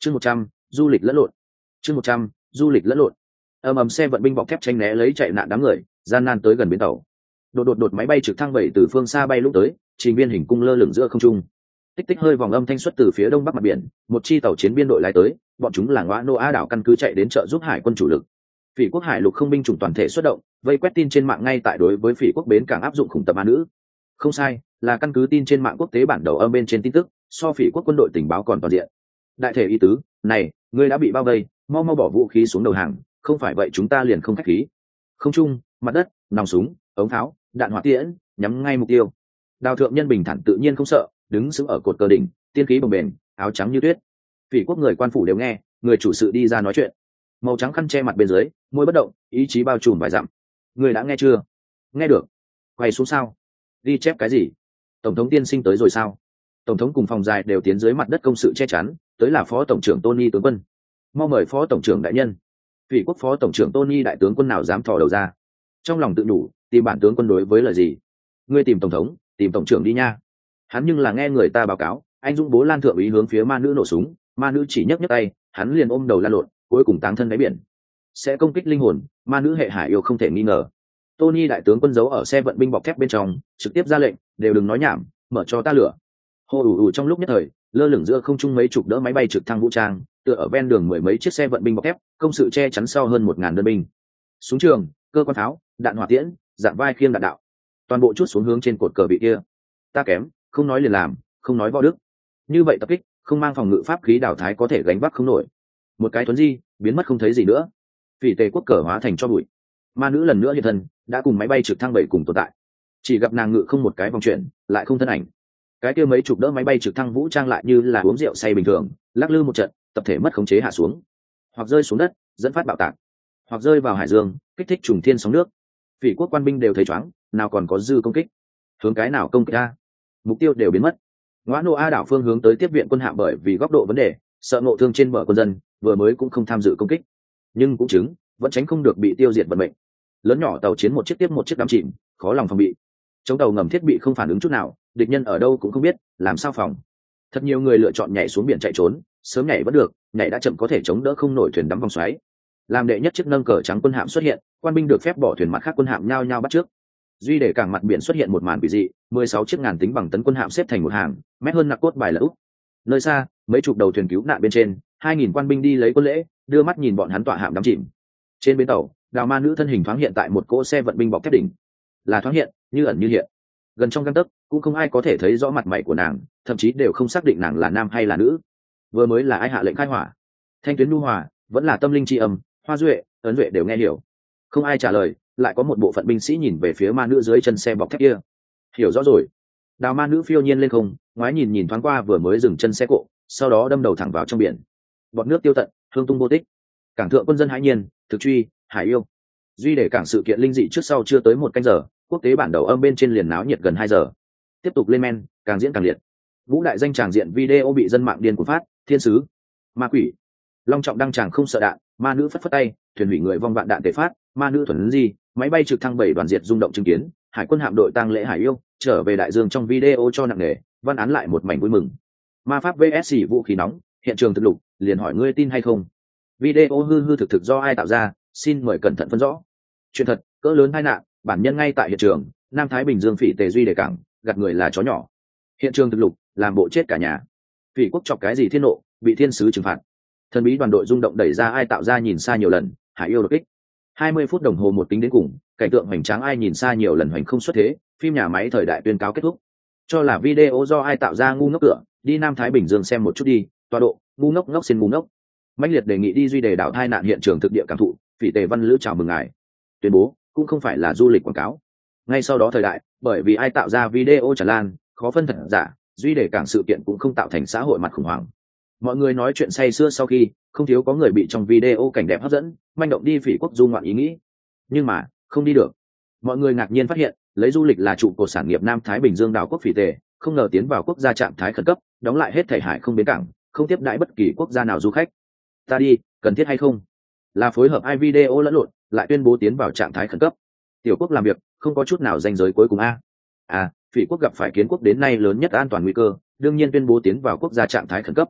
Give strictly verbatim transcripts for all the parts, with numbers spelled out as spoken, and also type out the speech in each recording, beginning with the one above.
chương một trăm du lịch lẫn lộn chương một trăm du lịch lẫn lộn ầm ầm xe vận binh bọc thép tranh né lấy chạy nạn đám người gian nan tới gần bến tàu. Đột đột đột máy bay trực thăng bảy từ phương xa bay lúc tới, trình biên hình cung lơ lửng giữa không trung. Tích tích hơi vòng âm thanh xuất từ phía đông bắc mặt biển, một chi tàu chiến biên đội lái tới, bọn chúng là ngõa nô á đảo căn cứ chạy đến trợ giúp hải quân chủ lực. Phỉ quốc hải lục không binh chủng toàn thể xuất động, vây quét tin trên mạng ngay tại đối với Phỉ quốc bến cảng áp dụng khủng tập ma nữ. Không sai, là căn cứ tin trên mạng quốc tế bản đầu âm bên trên tin tức, so Phỉ quốc quân đội tình báo còn toàn diện. Đại thể ý tứ, này, ngươi đã bị bao vây, mau mau bỏ vũ khí xuống đầu hàng, không phải vậy chúng ta liền không khách khí. Không trung, mặt đất, nòng súng, ống tháo, đạn hỏa tiễn, nhắm ngay mục tiêu. Đào thượng nhân bình thản tự nhiên không sợ, đứng sững ở cột cờ đỉnh, tiên khí bồng bềnh, áo trắng như tuyết. Phỉ quốc người quan phủ đều nghe, người chủ sự đi ra nói chuyện. Màu trắng khăn che mặt bên dưới, môi bất động, ý chí bao trùm vài dặm. Người đã nghe chưa? Nghe được. Quay xuống sao? Đi chép cái gì? Tổng thống tiên sinh tới rồi sao? Tổng thống cùng phòng dài đều tiến dưới mặt đất công sự che chắn, tới là phó tổng trưởng Tony tướng quân. Mau mời phó tổng trưởng đại nhân. Phỉ quốc phó tổng trưởng Tony đại tướng quân nào dám thò đầu ra? Trong lòng tự đủ, tìm bản tướng quân đối với lời gì? Ngươi tìm tổng thống, tìm tổng trưởng đi nha. Hắn nhưng là nghe người ta báo cáo, anh dũng bố lan thượng úy hướng phía ma nữ nổ súng, ma nữ chỉ nhấc nhấc tay, hắn liền ôm đầu lan lộn, cuối cùng táng thân đáy biển. Sẽ công kích linh hồn, ma nữ hệ hải yêu không thể nghi ngờ. Tony đại tướng quân giấu ở xe vận binh bọc thép bên trong, trực tiếp ra lệnh, đều đừng nói nhảm, mở cho ta lửa. Hô ù ù trong lúc nhất thời, lơ lửng giữa không trung mấy chục đỡ máy bay trực thăng vũ trang, tựa ở ven đường mười mấy chiếc xe vận binh bọc thép, công sự che chắn sau hơn một ngàn đơn binh. Súng trường, cơ quan pháo, đạn hỏa tiễn, dạng vai khiêng đạn đạo, toàn bộ chút xuống hướng trên cột cờ vị kia. Ta kém, không nói liền làm, không nói võ đức. Như vậy tập kích, không mang phòng ngự pháp khí đảo thái có thể gánh vác không nổi. Một cái thuấn di, biến mất không thấy gì nữa. Phỉ tề quốc cờ hóa thành cho bụi. Ma nữ lần nữa hiện thân, đã cùng máy bay trực thăng bảy cùng tồn tại. Chỉ gặp nàng ngự không một cái vòng chuyển, lại không thân ảnh. Cái kia mấy chục đỡ máy bay trực thăng vũ trang lại như là uống rượu say bình thường, lắc lư một trận, tập thể mất khống chế hạ xuống, hoặc rơi xuống đất, dẫn phát bạo tạc, hoặc rơi vào hải dương, kích thích trùng thiên sóng nước. Phỉ quốc quan binh đều thấy chóng, nào còn có dư công kích. Hướng cái nào công kích a? Mục tiêu đều biến mất. Ngoã nô a đảo phương hướng tới tiếp viện quân hạm bởi vì góc độ vấn đề, sợ ngộ thương trên bờ quân dân, vừa mới cũng không tham dự công kích, nhưng cũng chứng vẫn tránh không được bị tiêu diệt vận mệnh. Lớn nhỏ tàu chiến một chiếc tiếp một chiếc đắm chìm, khó lòng phòng bị. Chống tàu ngầm thiết bị không phản ứng chút nào, địch nhân ở đâu cũng không biết, làm sao phòng. Thật nhiều người lựa chọn nhảy xuống biển chạy trốn, sớm nhảy vẫn được, nhảy đã chậm có thể chống đỡ không nổi thuyền đắm vòng xoáy. Làm đệ nhất chiếc nâng cờ trắng quân hạm xuất hiện, quan binh được phép bỏ thuyền mặt khác quân hạm nhao nhao bắt trước. Duy để cảng mặt biển xuất hiện một màn quỷ dị, mười sáu chiếc ngàn tính bằng tấn quân hạm xếp thành một hàng, mét hơn nặc cốt bài lỡ úp. Nơi xa, mấy chục đầu thuyền cứu nạn bên trên, hai nghìn quan binh đi lấy quân lễ, đưa mắt nhìn bọn hắn tọa hạm đắm chìm. Trên bến tàu, đào ma nữ thân hình thoáng hiện tại một cỗ xe vận binh bọc thép đỉnh, là thoáng hiện, như ẩn như hiện. Gần trong gang tấc, cũng không ai có thể thấy rõ mặt mày của nàng, thậm chí đều không xác định nàng là nam hay là nữ. Vừa mới là ai hạ lệnh khai hỏa? Thanh tuyến nhu hòa, vẫn là tâm linh tri âm, Hoa Duệ, Ấn Duệ đều nghe hiểu. Không ai trả lời, lại có một bộ phận binh sĩ nhìn về phía ma nữ dưới chân xe bọc thép kia. Hiểu rõ rồi. Đào ma nữ phiêu nhiên lên không, ngoái nhìn nhìn thoáng qua vừa mới dừng chân xe cộ, sau đó đâm đầu thẳng vào trong biển. Bọt nước tiêu tận, hương tung vô tích. Cảng thượng quân dân hãi nhiên, thực truy, hải yêu. Duy để cảng sự kiện linh dị trước sau chưa tới một canh giờ, quốc tế bản đầu âm bên trên liền náo nhiệt gần hai giờ. Tiếp tục lên men, càng diễn càng liệt. Vũ đại danh tràng diện video bị dân mạng điên cuồng phát, thiên sứ, ma quỷ, long trọng đăng tràng không sợ đạn, ma nữ phất phất tay, thuyền hủy người vong vạn đạn tề phát, ma nữ thuần di, máy bay trực thăng bảy đoàn diệt rung động chứng kiến, hải quân hạm đội tang lễ hải yêu trở về đại dương trong video cho nặng nề, văn án lại một mảnh vui mừng. Ma pháp vs vũ khí nóng, hiện trường thực lục, liền hỏi ngươi tin hay không? Video hư hư thực thực do ai tạo ra, xin mời cẩn thận phân rõ. Chuyện thật, cỡ lớn tai nạn, bản nhân ngay tại hiện trường, Nam Thái Bình Dương Phỉ tề Duy để cảng, gặt người là chó nhỏ. Hiện trường thực lục, làm bộ chết cả nhà. Phỉ quốc chọc cái gì thiên nộ, bị thiên sứ trừng phạt. Thần bí đoàn đội rung động đẩy ra ai tạo ra nhìn xa nhiều lần, hải yêu đột kích. hai mươi phút đồng hồ một tính đến cùng, cảnh tượng hoành tráng ai nhìn xa nhiều lần hoành không xuất thế, phim nhà máy thời đại tuyên cáo kết thúc. Cho là video do ai tạo ra ngu ngốc cửa, đi Nam Thái Bình Dương xem một chút đi, tọa độ, ngu ngốc ngốc xin ngu ngốc. Mãnh liệt đề nghị đi Duy đề đảo thai nạn hiện trường thực địa cảm thụ, Phỉ tề văn lữ chào mừng ngài. Tuyên bố, cũng không phải là du lịch quảng cáo. Ngay sau đó thời đại, bởi vì ai tạo ra video tràn lan, khó phân thật giả, Duy để cảng sự kiện cũng không tạo thành xã hội mặt khủng hoảng. Mọi người nói chuyện say sưa sau khi, không thiếu có người bị trong video cảnh đẹp hấp dẫn, manh động đi Phỉ quốc du ngoạn ý nghĩ. Nhưng mà, không đi được. Mọi người ngạc nhiên phát hiện, lấy du lịch là trụ cột sản nghiệp Nam Thái Bình Dương đảo quốc Phỉ tề, không ngờ tiến vào quốc gia trạng thái khẩn cấp, đóng lại hết thảy hải không bến cảng, không tiếp đãi bất kỳ quốc gia nào du khách. Ta đi, cần thiết hay không? Là phối hợp ai video lẫn lộn, lại tuyên bố tiến vào trạng thái khẩn cấp. Tiểu quốc làm việc, không có chút nào ranh giới cuối cùng a. À, Phỉ quốc gặp phải kiến quốc đến nay lớn nhất an toàn nguy cơ, đương nhiên tuyên bố tiến vào quốc gia trạng thái khẩn cấp.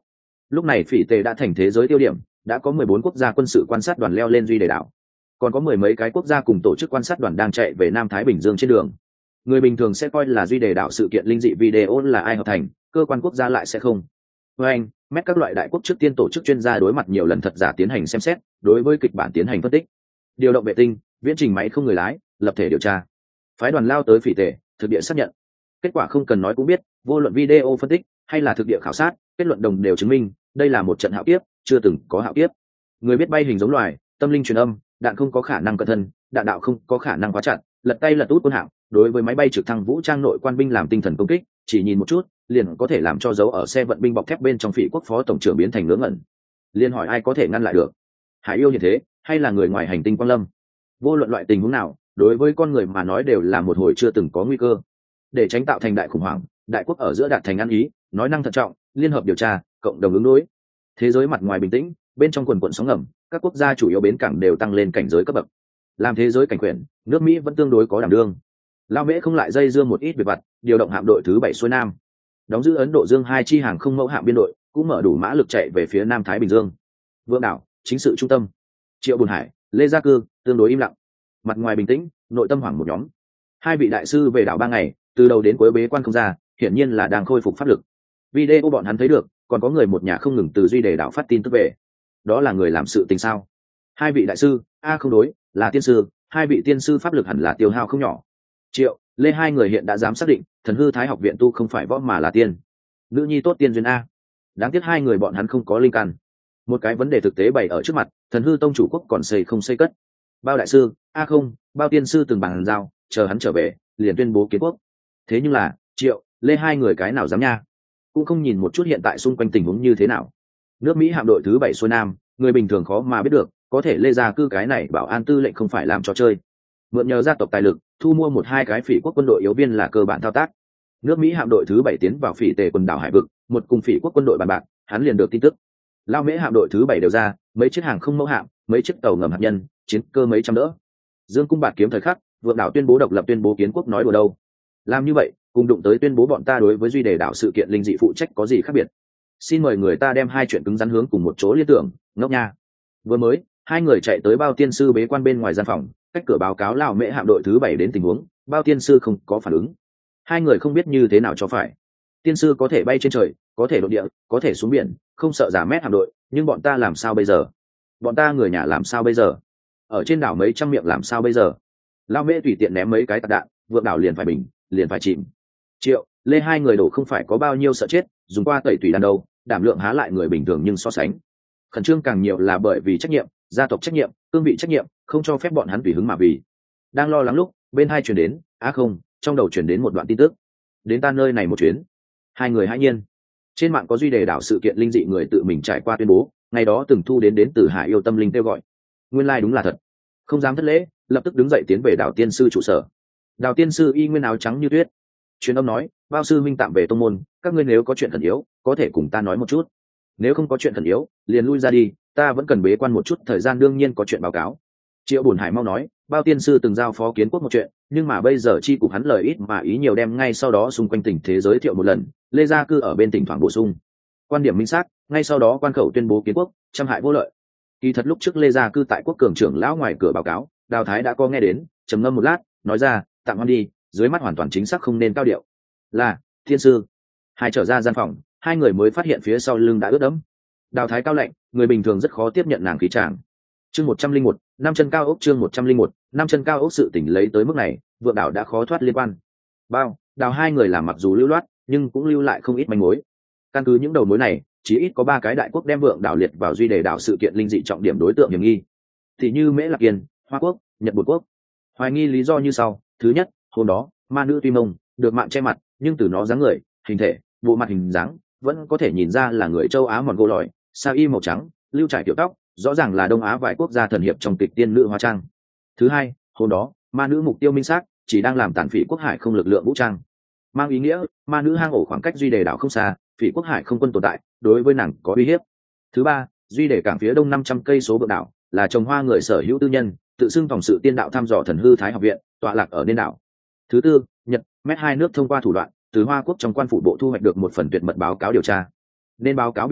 Lúc này phỉ tề đã thành thế giới tiêu điểm, đã có mười bốn quốc gia quân sự quan sát đoàn leo lên duy đề đảo, còn có mười mấy cái quốc gia cùng tổ chức quan sát đoàn đang chạy về Nam Thái Bình Dương trên đường. Người bình thường sẽ coi là duy đề đảo sự kiện linh dị video là ai hợp thành, cơ quan quốc gia lại sẽ không. Với anh, mét các loại đại quốc trước tiên tổ chức chuyên gia đối mặt nhiều lần thật giả tiến hành xem xét, đối với kịch bản tiến hành phân tích, điều động vệ tinh, viễn trình máy không người lái, lập thể điều tra. Phái đoàn lao tới phỉ tề, thực địa xác nhận. Kết quả không cần nói cũng biết, vô luận video phân tích hay là thực địa khảo sát, kết luận đồng đều chứng minh, đây là một trận hạo kiếp, chưa từng có hạo kiếp. Người biết bay hình giống loài, tâm linh truyền âm, đạn không có khả năng cận thân, đạn đạo không có khả năng khóa chặt, lật tay lật út quân hạm, đối với máy bay trực thăng vũ trang nội quan binh làm tinh thần công kích, chỉ nhìn một chút, liền có thể làm cho dấu ở xe vận binh bọc thép bên trong phỉ quốc phó tổng trưởng biến thành ngớ ngẩn. Liên hỏi ai có thể ngăn lại được? Hải yêu như thế, hay là người ngoài hành tinh quang lâm? Vô luận loại tình huống nào, đối với con người mà nói đều là một hồi chưa từng có nguy cơ. Để tránh tạo thành đại khủng hoảng, đại quốc ở giữa đạt thành ăn ý, nói năng thận trọng, liên hợp điều tra, cộng đồng ứng đối. Thế giới mặt ngoài bình tĩnh, bên trong quần quần sóng ngầm, các quốc gia chủ yếu bến cảng đều tăng lên cảnh giới cấp bậc. Làm thế giới cảnh quyền, nước Mỹ vẫn tương đối có đảm đương. Lao Mễ không lại dây dưa một ít việc vặt, điều động hạm đội thứ bảy xuôi nam, đóng giữ Ấn Độ Dương hai chi hàng không mẫu hạm biên đội, cũng mở đủ mã lực chạy về phía Nam Thái Bình Dương. Vượng đảo, chính sự trung tâm. Triệu Bùn Hải, Lê Gia Cư, tương đối im lặng. Mặt ngoài bình tĩnh, nội tâm hoảng một nhóm. Hai vị đại sư về đảo ba ngày, từ đầu đến cuối bế quan không ra, hiển nhiên là đang khôi phục pháp lực. Video bọn hắn thấy được, còn có người một nhà không ngừng từ duy đề đảo phát tin tức về. Đó là người làm sự tình sao? Hai vị đại sư, a không đối, là tiên sư, hai vị tiên sư pháp lực hẳn là tiêu hao không nhỏ. Triệu, Lê hai người hiện đã dám xác định, Thần Hư Thái học viện tu không phải võ mà là tiên. Nữ nhi tốt tiên duyên a. Đáng tiếc hai người bọn hắn không có linh căn. Một cái vấn đề thực tế bày ở trước mặt, Thần Hư tông chủ quốc còn xây không xây cất. Bao đại sư, a không, bao tiên sư từng bàn giao, chờ hắn trở về, liền tuyên bố kiến quốc. Thế nhưng là, Triệu, Lê hai người cái nào dám nha? Cũng không nhìn một chút hiện tại xung quanh tình huống như thế nào. Nước Mỹ hạm đội thứ bảy xuôi nam, người bình thường khó mà biết được, có thể Lê Gia Cư cái này bảo an tư lệnh không phải làm trò chơi. Mượn nhờ gia tộc tài lực, thu mua một hai cái phỉ quốc quân đội yếu viên là cơ bản thao tác. Nước Mỹ hạm đội thứ bảy tiến vào phỉ tề quần đảo hải vực, một cùng phỉ quốc quân đội bàn bạc, hắn liền được tin tức. Lao Mễ hạm đội thứ bảy đều ra, mấy chiếc hàng không mẫu hạm, mấy chiếc tàu ngầm hạt nhân, chiến cơ mấy trăm đỡ. Dương cung bạt kiếm thời khắc, vượng đảo tuyên bố độc lập, tuyên bố kiến quốc nói đùa đâu. Làm như vậy, cùng đụng tới tuyên bố bọn ta đối với duy đề đảo sự kiện linh dị phụ trách có gì khác biệt? Xin mời người ta đem hai chuyện cứng rắn hướng cùng một chỗ liên tưởng, ngốc nha. Vừa mới, hai người chạy tới bao tiên sư bế quan bên ngoài gian phòng, cách cửa báo cáo Lao Mễ hạm đội thứ bảy đến tình huống, bao tiên sư không có phản ứng. Hai người không biết như thế nào cho phải. Tiên sư có thể bay trên trời, có thể đột địa, có thể xuống biển, không sợ giả mét hạm đội, nhưng bọn ta làm sao bây giờ? Bọn ta người nhà làm sao bây giờ? Ở trên đảo mấy trăm miệng làm sao bây giờ? Lao Mễ tùy tiện ném mấy cái tạc đạn, vượng đảo liền phải bình, liền phải chìm. Triệu, Lê hai người đổ không phải có bao nhiêu sợ chết, dùng qua tẩy tùy đàn đâu, đảm lượng há lại người bình thường nhưng so sánh. Khẩn trương càng nhiều là bởi vì trách nhiệm, gia tộc trách nhiệm, cương vị trách nhiệm, không cho phép bọn hắn tùy hứng mà vì. Đang lo lắng lúc, bên hai chuyển đến, á không, trong đầu chuyển đến một đoạn tin tức. Đến ta nơi này một chuyến. Hai người hãi nhiên. Trên mạng có duy đề đảo sự kiện linh dị người tự mình trải qua tuyên bố, ngày đó từng thu đến đến từ Hải yêu tâm linh kêu gọi. Nguyên lai like đúng là thật. Không dám thất lễ, lập tức đứng dậy tiến về đảo tiên sư trụ sở. Đào tiên sư y nguyên áo trắng như tuyết, truyền âm nói, bao sư minh tạm về tông môn, các ngươi nếu có chuyện khẩn yếu có thể cùng ta nói một chút, nếu không có chuyện khẩn yếu liền lui ra đi, ta vẫn cần bế quan một chút thời gian, đương nhiên có chuyện báo cáo. Triệu Bùn Hải mau nói, bao tiên sư từng giao phó kiến quốc một chuyện, nhưng mà bây giờ chi cục hắn lời ít mà ý nhiều, đem ngay sau đó xung quanh tỉnh thế giới thiệu một lần, Lê Gia Cư ở bên tỉnh thoảng bổ sung quan điểm minh xác, ngay sau đó quan khẩu tuyên bố kiến quốc, trăm hại vô lợi. Kỳ thật lúc trước Lê Gia Cư tại quốc cường trưởng lão ngoài cửa báo cáo, Đào Thái đã có nghe đến, trầm ngâm một lát, nói ra, tạm hoan đi, dưới mắt hoàn toàn chính xác không nên cao điệu. Là thiên sư. Hai trở ra gian phòng, hai người mới phát hiện phía sau lưng đã ướt đẫm. Đào Thái cao lạnh, người bình thường rất khó tiếp nhận nàng khí tràng. Chương một trăm linh một, năm chân cao ốc. Chương một trăm linh một, năm chân cao ốc. Sự tỉnh lấy tới mức này, vượng đảo đã khó thoát liên quan. Bao Đào hai người làm mặc dù lưu loát, nhưng cũng lưu lại không ít manh mối. Căn cứ những đầu mối này, chỉ ít có ba cái đại quốc đem vượng đảo liệt vào duy đề đảo sự kiện linh dị trọng điểm đối tượng hiểm nghi, thì như Mễ Lạc Kiên, Hoa Quốc, Nhật Bột Quốc. Hoài nghi lý do như sau: thứ nhất, hôm đó ma nữ tuy mông được mạng che mặt, nhưng từ nó dáng người, hình thể, bộ mặt hình dáng vẫn có thể nhìn ra là người châu Á Mòn Gô lòi, sa y màu trắng, lưu trải kiểu tóc, rõ ràng là Đông Á vài quốc gia thần hiệp trong kịch tiên nữ hóa trang. Thứ hai, hôm đó ma nữ mục tiêu minh xác, chỉ đang làm tàn phỉ quốc hải không lực lượng vũ trang, mang ý nghĩa ma nữ hang ổ khoảng cách duy đề đảo không xa, phỉ quốc hải không quân tồn tại, đối với nàng có uy hiếp. Thứ ba, duy đề cảng phía đông năm trăm cây số vượng đảo là trồng hoa người sở hữu tư nhân, tự xưng phòng sự tiên đạo thăm dò Thần Hư Thái học viện, tọa lạc ở nên đảo. Thứ tư, Nhật, Mét hai nước thông qua thủ đoạn từ Hoa Quốc trong quan phủ bộ thu hoạch được một phần tuyệt mật báo cáo điều tra. Nên báo cáo biểu hiện,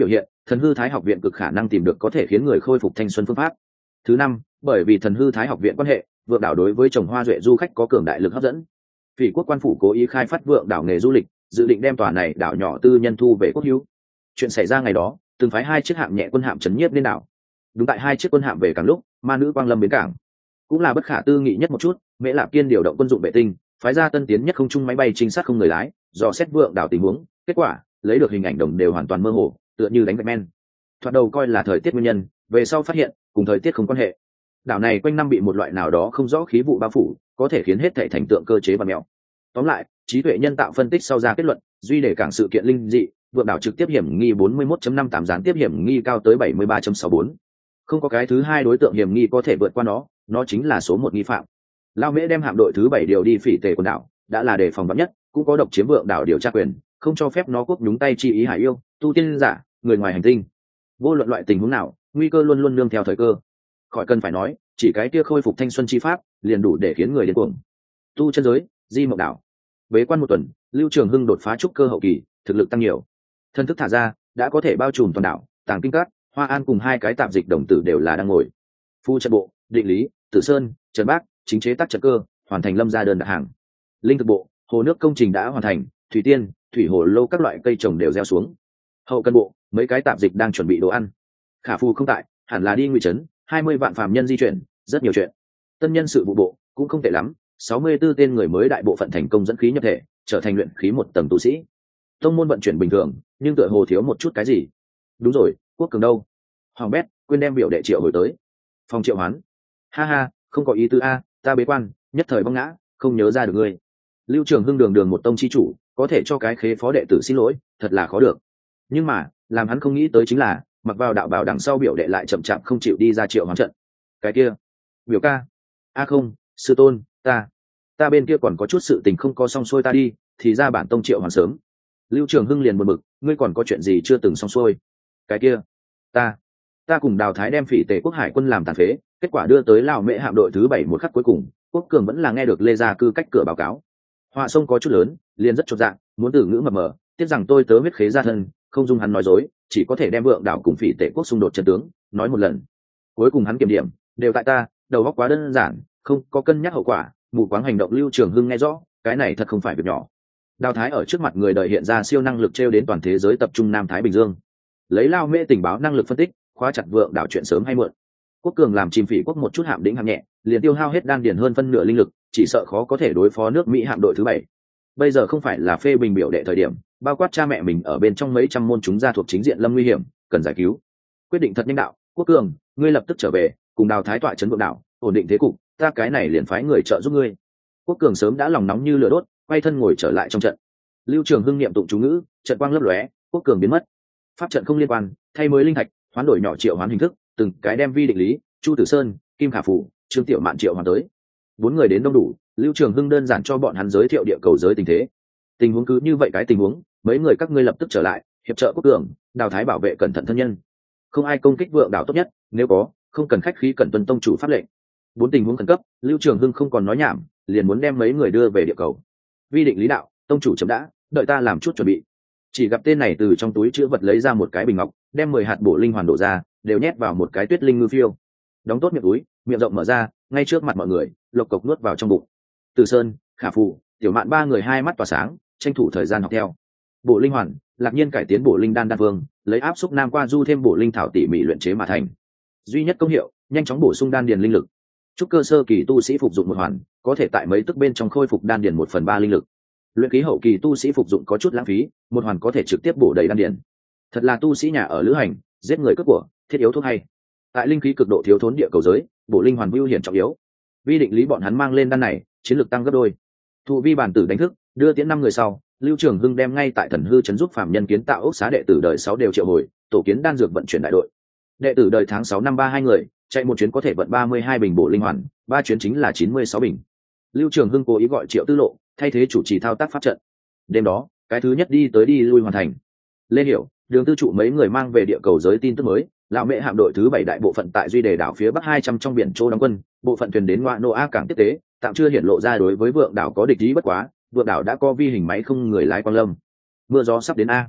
thần hư thái học viện cực khả năng tìm được có thể khiến người khôi phục thanh xuân phương pháp. Thứ năm, bởi vì thần hư thái học viện quan hệ, vượng đảo đối với trồng hoa duệ du khách có cường đại lực hấp dẫn. Phỉ quốc quan phủ cố ý khai phát vượng đảo nghề du lịch, dự định đem tòa này đảo nhỏ tư nhân thu về quốc hữu. Chuyện xảy ra ngày đó, từng phái hai chiếc hạm nhẹ quân hạm chấn nhiếp lên đảo. Đúng tại hai chiếc quân hạm về cảng lúc, ma nữ quang lâm bến cảng. Cũng là bất khả tư nghị nhất một chút, Mễ Lạp Kiên điều động quân dụng vệ tinh, phái ra tân tiến nhất không trung máy bay trinh sát không người lái, dò xét vượng đảo tình huống, kết quả, lấy được hình ảnh đồng đều hoàn toàn mơ hồ, tựa như đánh vạch men. Thoạt đầu coi là thời tiết nguyên nhân, về sau phát hiện, cùng thời tiết không quan hệ. Đảo này quanh năm bị một loại nào đó không rõ khí vụ bao phủ, có thể khiến hết thảy thành tượng cơ chế và mèo. Tóm lại, trí tuệ nhân tạo phân tích sau ra kết luận, duy để cảng sự kiện linh dị, vượng đảo trực tiếp hiểm nghi bốn mươi mốt chấm năm tám, gián tiếp hiểm nghi cao tới bảy mươi ba chấm sáu bốn. Không có cái thứ hai đối tượng hiểm nghi có thể vượt qua nó, nó chính là số một nghi phạm. Lao Mễ đem hạm đội thứ bảy điều đi phỉ tề quần đảo, đã là đề phòng vắn nhất, cũng có độc chiếm vượng đảo điều tra quyền, không cho phép nó quốc nhúng tay chi ý hải yêu, tu tiên giả, người ngoài hành tinh. Vô luận loại tình huống nào, nguy cơ luôn luôn nương theo thời cơ. Khỏi cần phải nói, chỉ cái kia khôi phục thanh xuân chi pháp, liền đủ để khiến người điên cuồng. Tu chân giới, Di Mộng đảo. Bế quan một tuần, Lưu Trường Hưng đột phá trúc cơ hậu kỳ, thực lực tăng nhiều. Thân thức thả ra, đã có thể bao trùm toàn đảo, Tàng Kinh Cát, Hoa An cùng hai cái tạp dịch đồng tử đều là đang ngồi. Phu trận bộ, Định Lý, Tử Sơn, Trần Bác, chính chế tác trận cơ, hoàn thành lâm gia đơn đặt hàng. Linh thực bộ, hồ nước công trình đã hoàn thành, thủy tiên, thủy hồ lô các loại cây trồng đều gieo xuống. Hậu cân bộ, mấy cái tạp dịch đang chuẩn bị đồ ăn. Khả Phu không tại, hẳn là đi ngụy trấn, hai mươi vạn phàm nhân di chuyển, rất nhiều chuyện. Tân nhân sự vụ bộ cũng không tệ lắm, sáu mươi tư tên người mới đại bộ phận thành công dẫn khí nhập thể, trở thành luyện khí một tầng tu sĩ. Tông môn vận chuyển bình thường, nhưng tựa hồ thiếu một chút cái gì. Đúng rồi, Quốc Cường đâu? Hoàng Bét, quên đem biểu đệ Triệu hồi tới. Phòng Triệu Hoán. Ha ha, không có ý tứ a, ta bế quan, nhất thời băng ngã, không nhớ ra được ngươi. Lưu Trường Hưng đường đường một tông chi chủ, có thể cho cái khế phó đệ tử xin lỗi, thật là khó được. Nhưng mà, làm hắn không nghĩ tới chính là, mặc vào đạo bào đằng sau biểu đệ lại chậm chạp không chịu đi ra Triệu Hoán trận. Cái kia, biểu ca. A không, sư tôn, ta, ta bên kia còn có chút sự tình không có xong xuôi ta đi, thì ra bản tông Triệu Hoán sớm. Lưu Trường Hưng liền buồn bực, ngươi còn có chuyện gì chưa từng xong xuôi? Cái kia, ta, ta cùng Đào Thái đem phỉ tề quốc hải quân làm tàn phế, kết quả đưa tới Lào Mễ hạm đội thứ bảy một khắc cuối cùng, Quốc Cường vẫn là nghe được Lê Gia Cư cách cửa báo cáo. Họa sông có chút lớn, liền rất chột dạ, muốn từ ngữ mập mờ, tiếc rằng tôi tớ huyết khế gia thân, không dung hắn nói dối, chỉ có thể đem vượng đảo cùng phỉ tề quốc xung đột chân tướng, nói một lần. Cuối cùng hắn kiểm điểm, đều tại ta, đầu óc quá đơn giản, không có cân nhắc hậu quả, mù quáng hành động. Lưu Trường Hưng nghe rõ, cái này thật không phải việc nhỏ. Đào Thái ở trước mặt người đời hiện ra siêu năng lực trêu đến toàn thế giới tập trung Nam Thái Bình Dương. Lấy Lao Mễ tình báo năng lực phân tích, khóa chặt vượng đảo chuyện sớm hay muộn. Quốc Cường làm chìm phỉ quốc một chút hạm đĩnh hạng nhẹ, liền tiêu hao hết đan điền hơn phân nửa linh lực, chỉ sợ khó có thể đối phó nước Mỹ hạm đội thứ bảy. Bây giờ không phải là phê bình biểu đệ thời điểm, bao quát cha mẹ mình ở bên trong mấy trăm môn chúng gia thuộc chính diện lâm nguy hiểm, cần giải cứu. Quyết định thật nhanh đạo, Quốc Cường, ngươi lập tức trở về, cùng Đào Thái tọa trấn vượng đảo, ổn định thế cục, ta cái này liền phái người trợ giúp ngươi. Quốc Cường sớm đã lòng nóng như lửa đốt, quay thân ngồi trở lại trong trận. Lưu Trường Hưng niệm tụng chú ngữ, trận quang lấp lóe, Quốc Cường biến mất. Pháp trận không liên quan, thay mới linh thạch, hoán đổi nhỏ triệu hoán hình thức, từng cái đem Vi Định Lý, Chu Tử Sơn, Kim Khả Phủ, Trương Tiểu Mạn triệu hoán tới. Bốn người đến đông đủ, Lưu Trường Hưng đơn giản cho bọn hắn giới thiệu địa cầu giới tình thế. Tình huống cứ như vậy cái tình huống, mấy người các ngươi lập tức trở lại, hiệp trợ Quốc Cường, Đào Thái bảo vệ cẩn thận thân nhân. Không ai công kích vượng đảo tốt nhất, nếu có, không cần khách khí cẩn tuân tông chủ pháp lệnh. Bốn tình huống khẩn cấp, Lưu Trường Hưng không còn nói nhảm, liền muốn đem mấy người đưa về địa cầu. Vi Định Lý đạo, tông chủ chấm đã, đợi ta làm chút chuẩn bị. Chỉ gặp tên này từ trong túi chứa vật lấy ra một cái bình ngọc, đem mười hạt bổ linh hoàn đổ ra, đều nhét vào một cái tuyết linh ngư phiêu. Đóng tốt miệng túi, miệng rộng mở ra, ngay trước mặt mọi người, lộc cộc nuốt vào trong bụng. Từ Sơn, Khả Phụ, Tiểu Mạn ba người hai mắt tỏa sáng, tranh thủ thời gian học theo. Bổ linh hoàn, Lạc Nhiên cải tiến bổ linh đan đan vương, lấy áp xúc nam qua du thêm bổ linh thảo tỉ mỉ luyện chế mà thành. Duy nhất công hiệu, nhanh chóng bổ sung đan điền linh lực. Chúc cơ sơ kỳ tu sĩ phục dụng một hoàn, có thể tại mấy tức bên trong khôi phục đan điền một phần ba linh lực. Luyện khí hậu kỳ tu sĩ phục dụng có chút lãng phí, một hoàn có thể trực tiếp bổ đầy đan điền. Thật là tu sĩ nhà ở lữ hành, giết người cướp của, thiết yếu thuốc hay. Tại linh khí cực độ thiếu thốn địa cầu giới, bổ linh hoàn vưu hiển trọng yếu. Vi Định Lý bọn hắn mang lên đan này, chiến lực tăng gấp đôi. Thụ vi bản tử đánh thức, đưa tiễn năm người sau, Lưu Trường Hưng đem ngay tại Thần Hư trấn giúp phạm nhân kiến tạo ốc xá đệ tử đời sáu đều triệu hồi, tổ kiến đan dược vận chuyển đại đội. Đệ tử đời tháng sáu năm ba hai người, chạy một chuyến có thể vận ba mươi hai bình bổ linh hoàn, ba chuyến chính là chín mươi sáu bình. Lưu Trường Hưng cố ý gọi Triệu Tư Lộ thay thế chủ trì thao tác pháp trận. Đêm đó, cái thứ nhất đi tới đi lui hoàn thành. Lê Hiểu, Đường Tư Trụ mấy người mang về địa cầu giới tin tức mới, lão Mễ hạm đội thứ bảy đại bộ phận tại duy đề đảo phía bắc hai trăm trong biển châu đóng quân, bộ phận thuyền đến ngoại nô a cảng tiếp tế, tạm chưa hiện lộ ra đối với vượng đảo có địch ý bất quá, vượng đảo đã có vi hình máy không người lái quang lâm. Mưa gió sắp đến a.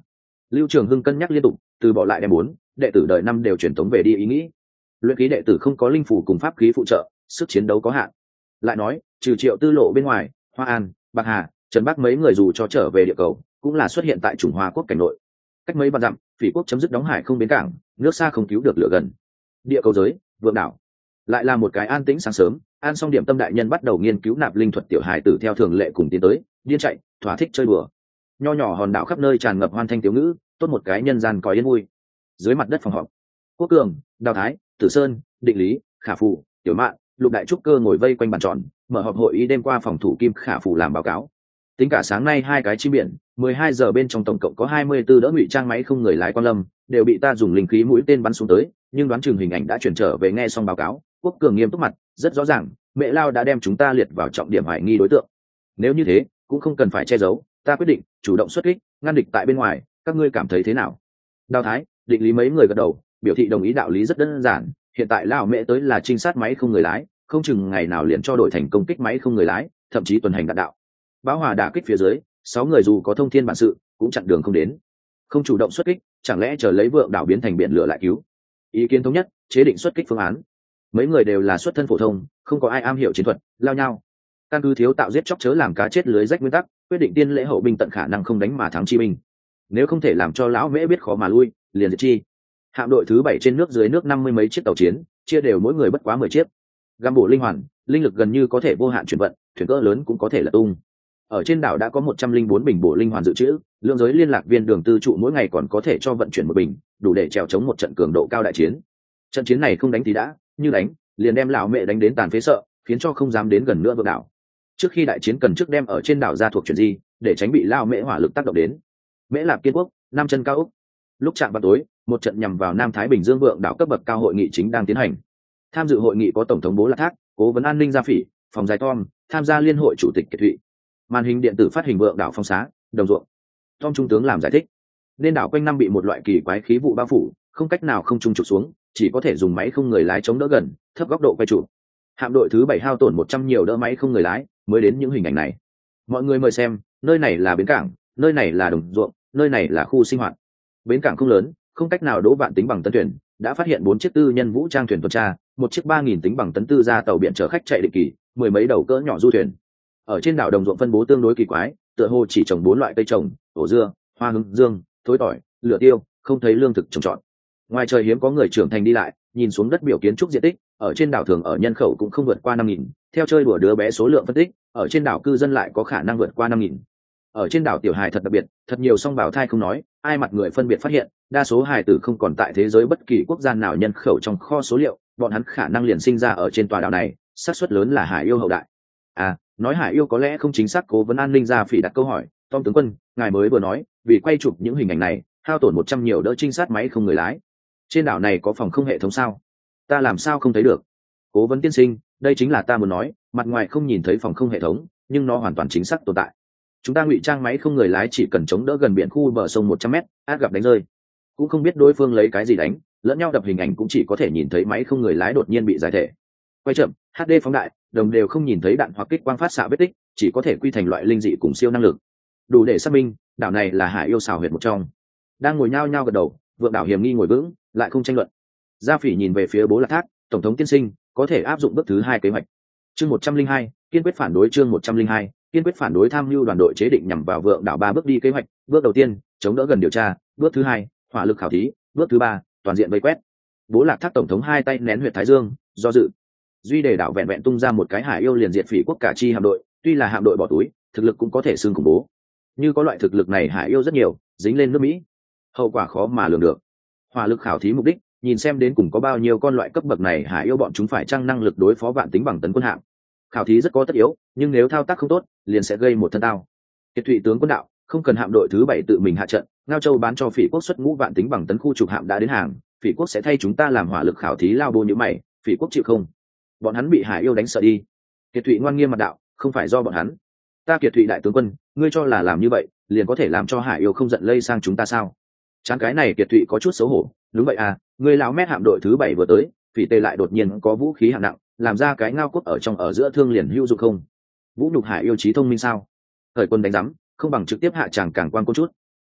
Lưu Trường Hưng cân nhắc liên tục, từ bỏ lại đem bốn đệ tử đời năm đều truyền tống về đi ý nghĩ. Luyện khí đệ tử không có linh phủ cùng pháp khí phụ trợ, sức chiến đấu có hạn. Lại nói, trừ Triệu Tư Lộ bên ngoài, Hoa An, Bạc Hà, Trần Bắc mấy người dù cho trở về địa cầu, cũng là xuất hiện tại Trung Hoa quốc cảnh nội. Cách mấy vạn dặm, Phỉ quốc chấm dứt đóng hải không bến cảng, nước xa không cứu được lửa gần. Địa cầu giới, Vượng đảo. Lại là một cái an tĩnh sáng sớm, An Song Điểm Tâm đại nhân bắt đầu nghiên cứu nạp linh thuật tiểu hài tử theo thường lệ cùng tiến tới, điên chạy, thỏa thích chơi đùa. Nho nhỏ hòn đảo khắp nơi tràn ngập hoan thanh tiểu ngữ, tốt một cái nhân gian có yên vui. Dưới mặt đất phòng họp, Quốc Cường, Đào Thái, Tử Sơn, Định Lý, Khả Phù, Tiểu Mạn, Lục Đại Trúc Cơ ngồi vây quanh bàn tròn, mở họp hội ý đêm qua phòng thủ Kim Khả Phù làm báo cáo. Tính cả sáng nay hai cái chim biển, mười hai giờ bên trong tổng cộng có hai mươi tư đỡ ngụy trang máy không người lái quan lâm, đều bị ta dùng linh khí mũi tên bắn xuống tới, nhưng đoán chừng hình ảnh đã chuyển trở về nghe xong báo cáo. Quốc Cường nghiêm túc mặt, rất rõ ràng, Mẹ Lao đã đem chúng ta liệt vào trọng điểm hoài nghi đối tượng. Nếu như thế, cũng không cần phải che giấu, ta quyết định chủ động xuất kích, ngăn địch tại bên ngoài, các ngươi cảm thấy thế nào? Đào Thái, Định Lý mấy người gật đầu, biểu thị đồng ý. Đạo lý rất đơn giản, hiện tại Lao Mẹ tới là trinh sát máy không người lái, không chừng ngày nào liền cho đổi thành công kích máy không người lái, thậm chí tuần hành đạn đạo. Bão hòa đả kích phía dưới, sáu người dù có thông thiên bản sự, cũng chặn đường không đến. Không chủ động xuất kích, chẳng lẽ chờ lấy Vượng đảo biến thành biển lửa lại cứu? Ý kiến thống nhất, chế định xuất kích phương án. Mấy người đều là xuất thân phổ thông, không có ai am hiểu chiến thuật, lao nhau. Căn cứ thiếu tạo giết chóc chớ làm cá chết lưới rách nguyên tắc, quyết định tiên lễ hậu binh tận khả năng không đánh mà thắng chi binh. Nếu không thể làm cho lão Mễ biết khó mà lui, liền diệt chi. Hạm đội thứ bảy trên nước dưới nước năm mươi mấy chiếc tàu chiến, chia đều mỗi người bất quá mười chiếc. Găm bổ linh hoàn, linh lực gần như có thể vô hạn chuyển vận, thuyền cỡ lớn cũng có thể là tung. Ở trên đảo đã có một trăm linh bốn bình bổ linh hoàn dự trữ, lượng giới liên lạc viên đường tư trụ mỗi ngày còn có thể cho vận chuyển một bình, đủ để trèo chống một trận cường độ cao đại chiến. Trận chiến này không đánh thì đã, như đánh, liền đem lão Mẹ đánh đến tàn phế sợ, khiến cho không dám đến gần nữa Vượng đảo. Trước khi đại chiến cần trước đem ở trên đảo ra thuộc chuyển di, để tránh bị lão Mễ hỏa lực tác động đến. Mễ Lạp Kiên Quốc, Nam chân cao ốc. Lúc chạm vào tối, một trận nhằm vào Nam Thái Bình Dương Vượng đảo cấp bậc cao hội nghị chính đang tiến hành. Tham dự hội nghị có tổng thống Bố Lạc Thác, cố vấn an ninh Gia Phỉ, phòng dài Tom, tham gia liên hội chủ tịch Kiệt Thụy. Màn hình điện tử phát hình Vượng đảo phong xá, đồng ruộng. Tom trung tướng làm giải thích. Nên đảo quanh năm bị một loại kỳ quái khí vụ bao phủ, không cách nào không trung trục xuống, chỉ có thể dùng máy không người lái chống đỡ gần, thấp góc độ quay trụ. Hạm đội thứ bảy hao tổn một trăm nhiều đỡ máy không người lái, mới đến những hình ảnh này. Mọi người mời xem, nơi này là bến cảng, nơi này là đồng ruộng, nơi này là khu sinh hoạt. Bến cảng không lớn, không cách nào đỗ vạn tính bằng tấn thuyền, đã phát hiện bốn chiếc tư nhân vũ trang thuyền tuần tra, một chiếc ba nghìn tính bằng tấn tư gia tàu biển chở khách chạy định kỳ, mười mấy đầu cỡ nhỏ du thuyền. Ở trên đảo đồng ruộng phân bố tương đối kỳ quái, tựa hồ chỉ trồng bốn loại cây trồng, ổ dưa, hoa hướng dương, thối tỏi, lửa tiêu, không thấy lương thực trồng trọt. Ngoài trời hiếm có người trưởng thành đi lại, nhìn xuống đất biểu kiến trúc diện tích, ở trên đảo thường ở nhân khẩu cũng không vượt qua năm nghìn, theo chơi đùa đứa bé số lượng phân tích, ở trên đảo cư dân lại có khả năng vượt qua năm nghìn. Ở trên đảo tiểu hài thật đặc biệt, thật nhiều song bào thai không nói, ai mặt người phân biệt phát hiện, đa số hài tử không còn tại thế giới bất kỳ quốc gia nào nhân khẩu trong kho số liệu, bọn hắn khả năng liền sinh ra ở trên tòa đảo này, xác suất lớn là hải yêu hậu đại. À, nói hải yêu có lẽ không chính xác, cố vấn an ninh Gia Phỉ đặt câu hỏi, Tom tướng quân, ngài mới vừa nói, vì quay chụp những hình ảnh này, hao tổn một trăm nhiều đỡ trinh sát máy không người lái. Trên đảo này có phòng không hệ thống sao? Ta làm sao không thấy được? Cố vấn tiên sinh, đây chính là ta muốn nói, mặt ngoài không nhìn thấy phòng không hệ thống, nhưng nó hoàn toàn chính xác tồn tại. Chúng ta ngụy trang máy không người lái chỉ cần chống đỡ gần biển khu bờ sông một trăm mét, át gặp đánh rơi. Cũng không biết đối phương lấy cái gì đánh, lẫn nhau đập hình ảnh cũng chỉ có thể nhìn thấy máy không người lái đột nhiên bị giải thể. Quay chậm, hát đê phóng đại, đồng đều không nhìn thấy đạn hoặc kích quang phát xạ vết tích, chỉ có thể quy thành loại linh dị cùng siêu năng lực. Đủ để xác minh, đảo này là hải yêu xào huyệt một trong. Đang ngồi nhao nhao gật đầu, Vượng đảo hiểm nghi ngồi vững, lại không tranh luận. Gia Phỉ nhìn về phía Bố Lạc Thác, tổng thống tiên sinh, có thể áp dụng bước thứ hai kế hoạch. Chương một trăm linh hai, kiên quyết phản đối. Chương một trăm linh hai, kiên quyết phản đối tham mưu đoàn đội chế định nhằm vào Vượng đảo ba bước đi kế hoạch. Bước đầu tiên, chống đỡ gần điều tra. Bước thứ hai, hỏa lực khảo thí. Bước thứ ba, toàn diện vây quét. Bố Lạc Thác tổng thống hai tay nén huyệt thái dương, do dự. Duy Đề đảo vẹn vẹn tung ra một cái hải yêu liền diệt Phỉ quốc cả chi hạm đội, tuy là hạm đội bỏ túi, thực lực cũng có thể xương khủng bố. Như có loại thực lực này hải yêu rất nhiều, dính lên nước Mỹ, hậu quả khó mà lường được. Hỏa lực khảo thí mục đích, nhìn xem đến cùng có bao nhiêu con loại cấp bậc này hải yêu bọn chúng phải chăng năng lực đối phó vạn tính bằng tấn quân hạm. Khảo thí rất có tất yếu, nhưng nếu thao tác không tốt, liền sẽ gây một thân tao. Kiệt Thụy tướng quân đạo, không cần hạm đội thứ bảy tự mình hạ trận, Ngao Châu bán cho Phỉ quốc xuất ngũ vạn tính bằng tấn khu trục hạm đã đến hàng, Phỉ quốc sẽ thay chúng ta làm hỏa lực khảo thí lao bô như mày, Phỉ quốc chịu không? Bọn hắn bị hải yêu đánh sợ đi. Kiệt Thụy ngoan nghiêm mặt đạo, không phải do bọn hắn. Ta Kiệt Thụy đại tướng quân, ngươi cho là làm như vậy, liền có thể làm cho hải yêu không giận lây sang chúng ta sao? Chán cái này Kiệt Thụy có chút xấu hổ. Đúng vậy à, ngươi lão mét hạm đội thứ bảy vừa tới, Phỉ tề lại đột nhiên có vũ khí hạng nặng, làm ra cái ngao quốc ở trong ở giữa thương liền hữu dụng không? Vũ nhục hải yêu trí thông minh sao? Thời quân đánh rắm, không bằng trực tiếp hạ tràng càng quan côn chút.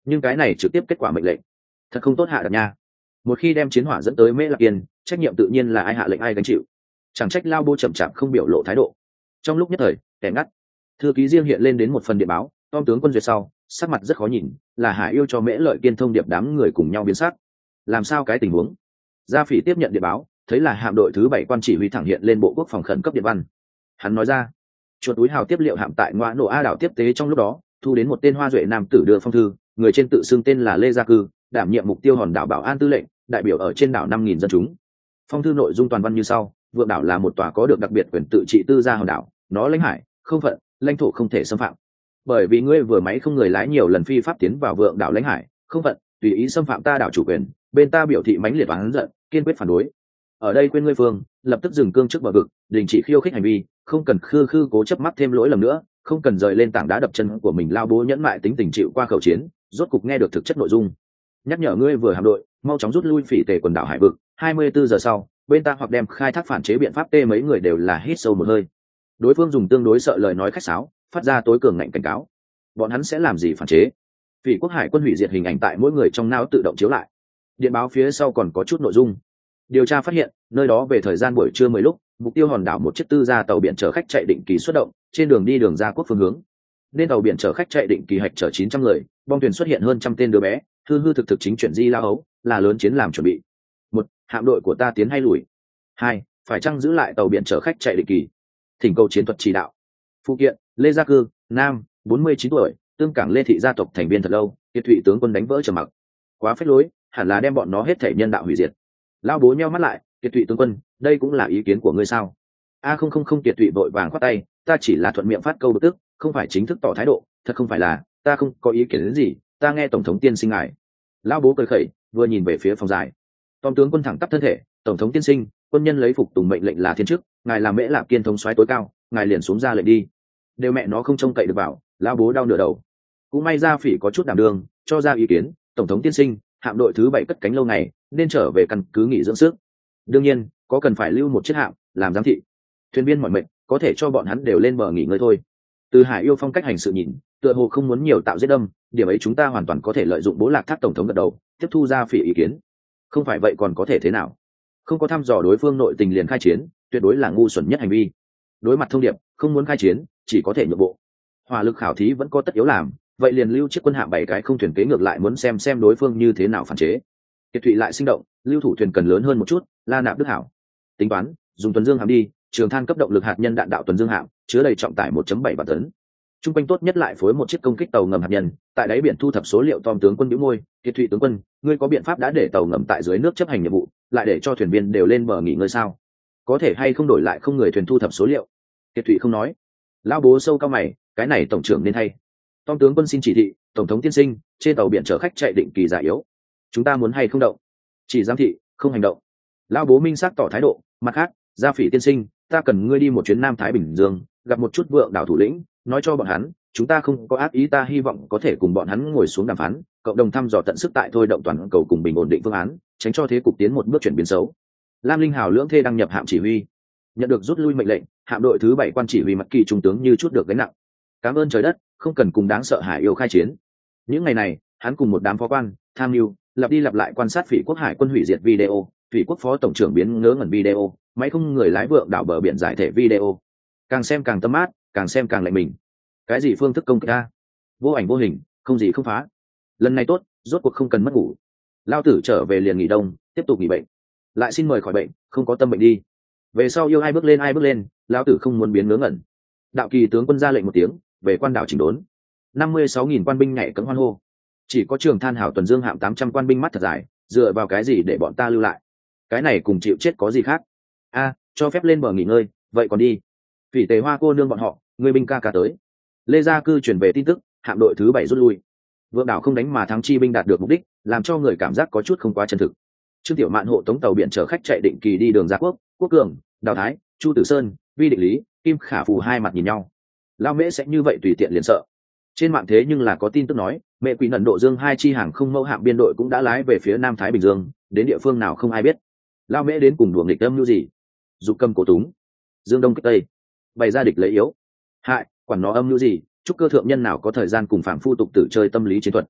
nhưng cái này trực tiếp kết quả mệnh lệnh thật không tốt hạ đặt nha. Một khi đem chiến hỏa dẫn tới Mễ Lạc Yên, trách nhiệm tự nhiên là ai hạ lệnh ai gánh chịu. Chẳng trách Lao Bố chậm chạp không biểu lộ thái độ. Trong lúc nhất thời kẻ ngắt, thư ký riêng hiện lên đến một phần điện báo. Tom tướng quân duyệt sau, sắc mặt rất khó nhìn, là Hải Yêu cho Mễ Lợi Kiên thông điệp đám người cùng nhau biến sắc. Làm sao cái tình huống? Gia Phỉ tiếp nhận điện báo, thấy là hạm đội thứ bảy quan chỉ huy thẳng hiện lên bộ quốc phòng khẩn cấp điện văn. Hắn nói ra, chuột túi hào tiếp liệu hạm tại ngoại nổ A đảo tiếp tế trong lúc đó, thu đến một tên hoa duệ nam tử đưa phong thư, người trên tự xưng tên là Lê Gia Cư, đảm nhiệm mục tiêu hòn đảo bảo an tư lệnh, đại biểu ở trên đảo năm nghìn dân chúng. Phong thư nội dung toàn văn như sau: Vượng đảo là một tòa có được đặc biệt quyền tự trị tư gia hòn đảo, nó lãnh hải, không phận, lãnh thổ không thể xâm phạm. Bởi vì ngươi vừa máy không người lái nhiều lần phi pháp tiến vào Vượng đảo lãnh hải, không phận, tùy ý xâm phạm ta đảo chủ quyền, bên ta biểu thị mãnh liệt oán giận, kiên quyết phản đối. Ở đây quên ngươi phương, lập tức dừng cương trước bờ vực, đình chỉ khiêu khích hành vi, không cần khư khư cố chấp mắc thêm lỗi lầm nữa, không cần rời lên tảng đá đập chân của mình. Lao Bố nhẫn mại tính tình chịu qua khẩu chiến, rốt cục nghe được thực chất nội dung. Nhắc nhở ngươi vừa hạm đội mau chóng rút lui phỉ tề quần đảo hải vực. hai mươi bốn giờ sau, bên ta hoặc đem khai thác phản chế biện pháp. Tê mấy người đều là hít sâu một hơi. Đối phương dùng tương đối sợ lời nói khách sáo, phát ra tối cường ngạnh cảnh cáo. Bọn hắn sẽ làm gì phản chế? Phỉ quốc hải quân hủy diệt hình ảnh tại mỗi người trong não tự động chiếu lại. Điện báo phía sau còn có chút nội dung. Điều tra phát hiện, nơi đó về thời gian buổi trưa mười lúc, mục tiêu hòn đảo một chiếc tư gia tàu biển chở khách chạy định kỳ xuất động, trên đường đi đường ra quốc phương hướng. Nên tàu biển chở khách chạy định kỳ hạch chở chín trăm người, bong thuyền xuất hiện hơn trăm tên đứa bé, hư hư thực thực chính chuyển di la ấu, là lớn chiến làm chuẩn bị. Một, hạm đội của ta tiến hay lùi? Hai, phải chăng giữ lại tàu biển chở khách chạy định kỳ? Thỉnh cầu chiến thuật chỉ đạo. Phụ kiện: Lê Gia Cư, nam, bốn mươi chín tuổi, tương cảng Lê thị gia tộc thành viên thật lâu, Kiệt Thụy tướng quân đánh vỡ trầm mặc. Quá phách lối, hẳn là đem bọn nó hết thể nhân đạo hủy diệt. Lao Bố nheo mắt lại, Kiệt Thụy tướng quân, đây cũng là ý kiến của ngươi sao? A không không không, Kiệt Thụy vội vàng khoát tay, ta chỉ là thuận miệng phát câu bực tức, không phải chính thức tỏ thái độ, thật không phải là, ta không có ý kiến đến gì, ta nghe tổng thống tiên sinh ngài. Lao Bố cười khẩy, vừa nhìn về phía phòng dài. Tom tướng quân thẳng tắp thân thể, tổng thống tiên sinh, quân nhân lấy phục tùng mệnh lệnh là thiên chức, ngài làm Mễ Lạp Kiên thống soái tối cao, ngài liền xuống ra lệnh đi. Đều mẹ nó không trông cậy được vào, Lao Bố đau nửa đầu. Cũng may Gia Phỉ có chút đảm đương, cho ra ý kiến, tổng thống tiên sinh, hạm đội thứ bảy cất cánh lâu ngày, nên trở về căn cứ nghỉ dưỡng sức. Đương nhiên, có cần phải lưu một chiếc hạm làm giám thị. Thuyền viên mọi mệnh, có thể cho bọn hắn đều lên bờ nghỉ ngơi thôi. Từ Hải Yêu phong cách hành sự nhìn, tựa hồ không muốn nhiều tạo giết đâm, điểm ấy chúng ta hoàn toàn có thể lợi dụng Bố Lạc Thác tổng thống gật đầu, tiếp thu Gia Phỉ ý kiến. Không phải vậy còn có thể thế nào? Không có thăm dò đối phương nội tình liền khai chiến, tuyệt đối là ngu xuẩn nhất hành vi. Đối mặt thông điệp, không muốn khai chiến, chỉ có thể nhượng bộ. Hỏa lực khảo thí vẫn có tất yếu làm, vậy liền lưu chiếc quân hạm bảy cái không thuyền kế ngược lại muốn xem xem đối phương như thế nào phản chế. Kiệt Thụy lại sinh động, lưu thủ thuyền cần lớn hơn một chút, La Nạp Đức hảo. Tính toán, dùng tuần dương hạm đi, trường than cấp động lực hạt nhân đạn đạo tuần dương hạm, chứa đầy trọng tải một phẩy bảy vạn tấn. Trung quanh tốt nhất lại phối một chiếc công kích tàu ngầm hạt nhân, tại đáy biển thu thập số liệu. Tom tướng quân bĩu môi, Kiệt Thụy tướng quân, ngươi có biện pháp đã để tàu ngầm tại dưới nước chấp hành nhiệm vụ, lại để cho thuyền viên đều lên bờ nghỉ ngơi sao? Có thể hay không đổi lại không người thuyền thu thập số liệu? Kiệt Thụy không nói. Lão Bố sâu cao mày, cái này tổng trưởng nên thay. Tom tướng quân xin chỉ thị, tổng thống tiên sinh, trên tàu biển chở khách chạy định kỳ già yếu, chúng ta muốn hay không động? Chỉ giám thị, không hành động. Lão Bố minh xác tỏ thái độ. Mặt khác, Gia Phỉ tiên sinh, ta cần ngươi đi một chuyến Nam Thái Bình Dương, gặp một chút vượng đảo thủ lĩnh, nói cho bọn hắn, chúng ta không có ác ý, ta hy vọng có thể cùng bọn hắn ngồi xuống đàm phán, cộng đồng thăm dò tận sức tại thôi động toàn cầu cùng bình ổn định phương án, tránh cho thế cục tiến một bước chuyển biến xấu. Lam Linh Hào lưỡng thê đăng nhập hạm chỉ huy, nhận được rút lui mệnh lệnh, hạm đội thứ bảy quan chỉ huy Mật Kỳ trung tướng như chút được gánh nặng. Cảm ơn trời đất, không cần cùng đáng sợ Hải Yêu khai chiến. Những ngày này, hắn cùng một đám phó quan, tham mưu, lặp đi lặp lại quan sát Phỉ quốc hải quân hủy diệt video, Phỉ quốc phó tổng trưởng biến ngớ ngẩn video, máy không người lái vượng đảo bờ biển giải thể video. Càng xem càng tâm mát, càng xem càng lạnh mình. Cái gì phương thức công kích a? Vô ảnh vô hình, không gì không phá. Lần này tốt, rốt cuộc không cần mất ngủ. Lao tử trở về liền nghỉ đông, tiếp tục nghỉ bệnh. Lại xin mời khỏi bệnh, không có tâm bệnh đi. Về sau yêu ai bước lên ai bước lên, Lao tử không muốn biến ngớ ngẩn. Đạo Kỳ tướng quân ra lệnh một tiếng, về quan đảo chỉnh đốn. năm mươi sáu nghìn quan binh nhảy cẫng hoan hô. Chỉ có Trường Than hảo tuần dương hạm tám trăm quan binh mắt thật dài, dựa vào cái gì để bọn ta lưu lại? Cái này cùng chịu chết có gì khác? A, cho phép lên bờ nghỉ ngơi, vậy còn đi. Phỉ Tề Hoa cô nương bọn họ, người binh ca ca tới. Lê Gia Cư truyền về tin tức, hạm đội thứ bảy rút lui. Vượng đảo không đánh mà thắng chi binh đạt được mục đích, làm cho người cảm giác có chút không quá chân thực. Trương Tiểu Mạn hộ tống tàu biển chở khách chạy định kỳ đi đường Gia Quốc, Quốc Cường, Đào Thái, Chu Tử Sơn, Vi Định Lý, Kim Khả Phù hai mặt nhìn nhau. Lao Mễ sẽ như vậy tùy tiện liền sợ. Trên mạng thế nhưng là có tin tức nói, mẹ quỷ nần độ dương hai chi hàng không mẫu hạm biên đội cũng đã lái về phía Nam Thái Bình Dương, đến địa phương nào không ai biết. Lao Mễ đến cùng đùa nghịch âm như gì? Dục cầm cổ túng, dương đông kích tây, bày ra địch lấy yếu. Hại, quản nó âm như gì? Chúc cơ thượng nhân nào có thời gian cùng phạm phu tục tử chơi tâm lý chiến thuật.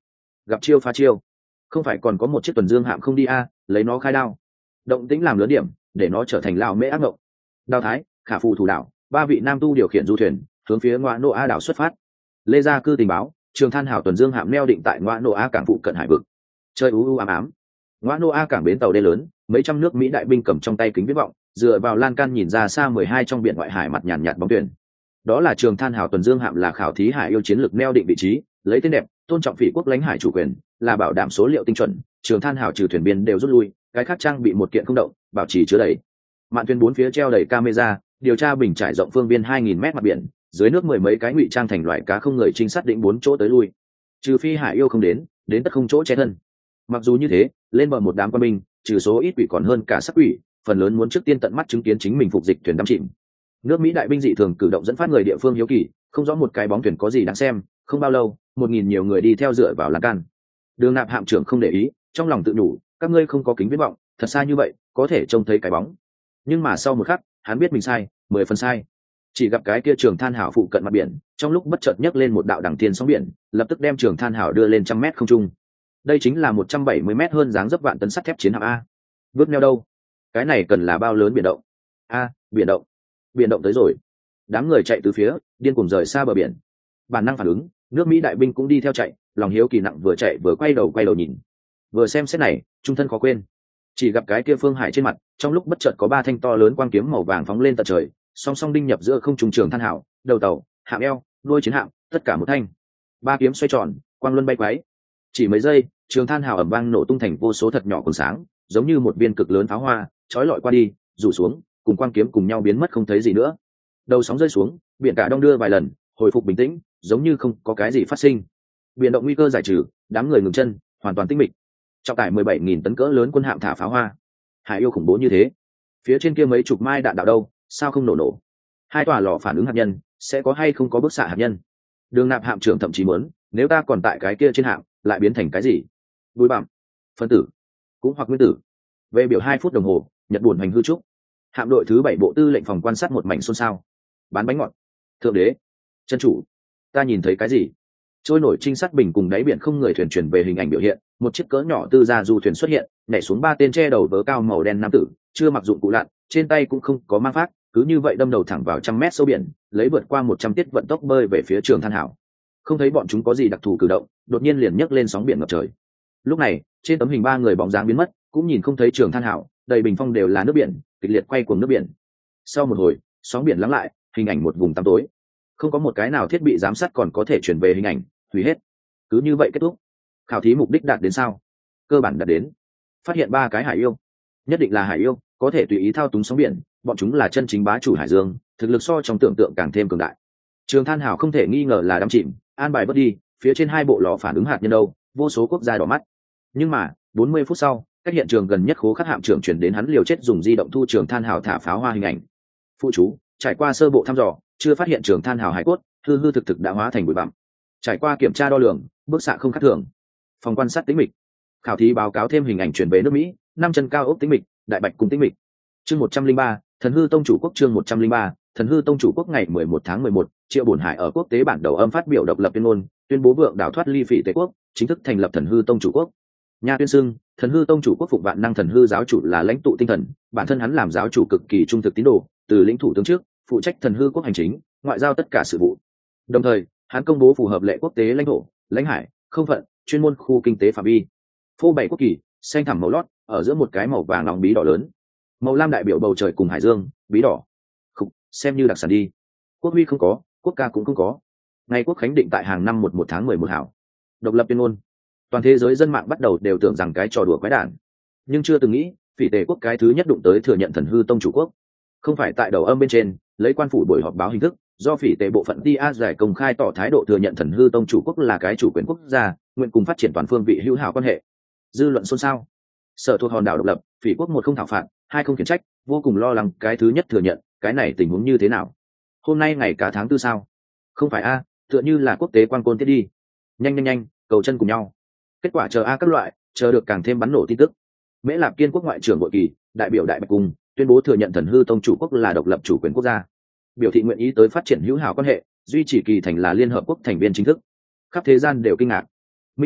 gặp chiêu phá chiêu. Không phải còn có một chiếc tuần dương hạm không đi a, lấy nó khai đao, động tĩnh làm lớn điểm, để nó trở thành lao mễ ác ngộng. Đao thái, khả phù thủ đảo, ba vị nam tu điều khiển du thuyền hướng phía ngoại nô a đảo xuất phát. Lê gia cư tình báo, trường than hảo tuần dương hạm neo định tại ngoại nô a cảng phụ cận hải vực. Chơi u u ám ám. Ngoại nô a cảng bến tàu đê lớn, mấy trăm nước Mỹ đại binh cầm trong tay kính viễn vọng, dựa vào lan can nhìn ra xa mười hai trong biển ngoại hải mặt nhàn nhạt bóng thuyền. Đó là trường than hảo tuần dương hạm, là khảo thí hải yêu chiến lược neo định vị trí, lấy tên đẹp, tôn trọng phỉ quốc lãnh hải chủ quyền, là bảo đảm số liệu tinh chuẩn. Trường than hảo trừ thuyền biên đều rút lui, cái khác trang bị một kiện không động, bảo trì chứa đầy. Mạn thuyền bốn phía treo đầy camera, điều tra bình trải rộng phương viên hai nghìn mét mặt biển, dưới nước mười mấy cái ngụy trang thành loại cá không người trinh sát định bốn chỗ tới lui. Trừ phi hải yêu không đến, đến tất không chỗ che thân. Mặc dù như thế, lên bờ một đám quân binh, trừ số ít quỷ còn hơn cả sắc quỷ, phần lớn muốn trước tiên tận mắt chứng kiến chính mình phục dịch thuyền đắm chìm. Nước Mỹ đại binh dị thường cử động dẫn phát người địa phương hiếu kỳ, không rõ một cái bóng thuyền có gì đáng xem. Không bao lâu, một nghìn nhiều người đi theo dựa vào lan can. Đường Nạp hạm trưởng không để ý, trong lòng tự nhủ, các ngươi không có kính viễn vọng, thật xa như vậy, có thể trông thấy cái bóng. Nhưng mà sau một khắc, hắn biết mình sai, mười phần sai. Chỉ gặp cái kia trường than hảo phụ cận mặt biển, trong lúc bất chợt nhấc lên một đạo đằng tiên sóng biển, lập tức đem trường than hảo đưa lên trăm mét không trung. Đây chính là một trăm bảy mươi mét hơn dáng dấp vạn tấn sắt thép chiến hạm a. Bước neo đâu? Cái này cần là bao lớn biển động? A, biển động. Biển động tới rồi. Đám người chạy từ phía, điên cuồng rời xa bờ biển. Bản năng phản ứng, nước Mỹ đại binh cũng đi theo chạy, lòng hiếu kỳ nặng, vừa chạy vừa quay đầu quay đầu nhìn. Vừa xem xét này, trung thân khó quên. Chỉ gặp cái kia phương hải trên mặt, trong lúc bất chợt có ba thanh to lớn quang kiếm màu vàng phóng lên tận trời, song song đinh nhập giữa không trung trường than hảo, đầu tàu, hạm eo, đuôi chiến hạm, tất cả một thanh. Ba kiếm xoay tròn, quang luân bay quái. Chỉ mấy giây, trường than hảo ầm vang nổ tung thành vô số thật nhỏ còn sáng, giống như một viên cực lớn pháo hoa, chói lọi qua đi, rủ xuống, cùng quang kiếm cùng nhau biến mất không thấy gì nữa. Đầu sóng rơi xuống, biển cả đong đưa vài lần, hồi phục bình tĩnh, giống như không có cái gì phát sinh. Biển động nguy cơ giải trừ, đám người ngừng chân, hoàn toàn tĩnh mịch. Trọng tải mười bảy nghìn tấn cỡ lớn quân hạm thả pháo hoa. Hải yêu khủng bố như thế, phía trên kia mấy chục mai đạn đạo đâu, sao không nổ nổ? Hai tòa lò phản ứng hạt nhân, sẽ có hay không có bức xạ hạt nhân? Đường Nạp hạm trưởng thậm chí muốn, nếu ta còn tại cái kia trên hạm, lại biến thành cái gì? Bụi bặm, phân tử, cũng hoặc nguyên tử. Về biểu hai phút đồng hồ, nhật buồn hành hư trúc. Hạm đội thứ bảy bộ tư lệnh phòng quan sát một mảnh xôn xao. Bán bánh ngọt. Thượng đế, chân chủ, ta nhìn thấy cái gì? Trôi nổi trinh sát bình cùng đáy biển không người thuyền truyền về hình ảnh biểu hiện, một chiếc cỡ nhỏ tư gia du thuyền xuất hiện, nhảy xuống ba tên che đầu vớ cao màu đen nam tử, chưa mặc dụng cụ lặn, trên tay cũng không có mang phát, cứ như vậy đâm đầu thẳng vào trăm mét sâu biển, lấy vượt qua một trăm tiết vận tốc bơi về phía trường than hảo. Không thấy bọn chúng có gì đặc thù cử động, đột nhiên liền nhấc lên sóng biển ngập trời. Lúc này, trên tấm hình ba người bóng dáng biến mất, cũng nhìn không thấy trường than hảo, đầy bình phong đều là nước biển, kịch liệt quay cuồng nước biển. Sau một hồi, sóng biển lắng lại, hình ảnh một vùng tăm tối, không có một cái nào thiết bị giám sát còn có thể chuyển về hình ảnh, hủy hết. Cứ như vậy kết thúc. Khảo thí mục đích đạt đến sao? Cơ bản đạt đến. Phát hiện ba cái hải yêu, nhất định là hải yêu, có thể tùy ý thao túng sóng biển, bọn chúng là chân chính bá chủ hải dương, thực lực so trong tưởng tượng càng thêm cường đại. Trường than hảo không thể nghi ngờ là đắm chìm, an bài bớt đi, phía trên hai bộ lò phản ứng hạt nhân đâu, vô số quốc gia đỏ mắt. Nhưng mà, bốn mươi phút sau, cách hiện trường gần nhất khố khắc hạm trưởng chuyển đến hắn liều chết dùng di động thu trường than hảo thả pháo hoa hình ảnh. Phụ chú, trải qua sơ bộ thăm dò, chưa phát hiện trường than hảo hải cốt, hư hư thực thực đã hóa thành bụi bặm. Trải qua kiểm tra đo lường, bức xạ không khác thường. Phòng quan sát tĩnh mịch. Khảo thí báo cáo thêm hình ảnh chuyển về nước Mỹ, năm chân cao ốc tĩnh mịch, đại bạch cùng tĩnh mịch. Chương một trăm linh ba, Thần hư tông chủ quốc. Chương một trăm linh ba, Thần hư tông chủ quốc. Ngày mười một tháng mười một, Triệu Bổn Hải ở quốc tế bản đầu âm phát biểu độc lập tuyên ngôn, tuyên bố vượng đảo thoát ly Phỉ Tề quốc, chính thức thành lập Thần hư tông chủ quốc. Nha tuyên xưng, Thần hư tông chủ quốc phục vạn năng thần hư giáo chủ là lãnh tụ tinh thần, bản thân hắn làm giáo chủ cực kỳ trung thực tín đồ, từ lĩnh thủ tướng trước, phụ trách thần hư quốc hành chính, ngoại giao tất cả sự vụ. Đồng thời, hắn công bố phù hợp lệ quốc tế lãnh thổ, lãnh hải, không phận, chuyên môn khu kinh tế phạm vi. Phô bảy quốc kỳ, xanh thẳm màu lót, ở giữa một cái màu vàng nóng bí đỏ lớn. Màu lam đại biểu bầu trời cùng hải dương, bí đỏ. Không, xem như đặc sản đi. Quốc huy không có, quốc ca cũng không có. Ngày quốc khánh định tại hàng năm một một tháng mười một hảo. Độc lập tuyên ngôn. Toàn thế giới dân mạng bắt đầu đều tưởng rằng cái trò đùa quái đản, nhưng chưa từng nghĩ, Phỉ Tề quốc cái thứ nhất đụng tới thừa nhận Thần hư tông chủ quốc. Không phải tại đầu âm bên trên, lấy quan phủ buổi họp báo hình thức, do Phỉ Tề bộ phận ti a giải công khai tỏ thái độ thừa nhận Thần hư tông chủ quốc là cái chủ quyền quốc gia, nguyện cùng phát triển toàn phương vị hữu hảo quan hệ. Dư luận xôn xao. Sở thuộc hòn đảo độc lập, Phỉ quốc một không thảo phạt, hai không khiển trách, vô cùng lo lắng cái thứ nhất thừa nhận, cái này tình huống như thế nào? Hôm nay ngày cả tháng tư sao? Không phải a, tựa như là quốc tế quan côn tiết đi. Nhanh nhanh nhanh, cầu chân cùng nhau. Kết quả chờ a các loại, chờ được càng thêm bắn nổ tin tức. Mễ Lạp Kiên quốc ngoại trưởng Bội Kỳ, đại biểu Đại Bạch Cung, tuyên bố thừa nhận Thần hư tông chủ quốc là độc lập chủ quyền quốc gia, biểu thị nguyện ý tới phát triển hữu hảo quan hệ, duy trì Kỳ thành là liên hợp quốc thành viên chính thức. Khắp thế gian đều kinh ngạc. Minh bạch,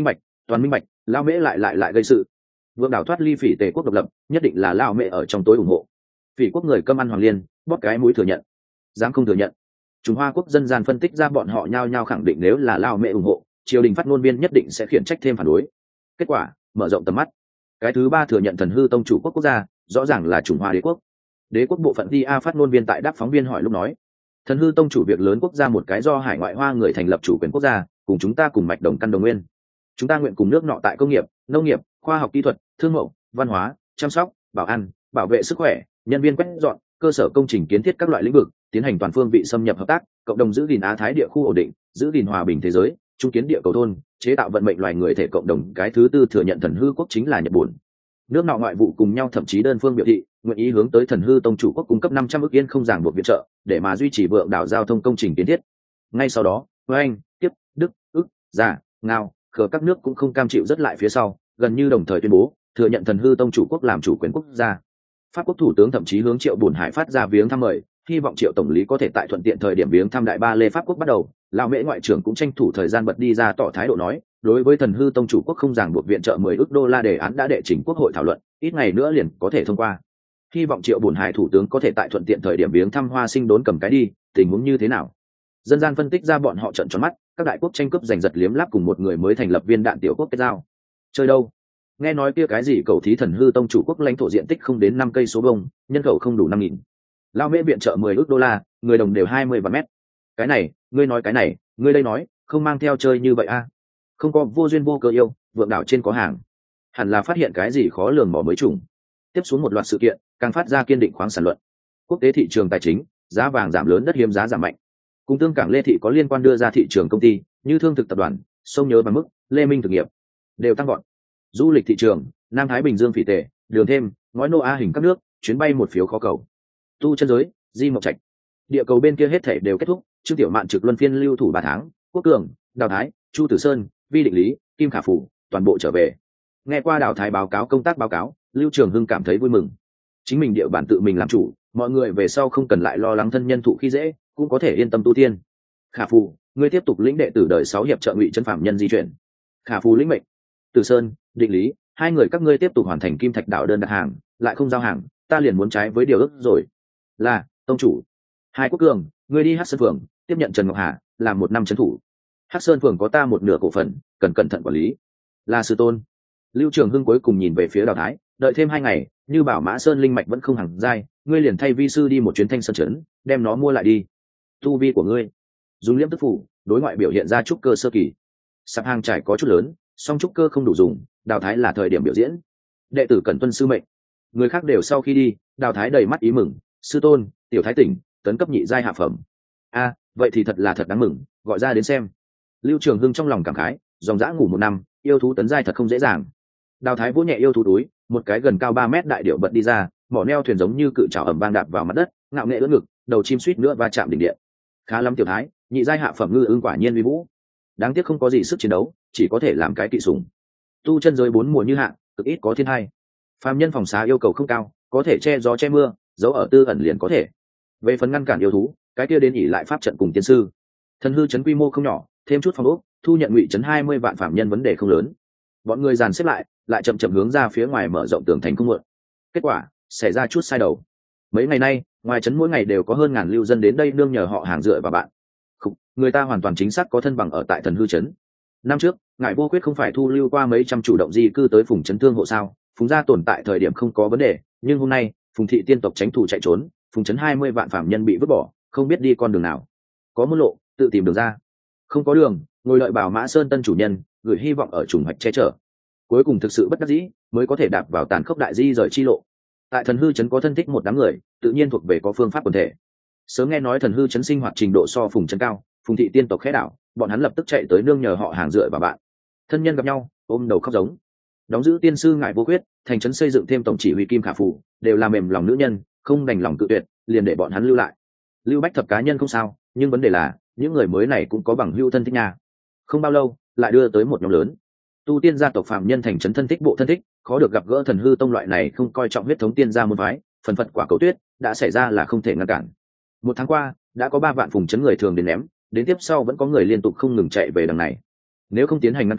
toàn minh bạch lao mễ lại lại lại gây sự. Vượng đảo thoát ly phỉ tề quốc độc lập nhất định là lao mễ ở trong tối ủng hộ. Phỉ quốc người cơm ăn hoàng liên bóp cái mũi thừa nhận, dám không thừa nhận. Trung Hoa quốc dân gian phân tích ra bọn họ nhao nhao khẳng định nếu là lao mễ ủng hộ, triều đình phát ngôn viên nhất định sẽ khiển trách thêm phản đối. Kết quả mở rộng tầm mắt, cái thứ ba thừa nhận thần hư tông chủ quốc quốc gia rõ ràng là Trung Hoa đế quốc. Đế quốc bộ phận đi a phát ngôn viên tại đáp phóng viên hỏi lúc nói, thần hư tông chủ việc lớn quốc gia một cái do hải ngoại hoa người thành lập chủ quyền quốc gia, cùng chúng ta cùng mạch đồng căn đồng nguyên. Chúng ta nguyện cùng nước nọ tại công nghiệp, nông nghiệp, khoa học kỹ thuật, thương mậu, văn hóa, chăm sóc, bảo an, bảo vệ sức khỏe, nhân viên quét dọn, cơ sở công trình kiến thiết các loại lĩnh vực, tiến hành toàn phương vị xâm nhập hợp tác, cộng đồng giữ gìn Á Thái địa khu ổn định, giữ gìn hòa bình thế giới, trung kiến địa cầu thôn, chế tạo vận mệnh loài người thể cộng đồng. Cái thứ tư thừa nhận thần hư quốc chính là Nhật Bản. Nước nọ ngoại vụ cùng nhau thậm chí đơn phương biểu thị nguyện ý hướng tới thần hư tông chủ quốc cung cấp năm trăm ức yên không ràng buộc viện trợ để mà duy trì vượng đảo giao thông công trình kiến thiết. Ngay sau đó, Anh, tiếp, Đức, ức, giả, ngao, khờ các nước cũng không cam chịu rất lại phía sau, gần như đồng thời tuyên bố thừa nhận thần hư tông chủ quốc làm chủ quyền quốc gia. Pháp quốc thủ tướng thậm chí hướng Triệu Bổn Hải phát ra viếng thăm mời, hy vọng Triệu tổng lý có thể tại thuận tiện thời điểm viếng thăm Đại Ba Lê Pháp quốc bắt đầu. Lão Mễ ngoại trưởng cũng tranh thủ thời gian bật đi ra tỏ thái độ nói, đối với thần hư tông chủ quốc không ràng buộc viện trợ mười ức đô la đề án đã đệ trình quốc hội thảo luận, ít ngày nữa liền có thể thông qua. Hy vọng Triệu Bổn Hải thủ tướng có thể tại thuận tiện thời điểm viếng thăm Hoa Sinh đốn cầm cái đi, tình huống như thế nào? Dân gian phân tích ra bọn họ trợn tròn mắt, các đại quốc tranh cướp giành giật liếm láp cùng một người mới thành lập viên đạn tiểu quốc kết giao. Chơi đâu? Nghe nói kia cái gì cầu thí thần hư tông chủ quốc lãnh thổ diện tích không đến năm cây số vuông, nhân khẩu không đủ năm nghìn. Lao Mễ viện trợ mười ức đô la, người đồng đều hai mươi vạn mét. Cái này, ngươi nói cái này, ngươi đây nói, không mang theo chơi như vậy a? À? Không có vô duyên vô cớ yêu, vượng đảo trên có hàng. Hẳn là phát hiện cái gì khó lường mỏ mới trùng. Tiếp xuống một loạt sự kiện, càng phát ra kiên định khoáng sản luận. Quốc tế thị trường tài chính, giá vàng giảm lớn, đất hiếm giá giảm mạnh. Cùng tương cảng Lê Thị có liên quan đưa ra thị trường công ty, như Thương thực tập đoàn, Sông Nhớ Bằng Mức, Lê Minh thực nghiệp, đều tăng gọn. Du lịch thị trường, Nam Thái Bình Dương phỉ tề, đường thêm, ngói nô a hình các nước, chuyến bay một phiếu khó cầu. Tu chân giới, Di Mộc Trạch. Địa cầu bên kia hết thể đều kết thúc, Trương Tiểu Mạn trực luân phiên lưu thủ ba tháng, Quốc Cường, Đào Thái, Chu Tử Sơn, Vi Định Lý, Kim Khả Phủ, toàn bộ trở về. Nghe qua Đào Thái báo cáo công tác báo cáo, Lưu Trường Hưng cảm thấy vui mừng. Chính mình địa bản tự mình làm chủ, mọi người về sau không cần lại lo lắng thân nhân thụ khi dễ, cũng có thể yên tâm tu tiên. Khả Phù, ngươi tiếp tục lĩnh đệ tử đời sáu hiệp trợ Ngụy Chân phạm nhân di chuyển. Khả Phù lĩnh mệnh. Tử Sơn, Định Lý, hai người các ngươi tiếp tục hoàn thành Kim Thạch Đạo đơn đặt hàng, lại không giao hàng, ta liền muốn trái với điều ước rồi. Là, tông chủ. Hai Quốc Cường, ngươi đi Hắc Sơn phường, tiếp nhận Trần Ngọc Hà, làm một năm trấn thủ. Hắc Sơn phường có ta một nửa cổ phần, cần cẩn thận quản lý. Là sư tôn. Lưu Trường Hưng cuối cùng nhìn về phía Đào Thái, đợi thêm hai ngày, như bảo Mã Sơn linh mạch vẫn không hằng dai, ngươi liền thay vi sư đi một chuyến Thanh Sơn trấn, đem nó mua lại đi. Tu vi của ngươi, dùng liễm tức phủ, đối ngoại biểu hiện ra trúc cơ sơ kỳ. Sạp hàng trải có chút lớn, song trúc cơ không đủ dùng, Đào Thái là thời điểm biểu diễn. Đệ tử cần tuân sư mệnh. Người khác đều sau khi đi, Đào Thái đầy mắt ý mừng, sư tôn, tiểu thái tỉnh, tấn cấp nhị giai hạ phẩm. A, vậy thì thật là thật đáng mừng, gọi ra đến xem. Lưu Trường Hưng trong lòng cảm khái, dòng dã ngủ một năm, yêu thú tấn giai thật không dễ dàng. Đào Thái vỗ nhẹ yêu thú túi, một cái gần cao ba mét đại điệu bật đi ra, mỏ neo thuyền giống như cự trảo ẩm vang đạp vào mặt đất, ngạo nghệ ưỡn ngực, đầu chim suýt nữa va chạm đỉnh điện. Khá lắm tiểu thái, nhị giai hạ phẩm ngư ưng quả nhiên uy vũ. Đáng tiếc không có gì sức chiến đấu, chỉ có thể làm cái kỵ sủng. Tu chân giới bốn mùa như hạ, cực ít có thiên hai. Phàm nhân phòng xá yêu cầu không cao, có thể che gió che mưa, giấu ở tư ẩn liền có thể. Về phần ngăn cản yêu thú, cái kia đến ỉ lại pháp trận cùng tiên sư. Thần hư chấn quy mô không nhỏ, thêm chút phòng ốc, thu nhận Ngụy chấn hai mươi vạn phạm nhân vấn đề không lớn. Bọn người dàn xếp lại, lại chậm chậm hướng ra phía ngoài mở rộng tường thành không muộn. Kết quả, xảy ra chút sai đầu. Mấy ngày nay, ngoài trấn mỗi ngày đều có hơn ngàn lưu dân đến đây nương nhờ họ hàng dựa vào bạn. Không, người ta hoàn toàn chính xác có thân bằng ở tại thần hư trấn. Năm trước, ngài vô quyết không phải thu lưu qua mấy trăm chủ động di cư tới Phùng trấn thương hộ sao? Phùng gia tồn tại thời điểm không có vấn đề, nhưng hôm nay, Phùng thị tiên tộc tránh thủ chạy trốn, Phùng trấn hai mươi vạn phạm nhân bị vứt bỏ, không biết đi con đường nào. Có môn lộ, tự tìm đường ra. Không có đường, ngồi đợi Bảo Mã Sơn tân chủ nhân, gửi hy vọng ở trùng hoạch che chở. Cuối cùng thực sự bất đắc dĩ, mới có thể đạp vào tàn khốc đại di rời chi lộ. Tại thần hư trấn có thân thích một đám người, tự nhiên thuộc về có phương pháp quần thể. Sớm nghe nói thần hư trấn sinh hoạt trình độ so Phùng trấn cao, Phùng thị tiên tộc khẽ đảo, bọn hắn lập tức chạy tới nương nhờ họ hàng dựa vào bạn. Thân nhân gặp nhau, ôm đầu khóc giống. Đóng giữ tiên sư ngại vô quyết, thành trấn xây dựng thêm tổng chỉ huy Kim Khả Phủ, đều là mềm lòng nữ nhân, không đành lòng tự tuyệt, liền để bọn hắn lưu lại. Lưu Bách thập cá nhân không sao, nhưng vấn đề là những người mới này cũng có bằng hữu thân thích nhà. Không bao lâu, lại đưa tới một nhóm lớn tu tiên gia tộc phạm nhân thành trấn thân thích bộ thân thích, khó được gặp gỡ thần hư tông loại này không coi trọng huyết thống tiên gia môn phái, phần phật quả cầu tuyết đã xảy ra là không thể ngăn cản. Một tháng qua, đã có ba vạn Phùng trấn người thường đến ném, đến tiếp sau vẫn có người liên tục không ngừng chạy về đằng này. Nếu không tiến hành ngăn cản,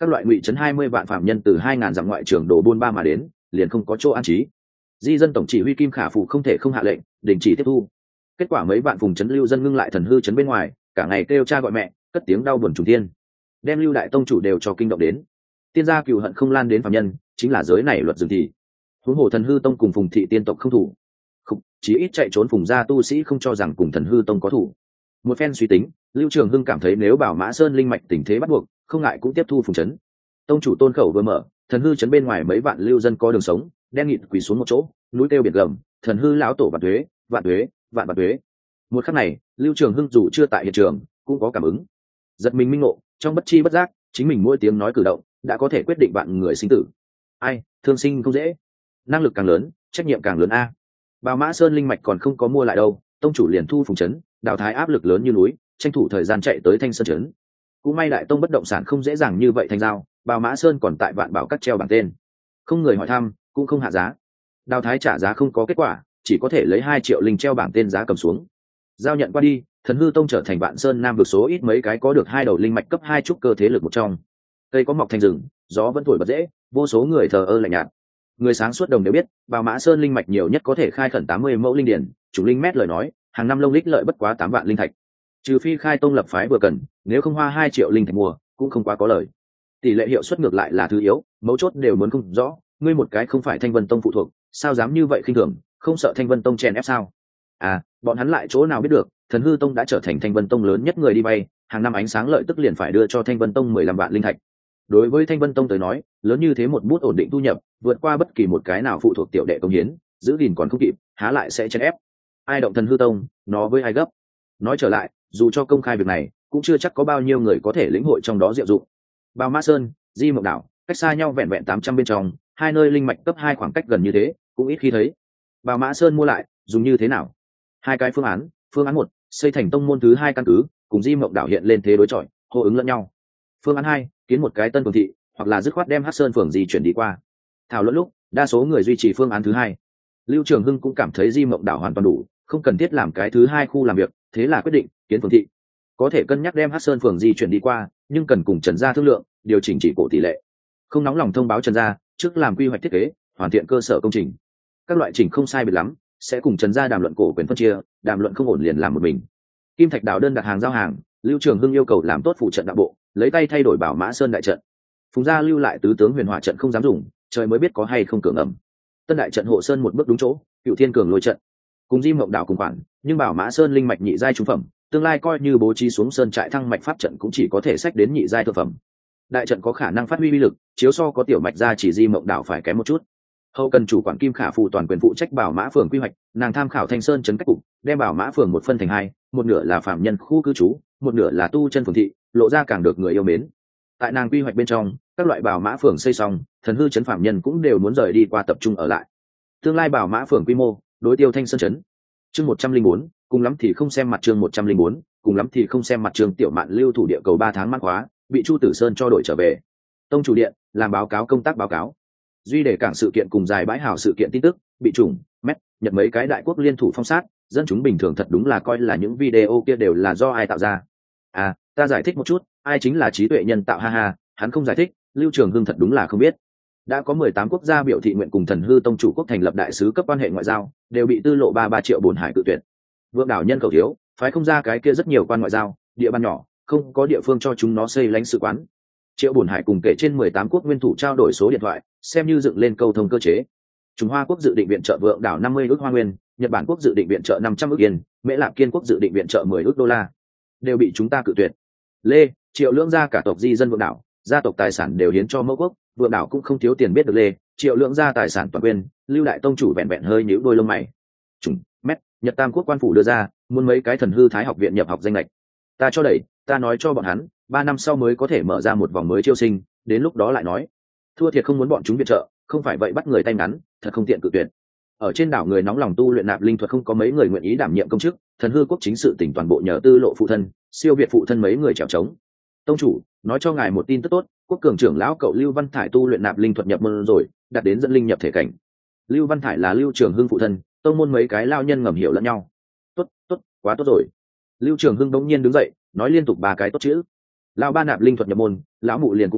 các loại ngụy trấn hai mươi vạn phạm nhân từ hai ngàn dặm ngoại trường đồ buôn ba mà đến, liền không có chỗ an trí. Di dân tổng chỉ huy Kim Khả Phụ không thể không hạ lệnh đình chỉ tiếp thu. Kết quả mấy vạn vùng trấn lưu dân ngưng lại thần hư trấn bên ngoài, cả ngày kêu cha gọi mẹ, cất tiếng đau buồn trùng thiên, đem lưu đại tông chủ đều cho kinh động đến. Tiên gia cừu hận không lan đến phạm nhân, chính là giới này luật dừng thì. Huống hồ thần hư tông cùng phùng thị tiên tộc không thủ, không, chỉ ít chạy trốn phùng gia tu sĩ không cho rằng cùng thần hư tông có thủ. Một phen suy tính, Lưu Trường Hưng cảm thấy nếu bảo Mã Sơn linh mạch tình thế bắt buộc, không ngại cũng tiếp thu phùng trấn. Tông chủ tôn khẩu vừa mở, thần hư trấn bên ngoài mấy vạn lưu dân có đường sống, đen nghịt quỳ xuống một chỗ, núi kêu biển gầm, thần hư lão tổ vạn tuế, vạn tuế, vạn vạn tuế. Một khắc này, Lưu Trường Hưng dù chưa tại hiện trường, cũng có cảm ứng. Giật mình minh ngộ, trong bất chi bất giác, chính mình mỗi tiếng nói cử động, đã có thể quyết định bạn người sinh tử. Ai, thương sinh không dễ, năng lực càng lớn, trách nhiệm càng lớn a. Bảo Mã Sơn linh mạch còn không có mua lại đâu, tông chủ liền thu phùng trấn, đào thái áp lực lớn như núi, tranh thủ thời gian chạy tới Thanh Sơn trấn. Cũng may đại tông bất động sản không dễ dàng như vậy thành giao, Bảo Mã Sơn còn tại Vạn Bảo các treo bảng tên, không người hỏi thăm, cũng không hạ giá. Đào thái trả giá không có kết quả, chỉ có thể lấy hai triệu linh treo bảng tên giá cầm xuống. Giao nhận qua đi, thần hư tông trở thành Vạn Sơn Nam vực số ít mấy cái có được hai đầu linh mạch cấp hai trúc cơ thế lực một trong. Cây có mọc thành rừng, gió vẫn thổi bật dễ, vô số người thờ ơ lạnh nhạt. Người sáng suốt đồng đều biết, Bảo Mã Sơn linh mạch nhiều nhất có thể khai khẩn tám mươi mẫu linh điển, chủ linh mét lời nói, hàng năm lông lích lợi bất quá tám vạn linh thạch. Trừ phi khai tông lập phái vừa cần, nếu không hoa hai triệu linh thạch mua, cũng không quá có lời. Tỷ lệ hiệu suất ngược lại là thứ yếu, mấu chốt đều muốn không rõ, ngươi một cái không phải Thanh Vân Tông phụ thuộc, sao dám như vậy khinh thường, không sợ Thanh Vân Tông chèn ép sao? À, bọn hắn lại chỗ nào biết được, Thần Hư Tông đã trở thành Thanh Vân Tông lớn nhất người đi bay, hàng năm ánh sáng lợi tức liền phải đưa cho Thanh Vân Tông mười lăm vạn linh thạch. Đối với Thanh Vân Tông tới nói, lớn như thế một bút ổn định thu nhập, vượt qua bất kỳ một cái nào phụ thuộc tiểu đệ công hiến, giữ gìn còn không kịp, há lại sẽ chèn ép. Ai động Thần Hư Tông, nó với ai gấp. Nói trở lại, dù cho công khai việc này, cũng chưa chắc có bao nhiêu người có thể lĩnh hội trong đó diệu dụng. Bao Mã Sơn, Di Mộng Đảo, cách xa nhau vẹn vẹn tám trăm bên trong, hai nơi linh mạch cấp hai khoảng cách gần như thế, cũng ít khi thấy. Bao Mã Sơn mua lại, dùng như thế nào? Hai cái phương án, phương án một, xây thành tông môn thứ hai căn cứ, cùng Di Mộng Đảo hiện lên thế đối chọi, hô ứng lẫn nhau. Phương án hai, kiến một cái tân phường thị, hoặc là dứt khoát đem Hắc Sơn phường di chuyển đi qua. Thảo luận lúc, đa số người duy trì phương án thứ hai. Lưu Trường Hưng cũng cảm thấy Di Mộng Đảo hoàn toàn đủ, không cần thiết làm cái thứ hai khu làm việc, thế là quyết định kiến phường thị. Có thể cân nhắc đem Hắc Sơn phường di chuyển đi qua, nhưng cần cùng Trần gia thương lượng, điều chỉnh chỉ cổ tỷ lệ. Không nóng lòng thông báo Trần gia, trước làm quy hoạch thiết kế, hoàn thiện cơ sở công trình. Các loại chỉnh không sai biệt lắm, sẽ cùng Trần gia đàm luận cổ quyền phân chia, đàm luận không ổn liền làm một mình. Kim Thạch Đảo đơn đặt hàng giao hàng, Lưu Trường Hưng yêu cầu làm tốt phụ trận đạo bộ, lấy tay thay đổi Bảo Mã Sơn đại trận. Phùng gia lưu lại tứ tướng huyền hỏa trận không dám dùng, trời mới biết có hay không cường ẩm. Tân đại trận hộ sơn một bước đúng chỗ, Cựu Thiên Cường lôi trận. Cùng Di Mộng Đảo cùng khoản, nhưng Bảo Mã Sơn linh mạch nhị giai trung phẩm, tương lai coi như bố trí xuống sơn trại thăng mạch pháp trận cũng chỉ có thể sách đến nhị giai thượng phẩm. Đại trận có khả năng phát huy uy lực, chiếu so có tiểu mạch ra chỉ Di Mộng Đảo phải kém một chút. Hậu cần chủ quản Kim Khả Phù toàn quyền phụ trách Bảo Mã phường quy hoạch, nàng tham khảo Thanh Sơn trấn cách cục, đem Bảo Mã phường một phân thành hai, một nửa là phạm nhân khu cư trú, một nửa là tu chân phường thị, lộ ra càng được người yêu mến. Tại nàng quy hoạch bên trong, các loại Bảo Mã phường xây xong, thần hư trấn phạm nhân cũng đều muốn rời đi qua tập trung ở lại. Tương lai Bảo Mã phường quy mô, đối tiêu Thanh Sơn trấn. Chương một trăm linh bốn, cùng lắm thì không xem mặt chương một trăm linh bốn, cùng lắm thì không xem mặt chương tiểu mạn lưu thủ địa cầu ba tháng mãn khóa, bị Chu Tử Sơn cho đổi trở về. Tông chủ điện, làm báo cáo công tác báo cáo. Duy để cảng sự kiện cùng dài bãi hảo sự kiện tin tức, bị trùng, mét, nhật mấy cái đại quốc liên thủ phong sát, dân chúng bình thường thật đúng là coi là những video kia đều là do ai tạo ra. À, ta giải thích một chút, ai chính là trí tuệ nhân tạo ha ha, hắn không giải thích, Lưu Trường Hưng thật đúng là không biết. Đã có mười tám quốc gia biểu thị nguyện cùng Thần Hư Tông chủ quốc thành lập đại sứ cấp quan hệ ngoại giao, đều bị Tư Lộ ba ba triệu bổn hải cự tuyệt. Vượng đảo nhân khẩu thiếu, phái không ra cái kia rất nhiều quan ngoại giao, địa bàn nhỏ, không có địa phương cho chúng nó xây lãnh sự quán. Triệu bổn hải cùng kể trên mười tám quốc nguyên thủ trao đổi số điện thoại, xem như dựng lên câu thông cơ chế. Trung Hoa quốc dự định viện trợ Vượng đảo năm mươi ức hoa nguyên, Nhật Bản quốc dự định viện trợ năm trăm ức yên, Mễ Lạp Kiên quốc dự định viện trợ mười ức đô la, đều bị chúng ta cự tuyệt. Lê, Triệu Lưỡng gia cả tộc di dân Vượng đảo, gia tộc tài sản đều hiến cho mẫu quốc, Vượng đảo cũng không thiếu tiền biết được Lê, Triệu Lưỡng gia tài sản toàn quyền, Lưu đại tông chủ vẹn vẹn hơi nhíu đôi lông mày. Trùng, mét, Nhật Tam quốc quan phủ đưa ra, muốn mấy cái Thần Hư Thái học viện nhập học danh lệch. Ta cho đẩy, ta nói cho bọn hắn, ba năm sau mới có thể mở ra một vòng mới chiêu sinh, đến lúc đó lại nói. Thua thiệt không muốn bọn chúng viện trợ, không phải vậy bắt người tay ngắn, thật không tiện cự tuyệt. Ở trên đảo người nóng lòng tu luyện nạp linh thuật không có mấy người nguyện ý đảm nhiệm công chức, Thần Hư quốc chính sự tỉnh toàn bộ nhờ Tư Lộ phụ thân, siêu việt phụ thân mấy người trèo trống. Tông chủ, nói cho ngài một tin tức tốt, quốc cường trưởng lão cậu Lưu Văn Thải tu luyện nạp linh thuật nhập môn rồi, đạt đến dẫn linh nhập thể cảnh. Lưu Văn Thải là Lưu Trường Hưng phụ thân, tông môn mấy cái lao nhân ngầm hiểu lẫn nhau. Tốt, tốt, quá tốt rồi. Lưu Trường Hưng bỗng nhiên đứng dậy, nói liên tục ba cái tốt chữ. Lão ba nạp linh thuật nhập môn, lão mụ liền cũng sắp,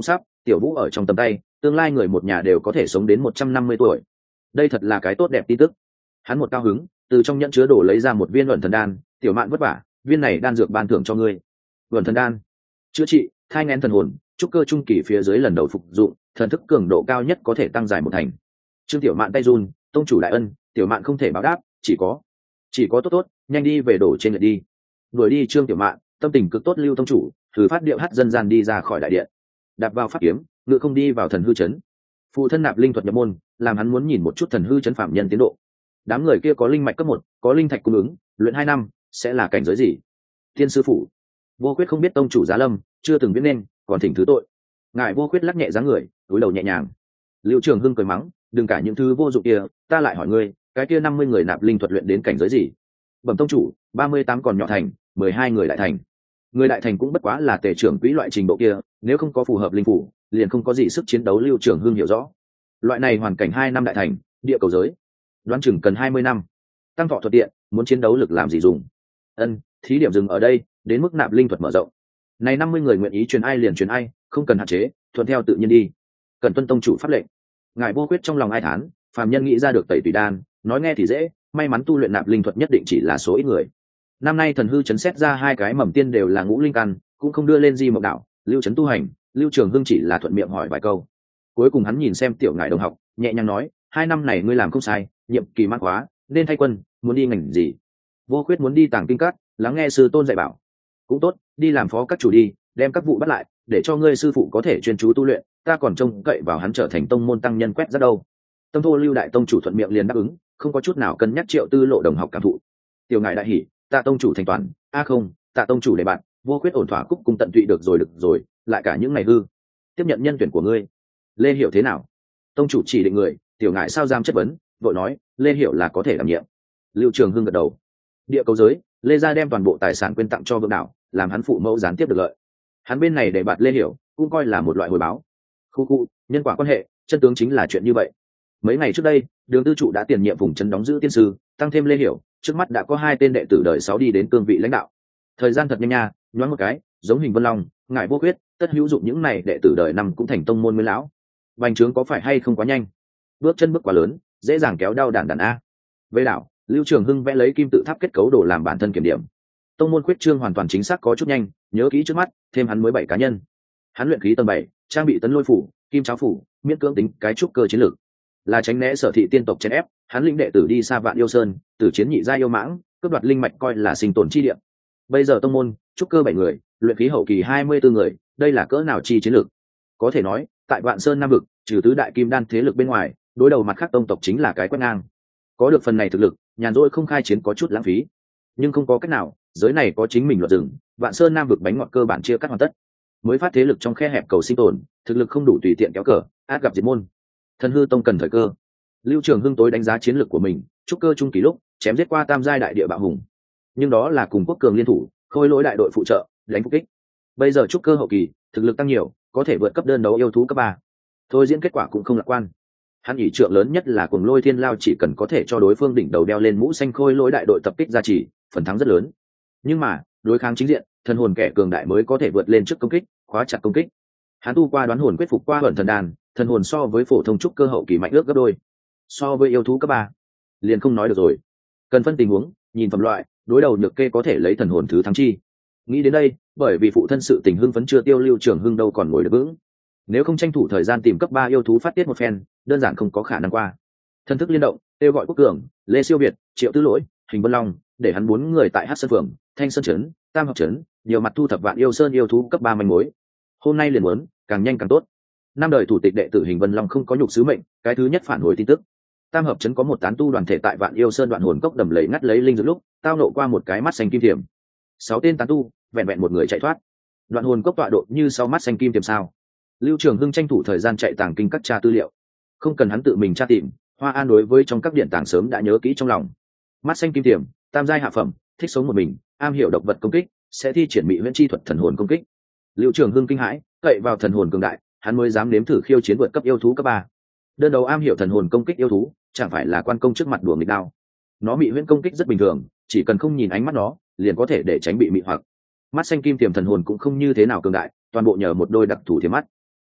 tiểu vũ ở trong tầm tay, tương lai người một nhà đều có thể sống đến một trăm năm mươi tuổi. Đây thật là cái tốt đẹp tin tức. Hắn một cao hứng, từ trong nhẫn chứa đồ lấy ra một viên ẩn thần đan. Tiểu Mạn vất vả, viên này đan dược ban thưởng cho ngươi. Ẩn thần đan, chữa trị, thai nghén thần hồn, trúc cơ trung kỳ phía dưới lần đầu phục dụng, thần thức cường độ cao nhất có thể tăng dài một thành. Trương Tiểu Mạn tay run, tông chủ đại ân, Tiểu Mạn không thể báo đáp, chỉ có chỉ có tốt tốt, nhanh đi về đổ trên lượt đi. Đuổi đi Trương Tiểu Mạn, tâm tình cực tốt Lưu tông chủ, thử phát điệu hát dân gian đi ra khỏi đại điện, đạp vào pháp kiếm, ngựa không đi vào thần hư chấn. Phụ thân nạp linh thuật nhập môn, làm hắn muốn nhìn một chút thần hư chấn phạm nhân tiến độ. Đám người kia có linh mạch cấp một, có linh thạch cung ứng, luyện hai năm sẽ là cảnh giới gì? Thiên sư phụ Vô Quyết không biết tông chủ giá lâm, chưa từng biết nên, còn thỉnh thứ tội. Ngài Vô Quyết lắc nhẹ dáng người, cúi đầu nhẹ nhàng. Lưu Trường Hưng cười mắng, đừng cả những thứ vô dụng kia, ta lại hỏi ngươi, cái kia năm mươi người nạp linh thuật luyện đến cảnh giới gì? Bẩm tông chủ, ba mươi tám còn nhỏ thành, mười hai người đại thành. Người đại thành cũng bất quá là tề trưởng quỹ loại trình độ kia, nếu không có phù hợp linh phủ, liền không có gì sức chiến đấu. Lưu Trường Hưng hiểu rõ. Loại này hoàn cảnh hai năm đại thành, địa cầu giới, đoán chừng cần hai mươi năm. Tăng thọ thuận tiện, muốn chiến đấu lực làm gì dùng? Ân, thí điểm dừng ở đây, đến mức nạp linh thuật mở rộng. Này năm mươi người nguyện ý truyền ai liền truyền ai, không cần hạn chế, thuận theo tự nhiên đi. Cần tuân tông chủ pháp lệnh. Ngài Vô Quyết trong lòng ai thán, phàm nhân nghĩ ra được tẩy tùy đan, nói nghe thì dễ, may mắn tu luyện nạp linh thuật nhất định chỉ là số ít người. Năm nay thần hư chấn xét ra hai cái mầm tiên đều là ngũ linh căn, cũng không đưa lên di mộng đạo. Lưu chấn tu hành, Lưu Trường Hưng chỉ là thuận miệng hỏi vài câu. Cuối cùng hắn nhìn xem tiểu ngài đồng học, nhẹ nhàng nói, hai năm này ngươi làm không sai, nhiệm kỳ mãn quá, nên thay quân, muốn đi ngành gì? Vô Quyết muốn đi tàng kinh cát, lắng nghe sư tôn dạy bảo. Cũng tốt, đi làm phó các chủ đi, đem các vụ bắt lại, để cho ngươi sư phụ có thể chuyên chú tu luyện, ta còn trông cậy vào hắn trở thành tông môn tăng nhân quét ra đâu. Tâm thô Lưu đại tông chủ thuận miệng liền đáp ứng, không có chút nào cân nhắc Triệu Tư Lộ đồng học cảm thụ. Tiểu ngài đại hỉ, tạ tông chủ thành toàn, a không, tạ tông chủ để bạn, Vô Quyết ổn thỏa cúc cung tận tụy được rồi được rồi, lại cả những ngày hư. Tiếp nhận nhân tuyển của ngươi. Lê Hiểu thế nào? Tông chủ chỉ định người, tiểu ngài sao dám chất vấn, vội nói, Lê Hiểu là có thể đảm nhiệm. Lưu Trường Hưng gật đầu. Địa cầu giới, Lê gia đem toàn bộ tài sản quyên tặng cho Vương đảo, làm hắn phụ mẫu gián tiếp được lợi. Hắn bên này để bạt Lê Hiểu, cũng coi là một loại hồi báo. Khu khu, nhân quả quan hệ, chân tướng chính là chuyện như vậy. Mấy ngày trước đây, Đường tư trụ đã tiền nhiệm vùng trấn đóng giữ tiên sư, tăng thêm Lê Hiểu, trước mắt đã có hai tên đệ tử đời sáu đi đến cương vị lãnh đạo. Thời gian thật nhanh nha, nhoáng một cái, giống Hình Vân Long, ngài Vô Quyết, tất hữu dụng những này đệ tử đời năm cũng thành tông môn nguyên lão. Bành trướng có phải hay không quá nhanh? Bước chân bước quá lớn, dễ dàng kéo đau đản đản a. Về đảo, Lưu Trường Hưng vẽ lấy kim tự tháp kết cấu đồ làm bản thân kiểm điểm. Tông môn quyết trương hoàn toàn chính xác có chút nhanh, nhớ kỹ trước mắt, thêm hắn mới bảy cá nhân. Hắn luyện khí tầng bảy, trang bị tấn lôi phủ, kim cháo phủ, miễn cưỡng tính cái trúc cơ chiến lược. Là tránh né sở thị tiên tộc chèn ép, hắn linh đệ tử đi xa Vạn Yêu Sơn, từ chiến nhị gia yêu mãng, cướp đoạt linh mạch coi là sinh tồn chi địa. Bây giờ tông môn, trúc cơ bảy người, luyện khí hậu kỳ hai mươi bốn người, đây là cỡ nào chi chiến lược? Có thể nói, tại Vạn Sơn Nam vực, trừ tứ đại kim đan thế lực bên ngoài, đối đầu mặt khác tông tộc chính là cái quét ngang. Có được phần này thực lực, nhàn rỗi không khai chiến có chút lãng phí. Nhưng không có cách nào, giới này có chính mình luật rừng, Vạn Sơn Nam vực bánh ngọt cơ bản chia cắt hoàn tất. Mới phát thế lực trong khe hẹp cầu sinh tồn, thực lực không đủ tùy tiện kéo cờ, át gặp diệt môn. Thần hư tông cần thời cơ. Lưu Trường Hưng tối đánh giá chiến lược của mình, trúc cơ trung kỳ lúc, chém giết qua tam giai đại địa bạo hùng. Nhưng đó là cùng quốc cường liên thủ, khôi lỗi đại đội phụ trợ, đánh phục kích. Bây giờ trúc cơ hậu kỳ, thực lực tăng nhiều, có thể vượt cấp đơn đấu yêu thú cấp ba. Thôi diễn kết quả cũng không lạc quan. Hắn ỷ trượng lớn nhất là cuồng lôi thiên lao, chỉ cần có thể cho đối phương đỉnh đầu đeo lên mũ xanh khôi lỗi đại đội tập kích gia trì, phần thắng rất lớn. Nhưng mà đối kháng chính diện, thần hồn kẻ cường đại mới có thể vượt lên trước công kích, khóa chặt công kích. Hắn tu qua đoán hồn quyết phục qua ẩn thần đàn, thần hồn so với phổ thông trúc cơ hậu kỳ mạnh ước gấp đôi, so với yêu thú cấp ba liền không nói được rồi. Cần phân tình huống, nhìn phẩm loại, đối đầu nhược kê có thể lấy thần hồn thứ thắng chi. Nghĩ đến đây, bởi vì phụ thân sự tình hưng phấn chưa tiêu, Lưu Trường Hưng đâu còn ngồi được vững. Nếu không tranh thủ thời gian tìm cấp ba yêu thú phát tiết một phen, đơn giản không có khả năng qua. Thân thức liên động, kêu gọi Quốc Cường, Lê Siêu Việt, Triệu Tư Lỗi, Hình Vân Long, để hắn bốn người tại Hắc Sơn Phường, Thanh Sơn Trấn, Tam Hợp Trấn, nhiều mặt thu thập Vạn Yêu Sơn yêu thú cấp ba manh mối. Hôm nay liền muốn, càng nhanh càng tốt. Năm đời thủ tịch đệ tử Hình Vân Long không có nhục sứ mệnh, cái thứ nhất phản hồi tin tức. Tam Hợp Trấn có một tán tu đoàn thể tại Vạn Yêu Sơn đoạn hồn cốc đầm lầy ngắt lấy linh dược lúc, tao nộ qua một cái mắt xanh kim thiểm. Sáu tên tán tu, vẹn vẹn một người chạy thoát. Đoạn hồn cốc tọa độ như sau mắt xanh kim thiểm sao? Lưu Trường Hưng tranh thủ thời gian chạy tàng kinh các tra tư liệu. Không cần hắn tự mình tra tìm, Hoa An đối với trong các điện tàng sớm đã nhớ kỹ trong lòng. Mắt xanh kim thiểm, tam giai hạ phẩm, thích sống một mình, am hiểu độc vật công kích, sẽ thi triển mỹ huyễn chi thuật thần hồn công kích. Lưu Trường Hưng kinh hãi, cậy vào thần hồn cường đại, hắn mới dám nếm thử khiêu chiến vượt cấp yêu thú cấp ba. Đơn đấu am hiểu thần hồn công kích yêu thú, chẳng phải là quan công trước mặt đùa nghịch đao. Nó mỹ huyễn công kích rất bình thường, chỉ cần không nhìn ánh mắt nó, liền có thể để tránh bị mị hoặc. Mắt xanh kim tiềm thần hồn cũng không như thế nào cường đại, toàn bộ nhờ một đôi đặc thủ thiềm mắt.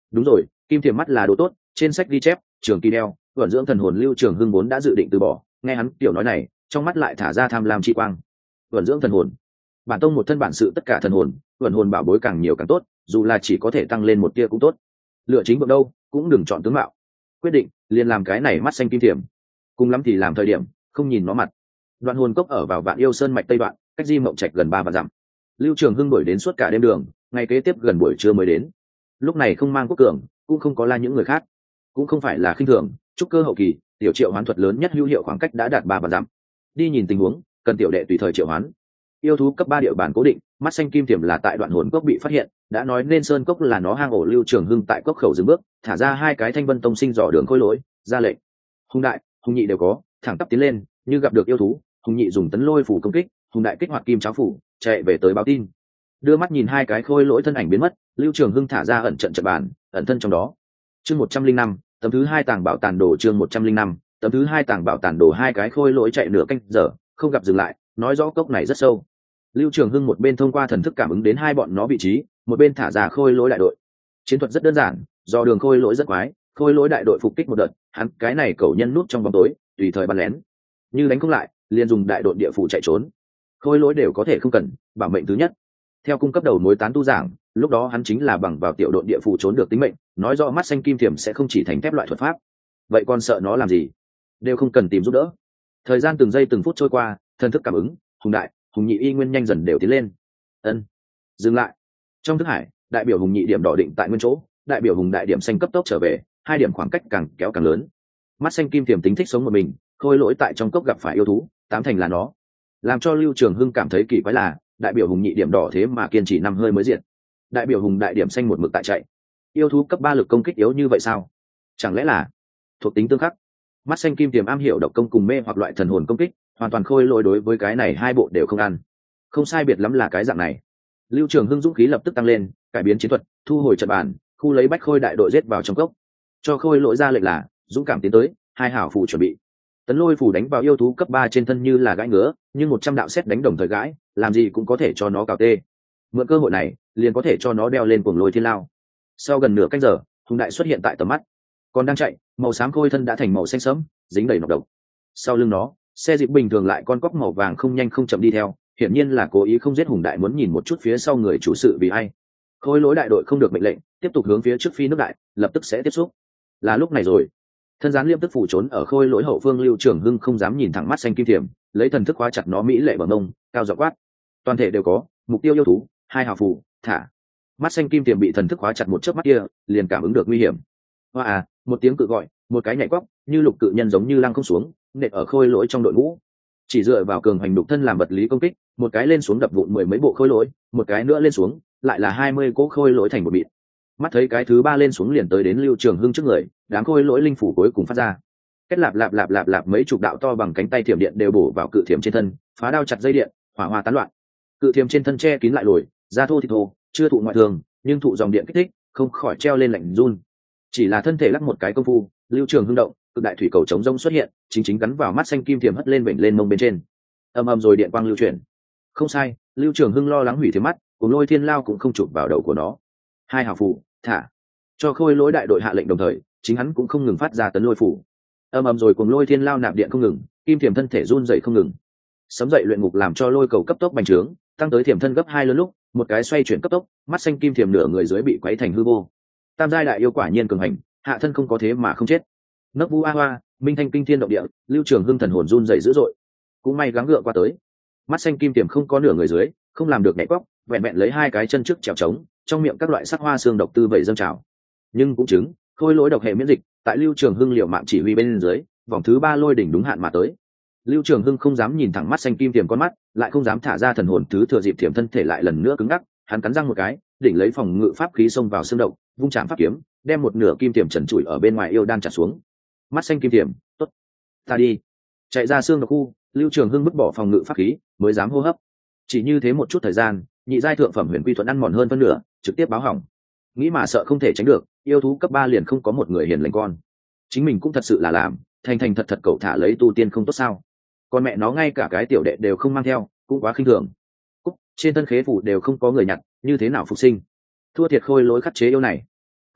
Đúng rồi, kim thiềm mắt là đồ tốt, trên sách ghi chép trường kỳ đeo vận dưỡng thần hồn. Lưu Trường Hưng vốn đã dự định từ bỏ, nghe hắn tiểu nói này, trong mắt lại thả ra tham lam chi quang. Vận dưỡng thần hồn, bản tông một thân bản sự tất cả thần hồn, vận hồn bảo bối càng nhiều càng tốt, dù là chỉ có thể tăng lên một tia cũng tốt. Lựa chính bậc đâu cũng đừng chọn tướng mạo. Quyết định liền làm cái này mắt xanh kim thiềm, cùng lắm thì làm thời điểm không nhìn nó mặt. Đoạn hồn cốc ở vào Vạn Yêu Sơn mạch tây đoạn, cách Di Mộng Trạch gần ba vạn dặm. Lưu Trường Hưng đuổi đến suốt cả đêm đường, ngày kế tiếp gần buổi trưa mới đến. Lúc này không mang Quốc Cường, cũng không có la những người khác, cũng không phải là khinh thường, trúc cơ hậu kỳ, tiểu triệu hoán thuật lớn nhất hữu hiệu khoảng cách đã đạt ba vạn dặm. Đi nhìn tình huống, cần tiểu đệ tùy thời triệu hoán. Yêu thú cấp ba địa bàn cố định, mắt xanh kim tiềm là tại đoạn hồn cốc bị phát hiện, đã nói nên sơn cốc là nó hang ổ. Lưu Trường Hưng tại cốc khẩu dừng bước, thả ra hai cái Thanh Vân Tông sinh dò đường khôi lỗi, ra lệnh. Hùng đại, hùng nhị đều có, thẳng tắp tiến lên, như gặp được yêu thú, hùng nhị dùng tấn lôi phủ công kích, hùng đại kích hoạt kim cháo phủ, chạy về tới báo tin. Đưa mắt nhìn hai cái khôi lỗi thân ảnh biến mất, Lưu Trường Hưng thả ra ẩn trận trận bàn, ẩn thân trong đó. Chương một trăm linh năm, tấm thứ hai tàng bảo tàn đồ. Chương một trăm linh năm, tấm thứ hai tàng bảo tàn đồ. Hai cái khôi lỗi chạy nửa canh giờ, không gặp dừng lại, nói rõ cốc này rất sâu. Lưu Trường Hưng một bên thông qua thần thức cảm ứng đến hai bọn nó vị trí, một bên thả ra khôi lỗi đại đội. Chiến thuật rất đơn giản, do đường khôi lỗi rất quái, khôi lỗi đại đội phục kích một đợt, hắn cái này cẩu nhân nút trong bóng tối, tùy thời bắn lén. Như đánh không lại, liền dùng đại đội địa phủ chạy trốn. Khôi lỗi đều có thể không cần, bảo mệnh thứ nhất. Theo cung cấp đầu mối tán tu giảng, lúc đó hắn chính là bằng vào tiểu đội địa phủ trốn được tính mệnh, nói rõ mắt xanh kim thiềm sẽ không chỉ thành thép loại thuật pháp. Vậy còn sợ nó làm gì? Đều không cần tìm giúp đỡ. Thời gian từng giây từng phút trôi qua, thần thức cảm ứng, hùng đại, hùng nhị y nguyên nhanh dần đều tiến lên. Ân, dừng lại. Trong thức hải, đại biểu hùng nhị điểm đỏ định tại nguyên chỗ, đại biểu hùng đại điểm xanh cấp tốc trở về, hai điểm khoảng cách càng kéo càng lớn. Mắt xanh kim tiềm tính thích sống một mình, khôi lỗi tại trong cốc gặp phải yêu thú, tám thành là nó. Làm cho Lưu Trường Hưng cảm thấy kỳ quái là, đại biểu hùng nhị điểm đỏ thế mà kiên trì năm hơi mới diệt, đại biểu hùng đại điểm xanh một mực tại chạy. Yêu thú cấp ba lực công kích yếu như vậy sao? Chẳng lẽ là thuộc tính tương khắc? Mắt xanh kim tiềm am hiểu độc công cùng mê hoặc loại thần hồn công kích, hoàn toàn khôi lỗi đối với cái này hai bộ đều không ăn. Không sai biệt lắm là cái dạng này. Lưu Trường Hưng dũng khí lập tức tăng lên, cải biến chiến thuật, thu hồi trận bàn, khu lấy bách khôi đại đội giết vào trong cốc. Cho khôi lỗi ra lệnh là dũng cảm tiến tới, hai hảo phù chuẩn bị. Tấn lôi phù đánh vào yêu thú cấp ba trên thân như là gãi ngứa, nhưng một trăm đạo xét đánh đồng thời gãi, làm gì cũng có thể cho nó cào tê. Mượn cơ hội này, liền có thể cho nó đeo lên cuồng lôi thiên lao. Sau gần nửa canh giờ, hùng đại xuất hiện tại tầm mắt. Còn đang chạy, màu xám khôi thân đã thành màu xanh sẫm, dính đầy nọc độc. Sau lưng nó, xe dịp bình thường lại con cóc màu vàng không nhanh không chậm đi theo, hiển nhiên là cố ý không giết hùng đại, muốn nhìn một chút phía sau người chủ sự vì ai. Khôi lỗi đại đội không được mệnh lệnh, tiếp tục hướng phía trước phi nước đại, lập tức sẽ tiếp xúc. Là lúc này rồi, thân gián liêm tức phủ trốn ở khôi lỗi hậu phương. Lưu Trường Hưng không dám nhìn thẳng mắt xanh kim thiềm, lấy thần thức khóa chặt nó mỹ lệ bờ mông, cao giọng quát: toàn thể đều có mục tiêu yêu thú, hai hào phù, thả. Mắt xanh kim thiềm bị thần thức khóa chặt một chớp mắt kia, liền cảm ứng được nguy hiểm. Hoa à, một tiếng cự gọi, một cái nhảy quóc, như lục cự nhân giống như lăng không xuống, nện ở khôi lỗi trong đội ngũ. Chỉ dựa vào cường hành đục thân làm vật lý công kích, một cái lên xuống đập vụn mười mấy bộ khôi lỗi, một cái nữa lên xuống, lại là hai mươi cỗ khôi lỗi thành một bịt. Mắt thấy cái thứ ba lên xuống liền tới đến Lưu Trường Hưng trước người, đám khôi lỗi linh phủ cuối cùng phát ra. Kết lạp lạp lạp lạp lạp mấy chục đạo to bằng cánh tay thiểm điện đều bổ vào cự thiểm trên thân, phá đao chặt dây điện, hỏa hoa tán loạn. Cự thiểm trên thân che kín lại lồi, da thô thịt thô, chưa thụ ngoại thường, nhưng thụ dòng điện kích thích, không khỏi treo lên lạnh run. Chỉ là thân thể lắc một cái công phu, Lưu Trường Hưng động, cực đại thủy cầu chống rông xuất hiện, chính chính gắn vào mắt xanh kim thiểm hất lên vểnh lên mông bên trên. Ầm ầm rồi điện quang lưu chuyển. Không sai, Lưu Trường Hưng lo lắng hủy thiểm mắt, cùng lôi thiên lao cũng không chụp vào đầu của nó. Hai hào phù, thả. Cho khôi lỗi đại đội hạ lệnh đồng thời, chính hắn cũng không ngừng phát ra tấn lôi phủ. Ầm ầm rồi cùng lôi thiên lao nạp điện không ngừng, kim thiểm thân thể run dậy không ngừng. Sấm dậy luyện ngục làm cho lôi cầu cấp tốc bành trướng, tăng tới thiểm thân gấp hai lần lúc, một cái xoay chuyển cấp tốc, mắt xanh kim thiểm nửa người dưới bị quấy thành hư vô. Tam giai đại yêu quả nhiên cường hành, hạ thân không có thế mà không chết. Nấc vu a hoa, minh thanh kinh thiên động địa, Lưu Trường Hưng thần hồn run dậy dữ dội. Cũng may gắng gượng qua tới. Mắt xanh kim thiểm không có nửa người dưới, không làm được nhảy quóc, vẹn vẹn lấy hai cái chân trước trèo trống, trong miệng các loại sắc hoa xương độc tư vậy dâng trào. Nhưng cũng chứng, khôi lỗi độc hệ miễn dịch, tại Lưu Trường Hưng liều mạng chỉ huy bên dưới, vòng thứ ba lôi đỉnh đúng hạn mà tới. Lưu Trường Hưng không dám nhìn thẳng mắt xanh kim thiểm con mắt, lại không dám thả ra thần hồn thứ thừa dịp thiểm thân thể lại lần nữa cứng ngắc, hắn cắn răng một cái, đỉnh lấy phòng ngự pháp khí xông vào xương độc, vung chạm pháp kiếm, đem một nửa kim thiểm trần trụi ở bên ngoài yêu đan chặt xuống. Mắt xanh kim thiểm, tốt, ta đi. Chạy ra xương độc khu, Lưu Trường Hưng bứt bỏ phòng ngự pháp khí, mới dám hô hấp. Chỉ như thế một chút thời gian, nhị giai thượng phẩm huyền quy thuận ăn mòn hơn phân nửa, trực tiếp báo hỏng. Nghĩ mà sợ không thể tránh được, yêu thú cấp ba liền không có một người hiền lành con. Chính mình cũng thật sự là làm, thành thành thật thật cậu thả lấy tu tiên không tốt sao? Con mẹ nó ngay cả cái tiểu đệ đều không mang theo, cũng quá khinh thường. Cúc, trên thân khế phủ đều không có người nhặt, như thế nào phục sinh? Thua thiệt khôi lỗi khắc chế yêu này.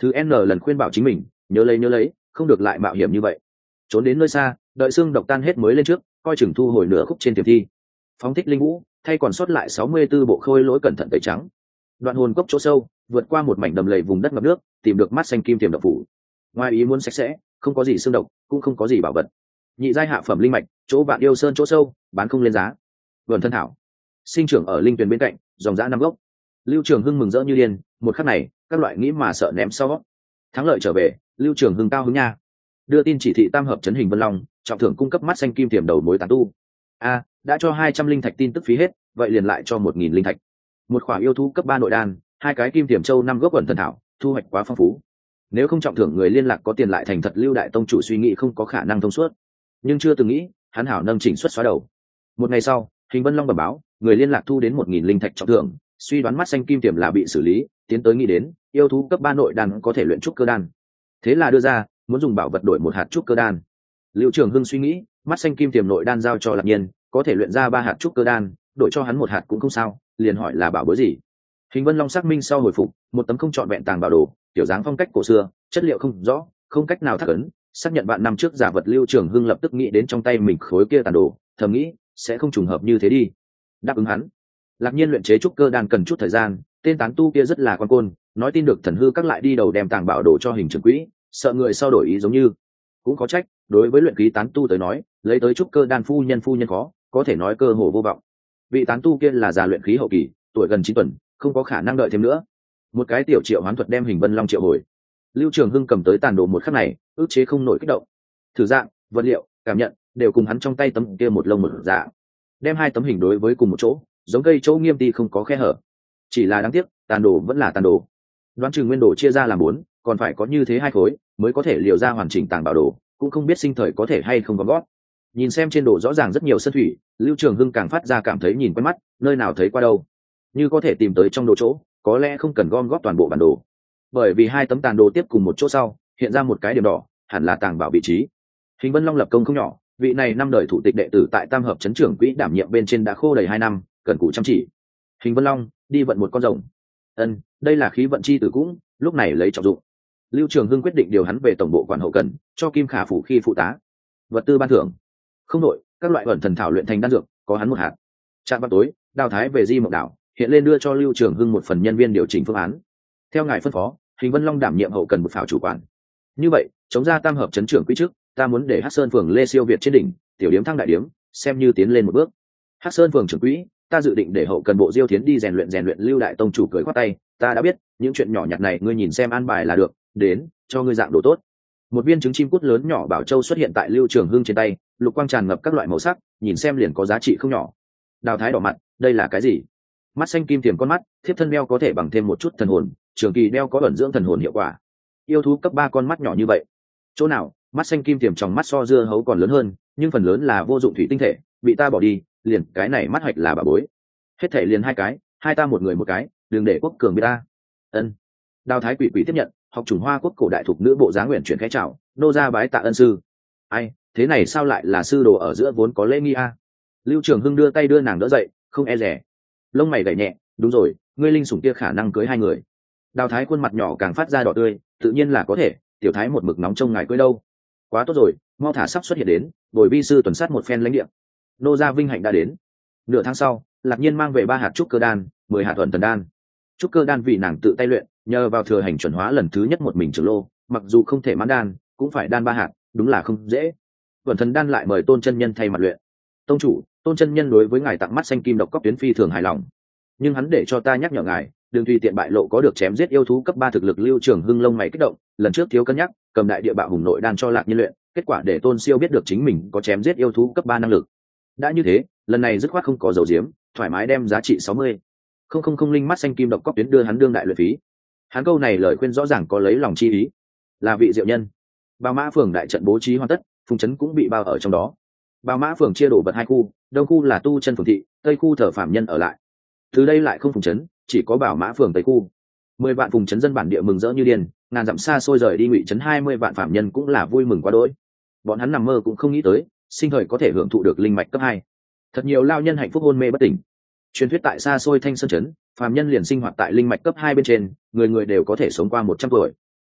Thứ N lần khuyên bảo chính mình, nhớ lấy nhớ lấy, không được lại mạo hiểm như vậy. Trốn đến nơi xa, đợi xương độc tan hết mới lên trước, coi chừng thu hồi nửa khúc trên tiềm thi. Phóng thích linh vũ, thay còn sót lại sáu mươi tư bộ khôi lỗi cẩn thận tẩy trắng. Đoạn hồn cốc chỗ sâu, vượt qua một mảnh đầm lầy vùng đất ngập nước, tìm được mắt xanh kim tiềm độc phủ. Ngoài ý muốn sạch sẽ, không có gì xương độc, cũng không có gì bảo vật. Nhị giai hạ phẩm linh mạch, chỗ bạn yêu sơn chỗ sâu, bán không lên giá. Vườn thân thảo, sinh trưởng ở linh tuyền bên cạnh, dòng dã năm gốc. Lưu Trường Hưng mừng rỡ như điên, một khắc này, các loại nghĩ mà sợ ném sau. Thắng lợi trở về, Lưu Trường Hưng cao hứng nha. Đưa tin chỉ thị tam hợp chấn hình Vân Long, trọng thưởng cung cấp mắt xanh kim tiềm đầu mối tán tu. A, đã cho hai trăm linh thạch tin tức phí hết, vậy liền lại cho một nghìn linh thạch. Một khỏa yêu thú cấp ba nội đan, hai cái kim tiềm châu năm gốc ẩn thần thảo, thu hoạch quá phong phú. Nếu không trọng thưởng người liên lạc có tiền lại thành thật, Lưu đại tông chủ suy nghĩ không có khả năng thông suốt. Nhưng chưa từng nghĩ, hắn hảo nâng chỉnh xuất xóa đầu. Một ngày sau, Hình Vân Long bẩm báo, người liên lạc thu đến một nghìn linh thạch trọng thưởng, suy đoán mắt xanh kim tiềm là bị xử lý, tiến tới nghĩ đến, yêu thú cấp ba nội đan có thể luyện trúc cơ đan. Thế là đưa ra, muốn dùng bảo vật đổi một hạt trúc cơ đan. Lưu Trường Hưng suy nghĩ, mắt xanh kim tiềm nội đan giao cho Lạc Nhiên, có thể luyện ra ba hạt trúc cơ đan, đổi cho hắn một hạt cũng không sao, liền hỏi là bảo bối gì. Hình Vân Long xác minh sau hồi phục, một tấm không trọn vẹn tàng bảo đồ, kiểu dáng phong cách cổ xưa, chất liệu không rõ, không cách nào thắc ấn, xác nhận bạn năm trước giả vật. Lưu Trường Hưng lập tức nghĩ đến trong tay mình khối kia tàn đồ, thầm nghĩ, sẽ không trùng hợp như thế đi. Đáp ứng hắn. Lạc Nhiên luyện chế trúc cơ đan cần chút thời gian, tên tán tu kia rất là quan côn, nói tin được thần hư các lại đi đầu đem tàng bảo đồ cho Hình trưởng quỹ, sợ người sau đổi ý giống như. Cũng có trách, đối với luyện khí tán tu tới nói, lấy tới trúc cơ đan phu nhân phu nhân khó, có thể nói cơ hồ vô vọng. Vị tán tu kia là già luyện khí hậu kỳ, tuổi gần chín tuần, không có khả năng đợi thêm nữa. Một cái tiểu triệu hoán thuật đem Hình Vân Long triệu hồi. Lưu Trường Hưng cầm tới tàn đồ một khắc này, ức chế không nổi kích động. Thử dạng, vật liệu, cảm nhận đều cùng hắn trong tay tấm kia một lông một dạ. Đem hai tấm hình đối với cùng một chỗ, giống cây chỗ nghiêm ti không có khe hở. Chỉ là đáng tiếc, tàn đồ vẫn là tàn đồ. Đoán chừng nguyên đồ chia ra làm bốn, còn phải có như thế hai khối mới có thể liều ra hoàn chỉnh tàng bảo đồ, cũng không biết sinh thời có thể hay không có gót. Nhìn xem trên đồ rõ ràng rất nhiều sơn thủy, Lưu Trường Hưng càng phát ra cảm thấy nhìn quen mắt, nơi nào thấy qua đâu. Như có thể tìm tới trong đồ chỗ, có lẽ không cần gom góp toàn bộ bản đồ. Bởi vì hai tấm tàn đồ tiếp cùng một chỗ sau, hiện ra một cái điểm đỏ, hẳn là tàng bảo vị trí. Hình Vân Long lập công không nhỏ, vị này năm đời thủ tịch đệ tử tại Tam hợp chấn trưởng quỹ đảm nhiệm bên trên đã khô đầy hai năm, cần cù chăm chỉ. Hình Vân Long đi vận một con rồng. Ân, đây là khí vận chi tử cũng, lúc này lấy trọng dụng. Lưu Trường Hưng quyết định điều hắn về tổng bộ quản hậu cần, cho Kim Khả phủ khi phụ tá. Vật tư ban thưởng không đội, các loại ẩn thần thảo luyện thành đan dược, có hắn một hạt. Trạm vào tối, Đào Thái về Di Mộng đảo, hiện lên đưa cho Lưu Trường Hưng một phần nhân viên điều chỉnh phương án. Theo ngài phân phó, Hình Vân Long đảm nhiệm hậu cần một pháo chủ quản. Như vậy, chống ra Tam hợp chấn trưởng quỹ trước, ta muốn để Hắc Sơn phường Lê Siêu Việt trên đỉnh, tiểu điếm thăng đại điếm, xem như tiến lên một bước. Hắc Sơn phường trưởng quỹ, ta dự định để hậu cần bộ Diêu Thiến đi rèn luyện rèn luyện. Lưu đại tông chủ cười khoát tay, ta đã biết, những chuyện nhỏ nhặt này ngươi nhìn xem an bài là được, đến, cho ngươi dạng đồ tốt. Một viên trứng chim cút lớn nhỏ bảo châu xuất hiện tại Lưu Trường Hưng trên tay, lục quang tràn ngập các loại màu sắc, nhìn xem liền có giá trị không nhỏ. Đào Thái đỏ mặt, đây là cái gì? Mắt xanh kim tiềm con mắt, thiếp thân đeo có thể bằng thêm một chút thần hồn, trường kỳ đeo có ẩn dưỡng thần hồn hiệu quả. Yêu thú cấp ba con mắt nhỏ như vậy, chỗ nào? Mắt xanh kim tiềm trong mắt so dưa hấu còn lớn hơn, nhưng phần lớn là vô dụng thủy tinh thể, bị ta bỏ đi, liền cái này mắt hạch là bà bối. Hết thể liền hai cái, hai ta một người một cái, đừng để quốc cường biết ta. Ân. Đào Thái quỷ quỷ tiếp nhận, học chủng Hoa quốc cổ đại thuộc nữ bộ dáng nguyện chuyển khẽ chào, nô ra bái tạ ân sư. Ai, thế này sao lại là sư đồ ở giữa vốn có lễ nghi a? Lưu Trường Hưng đưa tay đưa nàng đỡ dậy, không e rẻ. Lông mày gảy nhẹ, đúng rồi, ngươi linh sủng kia khả năng cưới hai người. Đào Thái khuôn mặt nhỏ càng phát ra đỏ tươi, tự nhiên là có thể, tiểu Thái một mực nóng trông ngài cưới đâu. Quá tốt rồi, mau thả sắp xuất hiện đến, bồi vi sư tuần sát một phen lãnh địa. Nô gia vinh hạnh đã đến. Nửa tháng sau, Lạc Nhiên mang về ba hạt trúc cơ đan, mười hạt thuần thần đan. Trúc cơ đan vì nàng tự tay luyện, nhờ vào thừa hành chuẩn hóa lần thứ nhất một mình trưởng lô, mặc dù không thể mãn đan, cũng phải đan ba hạt, đúng là không dễ. Thuần thần đan lại mời Tôn chân nhân thay mặt luyện. Tông chủ, Tôn chân nhân đối với ngài tặng mắt xanh kim độc cóc tuyến phi thường hài lòng, nhưng hắn để cho ta nhắc nhở ngài, đừng tùy tiện bại lộ có được chém giết yêu thú cấp ba thực lực. Lưu Trường Hưng lông mày kích động, lần trước thiếu cân nhắc, cầm đại địa bạo hùng nội đan cho Lạc Nhiên luyện, kết quả để Tôn Siêu biết được chính mình có chém giết yêu thú cấp ba năng lực. Đã như thế, lần này dứt khoát không có dầu diếm, thoải mái đem giá trị sáu mươi không không không linh mắt xanh kim độc cóc tuyến đưa hắn đương đại luyện phí. Hắn câu này lời khuyên rõ ràng có lấy lòng chi ý, là vị diệu nhân. Bao Mã phường đại trận bố trí hoàn tất, Phùng trấn cũng bị bao ở trong đó. Bao Mã phường chia đổ vật hai khu, đông khu là tu chân phường thị, tây khu thờ phạm nhân ở lại. Từ đây lại không Phùng trấn, chỉ có Bảo Mã phường tây khu. Mười vạn Phùng trấn dân bản địa mừng rỡ như điên, ngàn dặm xa xôi rời đi Ngụy trấn hai mươi vạn phạm nhân cũng là vui mừng quá đỗi. Bọn hắn nằm mơ cũng không nghĩ tới, sinh thời có thể hưởng thụ được linh mạch cấp hai. Thật nhiều lao nhân hạnh phúc hôn mê bất tỉnh. Truyền thuyết tại xa xôi Thanh Sơn trấn, phàm nhân liền sinh hoạt tại linh mạch cấp hai bên trên, người người đều có thể sống qua một trăm tuổi.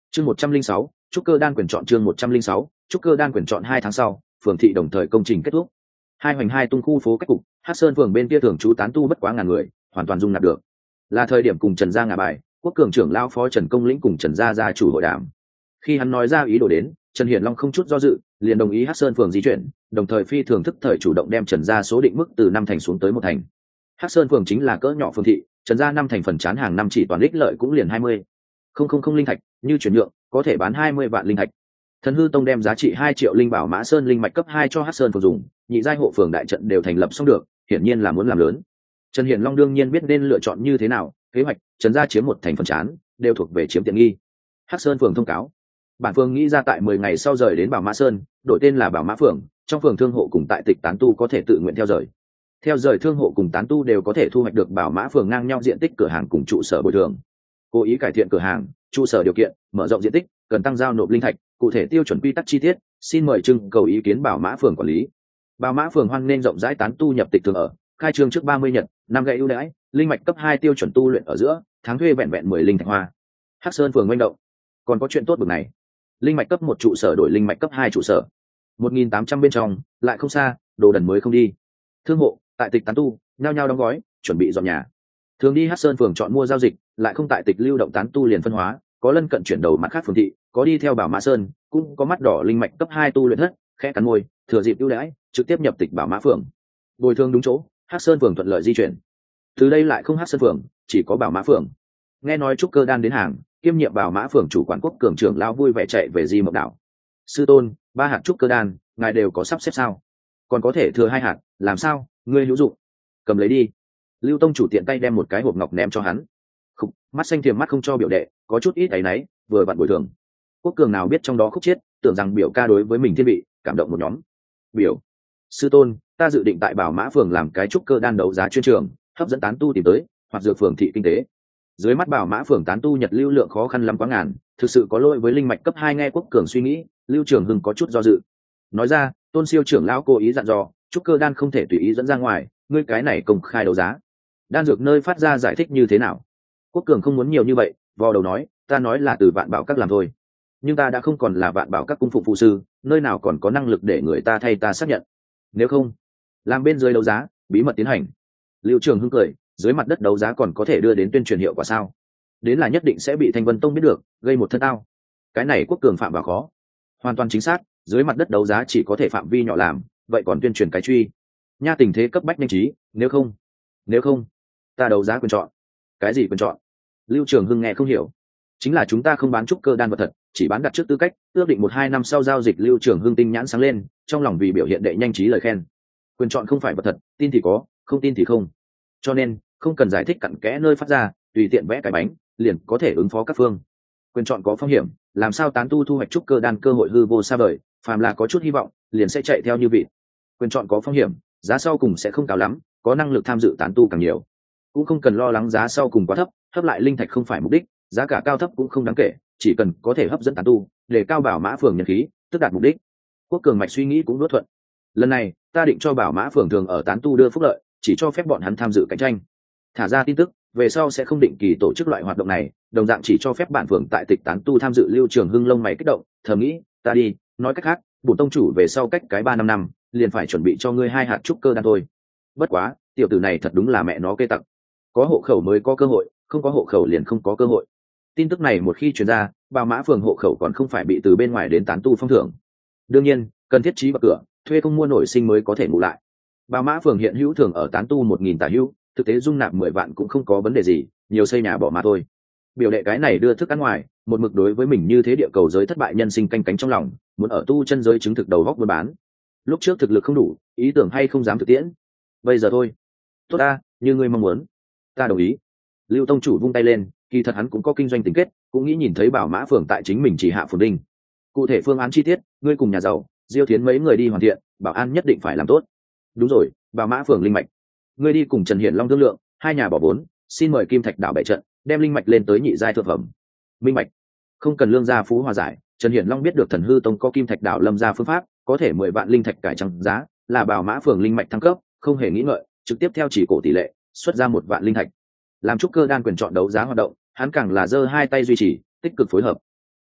chương một trăm linh sáu trúc cơ đan quyền chọn chương một trăm linh sáu trúc cơ đan quyền chọn hai tháng sau phường thị đồng thời công trình kết thúc. Hai hoành hai tung khu phố cách cục, Hắc Sơn phường bên kia thường trú tán tu bất quá ngàn người, hoàn toàn dung nạp được. Là thời điểm cùng Trần gia ngả bài, Quốc cường trưởng lão phó Trần Công lĩnh cùng Trần gia gia chủ hội đàm. Khi hắn nói ra ý đồ đến, Trần Hiển Long không chút do dự, liền đồng ý Hắc Sơn phường di chuyển, đồng thời phi thường thức thời chủ động đem Trần gia số định mức từ năm thành xuống tới một thành. Hắc Sơn phường chính là cỡ nhỏ phường thị, Trần gia năm thành phần chán hàng năm chỉ toàn ích lợi cũng liền hai mươi. Không không không linh thạch, như chuyển nhượng, có thể bán hai mươi vạn linh thạch. Thần hư tông đem giá trị hai triệu linh bảo mã sơn linh mạch cấp hai cho Hắc Sơn phường dùng, nhị giai hộ phường đại trận đều thành lập xong được, hiển nhiên là muốn làm lớn. Trần Hiển Long đương nhiên biết nên lựa chọn như thế nào, kế hoạch Trần gia chiếm một thành phần chán, đều thuộc về chiếm tiện nghi. Hắc Sơn phường thông cáo, bản phường nghĩ ra tại mười ngày sau rời đến Bảo Mã Sơn, đổi tên là Bảo Mã phường, trong phường thương hộ cùng tại tịch tán tu có thể tự nguyện theo rời. Theo rời thương hộ cùng tán tu đều có thể thu hoạch được Bảo Mã phường ngang nhau diện tích cửa hàng cùng trụ sở bồi thường. Cố ý cải thiện cửa hàng, trụ sở điều kiện, mở rộng diện tích, cần tăng giao nộp linh thạch, cụ thể tiêu chuẩn quy tắc chi tiết, xin mời trưng cầu ý kiến Bảo Mã phường quản lý. Bảo Mã phường hoan nên rộng rãi tán tu nhập tịch thường ở, khai trương trước ba mươi nhật, năm gậy ưu đãi, linh mạch cấp hai tiêu chuẩn tu luyện ở giữa, tháng thuê vẹn vẹn mười linh thạch hoa. Hắc Sơn phường manh động. Còn có chuyện tốt bực này. Linh mạch cấp một trụ sở đổi linh mạch cấp hai trụ sở. một nghìn tám trăm bên trong, lại không xa, đồ đần mới không đi. Thương hộ, tại tịch tán tu, nhao nhao đóng gói, chuẩn bị dọn nhà. Thường đi Hắc Sơn phường chọn mua giao dịch, lại không tại tịch lưu động tán tu liền phân hóa, có lân cận chuyển đầu mặt khác phường thị, có đi theo Bảo Mã Sơn, cũng có mắt đỏ linh mạch cấp hai tu luyện thất, khẽ cắn môi, thừa dịp ưu đãi, trực tiếp nhập tịch Bảo Mã phường. Bồi thường đúng chỗ, Hắc Sơn phường thuận lợi di chuyển. Từ đây lại không Hắc Sơn phường, chỉ có Bảo Mã phường. Nghe nói trúc cơ đan đến hàng, kiêm nhiệm Bảo Mã phường chủ quản Quốc cường trưởng lão vui vẻ chạy về Di Mộc đảo. Sư tôn, ba hạt trúc cơ đan, ngài đều có sắp xếp sao? Còn có thể thừa hai hạt, làm sao? Ngươi hữu dụng, cầm lấy đi. Lưu tông chủ tiện tay đem một cái hộp ngọc ném cho hắn. Khúc, mắt xanh thiềm mắt không cho biểu đệ, có chút ít áy náy, vừa vặn bồi thường. Quốc cường nào biết trong đó khúc chiết, tưởng rằng biểu ca đối với mình thiên vị, cảm động một nhóm. Biểu, sư tôn, ta dự định tại Bảo Mã phường làm cái trúc cơ đan đấu giá chuyên trường, hấp dẫn tán tu tìm tới, hoặc dược phường thị kinh tế. Dưới mắt Bảo Mã phường tán tu nhật lưu lượng khó khăn lắm quá ngàn, thực sự có lỗi với linh mạch cấp hai. Nghe Quốc cường suy nghĩ, Lưu Trường Hưng có chút do dự. Nói ra, Tôn siêu trưởng lão cố ý dặn dò, trúc cơ đan không thể tùy ý dẫn ra ngoài, ngươi cái này công khai đấu giá. Đan dược nơi phát ra giải thích như thế nào? Quốc cường không muốn nhiều như vậy, vò đầu nói, ta nói là từ Vạn Bảo các làm thôi. Nhưng ta đã không còn là Vạn Bảo các cung phụng phụ sư, nơi nào còn có năng lực để người ta thay ta xác nhận. Nếu không, làm bên dưới đấu giá, bí mật tiến hành. Lưu Trường Hưng cười, dưới mặt đất đấu giá còn có thể đưa đến tuyên truyền hiệu quả sao? Đến là nhất định sẽ bị Thanh Vân Tông biết được, gây một thân tao. Cái này Quốc cường phạm vào khó. Hoàn toàn chính xác, dưới mặt đất đấu giá chỉ có thể phạm vi nhỏ làm, vậy còn tuyên truyền cái truy. Nha tình thế cấp bách nhanh trí, nếu không, nếu không, ta đấu giá quyền chọn. Cái gì quyền chọn? Lưu Trường Hưng nghe không hiểu. Chính là chúng ta không bán trúc cơ đan vật thật, chỉ bán đặt trước tư cách, ước định một hai năm sau giao dịch. Lưu Trường Hưng tinh nhãn sáng lên, trong lòng vì biểu hiện đệ nhanh trí lời khen. Quyền chọn không phải vật thật, tin thì có, không tin thì không. Cho nên không cần giải thích cặn kẽ nơi phát ra, tùy tiện vẽ cái bánh liền có thể ứng phó các phương. Quyền chọn có phong hiểm, làm sao tán tu thu hoạch trúc cơ đan cơ hội hư vô xa vời, phàm là có chút hy vọng liền sẽ chạy theo như vị. Quyền chọn có phong hiểm, giá sau cùng sẽ không cao lắm, có năng lực tham dự tán tu càng nhiều, cũng không cần lo lắng giá sau cùng quá thấp. Hấp lại linh thạch không phải mục đích, giá cả cao thấp cũng không đáng kể, chỉ cần có thể hấp dẫn tán tu, để cao Bảo Mã phường nhân khí, tức đạt mục đích. Quốc cường mạch suy nghĩ cũng đuốt thuận. Lần này ta định cho Bảo Mã phường thường ở tán tu đưa phúc lợi, chỉ cho phép bọn hắn tham dự cạnh tranh. Thả ra tin tức, về sau sẽ không định kỳ tổ chức loại hoạt động này, đồng dạng chỉ cho phép bản phường tại tịch tán tu tham dự. Lưu Trường Hưng lông mày kích động, thầm nghĩ, ta đi, nói cách khác, bổn tông chủ về sau cách cái ba năm năm, liền phải chuẩn bị cho ngươi hai hạt trúc cơ đan thôi. Bất quá, tiểu tử này thật đúng là mẹ nó kê tặc. Có hộ khẩu mới có cơ hội, không có hộ khẩu liền không có cơ hội. Tin tức này một khi truyền ra, Bảo Mã phường hộ khẩu còn không phải bị từ bên ngoài đến tán tu phong thưởng. Đương nhiên, cần thiết trí bậc cửa, thuê không mua nổi sinh mới có thể ngủ lại. Bảo Mã phường hiện hữu thường ở tán tu một nghìn tả hữu, thực tế dung nạp mười vạn cũng không có vấn đề gì, nhiều xây nhà bỏ mà thôi. Biểu đệ cái này đưa thức ăn ngoài, một mực đối với mình như thế địa cầu giới thất bại nhân sinh canh cánh trong lòng, muốn ở tu chân giới chứng thực đầu góc buôn bán. Lúc trước thực lực không đủ, ý tưởng hay không dám thực tiễn. Bây giờ thôi. Tốt ta, như ngươi mong muốn, ta đồng ý. Lưu tông chủ vung tay lên, kỳ thật hắn cũng có kinh doanh tính kết, cũng nghĩ nhìn thấy Bảo Mã phường tại chính mình chỉ hạ phường đinh. Cụ thể phương án chi tiết, ngươi cùng nhà giàu, Diêu Thiến mấy người đi hoàn thiện, bảo an nhất định phải làm tốt. Đúng rồi, Bảo Mã phường linh mạch, ngươi đi cùng Trần Hiển Long thương lượng, hai nhà bỏ vốn, xin mời Kim Thạch đảo bảy trận, đem linh mạch lên tới nhị giai thượng phẩm. Minh mạch, không cần lương gia phú hòa giải. Trần Hiển Long biết được Thần Hư Tông có Kim Thạch đảo lâm gia phương pháp, có thể mười vạn linh thạch cải trăng giá, là Bảo Mã phường linh mạch thăng cấp, không hề nghĩ ngợi, trực tiếp theo chỉ cổ tỷ lệ, xuất ra một vạn linh thạch. Làm trúc cơ đan quyền chọn đấu giá hoạt động, hắn càng là giơ hai tay duy trì, tích cực phối hợp.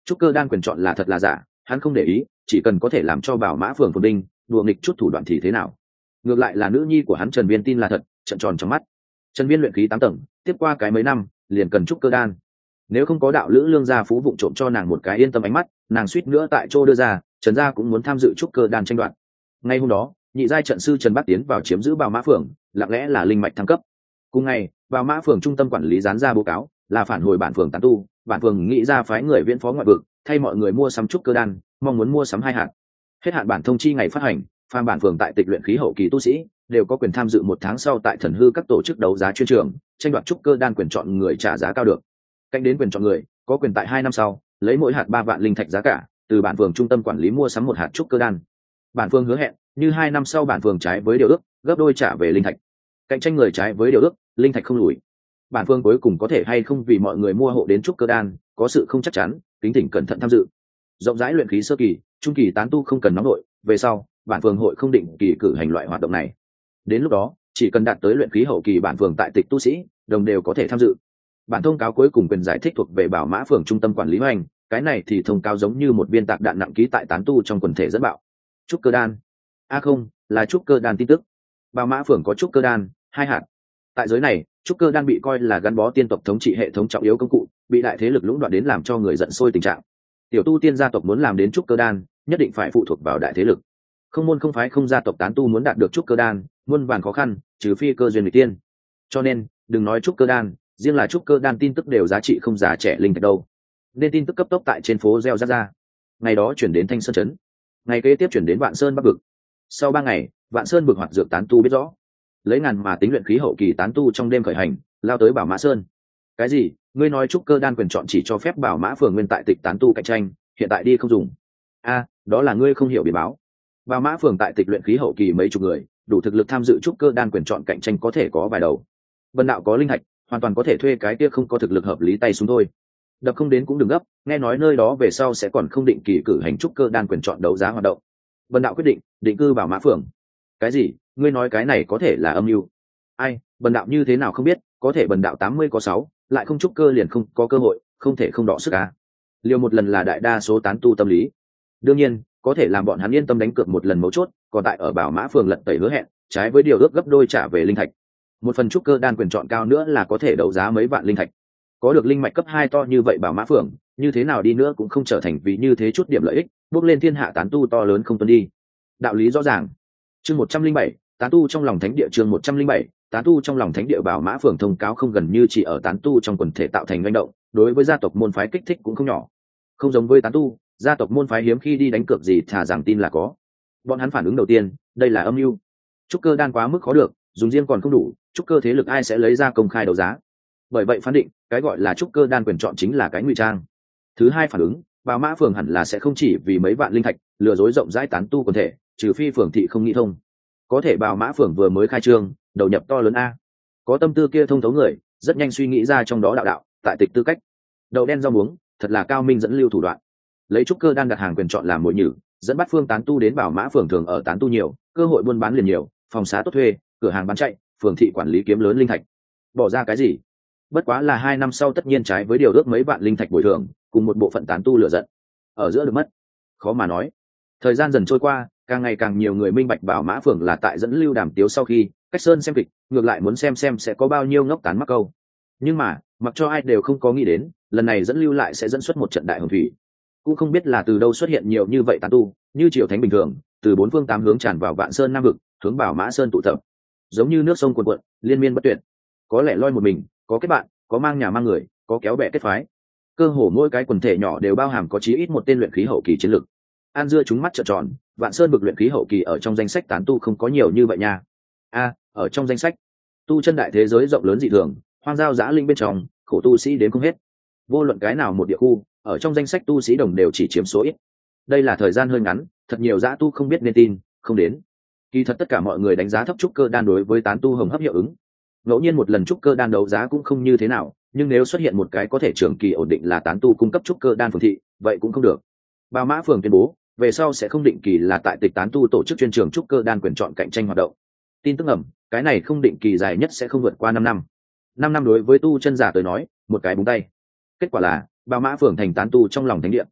trúc cơ đan quyền chọn là thật là giả hắn không để ý, chỉ cần có thể làm cho bảo mã phường phồn đinh đùa nghịch chút thủ đoạn thì thế nào. Ngược lại là nữ nhi của hắn Trần Viên tin là thật, trợn tròn trong mắt. Trần Viên luyện khí tám tầng, tiếp qua cái mấy năm liền cần trúc cơ đan. Nếu không có đạo lữ lương gia phú vụng trộm cho nàng một cái yên tâm ánh mắt, nàng suýt nữa tại chỗ đưa ra, Trần gia cũng muốn tham dự trúc cơ đan tranh đoạt. Ngay hôm đó, nhị giai trận sư Trần Bắc tiến vào chiếm giữ Bảo Mã phường, lặng lẽ là linh mạch thăng cấp. Cùng ngày, Bảo Mã phường trung tâm quản lý dán ra báo cáo, là phản hồi bản phường tán tu, bản phường nghĩ ra phái người viễn phó ngoại vực, thay mọi người mua sắm trúc cơ đan, mong muốn mua sắm hai hạt. Hết hạn bản thông chi ngày phát hành, phàm bản phường tại tịch luyện khí hậu kỳ tu sĩ đều có quyền tham dự một tháng sau tại thần hư các tổ chức đấu giá chuyên trường, tranh đoạt trúc cơ đan quyền chọn người trả giá cao được. Cạnh đến quyền chọn người, có quyền tại hai năm sau lấy mỗi hạt ba vạn linh thạch giá cả, từ bản phường trung tâm quản lý mua sắm một hạt trúc cơ đan. Bản phường hứa hẹn, như hai năm sau bản phường trái với điều ước, gấp đôi trả về linh thạch. Cạnh tranh người trái với điều ước, linh thạch không lùi. Bản phường cuối cùng có thể hay không vì mọi người mua hộ đến trúc cơ đan, có sự không chắc chắn, kính thỉnh cẩn thận tham dự. Rộng rãi luyện khí sơ kỳ, trung kỳ tán tu không cần nóng nội, về sau, bản phường hội không định kỳ cử hành loại hoạt động này. Đến lúc đó, chỉ cần đạt tới luyện khí hậu kỳ bản phường tại tịch tu sĩ, đồng đều có thể tham dự. Bản thông cáo cuối cùng quyền giải thích thuộc về Bảo Mã phường trung tâm quản lý hoành, cái này thì thông cáo giống như một viên tạc đạn nặng ký tại tán tu trong quần thể dẫn bạo. Trúc cơ đan. A không, là trúc cơ đan tin tức. Bảo Mã phường có trúc cơ đan, hai hạt. Tại giới này, trúc cơ đan bị coi là gắn bó tiên tộc thống trị hệ thống trọng yếu công cụ, bị đại thế lực lũng đoạn đến làm cho người giận sôi tình trạng. Tiểu tu tiên gia tộc muốn làm đến trúc cơ đan, nhất định phải phụ thuộc vào đại thế lực. Không môn không phái không gia tộc tán tu muốn đạt được trúc cơ đan, muôn vàn khó khăn, trừ phi cơ duyên người tiên. Cho nên, đừng nói trúc cơ đan, riêng là trúc cơ đan tin tức đều giá trị không giá trẻ linh thạch đâu. Nên tin tức cấp tốc tại trên phố gieo rắc ra. Ngày đó chuyển đến Thanh Sơn trấn, ngày kế tiếp chuyển đến Vạn Sơn Bắc vực. Sau ba ngày, Vạn Sơn vực hoạt dược tán tu biết rõ, lấy ngàn mà tính luyện khí hậu kỳ tán tu trong đêm khởi hành, lao tới Bảo Mã Sơn. Cái gì? Ngươi nói trúc cơ đan quyền chọn chỉ cho phép Bảo Mã phường nguyên tại tịch tán tu cạnh tranh, hiện tại đi không dùng. A, đó là ngươi không hiểu biển báo. Bảo Mã phường tại tịch luyện khí hậu kỳ mấy chục người, đủ thực lực tham dự trúc cơ đan quyền chọn cạnh tranh có thể có vài đầu. Vân đạo có linh hạch, hoàn toàn có thể thuê cái kia không có thực lực hợp lý tay xuống thôi. Đập không đến cũng đừng gấp, nghe nói nơi đó về sau sẽ còn không định kỳ cử hành trúc cơ đan quyền chọn đấu giá hoạt động. Vân đạo quyết định định cư Bảo Mã phường. Cái gì? Ngươi nói cái này có thể là âm mưu? Ai, Vân đạo như thế nào không biết, có thể Vân đạo tám mươi có sáu, lại không trúc cơ liền không có cơ hội, không thể không đọ sức à? Liều một lần là đại đa số tán tu tâm lý. Đương nhiên, có thể làm bọn hắn yên tâm đánh cược một lần mấu chốt, còn tại ở Bảo Mã phường lật tẩy hứa hẹn, trái với điều ước gấp đôi trả về linh thạch. Một phần trúc cơ đan quyền chọn cao nữa là có thể đấu giá mấy vạn linh thạch. Có được linh mạch cấp hai to như vậy Bảo Mã phường, như thế nào đi nữa cũng không trở thành vì như thế chút điểm lợi ích, bước lên thiên hạ tán tu to lớn không tuân đi. Đạo lý rõ ràng. Chương một trăm linh bảy, tán tu trong lòng thánh địa chương một trăm linh bảy, tán tu trong lòng thánh địa Bảo Mã phường thông cáo không gần như chỉ ở tán tu trong quần thể tạo thành manh động, đối với gia tộc môn phái kích thích cũng không nhỏ. Không giống với tán tu, gia tộc môn phái hiếm khi đi đánh cược gì thà rằng tin là có. Bọn hắn phản ứng đầu tiên, đây là âm mưu. Trúc cơ đan quá mức khó được, dùng riêng còn không đủ, trúc cơ thế lực ai sẽ lấy ra công khai đấu giá. Bởi vậy phán định, cái gọi là trúc cơ đan quyền chọn chính là cái ngụy trang. Thứ hai phản ứng, Bảo Mã phường hẳn là sẽ không chỉ vì mấy vạn linh thạch, lừa dối rộng rãi tán tu quần thể, trừ phi phường thị không nghĩ thông. Có thể Bảo Mã phường vừa mới khai trương, đầu nhập to lớn a. Có tâm tư kia thông thấu người, rất nhanh suy nghĩ ra trong đó đạo đạo, tại tịch tư cách. Đậu đen rau muống, thật là cao minh dẫn lưu thủ đoạn. Lấy trúc cơ đan đặt hàng quyền chọn làm mồi nhử, dẫn bắt phương tán tu đến Bảo Mã phường thường ở tán tu nhiều, cơ hội buôn bán liền nhiều, phòng xá tốt thuê, cửa hàng bán chạy, phường thị quản lý kiếm lớn linh thạch. Bỏ ra cái gì? Bất quá là hai năm sau tất nhiên trái với điều ước mấy vạn linh thạch bồi thường, cùng một bộ phận tán tu lựa giận. Ở giữa được mất, khó mà nói. Thời gian dần trôi qua, càng ngày càng nhiều người minh bạch Bảo Mã phường là tại dẫn lưu đàm tiếu sau khi cách sơn xem kịch, ngược lại muốn xem xem sẽ có bao nhiêu ngốc tán mắc câu. Nhưng mà, mặc cho ai đều không có nghĩ đến, lần này dẫn lưu lại sẽ dẫn xuất một trận đại hồng thủy. Cũng không biết là từ đâu xuất hiện nhiều như vậy tán tu, như triều thánh bình thường, từ bốn phương tám hướng tràn vào Vạn Sơn Nam vực, hướng Bảo Mã Sơn tụ tập. Giống như nước sông cuồn cuộn, liên miên bất tuyệt. Có lẽ loi một mình, có kết bạn, có mang nhà mang người, có kéo bè kết phái. Cơ hồ mỗi cái quần thể nhỏ đều bao hàm có chí ít một tên luyện khí hậu kỳ chiến lực. An dưa chúng mắt trợn tròn, Vạn Sơn vực luyện khí hậu kỳ ở trong danh sách tán tu không có nhiều như vậy nha. A, ở trong danh sách, tu chân đại thế giới rộng lớn dị thường, hoang giao dã linh bên trong, khổ tu sĩ đến không hết. Vô luận cái nào một địa khu, ở trong danh sách tu sĩ đồng đều chỉ chiếm số ít. Đây là thời gian hơi ngắn, thật nhiều dã tu không biết nên tin, không đến. Kỳ thật tất cả mọi người đánh giá thấp trúc cơ đan đối với tán tu hồng hấp hiệu ứng. Ngẫu nhiên một lần trúc cơ đan đấu giá cũng không như thế nào, nhưng nếu xuất hiện một cái có thể trường kỳ ổn định là tán tu cung cấp trúc cơ đan phường thị, vậy cũng không được. Bảo Mã phường tuyên bố, về sau sẽ không định kỳ là tại tịch tán tu tổ chức chuyên trường trúc cơ đan quyền chọn cạnh tranh hoạt động. Tin tức ẩm, cái này không định kỳ dài nhất sẽ không vượt qua năm năm. Năm năm đối với tu chân giả tới nói, một cái búng tay. Kết quả là, Bảo Mã phường thành tán tu trong lòng thánh địa.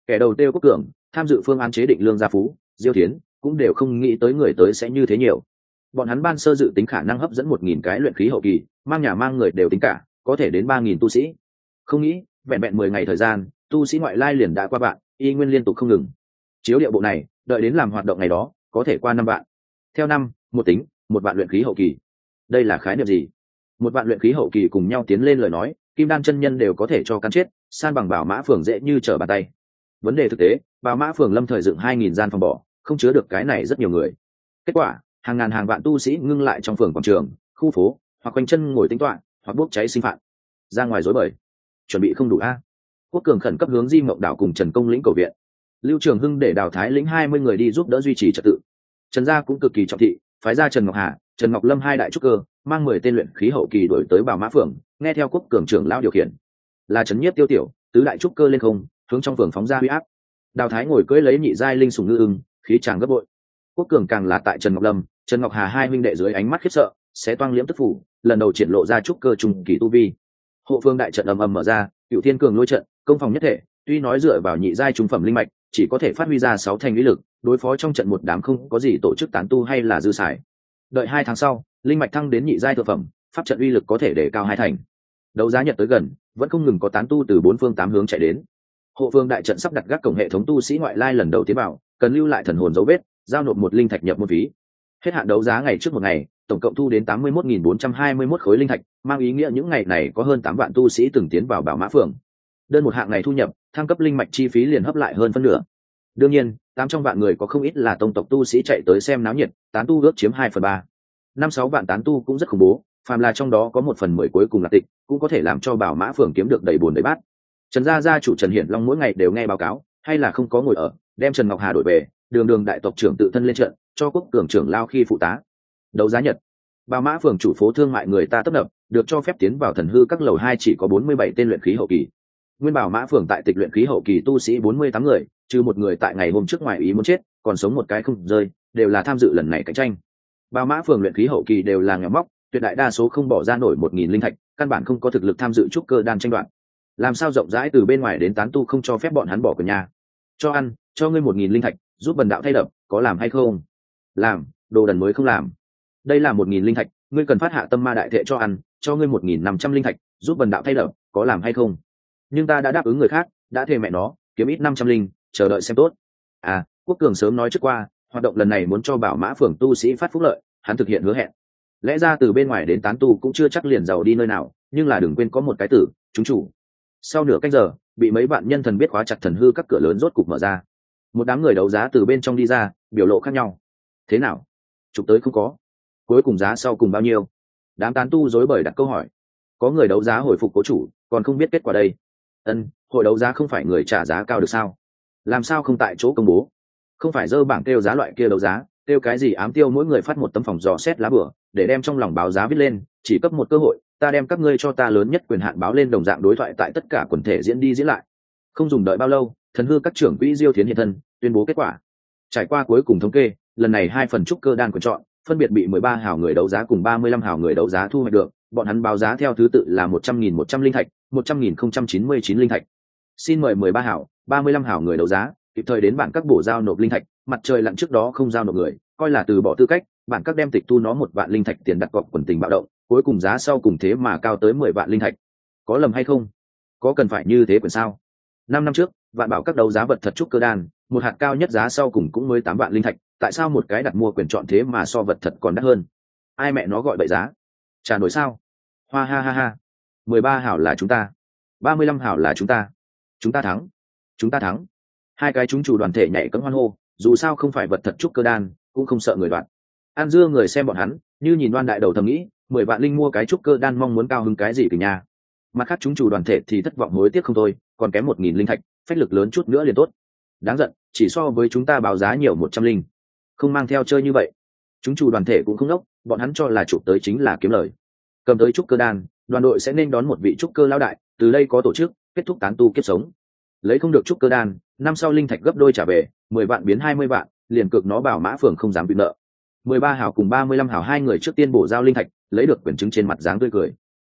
kẻ đầu tiêu quốc cường tham dự phương án chế định lương gia phú, Diêu Thiến cũng đều không nghĩ tới người tới sẽ như thế nhiều. Bọn hắn ban sơ dự tính khả năng hấp dẫn một nghìn cái luyện khí hậu kỳ, mang nhà mang người đều tính cả, có thể đến ba nghìn tu sĩ. Không nghĩ, vẹn vẹn mười ngày thời gian, tu sĩ ngoại lai liền đã qua vạn, y nguyên liên tục không ngừng. Chiếu điệu bộ này, đợi đến làm hoạt động ngày đó, có thể qua năm vạn. Theo năm, một tính, một vạn luyện khí hậu kỳ. Đây là khái niệm gì? Một vạn luyện khí hậu kỳ cùng nhau tiến lên lời nói, kim đan chân nhân đều có thể cho cắn chết, san bằng Bảo Mã phường dễ như trở bàn tay. Vấn đề thực tế, Bảo Mã phường lâm thời dựng hai nghìn gian phòng bỏ, không chứa được cái này rất nhiều người. Kết quả, hàng ngàn hàng vạn tu sĩ ngưng lại trong phường quảng trường, khu phố, hoặc quanh chân ngồi tính toán, hoặc bốc cháy sinh phạt. Ra ngoài rối bời, chuẩn bị không đủ a. Quốc cường khẩn cấp hướng Di Mộng Đảo cùng Trần Công lĩnh cầu viện. Lưu Trường Hưng để Đào Thái lĩnh hai mươi người đi giúp đỡ duy trì trật tự. Trần gia cũng cực kỳ trọng thị, phái ra Trần Ngọc Hà, Trần Ngọc Lâm hai đại trúc cơ, mang mười tên luyện khí hậu kỳ đổi tới Bảo Mã phường, nghe theo Quốc cường trưởng lão điều khiển. Là Trấn Nhiếp Tiêu Tiểu, tứ đại trúc cơ lên không, hướng trong phường phóng ra uy áp. Đào Thái ngồi cưỡi lấy nhị giai linh sủng ngư ưng, khí tràng gấp bội. Quốc cường càng là tại Trần Ngọc Lâm, Trần Ngọc Hà hai huynh đệ dưới ánh mắt khiếp sợ, sẽ toang liễm tức phủ, lần đầu triển lộ ra trúc cơ trùng kỳ tu vi. Hộ phương đại trận ầm ầm mở ra, Cửu Thiên cường lôi trận, công phòng nhất thể, tuy nói dựa vào nhị giai trung phẩm linh mạch, chỉ có thể phát huy ra sáu thành uy lực, đối phó trong trận một đám không có gì tổ chức tán tu hay là dư xài. Đợi hai tháng sau, linh mạch thăng đến nhị giai thượng phẩm, pháp trận uy lực có thể để cao hai thành. Đấu giá nhật tới gần, vẫn không ngừng có tán tu từ bốn phương tám hướng chạy đến. Hộ phương đại trận sắp đặt gác cổng hệ thống tu sĩ ngoại lai lần đầu tiến vào, cần lưu lại thần hồn dấu vết, giao nộp một linh thạch nhập môn phí. Hết hạn đấu giá ngày trước một ngày, tổng cộng thu đến tám mươi mốt nghìn bốn trăm hai mươi mốt khối linh thạch, mang ý nghĩa những ngày này có hơn tám vạn tu sĩ từng tiến vào Bảo Mã phường. Đơn một hạng ngày thu nhập, thăng cấp linh mạch chi phí liền hấp lại hơn phân nửa. Đương nhiên, tám trong vạn người có không ít là tông tộc tu sĩ chạy tới xem náo nhiệt, tán tu ước chiếm hai phần ba. Năm sáu vạn tán tu cũng rất khủng bố, phàm là trong đó có một phần mười cuối cùng là tịch, cũng có thể làm cho Bảo Mã phường kiếm được đầy buồn đầy bát. Trần gia gia chủ Trần Hiển Long mỗi ngày đều nghe báo cáo, hay là không có ngồi ở, đem Trần Ngọc Hà đổi về, đường đường đại tộc trưởng tự thân lên trận, cho Quốc cường trưởng lao khi phụ tá. Đấu giá nhật, Bảo Mã phường chủ phố thương mại người ta tấp nập, được cho phép tiến vào thần hư các lầu hai chỉ có bốn mươi bảy tên luyện khí hậu kỳ. Nguyên Bảo Mã phường tại tịch luyện khí hậu kỳ tu sĩ bốn mươi tám người, trừ một người tại ngày hôm trước ngoài ý muốn chết, còn sống một cái không rơi, đều là tham dự lần này cạnh tranh. Bảo Mã phường luyện khí hậu kỳ đều là nghèo móc, tuyệt đại đa số không bỏ ra nổi một nghìn linh thạch, căn bản không có thực lực tham dự trúc cơ đan tranh đoạt. Làm sao rộng rãi từ bên ngoài đến tán tu không cho phép bọn hắn bỏ cửa nhà. Cho ăn, cho ngươi một nghìn linh thạch, giúp bần đạo thay đập, có làm hay không? Làm, đồ đần mới không làm. Đây là một nghìn linh thạch, ngươi cần phát hạ tâm ma đại thệ cho ăn, cho ngươi một nghìn năm trăm linh thạch, giúp bần đạo thay đập, có làm hay không? Nhưng ta đã đáp ứng người khác, đã thề mẹ nó, kiếm ít năm trăm linh, chờ đợi xem tốt. À, Quốc cường sớm nói trước qua, hoạt động lần này muốn cho Bảo Mã phường tu sĩ phát phúc lợi, hắn thực hiện hứa hẹn. Lẽ ra từ bên ngoài đến tán tu cũng chưa chắc liền giàu đi nơi nào, nhưng là đừng quên có một cái tử, chúng chủ. Sau nửa canh giờ, bị mấy bạn nhân thần biết khóa chặt thần hư các cửa lớn rốt cục mở ra. Một đám người đấu giá từ bên trong đi ra, biểu lộ khác nhau. Thế nào? Chụp tới không có. Cuối cùng giá sau cùng bao nhiêu? Đám tán tu rối bời đặt câu hỏi. Có người đấu giá hồi phục cố chủ, còn không biết kết quả đây. Ân, hội đấu giá không phải người trả giá cao được sao? Làm sao không tại chỗ công bố? Không phải dơ bảng kêu giá loại kia đấu giá, kêu cái gì ám tiêu mỗi người phát một tấm phòng dò xét lá bửa, để đem trong lòng báo giá viết lên, chỉ cấp một cơ hội, ta đem các ngươi cho ta lớn nhất quyền hạn báo lên đồng dạng đối thoại tại tất cả quần thể diễn đi diễn lại. Không dùng đợi bao lâu, thần hư các trưởng quỹ Diêu Thiến hiện thân, tuyên bố kết quả. Trải qua cuối cùng thống kê, lần này hai phần trúc cơ đan quyền chọn, phân biệt bị mười ba hào người đấu giá cùng ba mươi lăm hào người đấu giá thu hoạch được, bọn hắn báo giá theo thứ tự là một trăm nghìn một trăm linh thạch, một trăm nghìn không trăm chín mươi chín linh thạch. Xin mời mười ba hào, ba mươi lăm hào người đấu giá, kịp thời đến bản các bổ giao nộp linh thạch, mặt trời lặn trước đó không giao nộp người, coi là từ bỏ tư cách, bản các đem tịch thu nó một vạn linh thạch tiền đặt cọc quần tình bạo động, cuối cùng giá sau cùng thế mà cao tới mười vạn linh thạch. Có lầm hay không? Có cần phải như thế quyền sao? Năm năm trước, vạn bảo các đấu giá vật thật trúc cơ đan, một hạt cao nhất giá sau cùng cũng mới tám vạn linh thạch, tại sao một cái đặt mua quyền chọn thế mà so vật thật còn đắt hơn? Ai mẹ nó gọi bậy giá? Trả nổi sao? Hoa ha ha ha. mười ba hảo là chúng ta, ba mươi lăm hảo là chúng ta. Chúng ta thắng. Chúng ta thắng. Hai cái chúng chủ đoàn thể nhảy cẫng hoan hô, dù sao không phải vật thật trúc cơ đan, cũng không sợ người đoạt. An dưa người xem bọn hắn, như nhìn đoan đại đầu thầm nghĩ, mười vạn linh mua cái trúc cơ đan mong muốn cao hứng cái gì kìa nha. Mặt khác chúng chủ đoàn thể thì thất vọng hối tiếc không thôi, còn kém một nghìn linh thạch, phách lực lớn chút nữa liền tốt. Đáng giận, chỉ so với chúng ta báo giá nhiều một trăm linh, không mang theo chơi như vậy. Chúng chủ đoàn thể cũng không đốc, bọn hắn cho là chụp tới chính là kiếm lời. Cầm tới trúc cơ đan, đoàn đội sẽ nên đón một vị trúc cơ lão đại, từ đây có tổ chức, kết thúc tán tu kiếp sống. Lấy không được trúc cơ đan, năm sau linh thạch gấp đôi trả về, mười vạn biến hai mươi vạn, liền cược nó Bảo Mã phường không dám bị nợ. mười ba hào cùng ba mươi lăm hào hai người trước tiên bổ giao linh thạch, lấy được quyền chứng trên mặt dáng tươi cười.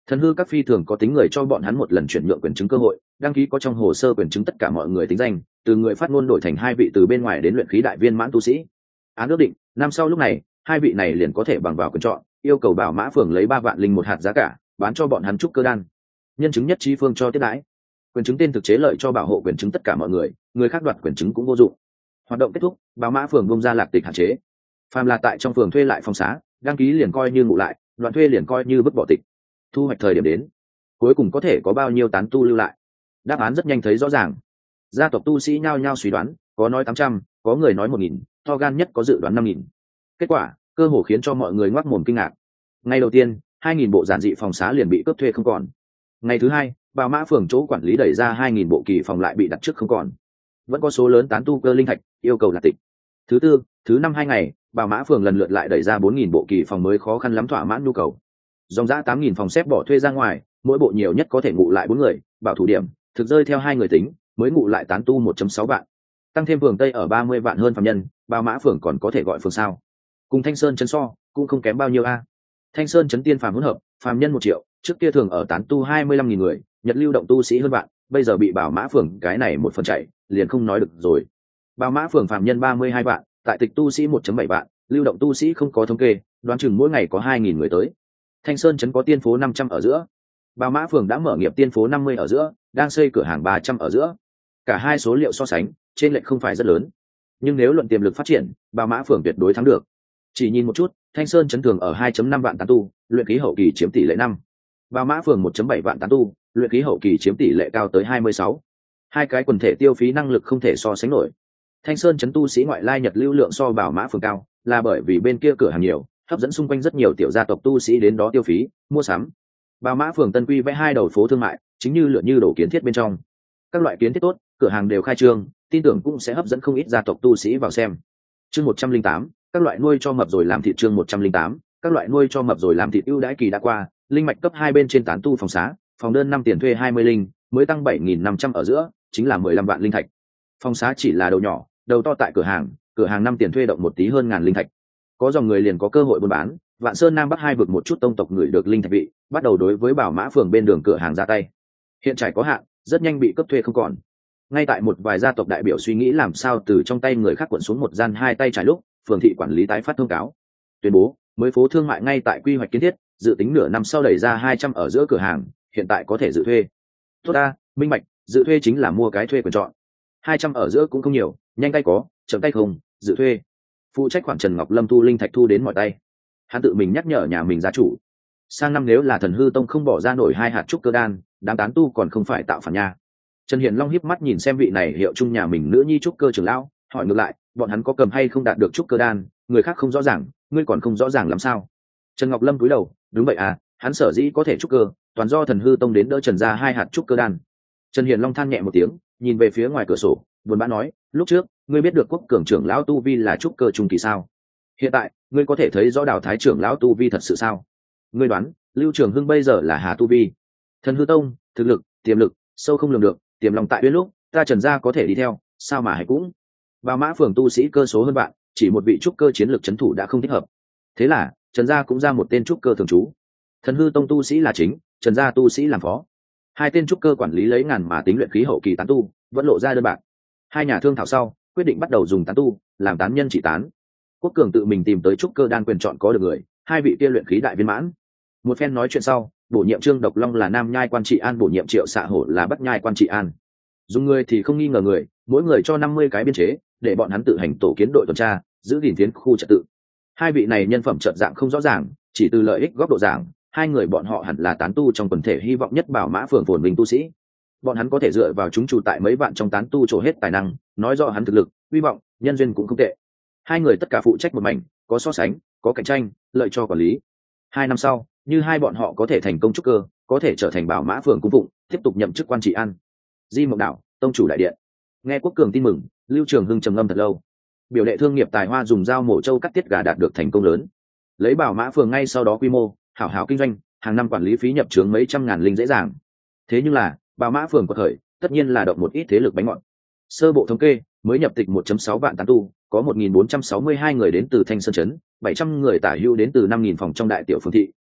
Thần hư các phi thường có tính người cho bọn hắn một lần chuyển nhượng quyền chứng cơ hội, đăng ký có trong hồ sơ quyền chứng tất cả mọi người tính danh, từ người phát ngôn đổi thành hai vị từ bên ngoài đến luyện khí đại viên mãn tu sĩ. Án ước định, năm sau lúc này, hai vị này liền có thể bằng vào quyền chọn, yêu cầu Bảo Mã Phường lấy ba vạn linh một hạt giá cả, bán cho bọn hắn trúc cơ đan. Nhân chứng nhất trí phương cho tiếp đãi. Quyền chứng tên thực chế lợi cho bảo hộ quyền chứng tất cả mọi người, người khác đoạt quyền chứng cũng vô dụng. Hoạt động kết thúc, Bảo Mã Phường bung ra lạc tịch hạn chế. Phàm là tại trong phường thuê lại phòng xá, đăng ký liền coi như ngủ lại, đoạn thuê liền coi như vứt bỏ tịch. Thu hoạch thời điểm đến, cuối cùng có thể có bao nhiêu tán tu lưu lại? Đáp án rất nhanh thấy rõ ràng. Gia tộc tu sĩ nhao nhao suy đoán, có nói tám trăm, có người nói một nghìn, to gan nhất có dự đoán năm nghìn. Kết quả, cơ hồ khiến cho mọi người ngoác mồm kinh ngạc. Ngày đầu tiên, hai nghìn bộ giản dị phòng xá liền bị cướp thuê không còn. Ngày thứ hai, Bảo Mã Phường chỗ quản lý đẩy ra hai nghìn bộ kỳ phòng lại bị đặt trước không còn. Vẫn có số lớn tán tu cơ linh thạch yêu cầu là tịch. Thứ tư, thứ năm hai ngày, Bảo Mã Phường lần lượt lại đẩy ra bốn nghìn bộ kỳ phòng mới khó khăn lắm thỏa mãn nhu cầu. Dòng giá tám nghìn phòng xếp bỏ thuê ra ngoài, mỗi bộ nhiều nhất có thể ngụ lại bốn người, bảo thủ điểm, thực rơi theo hai người tính, mới ngụ lại tán tu một phẩy sáu vạn. Tăng thêm phường Tây ở ba mươi vạn hơn phàm nhân, Bảo Mã Phường còn có thể gọi phường sao? Cùng Thanh Sơn trấn so, cũng không kém bao nhiêu a. Thanh Sơn trấn tiên phàm hỗn hợp, phàm nhân một triệu, trước kia thường ở tán tu hai mươi lăm nghìn người, nhật lưu động tu sĩ hơn vạn, bây giờ bị Bảo Mã Phường cái này một phần chạy, liền không nói được rồi. Bảo Mã Phường phàm nhân ba mươi hai vạn, tại tịch tu sĩ một phẩy bảy vạn, lưu động tu sĩ không có thống kê, đoán chừng mỗi ngày có hai nghìn người tới. Thanh Sơn trấn có tiên phố năm trăm ở giữa, Bảo Mã Phường đã mở nghiệp tiên phố năm mươi ở giữa, đang xây cửa hàng ba trăm ở giữa. Cả hai số liệu so sánh, trên lệch không phải rất lớn. Nhưng nếu luận tiềm lực phát triển, Bảo Mã Phường tuyệt đối thắng được. Chỉ nhìn một chút, Thanh Sơn trấn thường ở hai phẩy năm vạn tán tu, luyện khí hậu kỳ chiếm tỷ lệ năm. Bảo Mã Phường một phẩy bảy vạn tán tu, luyện khí hậu kỳ chiếm tỷ lệ cao tới hai mươi sáu. Hai cái quần thể tiêu phí năng lực không thể so sánh nổi. Thanh Sơn trấn tu sĩ ngoại lai nhật lưu lượng so Bảo Mã Phường cao, là bởi vì bên kia cửa hàng nhiều, hấp dẫn xung quanh rất nhiều tiểu gia tộc tu sĩ đến đó tiêu phí, mua sắm. Bảo Mã Phường Tân Quy vẽ hai đầu phố thương mại, chính như lượn như đổ kiến thiết bên trong. Các loại kiến thiết tốt, cửa hàng đều khai trương, tin tưởng cũng sẽ hấp dẫn không ít gia tộc tu sĩ vào xem. Chương một trăm linh tám, các loại nuôi cho mập rồi làm thịt chương một trăm linh tám, các loại nuôi cho mập rồi làm thịt ưu đãi kỳ đã qua, linh mạch cấp hai bên trên tán tu phòng xá, phòng đơn năm tiền thuê hai mươi linh, mới tăng bảy nghìn năm trăm ở giữa, chính là mười lăm vạn linh thạch. Phòng xá chỉ là đầu nhỏ, đầu to tại cửa hàng, cửa hàng năm tiền thuê động một tí hơn ngàn linh thạch. Có dòng người liền có cơ hội buôn bán, Vạn Sơn Nam Bắc hai vực một chút tông tộc người được linh thạch vị, bắt đầu đối với Bảo Mã Phường bên đường cửa hàng ra tay. Hiện trải có hạn, rất nhanh bị cấp thuê không còn. Ngay tại một vài gia tộc đại biểu suy nghĩ làm sao từ trong tay người khác quận xuống một gian hai tay trải lúc, phường thị quản lý tái phát thông cáo, tuyên bố mới phố thương mại ngay tại quy hoạch kiến thiết, dự tính nửa năm sau đẩy ra hai trăm ở giữa cửa hàng, hiện tại có thể dự thuê. Tốt ta, minh bạch, dự thuê chính là mua cái thuê quyền chọn. hai trăm ở giữa cũng không nhiều, nhanh tay có, chậm tay không, dự thuê. Phụ trách khoản Trần Ngọc Lâm thu linh thạch thu đến mọi tay. Hắn tự mình nhắc nhở nhà mình gia chủ, sang năm nếu là Thần Hư Tông không bỏ ra nổi hai hạt trúc cơ đan, đám tán tu còn không phải tạo phản nha. Trần Hiền Long híp mắt nhìn xem vị này hiệu chung nhà mình nữ nhi trúc cơ trưởng lão, hỏi ngược lại, bọn hắn có cầm hay không đạt được trúc cơ đan, người khác không rõ ràng, ngươi còn không rõ ràng làm sao? Trần Ngọc Lâm cúi đầu, đúng vậy à, hắn sở dĩ có thể trúc cơ, toàn do Thần Hư Tông đến đỡ Trần gia hai hạt trúc cơ đan. Trần Hiền Long than nhẹ một tiếng, nhìn về phía ngoài cửa sổ, buồn bã nói, lúc trước, ngươi biết được Quốc Cường trưởng lão tu vi là trúc cơ trung kỳ sao? Hiện tại, ngươi có thể thấy rõ Đào Thái trưởng lão tu vi thật sự sao? Ngươi đoán, Lưu Trường Hưng bây giờ là hà tu vi? Thần Hư Tông, thực lực, tiềm lực, sâu không lường được, tiềm lòng tại uyên lúc, ta Trần gia có thể đi theo, sao mà hay cũng. Bảo Mã Phường tu sĩ cơ số hơn bạn, chỉ một vị trúc cơ chiến lược trấn thủ đã không thích hợp. Thế là, Trần gia cũng ra một tên trúc cơ thường trú. Thần Hư Tông tu sĩ là chính, Trần gia tu sĩ làm phó. Hai tên trúc cơ quản lý lấy ngàn mà tính luyện khí hậu kỳ tán tu, vẫn lộ ra đơn bạc. Hai nhà thương thảo sau, quyết định bắt đầu dùng tán tu, làm tán nhân chỉ tán. Quốc Cường tự mình tìm tới trúc cơ đan quyền chọn có được người, hai vị kia luyện khí đại viên mãn. Một phen nói chuyện sau, bổ nhiệm Trương Độc Long là nam nhai quan trị an, bổ nhiệm Triệu Xạ Hổ là bắc nhai quan trị an. Dùng người thì không nghi ngờ người, mỗi người cho năm mươi cái biên chế, để bọn hắn tự hành tổ kiến đội tuần tra, giữ gìn tiến khu trật tự. Hai vị này nhân phẩm chợt dạng không rõ ràng, chỉ từ lợi ích góc độ giảng, hai người bọn họ hẳn là tán tu trong quần thể hy vọng nhất Bảo Mã Phường phồn vinh tu sĩ. Bọn hắn có thể dựa vào chúng chủ tại mấy vạn trong tán tu trổ hết tài năng, nói rõ hắn thực lực, hy vọng, nhân duyên cũng không tệ. Hai người tất cả phụ trách một mảnh, có so sánh, có cạnh tranh, lợi cho quản lý. Hai năm sau, như hai bọn họ có thể thành công trúc cơ, có thể trở thành Bảo Mã Phường cung phụng, tiếp tục nhậm chức quan trị an. Di Mộng Đảo, tông chủ đại điện. Nghe Quốc Cường tin mừng, Lưu Trường Hưng trầm ngâm thật lâu. Biểu đệ thương nghiệp tài hoa dùng dao mổ trâu cắt tiết gà đạt được thành công lớn. Lấy Bảo Mã Phường ngay sau đó quy mô, hảo hảo kinh doanh, hàng năm quản lý phí nhập trướng mấy trăm ngàn linh dễ dàng. Thế nhưng là, Bảo Mã Phường có thời, tất nhiên là động một ít thế lực bánh ngọt. Sơ bộ thống kê, mới nhập tịch một phẩy sáu vạn tán tu, có một nghìn bốn trăm sáu mươi hai người đến từ Thanh Sơn trấn, bảy trăm người tả hữu đến từ năm nghìn phòng trong đại tiểu phường thị,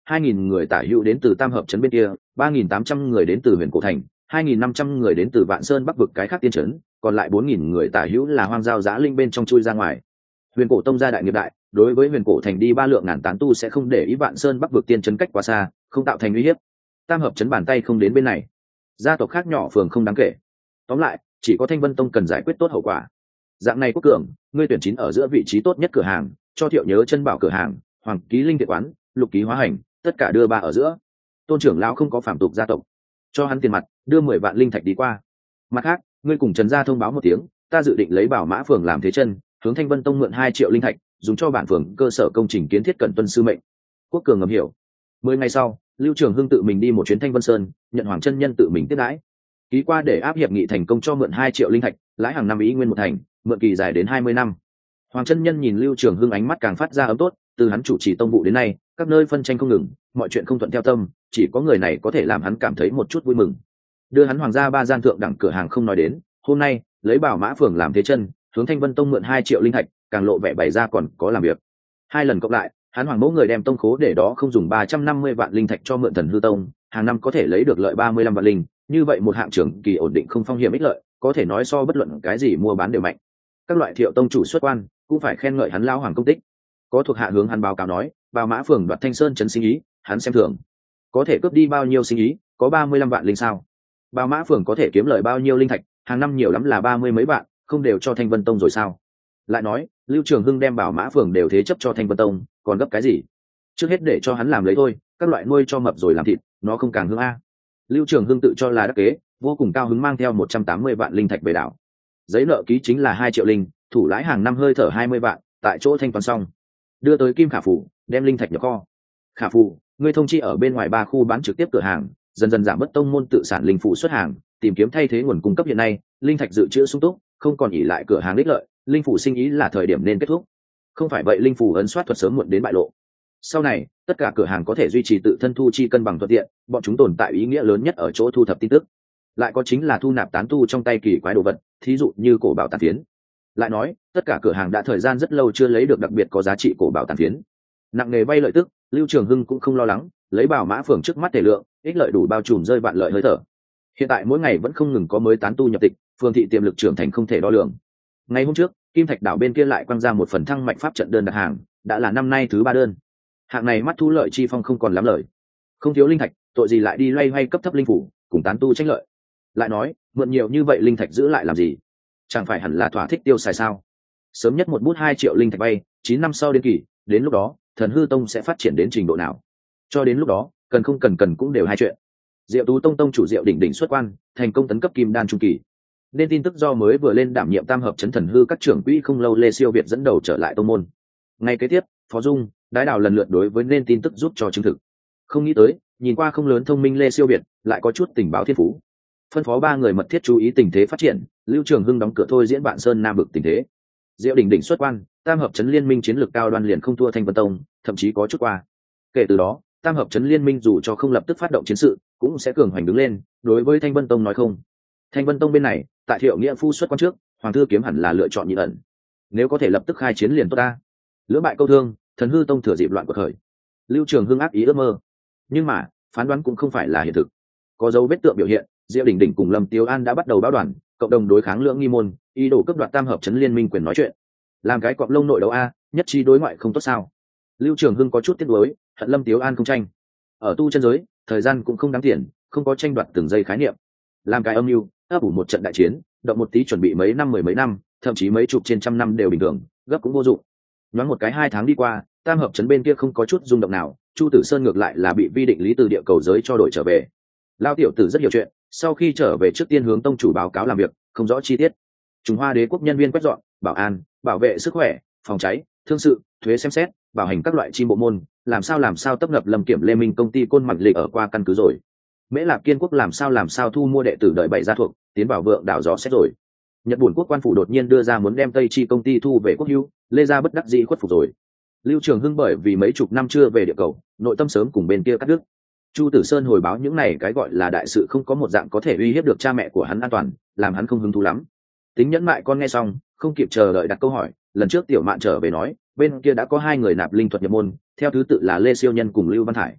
hai nghìn người tả hữu đến từ tam hợp trấn bên kia, ba nghìn tám trăm người đến từ huyền cổ thành, hai nghìn năm trăm người đến từ vạn sơn bắc vực cái khác tiên trấn, còn lại bốn nghìn người tả hữu là hoang giao giã linh bên trong chui ra ngoài. Huyền cổ tông gia đại nghiệp đại, đối với huyền cổ thành đi ba lượng ngàn tán tu sẽ không để ý vạn sơn bắc vực tiên trấn cách quá xa, không tạo thành uy hiếp. Tam hợp trấn bàn tay không đến bên này, gia tộc khác nhỏ phường không đáng kể. Tóm lại, chỉ có Thanh Vân Tông cần giải quyết tốt hậu quả. Dạng này Quốc Cường, ngươi tuyển chín ở giữa vị trí tốt nhất cửa hàng, cho Thiệu Nhớ chân bảo cửa hàng, Hoàng Ký Linh Thiện quán, Lục Ký Hóa Hành, tất cả đưa ba ở giữa. Tôn trưởng lão không có phạm tục gia tộc, cho hắn tiền mặt, đưa mười vạn linh thạch đi qua. Mặt khác, ngươi cùng Trần gia thông báo một tiếng, ta dự định lấy Bảo Mã phường làm thế chân, hướng Thanh Vân Tông mượn hai triệu linh thạch, dùng cho bản phường cơ sở công trình kiến thiết cẩn tuân sư mệnh. Quốc Cường ngầm hiểu. Mười ngày sau, Lưu Trường Hưng tự mình đi một chuyến Thanh Vân Sơn, nhận Hoàng chân nhân tự mình tiếp đãi. Ký qua để áp hiệp nghị thành công cho mượn hai triệu linh thạch, lãi hàng năm ý nguyên một thành, mượn kỳ dài đến hai mươi năm. Hoàng chân nhân nhìn Lưu Trường Hưng ánh mắt càng phát ra ấm tốt, từ hắn chủ trì tông vụ đến nay, các nơi phân tranh không ngừng, mọi chuyện không thuận theo tâm, chỉ có người này có thể làm hắn cảm thấy một chút vui mừng. Đưa hắn hoàng gia ba gian thượng đẳng cửa hàng không nói đến, hôm nay lấy Bảo Mã phường làm thế chân, hướng Thanh Vân Tông mượn hai triệu linh thạch, càng lộ vẻ bày ra còn có làm việc. Hai lần cộng lại, hắn hoàng mẫu người đem tông khố để đó không dùng ba trăm năm mươi vạn linh thạch cho mượn Thần Hư Tông, hàng năm có thể lấy được lợi ba mươi lăm vạn linh, như vậy một hạng trưởng kỳ ổn định không phong hiểm ích lợi, có thể nói so bất luận cái gì mua bán đều mạnh. Các loại Thiệu tông chủ xuất quan, cũng phải khen ngợi hắn lão hoàng công tích. Có thuộc hạ hướng hắn báo cáo nói, Bảo Mã phường đoạt Thanh Sơn trấn sinh ý, hắn xem thường. Có thể cướp đi bao nhiêu sinh ý, có ba mươi lăm vạn linh sao? Bảo Mã phường có thể kiếm lời bao nhiêu linh thạch, hàng năm nhiều lắm là ba mươi mấy vạn, không đều cho Thanh Vân Tông rồi sao? Lại nói, Lưu Trường Hưng đem Bảo Mã phường đều thế chấp cho Thanh Vân Tông, còn gấp cái gì? Trước hết để cho hắn làm lấy thôi, các loại nuôi cho mập rồi làm thịt, nó không càng hương a. Lưu Trường Hưng tự cho là đắc kế, vô cùng cao hứng mang theo một trăm tám mươi vạn linh thạch về đảo. Giấy nợ ký chính là hai triệu linh, thủ lãi hàng năm hơi thở hai mươi vạn, tại chỗ thanh toán xong, đưa tới Kim Khả Phủ, đem linh thạch nhập kho. Khả Phủ, ngươi thông chi ở bên ngoài ba khu bán trực tiếp cửa hàng, dần dần giảm bớt tông môn tự sản linh phụ xuất hàng, tìm kiếm thay thế nguồn cung cấp hiện nay, linh thạch dự trữ sung túc, không còn ỷ lại cửa hàng ích lợi, linh phủ sinh ý là thời điểm nên kết thúc. Không phải vậy linh phủ ấn soát thuật sớm muộn đến bại lộ. Sau này, tất cả cửa hàng có thể duy trì tự thân thu chi cân bằng thuận tiện, bọn chúng tồn tại ý nghĩa lớn nhất ở chỗ thu thập tin tức. Lại có chính là thu nạp tán tu trong tay kỳ quái đồ vật, thí dụ như cổ bảo tàn phiến. Lại nói, tất cả cửa hàng đã thời gian rất lâu chưa lấy được đặc biệt có giá trị cổ bảo tàn phiến. Nặng nghề vay lợi tức, Lưu Trường Hưng cũng không lo lắng, lấy Bảo Mã phường trước mắt thể lượng, ích lợi đủ bao trùm rơi vạn lợi hơi thở. Hiện tại mỗi ngày vẫn không ngừng có mới tán tu nhập tịch, phường thị tiềm lực trưởng thành không thể đo lường. Ngày hôm trước, Kim Thạch đảo bên kia lại quăng ra một phần thăng mạnh pháp trận đơn đặt hàng, đã là năm nay thứ ba đơn. Hạng này mắt thu lợi chi phong không còn lắm lời. Không thiếu linh thạch, tội gì lại đi loay hoay cấp thấp linh phủ, cùng tán tu tranh lợi. Lại nói, mượn nhiều như vậy linh thạch giữ lại làm gì? Chẳng phải hẳn là thỏa thích tiêu xài sao? Sớm nhất một bút hai triệu linh thạch vay, chín năm sau đến kỳ, đến lúc đó, Thần Hư Tông sẽ phát triển đến trình độ nào? Cho đến lúc đó, cần không cần cần cũng đều hai chuyện. Diệu Tú Tông tông chủ Diệu Đỉnh Đỉnh xuất quan, thành công tấn cấp kim đan trung kỳ. Nên tin tức do mới vừa lên đảm nhiệm tam hợp chấn Thần Hư các trưởng quỹ không lâu Lê Siêu Việt dẫn đầu trở lại tông môn. Ngay kế tiếp, Phó Dung, Đái Đào lần lượt đối với nên tin tức giúp cho chứng thực. Không nghĩ tới, nhìn qua không lớn thông minh Lê Siêu Việt, lại có chút tình báo thiên phú. Phân phó ba người mật thiết chú ý tình thế phát triển, Lưu Trường Hưng đóng cửa thôi diễn Vạn Sơn Nam vực tình thế. Diệu Đỉnh Đỉnh xuất quan, tam hợp chấn liên minh chiến lược cao đoan liền không thua Thanh Vân Tông, thậm chí có chút qua. Kể từ đó, tam hợp chấn liên minh dù cho không lập tức phát động chiến sự, cũng sẽ cường hoành đứng lên, đối với Thanh Vân Tông nói không. Thanh Vân Tông bên này, tại Thiệu Nghĩa phu xuất quan trước, Hoàng thư kiếm hẳn là lựa chọn nhị ẩn. Nếu có thể lập tức khai chiến liền tốt ta. Lưỡng bại câu thương, Thần Hư Tông thừa dịp loạn của khởi. Lưu Trường Hưng ác ý ước mơ. Nhưng mà, phán đoán cũng không phải là hiện thực. Có dấu vết tượng biểu hiện, Diệu Đỉnh Đỉnh cùng Lâm Tiếu An đã bắt đầu báo đoàn, cộng đồng đối kháng lưỡng nghi môn, ý đồ cướp đoạt tam hợp chấn liên minh quyền nói chuyện. Làm cái cọp lông nội đấu a, nhất trí đối ngoại không tốt sao? Lưu Trường Hưng có chút tiếc nuối, hận Lâm Tiếu An không tranh. Ở tu chân giới, thời gian cũng không đáng tiền, không có tranh đoạt từng giây khái niệm. Làm cái âm mưu, ấp ủ một trận đại chiến, động một tí chuẩn bị mấy năm mười mấy năm, thậm chí mấy chục trên trăm năm đều bình thường, gấp cũng vô dụng. Nhoáng một cái hai tháng đi qua, tam hợp chấn bên kia không có chút rung động nào, Chu Tử Sơn ngược lại là bị vi định lý từ địa cầu giới cho đổi trở về. Lao tiểu tử rất hiểu chuyện, sau khi trở về trước tiên hướng tông chủ báo cáo làm việc, không rõ chi tiết. Trung Hoa Đế quốc nhân viên quét dọn, bảo an, bảo vệ sức khỏe, phòng cháy, thương sự, thuế xem xét, bảo hành các loại chi bộ môn, làm sao làm sao tấp nập Lâm Kiểm Lê Minh công ty côn mạnh lịch ở qua căn cứ rồi. Mễ Lạp Kiên quốc làm sao làm sao thu mua đệ tử đợi bảy gia thuộc, tiến vào vượng đảo gió xét rồi. Nhật Bổn quốc quan phủ đột nhiên đưa ra muốn đem Tây Chi công ty thu về quốc hữu, Lê gia bất đắc dĩ khuất phục rồi. Lưu Trường Hưng bởi vì mấy chục năm chưa về địa cầu, nội tâm sớm cùng bên kia cắt đứt. Chu Tử Sơn hồi báo những này cái gọi là đại sự không có một dạng có thể uy hiếp được cha mẹ của hắn an toàn, làm hắn không hứng thú lắm. Tính nhẫn mại con nghe xong, không kịp chờ đợi đặt câu hỏi, lần trước Tiểu Mạn trở về nói, bên kia đã có hai người nạp linh thuật nhập môn, theo thứ tự là Lê Siêu Nhân cùng Lưu Văn Thải.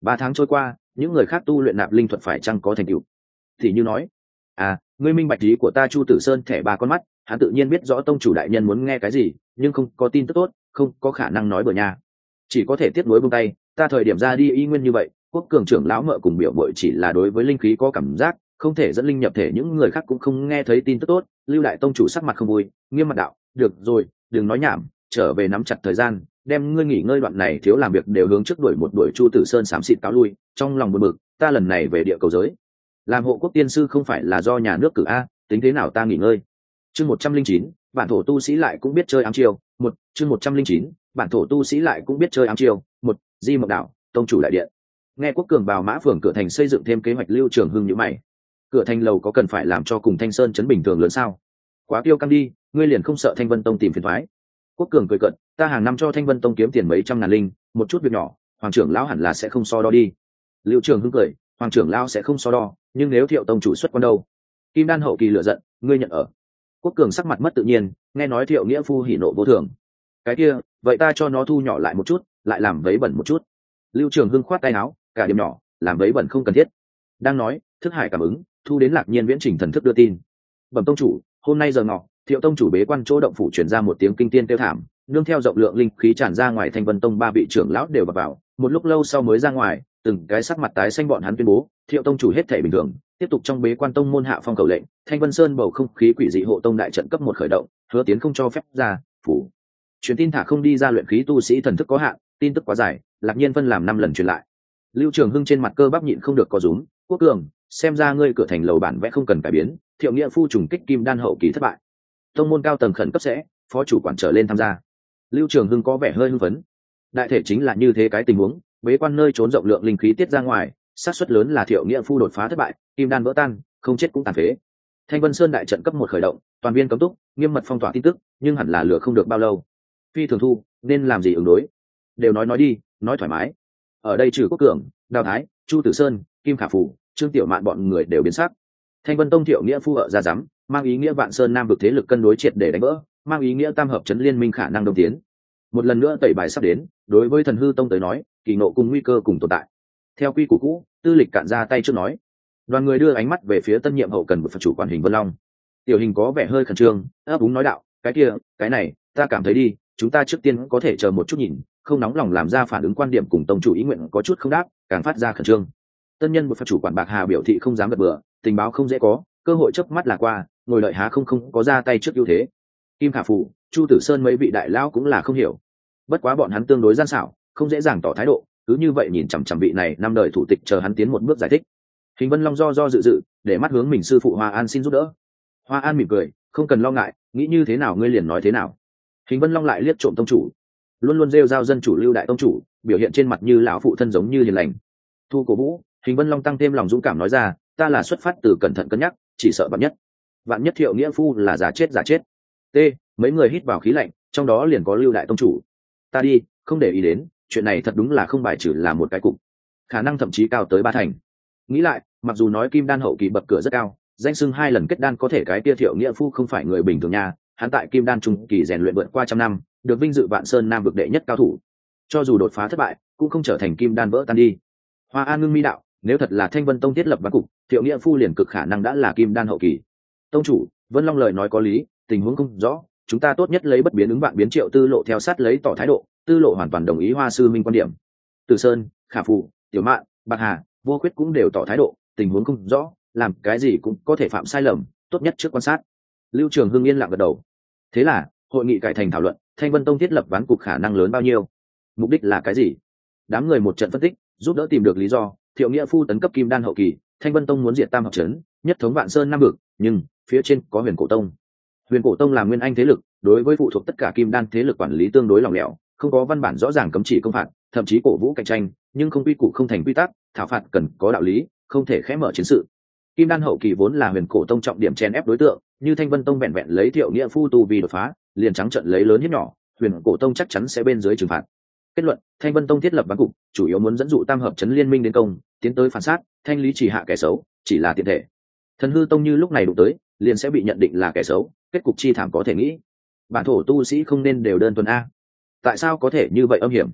Ba tháng trôi qua, những người khác tu luyện nạp linh thuật phải chăng có thành tựu? Thì như nói, à, ngươi minh bạch ý của ta. Chu Tử Sơn thẻ ba con mắt, hắn tự nhiên biết rõ tông chủ đại nhân muốn nghe cái gì, nhưng không có tin tức tốt, không có khả năng nói bừa nha, chỉ có thể tiếp nối buông tay. Ta thời điểm ra đi y nguyên như vậy, Quốc Cường trưởng lão mợ cùng biểu bội chỉ là đối với linh khí có cảm giác, không thể dẫn linh nhập thể, những người khác cũng không nghe thấy tin tức tốt. Lưu đại tông chủ sắc mặt không vui, nghiêm mặt đạo: được rồi, đừng nói nhảm, trở về nắm chặt thời gian, đem ngươi nghỉ ngơi đoạn này thiếu làm việc đều hướng trước đuổi một đuổi. Chu Tử Sơn xám xịt cáo lui, trong lòng buồn bực, ta lần này về địa cầu giới làm hộ quốc tiên sư không phải là do nhà nước cử a, tính thế nào ta nghỉ ngơi. Chương một trăm linh chín, bản thổ tu sĩ lại cũng biết chơi ám chiêu. Một chương một trăm linh chín, bản thổ tu sĩ lại cũng biết chơi ám chiêu. Một, Di Mộc Đảo, tông chủ đại điện. Nghe Quốc Cường vào Mã Phường cửa thành xây dựng thêm kế hoạch. Lưu Trường Hưng nhíu mày, cửa thành lầu có cần phải làm cho cùng Thanh Sơn chấn bình thường lớn sao? Quá tiêu căng đi, ngươi liền không sợ Thanh Vân Tông tìm phiền toái? Quốc Cường cười cợt, ta hàng năm cho Thanh Vân Tông kiếm tiền mấy trăm ngàn linh, một chút việc nhỏ, hoàng trưởng lão hẳn là sẽ không so đo đi. Lưu Trường Hưng cười, hoàng trưởng lão sẽ không so đo, nhưng nếu Thiệu tông chủ xuất quan đâu? Kim đan hậu kỳ lựa giận, ngươi nhận ở. Quốc Cường sắc mặt mất tự nhiên, nghe nói Thiệu nghĩa phu hỉ nộ vô thường. Cái kia, vậy ta cho nó thu nhỏ lại một chút, lại làm vấy bẩn một chút. Lưu Trường Hưng khoát tay áo, cả điểm nhỏ, làm vấy bẩn không cần thiết. Đang nói, thức hải cảm ứng, thu đến Lạc Nhiên viễn trình thần thức đưa tin. Bẩm tông chủ, hôm nay giờ ngọ, Thiệu tông chủ bế quan chỗ động phủ truyền ra một tiếng kinh tiên tiêu thảm, nương theo rộng lượng linh khí tràn ra ngoài. Thanh Vân Tông ba vị trưởng lão đều vào, vào, một lúc lâu sau mới ra ngoài, từng cái sắc mặt tái xanh. Bọn hắn tuyên bố Thiệu tông chủ hết thể bình thường, tiếp tục trong bế quan. Tông môn hạ phong cầu lệnh, Thanh Vân Sơn bầu không khí quỷ dị, hộ tông đại trận cấp một khởi động, hứa tiến không cho phép ra phủ. Truyền tin thả không đi ra, luyện khí tu sĩ thần thức có hạn, tin tức quá dài, Lạc Nhiên phân làm năm lần truyền lại. Lưu Trường Hưng trên mặt cơ bắp nhịn không được có rúm. Quốc Cường, xem ra ngươi cửa thành lầu bản vẽ không cần cải biến. Thiệu nghĩa phu trùng kích kim đan hậu kỳ thất bại, tông môn cao tầng khẩn cấp sẽ phó chủ quản trở lên tham gia. Lưu Trường Hưng có vẻ hơi hưng phấn, đại thể chính là như thế cái tình huống. Bế quan nơi trốn rộng lượng linh khí tiết ra ngoài, xác suất lớn là Thiệu nghĩa phu đột phá thất bại, kim đan vỡ tan, không chết cũng tàn phế. Thanh Vân Sơn đại trận cấp một khởi động, toàn viên cấm túc, nghiêm mật phong tỏa tin tức, nhưng hẳn là lửa không được bao lâu. Phi thường thu, nên làm gì ứng đối? Đều nói nói đi, nói thoải mái. Ở đây trừ Quốc Cường, Đào Thái, Chu Tử Sơn, Kim Khả Phủ, Trương Tiểu Mạn bọn người đều biến sắc. Thanh Vân Tông Thiệu nghĩa phu ở ra dám, mang ý nghĩa Vạn Sơn Nam vực thế lực cân đối triệt để đánh vỡ, mang ý nghĩa tam hợp chấn liên minh khả năng đồng tiến. Một lần nữa tẩy bài sắp đến, đối với Thần Hư Tông tới nói, kỳ ngộ cùng nguy cơ cùng tồn tại. Theo quy củ cũ, Tư Lịch cạn ra tay trước nói. Đoàn người đưa ánh mắt về phía tân nhiệm hậu cần một phật chủ quản Hình Vân Long. Tiểu Hình có vẻ hơi khẩn trương, ấp úng nói đạo: cái kia, cái này, ta cảm thấy đi, chúng ta trước tiên có thể chờ một chút nhìn, không nóng lòng làm ra phản ứng quan điểm cùng tông chủ ý nguyện có chút không đáp, càng phát ra khẩn trương. Tân nhân một phật chủ quản Bạc Hà biểu thị không dám gật bừa, tình báo không dễ có, cơ hội chớp mắt là qua, ngồi đợi há không không có ra tay trước ưu thế. Kim Khả Phụ, Chu Tử Sơn mấy vị đại lão cũng là không hiểu, bất quá bọn hắn tương đối gian xảo, không dễ dàng tỏ thái độ, cứ như vậy nhìn chằm chằm vị này năm đời thủ tịch, chờ hắn tiến một bước giải thích. Hình Vân Long do do dự dự, để mắt hướng mình sư phụ Hoa An xin giúp đỡ. Hoa An mỉm cười, không cần lo ngại, nghĩ như thế nào ngươi liền nói thế nào. Hình Vân Long lại liếc trộm tông chủ, luôn luôn rêu rao dân chủ Lưu đại tông chủ, biểu hiện trên mặt như lão phụ thân giống như hiền lành. Thu cổ vũ, Hình Vân Long tăng thêm lòng dũng cảm nói ra, ta là xuất phát từ cẩn thận cân nhắc, chỉ sợ vạn nhất. Vạn nhất Thiệu nghĩa phu là giả chết giả chết. T, mấy người hít vào khí lạnh, trong đó liền có Lưu đại tông chủ. Ta đi, không để ý đến, chuyện này thật đúng là không bài trừ là một cái cục, khả năng thậm chí cao tới ba thành. Nghĩ lại, mặc dù nói kim đan hậu kỳ bậc cửa rất cao, danh xưng hai lần kết đan có thể cái tia Thiệu nghĩa phu không phải người bình thường nha, hắn tại kim đan trung kỳ rèn luyện vượt qua trăm năm, được vinh dự Vạn Sơn Nam vực đệ nhất cao thủ, cho dù đột phá thất bại cũng không trở thành kim đan vỡ tan đi. Hoa An ngưng mi đạo, nếu thật là Thanh Vân Tông thiết lập ván cục, Thiệu nghĩa phu liền cực khả năng đã là kim đan hậu kỳ. Tông chủ, Vân Long lời nói có lý, tình huống không rõ, chúng ta tốt nhất lấy bất biến ứng vạn biến. Triệu Tư Lộ theo sát lấy tỏ thái độ, Tư Lộ hoàn toàn đồng ý Hoa sư minh quan điểm. Từ Sơn, Khả Phụ, Tiểu Mạn, Bạc Hà, Vô Khuyết cũng đều tỏ thái độ, tình huống không rõ, làm cái gì cũng có thể phạm sai lầm, tốt nhất trước quan sát. Lưu Trường Hưng yên lặng gật đầu. Thế là hội nghị cải thành thảo luận, Thanh Vân Tông thiết lập ván cục khả năng lớn bao nhiêu, mục đích là cái gì. Đám người một trận phân tích, giúp đỡ tìm được lý do. Thiệu nghĩa phu tấn cấp kim đan hậu kỳ, Thanh Vân Tông muốn diệt tam hợp trấn, nhất thống Vạn Sơn Nam vực, nhưng phía trên có Huyền Cổ Tông. Huyền Cổ Tông là nguyên anh thế lực, đối với phụ thuộc tất cả kim đan thế lực quản lý tương đối lỏng lẻo, không có văn bản rõ ràng cấm chỉ công phạt, thậm chí cổ vũ cạnh tranh, nhưng không quy củ không thành quy tắc, thảo phạt cần có đạo lý, không thể khẽ mở chiến sự. Kim đan hậu kỳ vốn là Huyền Cổ Tông trọng điểm chen ép đối tượng, như Thanh Vân Tông vẹn vẹn lấy Thiệu nghĩa phu tu vi đột phá, liền trắng trợn lấy lớn hiếp nhỏ, Huyền Cổ Tông chắc chắn sẽ bên dưới trừng phạt. Kết luận, Thanh Vân Tông thiết lập ván cục, chủ yếu muốn dẫn dụ tam hợp trấn liên minh đến công, tiến tới phản sát, thanh lý chỉ hạ kẻ xấu, chỉ là tiện thể. Thần Hư Tông như lúc này đụng tới, liền sẽ bị nhận định là kẻ xấu, kết cục chi thảm có thể nghĩ. Bản thổ tu sĩ không nên đều đơn thuần a. Tại sao có thể như vậy âm hiểm?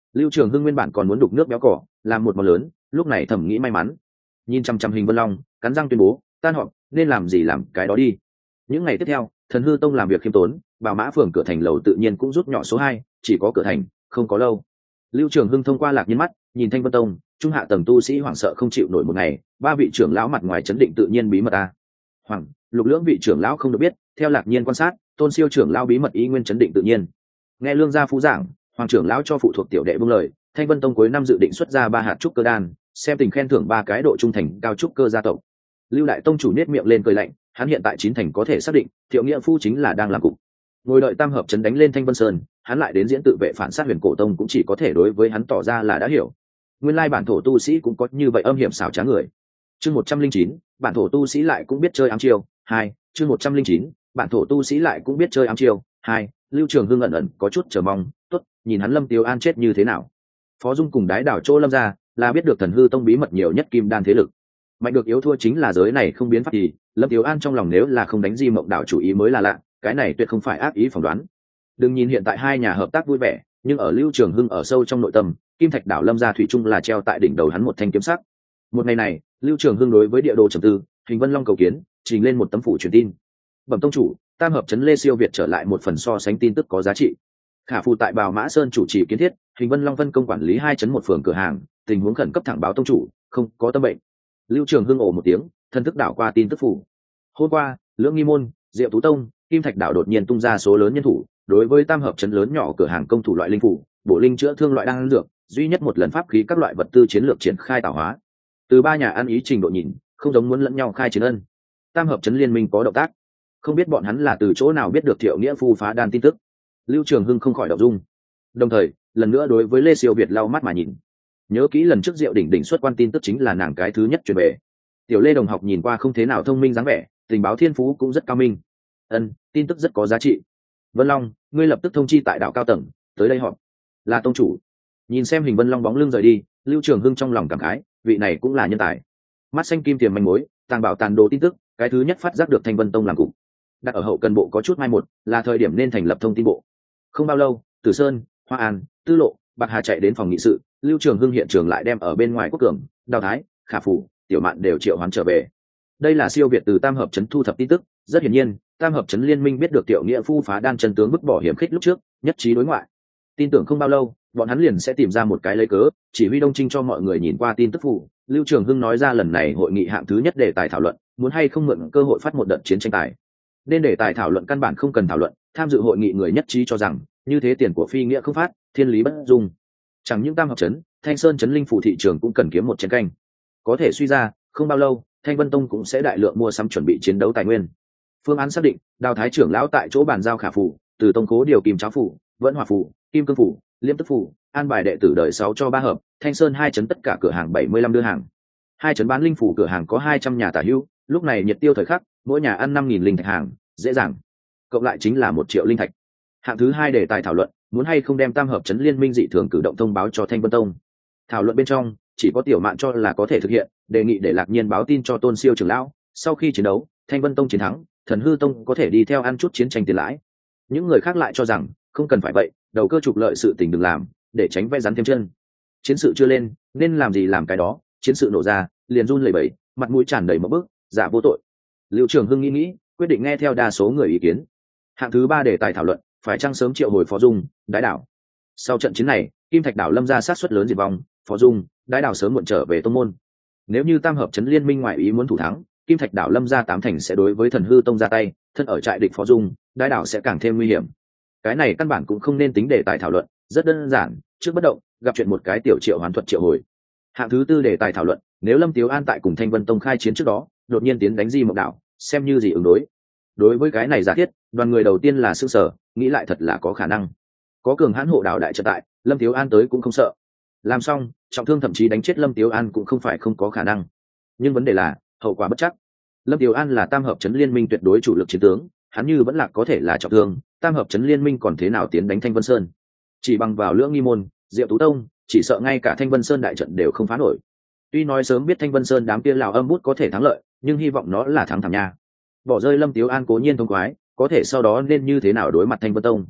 Lưu Trường Hưng nguyên bản còn muốn đục nước béo cỏ làm một món lớn, lúc này thầm nghĩ may mắn, nhìn chăm chăm Hình Vân Long, cắn răng tuyên bố tan họp, nên làm gì làm cái đó đi. Những ngày tiếp theo, Thần Hư Tông làm việc khiêm tốn, Bảo Mã phường cửa thành lầu tự nhiên cũng rút nhỏ số hai, chỉ có cửa thành không có lâu. Lưu Trường Hưng thông qua lạc nhiên mắt nhìn Thanh Vân Tông trung hạ tầng tu sĩ hoảng sợ không chịu nổi một ngày, ba vị trưởng lão mặt ngoài chấn định tự nhiên bí mật a. Hoàng, Lục lưỡng vị trưởng lão không được biết, theo lạc nhiên quan sát, Tôn Siêu trưởng lão bí mật ý nguyên chấn định tự nhiên. Nghe Lương gia phú giảng, Hoàng trưởng lão cho phụ thuộc tiểu đệ buông lời, Thanh Vân Tông cuối năm dự định xuất ra ba hạt trúc cơ đan, xem tình khen thưởng ba cái độ trung thành cao trúc cơ gia tộc. Lưu đại tông chủ nết miệng lên cười lạnh, hắn hiện tại chín thành có thể xác định, Thiệu Nghĩa phu chính là đang làm cục. Ngồi đợi tam hợp chấn đánh lên Thanh Vân Sơn, hắn lại đến diễn tự vệ phản sát Huyền Cổ Tông cũng chỉ có thể đối với hắn tỏ ra là đã hiểu. Nguyên lai bản thổ tu sĩ cũng có như vậy âm hiểm xảo trá người. Chương một trăm linh chín, bản thổ tu sĩ lại cũng biết chơi ám chiêu. Hai, chương một trăm linh chín, bản thổ tu sĩ lại cũng biết chơi ám chiêu. Hai, Lưu Trường Hưng ẩn ẩn có chút chờ mong, tốt, nhìn hắn Lâm Tiếu An chết như thế nào. Phó Dung cùng đái đảo chỗ Lâm gia, là biết được Thần Hư Tông bí mật nhiều nhất kim đan thế lực. Mạnh được yếu thua chính là giới này không biến pháp thì, Lâm Tiếu An trong lòng nếu là không đánh Di Mộng Đạo chủ ý mới là lạ, cái này tuyệt không phải ác ý phỏng đoán. Đừng nhìn hiện tại hai nhà hợp tác vui vẻ, nhưng ở Lưu Trường Hưng ở sâu trong nội tâm, Kim Thạch đảo Lâm gia thủy chung là treo tại đỉnh đầu hắn một thanh kiếm sắc. Một ngày này, Lưu Trường Hưng đối với địa đồ trầm tư, Hình Vân Long cầu kiến, trình lên một tấm phủ truyền tin. Bẩm tông chủ, tam hợp trấn Lê Siêu Việt trở lại một phần so sánh tin tức có giá trị. Khả phụ tại Bào Mã Sơn chủ trì kiến thiết, Hình Vân Long phân công quản lý hai trấn một phường cửa hàng, tình huống khẩn cấp thẳng báo tông chủ, không có tâm bệnh. Lưu Trường Hưng ồ một tiếng, thân thức đảo qua tin tức phủ. Hôm qua, Lưỡng Nghi môn, Diệu Tú tông, Kim Thạch đảo đột nhiên tung ra số lớn nhân thủ, đối với tam hợp trấn lớn nhỏ cửa hàng công thủ loại linh phủ, bổ linh chữa thương loại đan dược, duy nhất một lần pháp khí các loại vật tư chiến lược triển khai tạo hóa. Từ ba nhà ăn ý trình độ nhìn, không giống muốn lẫn nhau khai chiến ân. Tam hợp trấn liên minh có động tác, không biết bọn hắn là từ chỗ nào biết được Thiệu Nghĩa phu phá đan tin tức. Lưu Trường Hưng không khỏi động dung, đồng thời lần nữa đối với Lê Siêu Việt lau mắt mà nhìn. Nhớ kỹ lần trước Diệu đỉnh đỉnh xuất quan tin tức chính là nàng cái thứ nhất truyền về. Tiểu Lê đồng học nhìn qua không thế nào thông minh dáng vẻ, tình báo thiên phú cũng rất cao minh. Ân, tin tức rất có giá trị. Vân Long, ngươi lập tức thông chi tại đạo cao tầng, tới đây họp. Là tông chủ. Nhìn xem Hình Vân Long bóng lưng rời đi, Lưu Trường Hưng trong lòng cảm khái, vị này cũng là nhân tài. Mắt xanh kim tiềm manh mối, tàng bảo tàng đồ tin tức, cái thứ nhất phát giác được Thanh Vân Tông làm cục. Đặt ở hậu cần bộ có chút mai một, là thời điểm nên thành lập thông tin bộ. Không bao lâu, Tử Sơn, Hoa An, Tư Lộ, Bạc Hà chạy đến phòng nghị sự, Lưu Trường Hưng hiện trường lại đem ở bên ngoài Quốc Cường, Đào Thái, Khả Phủ, Tiểu Mạn đều triệu hoán trở về. Đây là siêu việt từ tam hợp trấn thu thập tin tức, rất hiển nhiên, tam hợp trấn liên minh biết được Tiểu Nghĩa phu phá đan chân tướng bức bỏ hiểm khích lúc trước, nhất trí đối ngoại. Tin tưởng không bao lâu, bọn hắn liền sẽ tìm ra một cái lấy cớ, chỉ huy Đông Trinh cho mọi người nhìn qua tin tức phủ. Lưu Trường Hưng nói ra lần này hội nghị hạng thứ nhất đề tài thảo luận, muốn hay không mượn cơ hội phát một đợt chiến tranh tài. Nên đề tài thảo luận căn bản không cần thảo luận, tham dự hội nghị người nhất trí cho rằng, như thế tiền của phi nghĩa không phát, thiên lý bất dung. Chẳng những tam hợp trấn, Thanh Sơn trấn linh phủ thị trường cũng cần kiếm một chén canh. Có thể suy ra, không bao lâu, Thanh Vân Tông cũng sẽ đại lượng mua sắm chuẩn bị chiến đấu tài nguyên. Phương án xác định, Đào Thái trưởng lão tại chỗ bàn giao Khả phủ, từ tông cố điều Kim Cháo phủ, Vẫn Hòa phủ, Kim Cương phủ, Liêm Tức phủ, an bài đệ tử đời sáu cho ba hợp, Thanh Sơn hai trấn tất cả cửa hàng bảy mươi lăm đưa hàng. Hai trấn bán linh phủ cửa hàng có hai trăm nhà tả hữu, lúc này nhiệt tiêu thời khắc, mỗi nhà ăn năm nghìn linh thạch hàng, dễ dàng. Cộng lại chính là một triệu linh thạch. Hạng thứ hai đề tài thảo luận, muốn hay không đem tam hợp trấn liên minh dị thường cử động thông báo cho Thanh Vân Tông. Thảo luận bên trong, chỉ có Tiểu Mạn cho là có thể thực hiện, đề nghị để Lạc Nhiên báo tin cho Tôn Siêu trưởng lão, sau khi chiến đấu, Thanh Vân Tông chiến thắng, Thần Hư Tông có thể đi theo ăn chút chiến tranh tiền lãi. Những người khác lại cho rằng, không cần phải vậy, đầu cơ trục lợi sự tình đừng làm, để tránh vẽ rắn thêm chân. Chiến sự chưa lên, nên làm gì làm cái đó, chiến sự nổ ra, liền run lẩy bẩy, mặt mũi tràn đầy mỡ bức, giả vô tội. Lưu Trường Hưng nghĩ nghĩ, quyết định nghe theo đa số người ý kiến. Hạng thứ ba đề tài thảo luận, phải chăng sớm triệu hồi Phó Dung, Đái Đảo. Sau trận chiến này, Kim Thạch đảo Lâm ra sát suất lớn diệt vong, Phó Dung, Đái Đảo sớm muộn trở về tông môn. Nếu như tam hợp trấn liên minh ngoại ý muốn thủ thắng, Kim Thạch đảo Lâm ra tám thành sẽ đối với Thần Hư Tông ra tay, thân ở trại địch Phó Dung, Đái Đảo sẽ càng thêm nguy hiểm. Cái này căn bản cũng không nên tính đề tài thảo luận, rất đơn giản, trước bất động, gặp chuyện một cái tiểu triệu hoàn thuật triệu hồi. Hạng thứ tư đề tài thảo luận, nếu Lâm Tiếu An tại cùng Thanh Vân Tông khai chiến trước đó, đột nhiên tiến đánh Di Mộng đảo, xem như gì ứng đối. Đối với cái này giả thiết, đoàn người đầu tiên là sững sờ, nghĩ lại thật là có khả năng. Có cường hãn hộ đảo đại trận tại, Lâm Tiếu An tới cũng không sợ. Làm xong, trọng thương thậm chí đánh chết Lâm Tiếu An cũng không phải không có khả năng. Nhưng vấn đề là, hậu quả bất chắc. Lâm Tiếu An là tam hợp trấn liên minh tuyệt đối chủ lực chiến tướng, hắn như vẫn là có thể là trọng thương, tam hợp trấn liên minh còn thế nào tiến đánh Thanh Vân Sơn? Chỉ bằng vào Lưỡng Nghi môn, Diệu Tú tông, chỉ sợ ngay cả Thanh Vân Sơn đại trận đều không phá nổi. Tuy nói sớm biết Thanh Vân Sơn đám kia lão âm bút có thể thắng lợi, nhưng hy vọng nó là thắng thảm nha. Bỏ rơi Lâm Tiếu An cố nhiên thông khoái, có thể sau đó nên như thế nào đối mặt Thanh Vân Tông?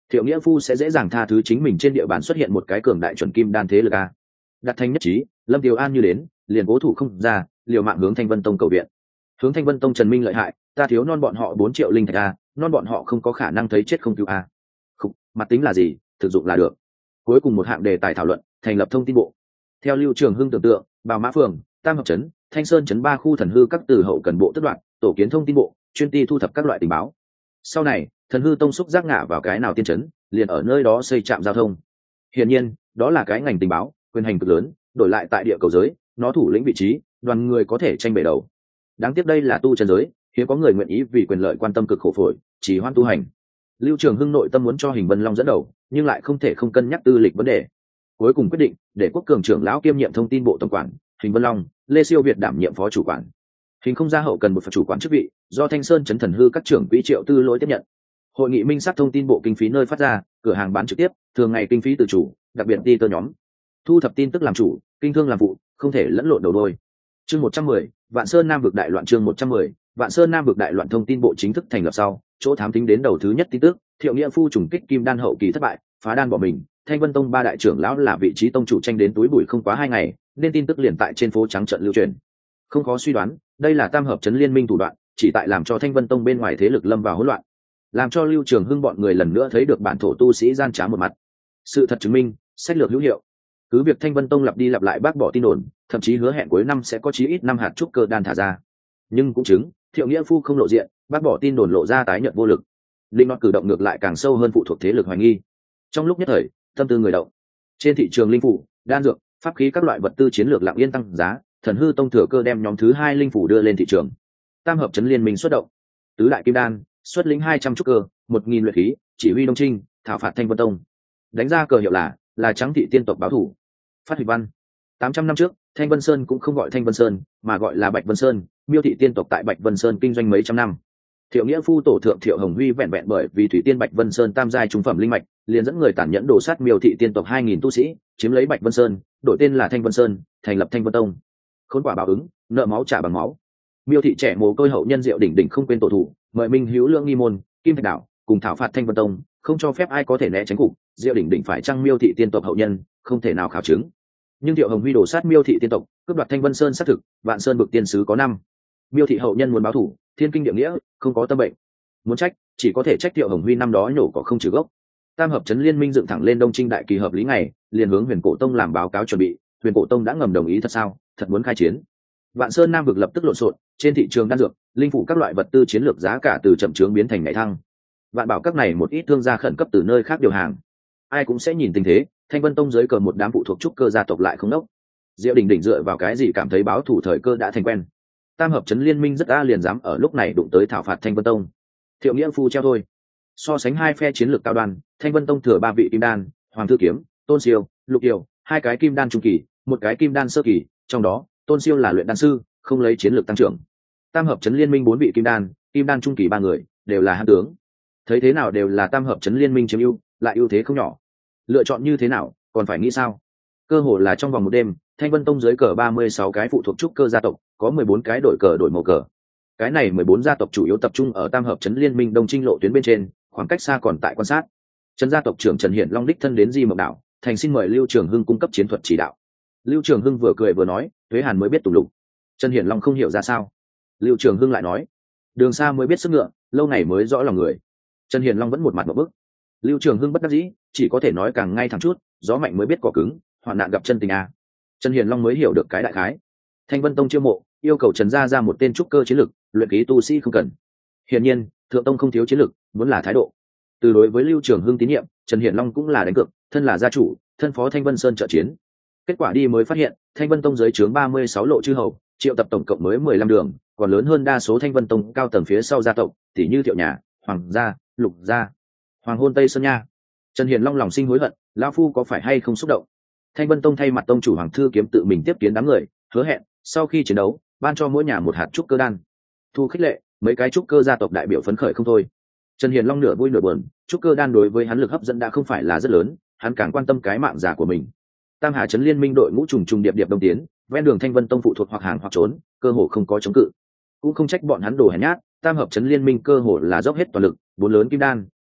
Thiệu Nghĩa Phu sẽ dễ dàng tha thứ chính mình trên địa bàn xuất hiện một cái cường đại chuẩn kim đan thế lực a. Đặt thanh nhất trí, Lâm Tiểu An như đến, liền cố thủ không ra, liều mạng hướng Thanh Vân Tông cầu viện. Hướng Thanh Vân Tông Trần Minh lợi hại, ta thiếu non bọn họ bốn triệu linh thạch a, non bọn họ không có khả năng thấy chết không cứu a. Không, mặt tính là gì, thực dụng là được. Cuối cùng một hạng đề tài thảo luận, thành lập thông tin bộ. Theo Lưu Trường Hưng tưởng tượng, Bào Mã Phường, Tam Hợp trấn, Thanh Sơn trấn ba khu thần hư các từ hậu cần bộ tất đoạn, tổ kiến thông tin bộ, chuyên ty thu thập các loại tình báo. Sau này, thần hư tông xúc giác ngã vào cái nào tiên trấn, liền ở nơi đó xây trạm giao thông. Hiển nhiên, đó là cái ngành tình báo, quyền hành cực lớn, đổi lại tại địa cầu giới, nó thủ lĩnh vị trí, đoàn người có thể tranh bể đầu. Đáng tiếc đây là tu chân giới, hiếm có người nguyện ý vì quyền lợi quan tâm cực khổ phổi, chỉ hoan tu hành. Lưu Trường Hưng nội tâm muốn cho Hình Vân Long dẫn đầu, nhưng lại không thể không cân nhắc tư lịch vấn đề. Cuối cùng quyết định để Quốc Cường trưởng lão kiêm nhiệm thông tin bộ tổng quản, Hình Vân Long, Lê Siêu Việt đảm nhiệm phó chủ quản. Hình không gia hậu cần một phật chủ quản chức vị, do Thanh Sơn trấn thần hư các trưởng quỹ Triệu Tư Lỗi tiếp nhận. Hội nghị minh xác thông tin bộ kinh phí nơi phát ra, cửa hàng bán trực tiếp, thường ngày kinh phí tự chủ, đặc biệt đi tơ nhóm. Thu thập tin tức làm chủ, kinh thương làm phụ, không thể lẫn lộn đầu đôi. Chương một trăm mười, Vạn Sơn Nam vực đại loạn chương một trăm mười, Vạn Sơn Nam vực đại loạn thông tin bộ chính thức thành lập sau, chỗ thám tính đến đầu thứ nhất tin tức, Thiệu Nghĩa Phu trùng kích Kim Đan hậu kỳ thất bại, phá đan bỏ mình, Thanh Vân Tông ba đại trưởng lão là vị trí tông chủ tranh đến túi bụi không quá hai ngày, nên tin tức liền tại trên phố trắng trận lưu truyền. Không khó suy đoán, đây là Tam Hợp trấn liên minh thủ đoạn, chỉ tại làm cho Thanh Vân Tông bên ngoài thế lực lâm vào hỗn loạn, làm cho Lưu Trường Hưng bọn người lần nữa thấy được bản thổ tu sĩ gian trá một mặt. Sự thật chứng minh, sách lược hữu hiệu. Cứ việc Thanh Vân Tông lặp đi lặp lại bác bỏ tin đồn, thậm chí hứa hẹn cuối năm sẽ có chí ít năm hạt trúc cơ đan thả ra, nhưng cũng chứng Thiệu Nghĩa Phu không lộ diện, bác bỏ tin đồn lộ ra tái nhợt vô lực. Linh Nọt cử động ngược lại càng sâu hơn phụ thuộc thế lực hoài nghi. Trong lúc nhất thời, tâm tư người động. Trên thị trường linh phủ, đan dược, pháp khí các loại vật tư chiến lược lặng yên tăng giá, Thần hư tông thừa cơ đem nhóm thứ hai linh phủ đưa lên thị trường. Tam Hợp trấn liên minh xuất động, tứ đại kim đan xuất lĩnh hai trăm trúc cơ, một nghìn luyện khí, chỉ huy Đông Trinh, thảo phạt Thanh Vân Tông. Đánh ra cờ hiệu là là Trắng thị tiên tộc báo thủ. Phát huy văn. tám trăm năm trước, Thanh Vân Sơn cũng không gọi Thanh Vân Sơn, mà gọi là Bạch Vân Sơn, Miêu thị tiên tộc tại Bạch Vân Sơn kinh doanh mấy trăm năm. Thiệu Nghĩa Phu tổ thượng Thiệu Hồng Huy vẹn vẹn bởi vì thủy tiên Bạch Vân Sơn tam giai trung phẩm linh mạch, liền dẫn người tàn nhẫn đổ sát Miêu thị tiên tộc hai nghìn tu sĩ, chiếm lấy Bạch Vân Sơn, đổi tên là Thanh Vân Sơn, thành lập Thanh Vân Tông. Khốn quả báo ứng, nợ máu trả bằng máu. Miêu thị trẻ mồ côi hậu nhân Diệu đỉnh đỉnh không quên tổ thủ, mời Minh Hữu Lượng nghi môn, Kim Thạch Đạo cùng thảo phạt Thanh Vân Tông, không cho phép ai có thể né tránh cục. Diệu đỉnh đỉnh phải trăng Miêu thị tiên tộc hậu nhân, không thể nào khảo chứng. Nhưng Thiệu Hồng Huy đổ sát Miêu thị tiên tộc, cướp đoạt Thanh Vân Sơn xác thực, Vạn Sơn bực tiên sứ có năm. Miêu thị hậu nhân muốn báo thủ, thiên kinh địa nghĩa, không có tâm bệnh. Muốn trách, chỉ có thể trách Thiệu Hồng Huy năm đó nhổ cỏ không trừ gốc. Tam Hợp trấn liên minh dựng thẳng lên Đông Trinh đại kỳ hợp lý ngày, liền hướng Huyền Cổ Tông làm báo cáo chuẩn bị. Huyền Cổ Tông đã ngầm đồng ý thật sao, thật muốn khai chiến. Vạn Sơn Nam vực lập tức lộn xộn, trên thị trường đan dược, linh phủ các loại vật tư chiến lược giá cả từ chậm chướng biến thành ngày thăng. Vạn bảo các này một ít thương gia khẩn cấp từ nơi khác điều hàng. Ai cũng sẽ nhìn tình thế, Thanh Vân Tông dưới cờ một đám phụ thuộc trúc cơ gia tộc lại không đốc. Diệu Đình Đình dựa vào cái gì cảm thấy báo thủ thời cơ đã thành quen. Tam Hợp trấn liên minh rất a liền dám ở lúc này đụng tới thảo phạt Thanh Vân Tông. Thiệu Nghĩa Phu treo thôi. So sánh hai phe chiến lược cao đoan, Thanh Vân Tông thừa ba vị kim đan, Hoàng Thư Kiếm, Tôn Siêu, Lục Kiều, hai cái kim đan trung kỳ, một cái kim đan sơ kỳ, trong đó Tôn Siêu là luyện đan sư, không lấy chiến lược tăng trưởng. Tam Hợp trấn liên minh bốn vị kim đan, kim đan trung kỳ ba người, đều là hãn tướng. Thấy thế nào đều là Tam Hợp trấn liên minh chiếm ưu, lại ưu thế không nhỏ. Lựa chọn như thế nào, còn phải nghĩ sao? Cơ hồ là trong vòng một đêm, Thanh Vân Tông dưới cờ ba mươi sáu cái phụ thuộc trúc cơ gia tộc, có mười bốn cái đổi cờ đổi màu cờ. Cái này mười bốn gia tộc chủ yếu tập trung ở Tam Hợp trấn liên minh Đông Trinh lộ tuyến bên trên, khoảng cách xa còn tại quan sát. Trấn gia tộc trưởng Trần Hiển Long đích thân đến Di Mộng đảo, thành xin mời Lưu Trường Hưng cung cấp chiến thuật chỉ đạo. Lưu Trường Hưng vừa cười vừa nói, Tuế Hàn mới biết tùng lục. Trần Hiển Long không hiểu ra sao. Lưu Trường Hưng lại nói, đường xa mới biết sức ngựa, lâu ngày mới rõ lòng người. Trần Hiển Long vẫn một mặt một bức. Lưu Trường Hưng bất đắc dĩ, chỉ có thể nói càng ngay thẳng chút, gió mạnh mới biết cỏ cứng, hoạn nạn gặp chân tình à. Trần Hiển Long mới hiểu được cái đại khái. Thanh Vân Tông chiêu mộ, yêu cầu Trần gia ra một tên trúc cơ chiến lực, luyện khí tu sĩ không cần. Hiển nhiên, Thượng Tông không thiếu chiến lực, muốn là thái độ. Từ đối với Lưu Trường Hưng tín nhiệm, Trần Hiển Long cũng là đánh cược, thân là gia chủ, thân phó Thanh Vân Sơn trợ chiến. Kết quả đi mới phát hiện, Thanh Vân Tông dưới trướng ba mươi sáu lộ chư hầu, triệu tập tổng cộng mới mười lăm đường, còn lớn hơn đa số Thanh Vân Tông cao tầng phía sau gia tộc, tỷ như Thiệu nhà, Hoàng gia, Lục gia, Hoàng hôn Tây Sơn nha. Trần Hiển Long lòng sinh hối hận, lão phu có phải hay không xúc động? Thanh Vân Tông thay mặt tông chủ Hoàng Thư Kiếm tự mình tiếp kiến đám người, hứa hẹn sau khi chiến đấu, ban cho mỗi nhà một hạt trúc cơ đan. Thu khích lệ, mấy cái trúc cơ gia tộc đại biểu phấn khởi không thôi. Trần Hiển Long nửa vui nửa buồn, trúc cơ đan đối với hắn lực hấp dẫn đã không phải là rất lớn, hắn càng quan tâm cái mạng giả của mình. Tam Hà trấn liên minh đội ngũ trùng trùng điệp điệp đông tiến, ven đường Thanh Vân Tông phụ thuộc hoặc hàng hoặc trốn, cơ hồ không có chống cự. Cũng không trách bọn hắn đồ hèn nhát, Tam Hợp trấn liên minh cơ hồ là dốc hết toàn lực, bốn lớn kim đan,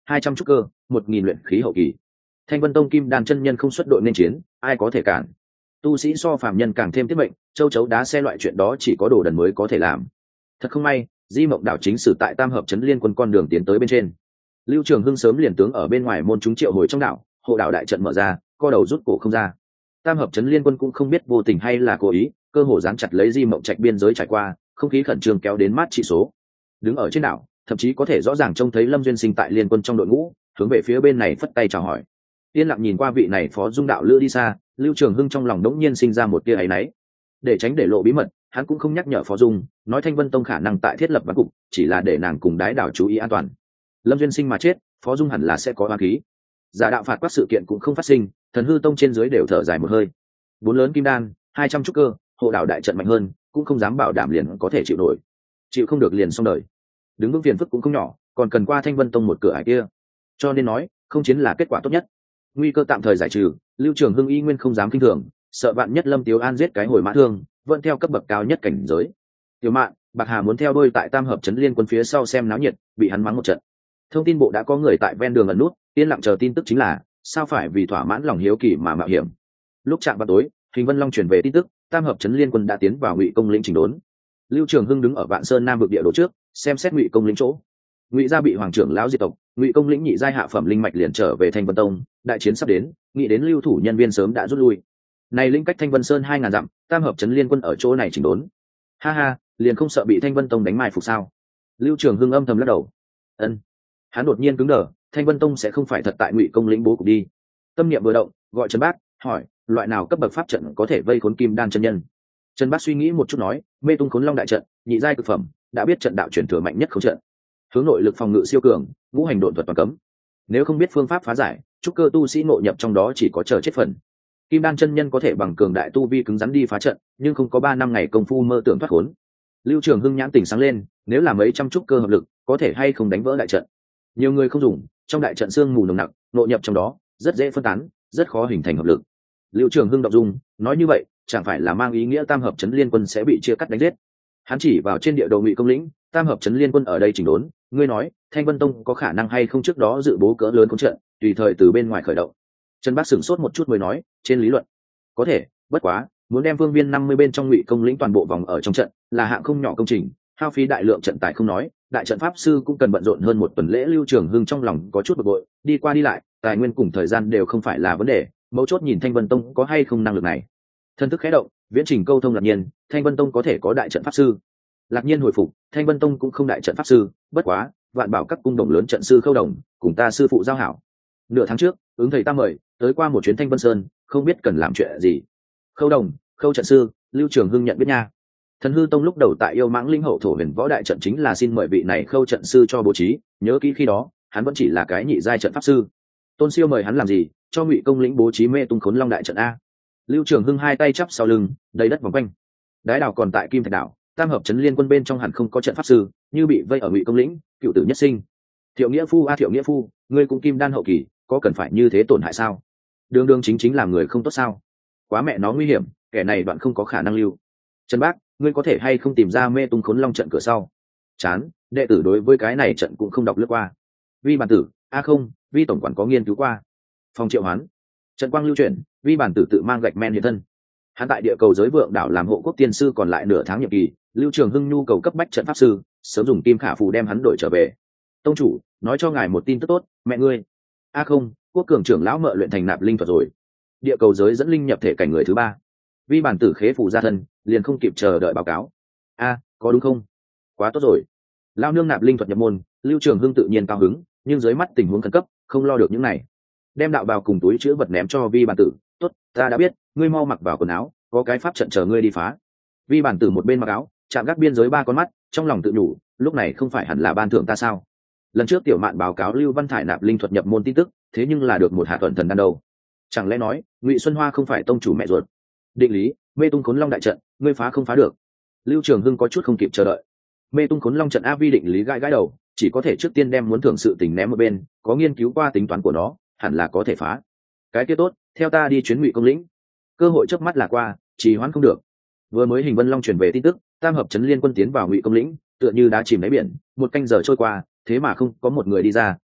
hai trăm trúc cơ, một nghìn luyện khí hậu kỳ. Thanh Vân Tông Kim Đan chân nhân không xuất đội nên chiến, ai có thể cản? Tu sĩ so phàm nhân càng thêm tiết mệnh, châu chấu đá xe loại chuyện đó chỉ có đồ đần mới có thể làm. Thật không may, Di Mộng đảo chính sử tại Tam Hợp trấn Liên Quân con đường tiến tới bên trên. Lưu Trường Hưng sớm liền tướng ở bên ngoài môn chúng triệu hồi trong đảo, hộ đảo đại trận mở ra, co đầu rút cổ không ra. Tam Hợp trấn Liên Quân cũng không biết vô tình hay là cố ý, cơ hồ dán chặt lấy Di Mộng trạch biên giới trải qua, không khí khẩn trương kéo đến mát trị số. Đứng ở trên đảo, thậm chí có thể rõ ràng trông thấy Lâm Duyên Sinh tại Liên Quân trong đội ngũ, hướng về phía bên này phất tay chào hỏi. Yên lặng nhìn qua vị này phó dung đạo lữ đi xa, Lưu Trường Hưng trong lòng đống nhiên sinh ra một tia áy náy. Để tránh để lộ bí mật, hắn cũng không nhắc nhở phó dung, nói Thanh Vân Tông khả năng tại thiết lập ván cục, chỉ là để nàng cùng đái đảo chú ý an toàn. Lâm Duyên Sinh mà chết, phó dung hẳn là sẽ có oan khí. Giả đạo phạt các sự kiện cũng không phát sinh, Thần Hư Tông trên dưới đều thở dài một hơi. Bốn lớn kim đan, hai trăm trúc cơ, hộ đạo đại trận mạnh hơn, cũng không dám bảo đảm liền có thể chịu nổi. Chịu không được liền xong đời. Đứng vững phiền phức cũng không nhỏ, còn cần qua Thanh Vân Tông một cửa ải kia. Cho nên nói, không chiến là kết quả tốt nhất. Nguy cơ tạm thời giải trừ, Lưu Trường Hưng y nguyên không dám kinh thường, sợ bạn nhất Lâm Tiếu An giết cái hồi mã thương, vẫn theo cấp bậc cao nhất cảnh giới. Tiểu Mạn, Bạc Hà muốn theo đôi tại Tam Hợp trấn Liên Quân phía sau xem náo nhiệt, bị hắn mắng một trận. Thông tin bộ đã có người tại ven đường ẩn nút, yên lặng chờ tin tức chính là, sao phải vì thỏa mãn lòng hiếu kỳ mà mạo hiểm. Lúc chạm vào tối, Hình Vân Long truyền về tin tức, Tam Hợp trấn Liên Quân đã tiến vào Ngụy Công lĩnh chỉnh đốn. Lưu Trường Hưng đứng ở Vạn Sơn Nam vực địa đồ trước, xem xét Ngụy Công lĩnh chỗ. Ngụy gia bị hoàng trưởng lão diệt tộc, Ngụy Công lĩnh nhị giai hạ phẩm linh mạch liền trở về Thanh Vân Tông, đại chiến sắp đến, nghĩ đến lưu thủ nhân viên sớm đã rút lui. Này lĩnh cách Thanh Vân Sơn hai ngàn dặm, Tam Hợp trấn Liên Quân ở chỗ này chỉnh đốn. Ha ha, liền không sợ bị Thanh Vân Tông đánh mai phục sao? Lưu Trường Hưng âm thầm lắc đầu. Ân. Hắn đột nhiên cứng đờ, Thanh Vân Tông sẽ không phải thật tại Ngụy Công lĩnh bố cục đi. Tâm niệm vừa động, gọi Trần Bác, hỏi, loại nào cấp bậc pháp trận có thể vây khốn Kim Đan chân nhân? Trần Bác suy nghĩ một chút nói, Mê Tung Khốn Long đại trận, nhị giai cực phẩm, đã biết trận đạo truyền thừa mạnh nhất không trận. Hướng nội lực phòng ngự siêu cường, ngũ hành độn thuật toàn cấm. Nếu không biết phương pháp phá giải, trúc cơ tu sĩ ngộ nhập trong đó chỉ có chờ chết phần. Kim Đan chân nhân có thể bằng cường đại tu vi cứng rắn đi phá trận, nhưng không có ba năm ngày công phu mơ tưởng thoát khốn. Lưu Trường Hưng nhãn tỉnh sáng lên, nếu là mấy trăm trúc cơ hợp lực, có thể hay không đánh vỡ đại trận. Nhiều người không dùng, trong đại trận xương mù nồng nặc, ngộ nhập trong đó, rất dễ phân tán, rất khó hình thành hợp lực. Lưu Trường Hưng đọc dung, nói như vậy, chẳng phải là mang ý nghĩa Tam Hợp trấn Liên Quân sẽ bị chia cắt đánh giết. Hắn chỉ vào trên địa đồ Ngụy Công lĩnh, Tam Hợp trấn Liên Quân ở đây chỉnh đốn, ngươi nói, Thanh Vân Tông có khả năng hay không trước đó dự bố cỡ lớn công trận, tùy thời từ bên ngoài khởi động. Trần Bác sửng sốt một chút mới nói, trên lý luận, có thể, bất quá, muốn đem vương viên năm mươi bên trong Ngụy Công lĩnh toàn bộ vòng ở trong trận, là hạng không nhỏ công trình, hao phí đại lượng trận tài không nói, đại trận pháp sư cũng cần bận rộn hơn một tuần lễ. Lưu Trường Hưng trong lòng có chút bực bội, đi qua đi lại, tài nguyên cùng thời gian đều không phải là vấn đề, mấu chốt nhìn Thanh Vân Tông có hay không năng lực này. Thân thức khẽ động, viễn trình câu thông Lạc Nhiên, Thanh Vân Tông có thể có đại trận pháp sư. Lạc Nhiên hồi phục, Thanh Vân Tông cũng không đại trận pháp sư, bất quá, Vạn Bảo các cung đồng lớn trận sư Khâu Đồng, cùng ta sư phụ giao hảo. Nửa tháng trước, ứng thầy ta mời, tới qua một chuyến Thanh Vân Sơn, không biết cần làm chuyện gì. Khâu Đồng, Khâu trận sư, Lưu Trường Hưng nhận biết nha. Thần Hư Tông lúc đầu tại Yêu Mãng Linh Hậu Thổ Huyền Võ đại trận chính là xin mời vị này Khâu trận sư cho bố trí, nhớ kỹ khi đó, hắn vẫn chỉ là cái nhị giai trận pháp sư. Tôn Siêu mời hắn làm gì, cho Ngụy Công lĩnh bố trí Mê Tung Khốn Long đại trận a. Lưu Trường Hưng hai tay chắp sau lưng, đầy đất vòng quanh. Đái đảo còn tại Kim Thạch đảo, Tam Hợp trấn Liên Quân bên trong hẳn không có trận pháp sư, như bị vây ở Ngụy Công lĩnh, cựu tử nhất sinh. Thiệu Nghĩa Phu a Thiệu Nghĩa Phu, ngươi cũng kim đan hậu kỳ, có cần phải như thế tổn hại sao? Đường đường chính chính làm người không tốt sao? Quá mẹ nó nguy hiểm, kẻ này đoạn không có khả năng lưu. Trần Bác, ngươi có thể hay không tìm ra Mê Tung Khốn Long trận cửa sau? Chán, đệ tử đối với cái này trận cũng không đọc lướt qua. Vi bản tử, a không, Vi tổng quản có nghiên cứu qua. Phòng Triệu Hoán, trận quang lưu chuyển, Vi bản tử tự mang gạch men hiện thân. Hắn tại địa cầu giới vượng đảo làm hộ quốc tiên sư còn lại nửa tháng nhiệm kỳ, Lưu Trường Hưng nhu cầu cấp bách trận pháp sư, sớm dùng kim khả phù đem hắn đổi trở về. Tông chủ, nói cho ngài một tin tức tốt, mẹ ngươi. A không, quốc cường trưởng lão mợ luyện thành nạp linh thuật rồi. Địa cầu giới dẫn linh nhập thể cảnh người thứ ba. Vi bản tử khế phù ra thân, liền không kịp chờ đợi báo cáo. A, có đúng không? Quá tốt rồi. Lao nương nạp linh thuật nhập môn, Lưu Trường Hưng tự nhiên cao hứng, nhưng dưới mắt tình huống khẩn cấp, không lo được những này. Đem đạo bào cùng túi chứa vật ném cho Vi bản tử, tốt, ta đã biết, ngươi mau mặc vào quần áo, có cái pháp trận chờ ngươi đi phá. Vi bản tử một bên mặc áo, chạm gác biên giới ba con mắt, trong lòng tự nhủ, lúc này không phải hẳn là ban thưởng ta sao? Lần trước Tiểu Mạn báo cáo Lưu Văn Thải nạp linh thuật nhập môn tin tức, thế nhưng là được một hạ tuần thần đan đầu. Chẳng lẽ nói, Ngụy Xuân Hoa không phải tông chủ mẹ ruột? Định lý, Mê Tung Khốn Long đại trận, ngươi phá không phá được. Lưu Trường Hưng có chút không kịp chờ đợi. Mê Tung Khốn Long trận a Vi định lý gãi gãi đầu, chỉ có thể trước tiên đem muốn thưởng sự tình ném một bên, có nghiên cứu qua tính toán của nó, hẳn là có thể phá. Cái kia tốt, theo ta đi chuyến Ngụy Công lĩnh. Cơ hội chớp mắt là qua, trì hoãn không được. Vừa mới Hình Vân Long truyền về tin tức, Tam Hợp trấn Liên Quân tiến vào Ngụy Công lĩnh, tựa như đá chìm đáy biển, một canh giờ trôi qua, thế mà không có một người đi ra,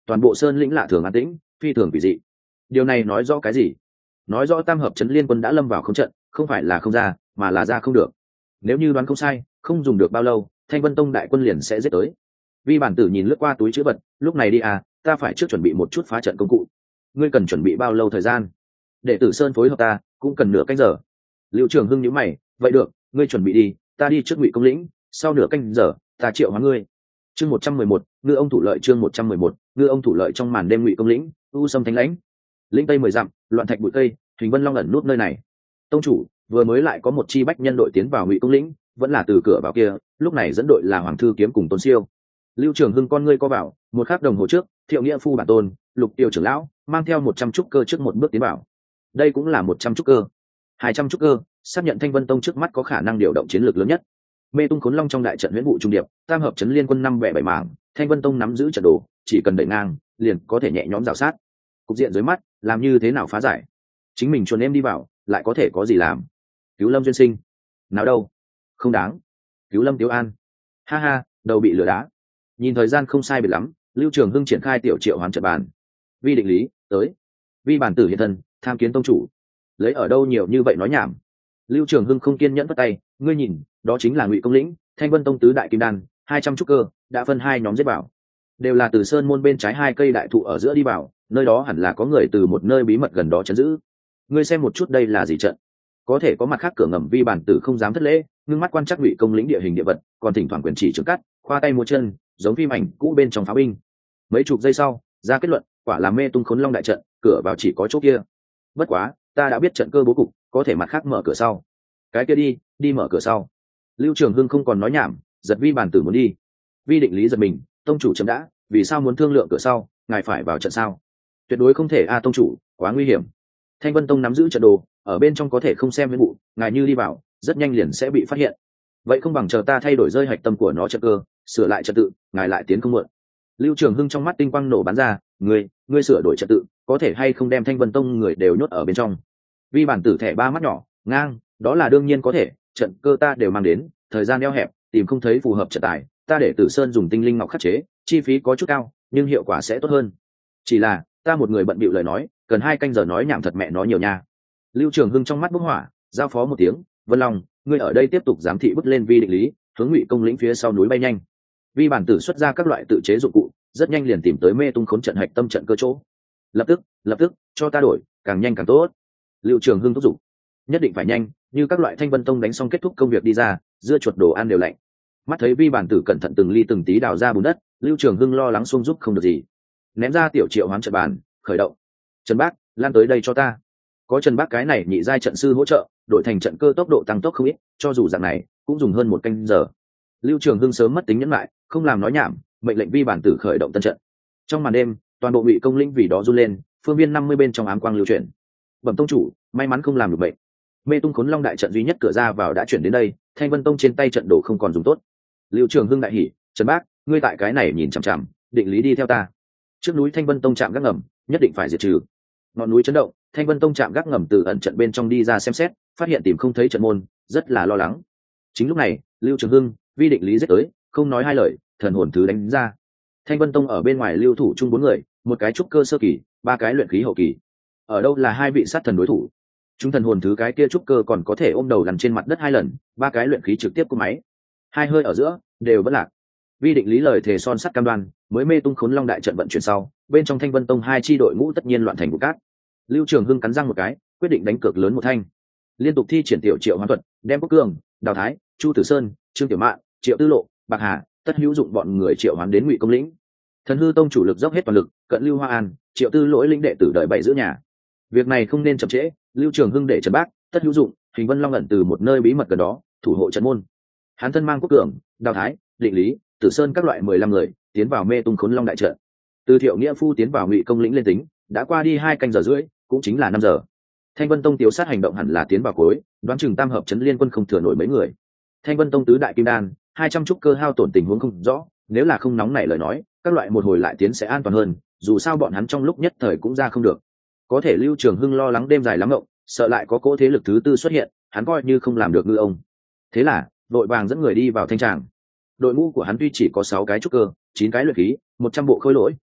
toàn bộ sơn lĩnh lạ thường an tĩnh, phi thường quỷ dị. Điều này nói rõ cái gì? Nói rõ tam hợp trấn liên quân đã lâm vào không trận, không phải là không ra, mà là ra không được. Nếu như đoán không sai, không dùng được bao lâu, Thanh Vân Tông đại quân liền sẽ giết tới. Vi bản tử nhìn lướt qua túi chữ vật, lúc này đi à, ta phải trước chuẩn bị một chút phá trận công cụ. Ngươi cần chuẩn bị bao lâu thời gian? Đệ tử Sơn phối hợp ta, cũng cần nửa canh giờ. Liệu Trường Hưng nhíu mày, vậy được, ngươi chuẩn bị đi, ta đi trước Ngụy Công lĩnh, sau nửa canh giờ, ta triệu hóa ngươi. Chương một trăm mười một, ngư ông thủ lợi chương một trăm mười một, ngư ông thủ lợi trong màn đêm Ngụy Công lĩnh, u sâm thánh lãnh. Lĩnh tây mười dặm, loạn thạch bụi cây, Hình Vân Long ẩn nút nơi này. Tông chủ, vừa mới lại có một chi bách nhân đội tiến vào Ngụy Công lĩnh, vẫn là từ cửa vào kia, lúc này dẫn đội là Hoàng thư kiếm cùng Tôn Siêu. Lưu Trường Hưng con ngươi co vào, một khắc đồng hồ trước, Thiệu Nghĩa phu bản tôn, Lục Tiêu trưởng lão, mang theo một trăm trúc cơ trước một bước tiến vào. Đây cũng là một trăm trúc cơ, hai trăm trúc cơ, xác nhận Thanh Vân Tông trước mắt có khả năng điều động chiến lược lớn nhất. Mê tung khốn long trong đại trận huyễn vụ trung điệp, tam hợp trấn liên quân năm bẻ bảy mảng, Thanh Vân Tông nắm giữ trận đồ, chỉ cần đẩy ngang, liền có thể nhẹ nhõm rào sát. Cục diện dưới mắt, làm như thế nào phá giải? Chính mình chuồn em đi vào, lại có thể có gì làm? Cứu Lâm duyên sinh, nào đâu? Không đáng. Cứu Lâm Tiếu An, ha ha, đầu bị lửa đá. Nhìn thời gian không sai biệt lắm, Lưu Trường Hưng triển khai tiểu triệu hoán trận bàn. Vi định lý, tới. Vi bản tử hiện thân, tham kiến tông chủ. Lấy ở đâu nhiều như vậy nói nhảm? Lưu Trường Hưng không kiên nhẫn bắt tay, ngươi nhìn, đó chính là Ngụy Công lĩnh, Thanh Vân Tông tứ đại kim đan, hai trăm trúc cơ, đã phân hai nhóm giết vào. Đều là từ sơn môn bên trái hai cây đại thụ ở giữa đi vào, nơi đó hẳn là có người từ một nơi bí mật gần đó trấn giữ. Ngươi xem một chút đây là gì trận? Có thể có mặt khác cửa ngầm, Vi bản tử không dám thất lễ, ngưng mắt quan trắc Ngụy Công lĩnh địa hình địa vật, còn thỉnh thoảng quyền chỉ trường cắt, khoa tay múa chân, giống phim ảnh cũ bên trong pháo binh. Mấy chục giây sau, ra kết luận, quả là mê tung khốn long đại trận, cửa vào chỉ có chỗ kia. Bất quá, ta đã biết trận cơ bố cục, có thể mặt khác mở cửa sau. Cái kia đi, đi mở cửa sau. Lưu Trường Hưng không còn nói nhảm, giật Vi bản tử muốn đi. Vi định lý giật mình, tông chủ chấm đã, vì sao muốn thương lượng cửa sau, ngài phải vào trận sao? Tuyệt đối không thể a tông chủ, quá nguy hiểm. Thanh Vân Tông nắm giữ trận đồ, ở bên trong có thể không xem với vụ, ngài như đi vào, rất nhanh liền sẽ bị phát hiện. Vậy không bằng chờ ta thay đổi rơi hạch tâm của nó trận cơ, sửa lại trật tự, ngài lại tiến không muộn. Lưu Trường Hưng trong mắt tinh quang nổ bắn ra, ngươi, ngươi sửa đổi trật tự, có thể hay không đem Thanh Vân Tông người đều nhốt ở bên trong? Vi bản tử thẻ ba mắt nhỏ, ngang, đó là đương nhiên có thể, trận cơ ta đều mang đến, thời gian eo hẹp, tìm không thấy phù hợp trận tài, ta để Tử Sơn dùng tinh linh ngọc khắc chế, chi phí có chút cao, nhưng hiệu quả sẽ tốt hơn. Chỉ là, ta một người bận bịu lời nói, cần hai canh giờ nói nhảm thật mẹ nó nhiều nha. Lưu Trường Hưng trong mắt bốc hỏa, giao phó một tiếng, Vân Long, ngươi ở đây tiếp tục giám thị bước lên Vi định lý, hướng Ngụy Công lĩnh phía sau núi bay nhanh. Vi bản tử xuất ra các loại tự chế dụng cụ, rất nhanh liền tìm tới mê tung khốn trận hạch tâm trận cơ chỗ. Lập tức, lập tức, cho ta đổi, càng nhanh càng tốt. Lưu Trường Hưng thúc giục, nhất định phải nhanh, như các loại Thanh Vân Tông đánh xong kết thúc công việc đi ra, dưa chuột đồ ăn đều lạnh. Mắt thấy Vi bản tử cẩn thận từng ly từng tí đào ra bùn đất, Lưu Trường Hưng lo lắng xung giúp không được gì, ném ra tiểu triệu hoán trận bàn, khởi động. Trần Bác, lan tới đây cho ta. Có Trần Bác cái này nhị giai trận sư hỗ trợ, đội thành trận cơ tốc độ tăng tốc không ít, cho dù dạng này cũng dùng hơn một canh giờ. Lưu Trường Hưng sớm mất tính nhẫn lại, không làm nói nhảm, mệnh lệnh Vi bản tử khởi động tân trận. Trong màn đêm, toàn bộ Ngụy Công lĩnh vì đó run lên, phương viên năm mươi bên trong ám quang lưu chuyển. Bẩm tông chủ, may mắn không làm được bệnh. Mê tung khốn long đại trận duy nhất cửa ra vào đã chuyển đến đây, Thanh Vân Tông trên tay trận đồ không còn dùng tốt. Lưu Trường Hưng đại hỉ, Trần Bác, ngươi tại cái này nhìn chằm chằm, định lý đi theo ta. Trước núi Thanh Vân Tông trạm gác ngầm, nhất định phải diệt trừ. Ngọn núi chấn động, Thanh Vân Tông trạm gác ngầm từ ẩn trận bên trong đi ra xem xét, phát hiện tìm không thấy trận môn, rất là lo lắng. Chính lúc này, Lưu Trường Hưng, Vi định lý giết tới, không nói hai lời, thần hồn thứ đánh ra. Thanh Vân Tông ở bên ngoài lưu thủ chung bốn người, một cái trúc cơ sơ kỳ, ba cái luyện khí hậu kỳ. Ở đâu là hai vị sát thần đối thủ? Chúng thần hồn thứ cái kia trúc cơ còn có thể ôm đầu nằm trên mặt đất hai lần, ba cái luyện khí trực tiếp cú máy. Hai hơi ở giữa, đều vẫn lạc. Vi định lý lời thề son sắt cam đoan, mới mê tung khốn long đại trận vận chuyển sau, bên trong Thanh Vân Tông hai chi đội ngũ tất nhiên loạn thành vụ cát. Lưu Trường Hưng cắn răng một cái, quyết định đánh cược lớn một thanh. Liên tục thi triển tiểu triệu hoán thuật, đem Quốc Cường, Đào Thái, Chu Tử Sơn, Trương Tiểu Mạn, Triệu Tư Lộ, Bạc Hà, tất hữu dụng bọn người triệu hoán đến Ngụy Công lĩnh. Thần hư tông chủ lực dốc hết toàn lực, cận Lưu Hoa An, Triệu Tư Lỗi lĩnh đệ tử đợi bậy giữ nhà. Việc này không nên chậm trễ, Lưu Trường Hưng để Trần Bác, tất hữu dụng, Hình Vân Long ẩn từ một nơi bí mật gần đó, thủ hộ trận môn. Hắn thân mang Quốc Cường, Đào Thái, Định Lý, Tử Sơn các loại mười lăm người, tiến vào mê tung khốn long đại trận. Từ Thiệu Nghĩa phu tiến vào Ngụy Công lĩnh lên tính, đã qua đi hai canh giờ rưỡi, cũng chính là năm giờ. Thanh Vân Tông tiểu sát hành động hẳn là tiến vào cuối, đoán chừng tam hợp trấn liên quân không thừa nổi mấy người. Thanh Vân Tông tứ đại kim đan, hai trăm trúc cơ hao tổn tình huống không rõ, nếu là không nóng nảy lời nói, các loại một hồi lại tiến sẽ an toàn hơn, dù sao bọn hắn trong lúc nhất thời cũng ra không được. Có thể Lưu Trường Hưng lo lắng đêm dài lắm ngộng, sợ lại có cỗ thế lực thứ tư xuất hiện, hắn coi như không làm được ngư ông. Thế là, đội vàng dẫn người đi vào thanh tràng. Đội ngũ của hắn tuy chỉ có sáu cái trúc cơ, chín cái luyện khí, một trăm bộ khôi lỗi,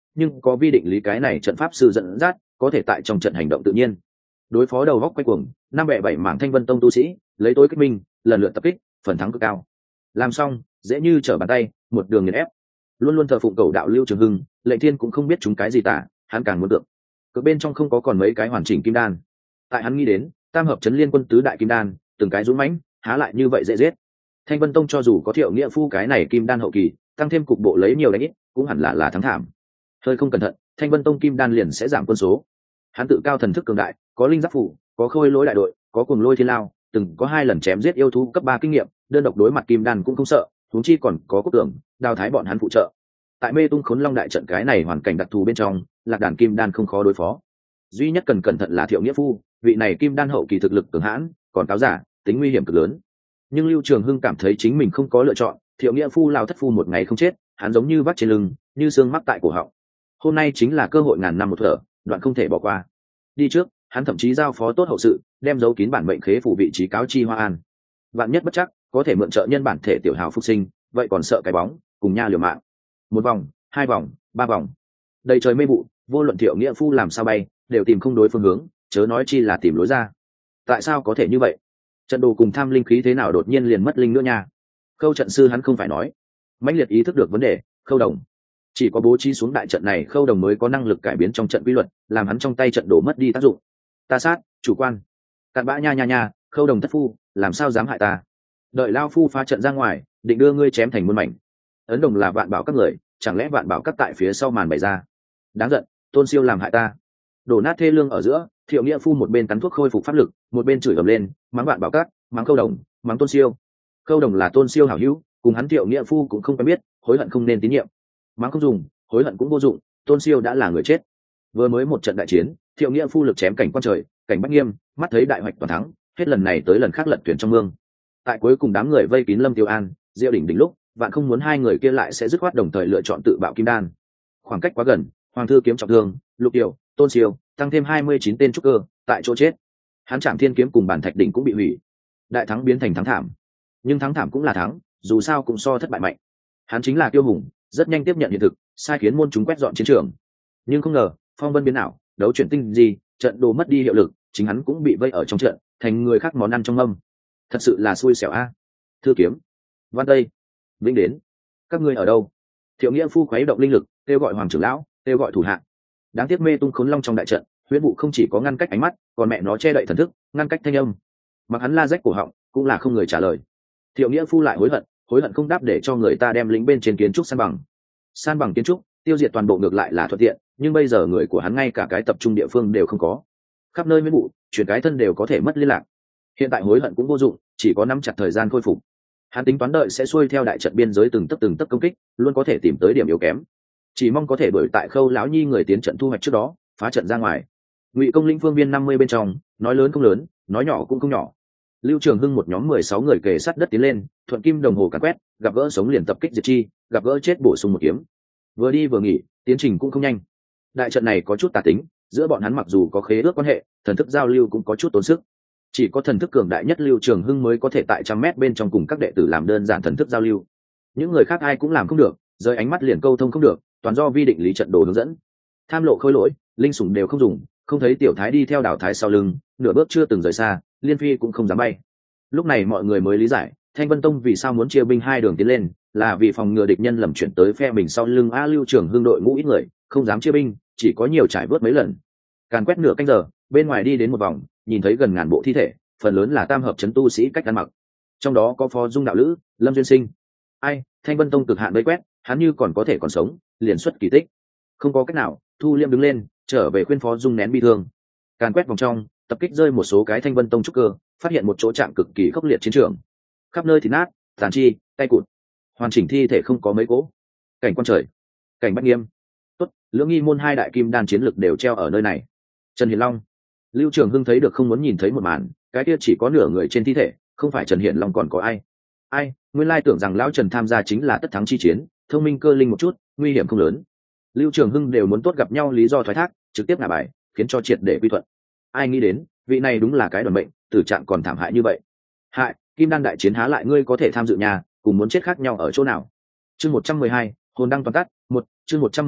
nhưng có vi định lý cái này trận pháp sư dẫn dắt, có thể tại trong trận hành động tự nhiên đối phó đầu góc quay cuồng năm bẻ bảy mảng Thanh Vân Tông tu sĩ, lấy tối kích minh, lần lượt tập kích, phần thắng cực cao. Làm xong dễ như trở bàn tay, một đường nghiền ép. Luôn luôn thờ phụng cầu đạo Lưu Trường Hưng, Lệnh Thiên cũng không biết chúng cái gì tả, hắn càng muốn tượng cực bên trong không có còn mấy cái hoàn chỉnh kim đan. Tại hắn nghĩ đến tam hợp chấn liên quân tứ đại kim đan, từng cái dũng mãnh, há lại như vậy dễ giết. Thanh Vân Tông cho dù có Thiệu Nghĩa Phu cái này kim đan hậu kỳ, tăng thêm cục bộ lấy nhiều đánh ít, cũng hẳn là là thắng thảm. Hơi không cẩn thận, Thanh Vân Tông kim đan liền sẽ giảm quân số. Hắn tự cao thần thức cường đại, có linh giáp phủ, có khôi lỗi đại đội, có cuồng lôi thiên lao, từng có hai lần chém giết yêu thú cấp ba kinh nghiệm, đơn độc đối mặt kim đan cũng không sợ, huống chi còn có cốt tưởng, đào thái bọn hắn phụ trợ. Tại Mê Tung Khốn Long đại trận cái này hoàn cảnh đặc thù bên trong, lạc đàn kim đan không khó đối phó. Duy nhất cần cẩn thận là Thiệu Nghĩa Phu, vị này kim đan hậu kỳ thực lực cường hãn, còn cáo giả, tính nguy hiểm cực lớn. Nhưng Lưu Trường Hưng cảm thấy chính mình không có lựa chọn, Thiệu Nghĩa Phu lao thất phu một ngày không chết, hắn giống như vác trên lưng, như xương mắc tại cổ họng. Hôm nay chính là cơ hội ngàn năm một thở, đoạn không thể bỏ qua. Đi trước, hắn thậm chí giao phó tốt hậu sự, đem dấu kín bản mệnh khế phủ vị trí cáo chi Hoa An. Vạn nhất bất chắc, có thể mượn trợ nhân bản thể tiểu hào phục sinh, vậy còn sợ cái bóng, cùng nha liều mạng. Một vòng, hai vòng, ba vòng, đầy trời mê vụ, vô luận Thiệu Nghĩa Phu làm sao bay, đều tìm không đối phương hướng, chớ nói chi là tìm lối ra. Tại sao có thể như vậy? Trận đồ cùng tham linh khí thế nào đột nhiên liền mất linh nữa nha? Khâu trận sư hắn không phải nói, mãnh liệt ý thức được vấn đề. Khâu Đồng chỉ có bố trí xuống đại trận này, Khâu Đồng mới có năng lực cải biến trong trận quy luật, làm hắn trong tay trận đồ mất đi tác dụng. Ta sát, chủ quan, cặn bã nha nha nha, Khâu Đồng thất phu, làm sao dám hại ta? Đợi lao phu phá trận ra ngoài, định đưa ngươi chém thành muôn mảnh. Ấn Đồng là Vạn Bảo các người, chẳng lẽ Vạn Bảo các tại phía sau màn bày ra? Đáng giận, Tôn Siêu làm hại ta. Đổ nát thê lương ở giữa, Thiệu Nghĩa Phu một bên cắn thuốc khôi phục pháp lực, một bên chửi ầm lên, mắng Vạn Bảo các, mắng Khâu Đồng, mắng Tôn Siêu. Khâu Đồng là Tôn Siêu hảo hữu, cùng hắn Thiệu Nghĩa Phu cũng không quen biết, hối hận không nên tín nhiệm. Mắng không dùng, hối hận cũng vô dụng, Tôn Siêu đã là người chết. Vừa mới một trận đại chiến, Thiệu Nghĩa Phu lực chém cảnh quan trời, cảnh Bách Nghiêm, mắt thấy đại hoạch toàn thắng, hết lần này tới lần khác lật tuyển trong mương. Tại cuối cùng đám người vây kín Lâm Tiêu An, Diệu Đỉnh đỉnh lúc, Vạn không muốn hai người kia lại sẽ dứt khoát đồng thời lựa chọn tự bạo kim đan. Khoảng cách quá gần, Hoàng thư kiếm trọng thương, Lục Điệu, Tôn Siêu, tăng thêm hai mươi chín tên trúc cơ, tại chỗ chết. Hắn Trảm Thiên kiếm cùng Bản Thạch đỉnh cũng bị hủy. Đại thắng biến thành thắng thảm. Nhưng thắng thảm cũng là thắng, dù sao cũng so thất bại mạnh. Hắn chính là Kiêu Hùng, rất nhanh tiếp nhận hiện thực, sai khiến môn chúng quét dọn chiến trường. Nhưng không ngờ, phong vân biến ảo, đấu chuyển tinh gì, trận đồ mất đi hiệu lực, chính hắn cũng bị vây ở trong trận, thành người khác món ăn trong mâm. Thật sự là xui xẻo a. Thư kiếm, Văn Tây, Vĩnh đến, các ngươi ở đâu? Thiệu Nghĩa Phu khuấy động linh lực, kêu gọi Hoàng trưởng lão, kêu gọi thủ hạ. Đáng tiếc Mê Tung Khốn Long trong đại trận, huyễn vụ không chỉ có ngăn cách ánh mắt, còn mẹ nó che đậy thần thức, ngăn cách thanh âm. Mặc hắn la rách cổ họng, cũng là không người trả lời. Thiệu Nghĩa Phu lại hối hận, hối hận không đáp để cho người ta đem lính bên trên kiến trúc san bằng. San bằng kiến trúc, tiêu diệt toàn bộ ngược lại là thuận tiện, nhưng bây giờ người của hắn ngay cả cái tập trung địa phương đều không có. Khắp nơi huyễn vụ, chuyển cái thân đều có thể mất liên lạc. Hiện tại hối hận cũng vô dụng, chỉ có nắm chặt thời gian khôi phục. Hắn tính toán đợi sẽ xuôi theo đại trận biên giới từng tấc từng tấc công kích, luôn có thể tìm tới điểm yếu kém. Chỉ mong có thể đuổi tại Khâu lão nhi người tiến trận thu hoạch trước đó, phá trận ra ngoài. Ngụy Công lĩnh phương viên năm mươi bên trong, nói lớn không lớn, nói nhỏ cũng không nhỏ. Lưu Trường Hưng một nhóm mười sáu người kề sát đất tiến lên, thuận kim đồng hồ càn quét, gặp gỡ sống liền tập kích diệt chi, gặp gỡ chết bổ sung một kiếm. Vừa đi vừa nghỉ, tiến trình cũng không nhanh. Đại trận này có chút tà tính, giữa bọn hắn mặc dù có khế ước quan hệ, thần thức giao lưu cũng có chút tốn sức. Chỉ có thần thức cường đại nhất Lưu Trường Hưng mới có thể tại trăm mét bên trong cùng các đệ tử làm đơn giản thần thức giao lưu. Những người khác ai cũng làm không được, rời ánh mắt liền câu thông không được, toàn do vi định lý trận đồ hướng dẫn. Tham lộ khôi lỗi, linh sủng đều không dùng, không thấy tiểu thái đi theo đảo thái sau lưng, nửa bước chưa từng rời xa, liên phi cũng không dám bay. Lúc này mọi người mới lý giải, Thanh Vân Tông vì sao muốn chia binh hai đường tiến lên, là vì phòng ngừa địch nhân lầm chuyển tới phe mình sau lưng. A Lưu Trường Hưng đội ngũ ít người, không dám chia binh, chỉ có nhiều trải vớt mấy lần. Càn quét nửa canh giờ, bên ngoài đi đến một vòng, nhìn thấy gần ngàn bộ thi thể, phần lớn là tam hợp chấn tu sĩ cách ăn mặc. Trong đó có Phó Dung đạo lữ, Lâm Duyên Sinh. Ai, Thanh Vân Tông cực hạn vây quét, hắn như còn có thể còn sống, liền xuất kỳ tích. Không có cách nào, Thu Liêm đứng lên, trở về khuyên Phó Dung nén bi thương. Càn quét vòng trong, tập kích rơi một số cái Thanh Vân Tông trúc cơ, phát hiện một chỗ trạng cực kỳ khốc liệt chiến trường. Khắp nơi thì nát, tàn chi, tay cụt, hoàn chỉnh thi thể không có mấy cỗ. Cảnh quan trời, cảnh Bách Nghiêm, tốt, Lưỡng Nghi môn hai đại kim đan chiến lực đều treo ở nơi này. Trần Hiển Long, Lưu Trường Hưng thấy được không muốn nhìn thấy một màn, cái kia chỉ có nửa người trên thi thể, không phải Trần Hiển Long còn có ai? Ai, nguyên lai tưởng rằng lão Trần tham gia chính là tất thắng chi chiến, thông minh cơ linh một chút, nguy hiểm không lớn. Lưu Trường Hưng đều muốn tốt gặp nhau lý do thoái thác, trực tiếp ngả bài, khiến cho triệt để quy thuận. Ai nghĩ đến, vị này đúng là cái đoàn mệnh, tử trạng còn thảm hại như vậy. Hại, kim đan đại chiến há lại ngươi có thể tham dự nhà, cùng muốn chết khác nhau ở chỗ nào? Chương một trăm mười hai, hồn đăng toàn tắt, một, chương một trăm mười hai,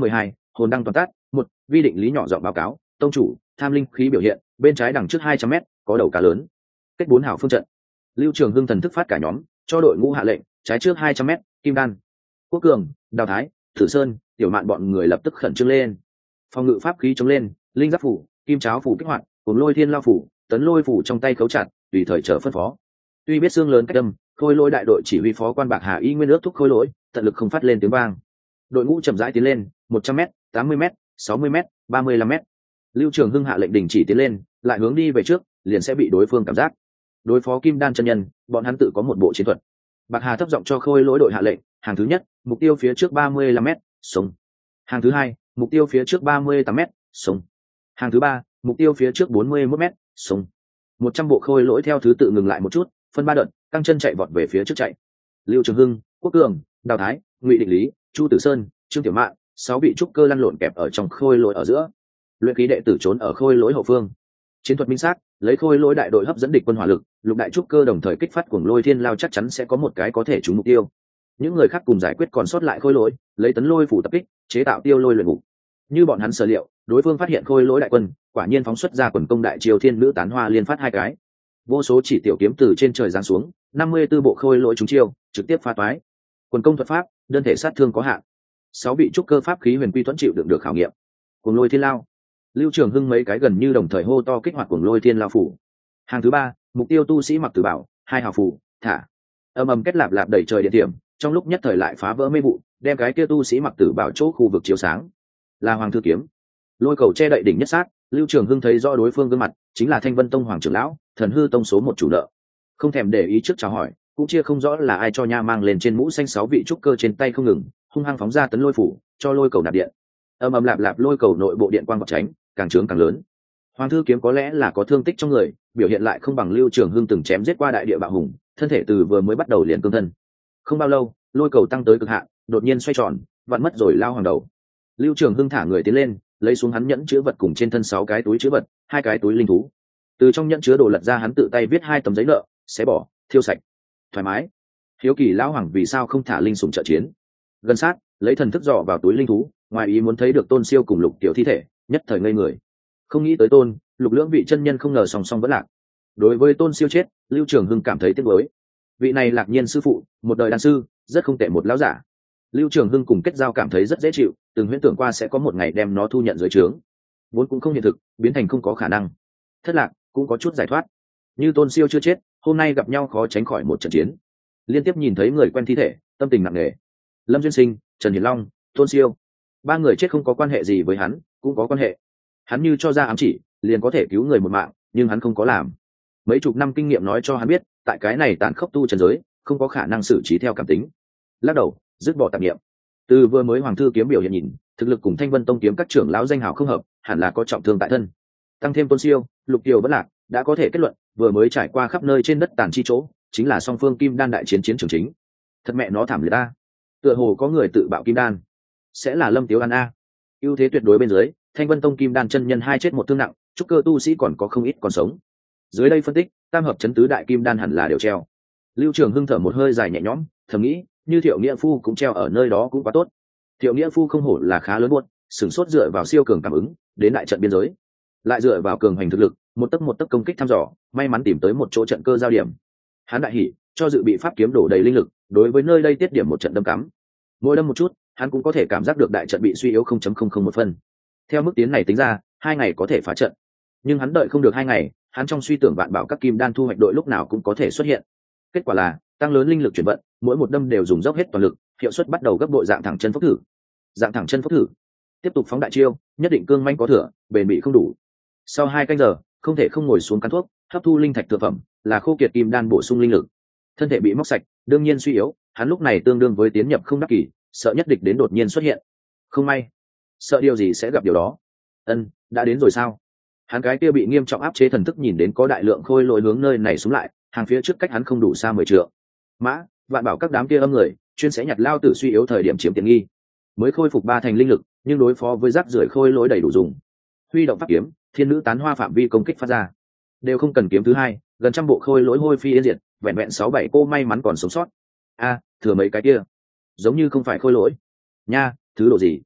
hồn đăng toàn tát. Một vi định lý nhỏ giọng báo cáo, tông chủ, tham linh khí biểu hiện bên trái đằng trước hai trăm mét có đầu cá lớn. Kết bốn hảo phương trận. Lưu Trường Hưng thần thức phát cả nhóm, cho đội ngũ hạ lệnh, trái trước hai trăm mét, Kim Đan, Quốc Cường, Đào Thái, Thử Sơn, Tiểu Mạn bọn người lập tức khẩn trương lên. Phòng ngự pháp khí chống lên, linh giáp phủ, kim cháo phủ kích hoạt, cùng lôi thiên lao phủ, tấn lôi phủ trong tay khấu chặt, tùy thời chờ phân phó. Tuy biết xương lớn cách âm, khôi lỗi đại đội chỉ huy phó quan Bạc Hà y nguyên ước thúc khôi lỗi, tận lực không phát lên tiếng vang. Đội ngũ chậm rãi tiến lên, một trăm mét, tám mươi mét, sáu mươi mét, ba mươi lăm mét. Lưu Trường Hưng hạ lệnh đình chỉ tiến lên, lại hướng đi về trước, liền sẽ bị đối phương cảm giác. Đối phó Kim Đan chân nhân, bọn hắn tự có một bộ chiến thuật. Bạc Hà thấp giọng cho khôi lỗi đội hạ lệnh, hàng thứ nhất, mục tiêu phía trước ba mươi lăm mét, sống. Hàng thứ hai, mục tiêu phía trước ba mươi tám mét, sống. Hàng thứ ba, mục tiêu phía trước bốn mươi mốt mét, sống. Một trăm bộ khôi lỗi theo thứ tự ngừng lại một chút, phân ba đợt, căng chân chạy vọt về phía trước chạy. Lưu Trường Hưng, Quốc Cường, Đào Thái, Ngụy Định Lý, Chu Tử Sơn, Trương Tiểu Mạn, sáu vị trúc cơ lăn lộn kẹp ở trong khôi lỗi ở giữa. Luyện khí đệ tử trốn ở khôi lỗi hậu phương. Chiến thuật minh xác, lấy khôi lỗi đại đội hấp dẫn địch quân hỏa lực, lục đại trúc cơ đồng thời kích phát cuồng lôi thiên lao chắc chắn sẽ có một cái có thể trúng mục tiêu. Những người khác cùng giải quyết còn sót lại khôi lỗi, lấy tấn lôi phủ tập kích, chế tạo tiêu lôi luyện ngục. Như bọn hắn sở liệu, đối phương phát hiện khôi lỗi đại quân, quả nhiên phóng xuất ra quần công đại triều thiên nữ tán hoa liên phát hai cái. Vô số chỉ tiểu kiếm từ trên trời giáng xuống, năm mươi tư bộ khôi lỗi trúng chiêu, trực tiếp phá toái. Quần công thuật pháp, đơn thể sát thương có hạn. Sáu vị trúc cơ pháp khí huyền quy thuẫn chịu đựng được khảo nghiệm. Cuồng lôi thiên lao. Lưu Trường Hưng mấy cái gần như đồng thời hô to kích hoạt cuồng lôi thiên lao phủ. Hàng thứ ba, mục tiêu tu sĩ mặc tử bảo, hai hào phủ, thả. Ầm ầm kết lạp lạp đẩy trời điện điểm, trong lúc nhất thời lại phá vỡ mê vụ, đem cái kia tu sĩ mặc tử bảo chỗ khu vực chiếu sáng. Là Hoàng Thư Kiếm. Lôi cầu che đậy đỉnh nhất sát, Lưu Trường Hưng thấy rõ đối phương gương mặt, chính là Thanh Vân Tông Hoàng trưởng lão, Thần Hư Tông số một chủ nợ. Không thèm để ý trước chào hỏi, cũng chia không rõ là ai cho nha mang lên trên mũ xanh sáu vị trúc cơ trên tay không ngừng, hung hăng phóng ra tấn lôi phủ, cho lôi cầu nạp điện. Ầm ầm lạp lạp lôi cầu nội bộ điện quang bọc tránh, càng trướng càng lớn. Hoàng Thư Kiếm có lẽ là có thương tích trong người, biểu hiện lại không bằng Lưu Trường Hưng từng chém giết qua đại địa bạo hùng, thân thể từ vừa mới bắt đầu liền cương thân. Không bao lâu, lôi cầu tăng tới cực hạn, đột nhiên xoay tròn, vặn mất rồi lao hoàng đầu. Lưu Trường Hưng thả người tiến lên, lấy xuống hắn nhẫn chứa vật cùng trên thân sáu cái túi chứa vật, hai cái túi linh thú. Từ trong nhẫn chứa đồ lật ra hắn tự tay viết hai tấm giấy nợ, xé bỏ, thiêu sạch. Thoải mái. Hiếu kỳ lão hoàng vì sao không thả linh sủng trợ chiến. Gần sát, lấy thần thức dò vào túi linh thú, ngoài ý muốn thấy được Tôn Siêu cùng Lục Tiểu thi thể, nhất thời ngây người. Không nghĩ tới Tôn, Lục lưỡng vị chân nhân không ngờ song song vẫn lạc. Đối với Tôn Siêu chết, Lưu Trường Hưng cảm thấy tiếc nuối. Vị này Lạc Nhiên sư phụ, một đời đan sư, rất không tệ một lão giả. Lưu Trường Hưng cùng kết giao cảm thấy rất dễ chịu, từng huyễn tưởng qua sẽ có một ngày đem nó thu nhận dưới trướng. Vốn cũng không hiện thực, biến thành không có khả năng. Thất lạc, cũng có chút giải thoát. Như Tôn Siêu chưa chết, hôm nay gặp nhau khó tránh khỏi một trận chiến. Liên tiếp nhìn thấy người quen thi thể, tâm tình nặng nề. Lâm Duyên Sinh, Trần Hiền Long, Tôn Siêu, ba người chết không có quan hệ gì với hắn, cũng có quan hệ. Hắn như cho ra ám chỉ, liền có thể cứu người một mạng, nhưng hắn không có làm. Mấy chục năm kinh nghiệm nói cho hắn biết, tại cái này tàn khốc tu trần giới, không có khả năng xử trí theo cảm tính. Lắc đầu, dứt bỏ tạp niệm. Từ vừa mới Hoàng Thư Kiếm biểu hiện nhìn, thực lực cùng Thanh Vân Tông kiếm các trưởng lão danh hào không hợp, hẳn là có trọng thương tại thân. Tăng thêm Tôn Siêu, Lục Kiều bất lạc, đã có thể kết luận, vừa mới trải qua khắp nơi trên đất tàn chi chỗ, chính là song phương kim đan đại chiến chiến trường chính. Thật mẹ nó thảm liệt ta. Tựa hồ có người tự bạo kim đan, sẽ là Lâm Tiếu An a. Ưu thế tuyệt đối bên dưới, Thanh Vân Tông kim đan chân nhân hai chết một thương nặng, trúc cơ tu sĩ còn có không ít còn sống. Dưới đây phân tích, tam hợp chấn tứ đại kim đan hẳn là đều treo. Lưu Trường Hưng thở một hơi dài nhẹ nhõm, thầm nghĩ, như Thiệu Nghĩa Phu cũng treo ở nơi đó cũng quá tốt. Thiệu Nghĩa Phu không hổ là khá lớn buốt, sửng sốt dựa vào siêu cường cảm ứng, đến đại trận biên giới, lại dựa vào cường hành thực lực, một tấc một tấc công kích thăm dò, may mắn tìm tới một chỗ trận cơ giao điểm. Hắn đại hỉ, cho dự bị pháp kiếm đổ đầy linh lực, đối với nơi đây tiết điểm một trận đâm cắm. Mỗi đâm một chút, hắn cũng có thể cảm giác được đại trận bị suy yếu không chấm không không một phân. Theo mức tiến này tính ra, hai ngày có thể phá trận. Nhưng hắn đợi không được hai ngày, hắn trong suy tưởng vạn bảo các kim đan thu hoạch đội lúc nào cũng có thể xuất hiện. Kết quả là tăng lớn linh lực chuyển vận, mỗi một đâm đều dùng dốc hết toàn lực, hiệu suất bắt đầu gấp bội. Dạng thẳng chân phốc thử, dạng thẳng chân phốc thử, tiếp tục phóng đại chiêu, nhất định cương manh có thừa, bền bị không đủ. Sau hai canh giờ, không thể không ngồi xuống cắn thuốc, hấp thu linh thạch thượng phẩm, là khô kiệt kim đan bổ sung linh lực. Thân thể bị móc sạch, đương nhiên suy yếu, hắn lúc này tương đương với tiến nhập không đắc kỳ, sợ nhất địch đến đột nhiên xuất hiện. Không may, sợ điều gì sẽ gặp điều đó. Ân, đã đến rồi sao? Hắn cái kia bị nghiêm trọng áp chế thần thức nhìn đến có đại lượng khôi lỗi hướng nơi này xuống lại, hàng phía trước cách hắn không đủ xa mười trượng. Mã, vạn bảo các đám kia âm người, chuyên sẽ nhặt lao tử suy yếu thời điểm chiếm tiện nghi. Mới khôi phục ba thành linh lực, nhưng đối phó với rác rưởi khôi lỗi đầy đủ dùng. Huy động pháp kiếm, thiên nữ tán hoa phạm vi công kích phát ra, đều không cần kiếm thứ hai, gần trăm bộ khôi lỗi hôi phi yên diệt, vẹn vẹn sáu bảy cô may mắn còn sống sót. A, thừa mấy cái kia, giống như không phải khôi lỗi. Nha, thứ độ gì?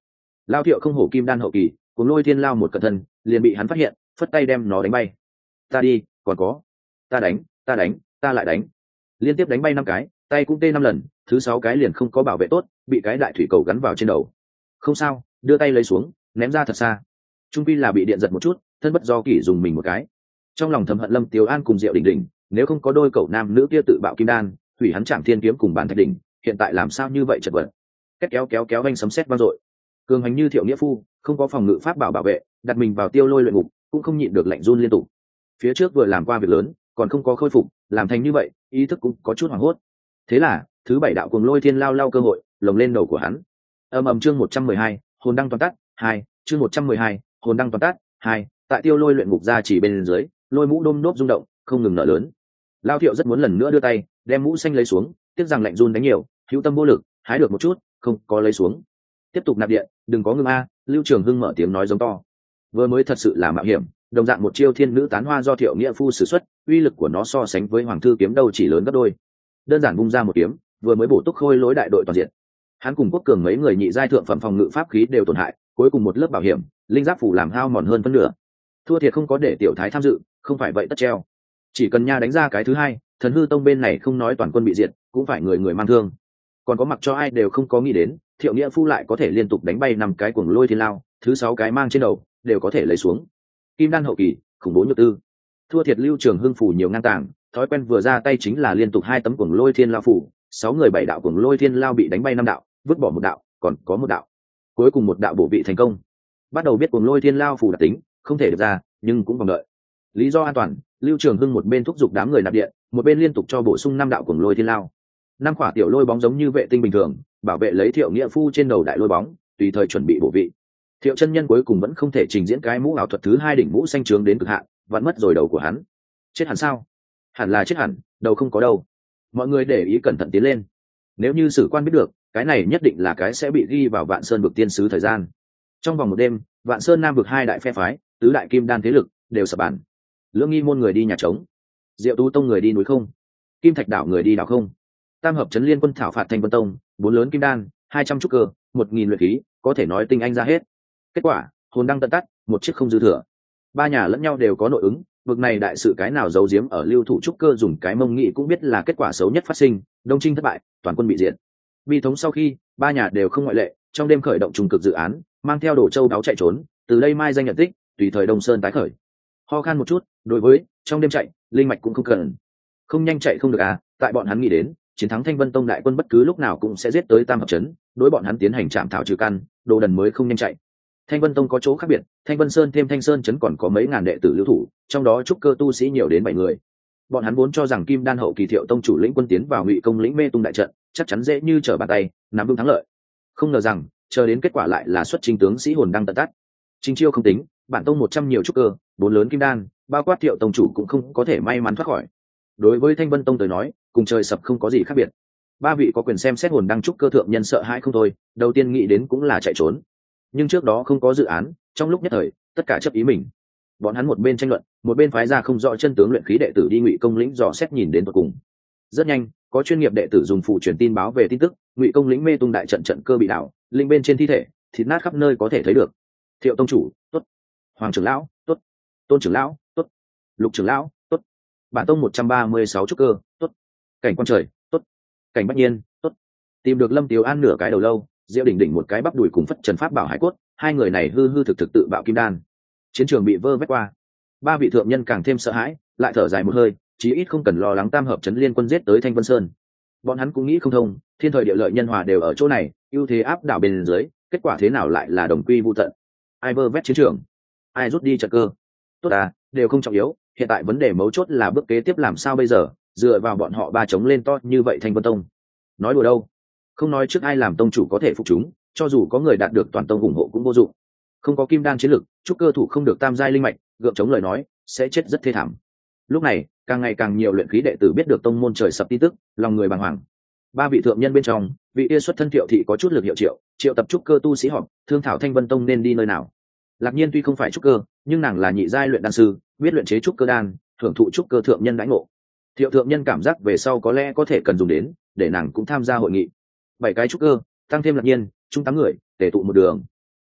Lao Thiệu không hổ kim đan hậu kỳ, cùng lôi thiên lao một cẩn thân liền bị hắn phát hiện, phất tay đem nó đánh bay. Ta đi, còn có, ta đánh, ta đánh, ta lại đánh, liên tiếp đánh bay năm cái, tay cũng tê năm lần, thứ sáu cái liền không có bảo vệ tốt, bị cái đại thủy cầu gắn vào trên đầu. Không sao, đưa tay lấy xuống, ném ra thật xa. Trung pi là bị điện giật một chút, thân bất do kỷ dùng mình một cái. Trong lòng thầm hận Lâm Tiếu An cùng Diệu Đỉnh Đỉnh, nếu không có đôi cậu nam nữ kia tự bạo kim đan, hủy hắn Trảm Thiên kiếm cùng bản thạch đỉnh, hiện tại làm sao như vậy chật vật. Két kéo kéo kéo anh sấm sét vang dội. Cường hành như Thiệu Nghĩa Phu, không có phòng ngự pháp bảo bảo vệ, đặt mình vào tiêu lôi luyện ngục, cũng không nhịn được lạnh run liên tục. Phía trước vừa làm qua việc lớn, còn không có khôi phục, làm thành như vậy, ý thức cũng có chút hoảng hốt. Thế là, thứ bảy đạo cuồng lôi thiên lao lao cơ hội, lồng lên đầu của hắn. Âm ầm chương một trăm mười hai, hồn đăng toàn tắt, hai, chương một trăm mười hai, hồn đăng toàn tắt, hai, tại tiêu lôi luyện ngục ra chỉ bên dưới, lôi mũ đôm đốp rung động, không ngừng nở lớn. Lao Thiệu rất muốn lần nữa đưa tay, đem mũ xanh lấy xuống, tiếc rằng lạnh run đánh nhiều, hữu tâm vô lực, hái được một chút, không có lấy xuống. Tiếp tục nạp điện, đừng có ngừng a, Lưu Trường Hưng mở tiếng nói giống to. Vừa mới thật sự là mạo hiểm, đồng dạng một chiêu thiên nữ tán hoa do Thiệu Nghĩa Phu sử xuất, uy lực của nó so sánh với Hoàng thư kiếm đâu chỉ lớn gấp đôi. Đơn giản vung ra một kiếm, vừa mới bổ túc khôi lối đại đội toàn diện. Hắn cùng Quốc Cường mấy người nhị giai thượng phẩm phòng ngự pháp khí đều tổn hại, cuối cùng một lớp bảo hiểm, linh giáp phủ làm hao mòn hơn phân nửa. Thua thiệt không có để tiểu thái tham dự, không phải vậy tất treo. Chỉ cần nha đánh ra cái thứ hai, Thần Hư Tông bên này không nói toàn quân bị diệt, cũng phải người người mang thương. Còn có mặc cho ai đều không có nghĩ đến, Thiệu Nghĩa Phu lại có thể liên tục đánh bay năm cái cuồng lôi thiên lao, thứ sáu cái mang trên đầu, đều có thể lấy xuống. Kim đan hậu kỳ, khủng bố nhược tư. Thua thiệt Lưu Trường Hưng phủ nhiều ngang tàng, thói quen vừa ra tay chính là liên tục hai tấm cuồng lôi thiên lao phủ, sáu người bảy đạo cuồng lôi thiên lao bị đánh bay năm đạo, vứt bỏ một đạo, còn có một đạo. Cuối cùng một đạo bổ vị thành công. Bắt đầu biết cuồng lôi thiên lao phủ đặc tính, không thể được ra, nhưng cũng vòng đợi. Lý do an toàn, Lưu Trường Hưng một bên thúc giục đám người nạp điện, một bên liên tục cho bổ sung năm đạo cuồng lôi thiên lao. Năm quả tiểu lôi bóng giống như vệ tinh bình thường, bảo vệ lấy Thiệu Nghĩa Phu trên đầu đại lôi bóng, tùy thời chuẩn bị bổ vị. Thiệu chân nhân cuối cùng vẫn không thể trình diễn cái mũ ảo thuật thứ hai đỉnh mũ xanh trướng đến cực hạn, vẫn mất rồi đầu của hắn. Chết hẳn sao? Hẳn là chết hẳn, đầu không có đâu. Mọi người để ý cẩn thận tiến lên. Nếu như sử quan biết được, cái này nhất định là cái sẽ bị ghi vào Vạn Sơn vực tiên sứ thời gian. Trong vòng một đêm, Vạn Sơn Nam vực hai đại phe phái, tứ đại kim đan thế lực đều sập bàn. Lưỡng Nghi môn người đi nhà trống, Diệu Tú tông người đi núi không, Kim Thạch đảo người đi đảo không. Tam hợp trấn liên quân thảo phạt Thanh Vân tông, bốn lớn kim đan, hai trăm trúc cơ, một nghìn luyện khí, có thể nói tinh anh ra hết. Kết quả, hồn đăng tận tắt, một chiếc không dư thừa. Ba nhà lẫn nhau đều có nội ứng, vực này đại sự cái nào giấu giếm ở Lưu thủ trúc cơ dùng cái mông nghị cũng biết là kết quả xấu nhất phát sinh, Đông Trinh thất bại, toàn quân bị diệt. Bi thống sau khi, ba nhà đều không ngoại lệ, trong đêm khởi động trùng cực dự án, mang theo đồ châu đáo chạy trốn, từ đây mai danh nhận tích, tùy thời Đông Sơn tái khởi. Ho khan một chút, đối với trong đêm chạy, linh mạch cũng không cần. Không nhanh chạy không được à, tại bọn hắn nghĩ đến, chiến thắng Thanh Vân tông đại quân bất cứ lúc nào cũng sẽ giết tới Tam hợp trấn, đối bọn hắn tiến hành trạm thảo trừ căn, đồ đần mới không nhanh chạy. Thanh Vân tông có chỗ khác biệt, Thanh Vân sơn thêm Thanh Sơn trấn còn có mấy ngàn đệ tử lưu thủ, trong đó trúc cơ tu sĩ nhiều đến bảy người. Bọn hắn vốn cho rằng Kim Đan hậu kỳ Thiệu tông chủ lĩnh quân tiến vào Ngụy công lĩnh mê tung đại trận, chắc chắn dễ như trở bàn tay, nắm vững thắng lợi. Không ngờ rằng, chờ đến kết quả lại là xuất trình tướng sĩ hồn đang tận tắt. Trình chiêu không tính, bản tông một trăm nhiều trúc cơ, bốn lớn kim đan, bao quát Thiệu tông chủ cũng không có thể may mắn thoát khỏi. Đối với Thanh Vân tông tới nói, cùng trời sập không có gì khác biệt. Ba vị có quyền xem xét hồn đăng trúc cơ thượng nhân sợ hãi không thôi, đầu tiên nghĩ đến cũng là chạy trốn. Nhưng trước đó không có dự án, trong lúc nhất thời, tất cả chấp ý mình. Bọn hắn một bên tranh luận, một bên phái ra không rõ chân tướng luyện khí đệ tử đi Ngụy công lĩnh dò xét nhìn đến tận cùng. Rất nhanh, có chuyên nghiệp đệ tử dùng phụ truyền tin báo về tin tức, Ngụy công lĩnh mê tung đại trận trận cơ bị đảo, linh bên trên thi thể, thịt nát khắp nơi có thể thấy được. Thiệu tông chủ, tốt. Hoàng trưởng lão, tốt. Tôn trưởng lão, tốt. Lục trưởng lão, tốt. Bản tông một trăm ba mươi sáu trúc cơ, tốt. Cảnh quan trời, tốt. Cảnh bách nhiên, tốt. Tìm được Lâm Tiếu An nửa cái đầu lâu, Diệu đỉnh đỉnh một cái bắp đùi cùng phất trần pháp bảo hải cốt, hai người này hư hư thực thực tự bạo kim đan. Chiến trường bị vơ vét qua, ba vị thượng nhân càng thêm sợ hãi, lại thở dài một hơi, chí ít không cần lo lắng tam hợp trấn liên quân giết tới Thanh Vân Sơn. Bọn hắn cũng nghĩ không thông, thiên thời địa lợi nhân hòa đều ở chỗ này, ưu thế áp đảo bên dưới, kết quả thế nào lại là đồng quy vu tận? Ai vơ vét chiến trường, ai rút đi trận cơ? Tốt à, đều không trọng yếu, hiện tại vấn đề mấu chốt là bước kế tiếp làm sao bây giờ, dựa vào bọn họ ba chống lên to như vậy Thanh Vân Tông. Nói đùa đâu, không nói trước ai làm tông chủ có thể phục chúng, cho dù có người đạt được toàn tông ủng hộ cũng vô dụng. Không có kim đan chiến lực, trúc cơ thủ không được tam giai linh mạch, gượng chống lời nói sẽ chết rất thê thảm. Lúc này càng ngày càng nhiều luyện khí đệ tử biết được tông môn trời sập tin tức, lòng người bàng hoàng. Ba vị thượng nhân bên trong, vị kia xuất thân Thiệu thị có chút lực hiệu triệu, triệu tập trúc cơ tu sĩ họp, thương thảo Thanh Vân Tông nên đi nơi nào. Lạc Nhiên tuy không phải trúc cơ, nhưng nàng là nhị giai luyện đan sư, biết luyện chế trúc cơ đan, hưởng thụ trúc cơ thượng nhân đãi ngộ. Thiệu thượng nhân cảm giác về sau có lẽ có thể cần dùng đến, để nàng cũng tham gia hội nghị. Bảy cái trúc cơ, tăng thêm Lạc Nhiên, chung tám người, tề tụ một đường.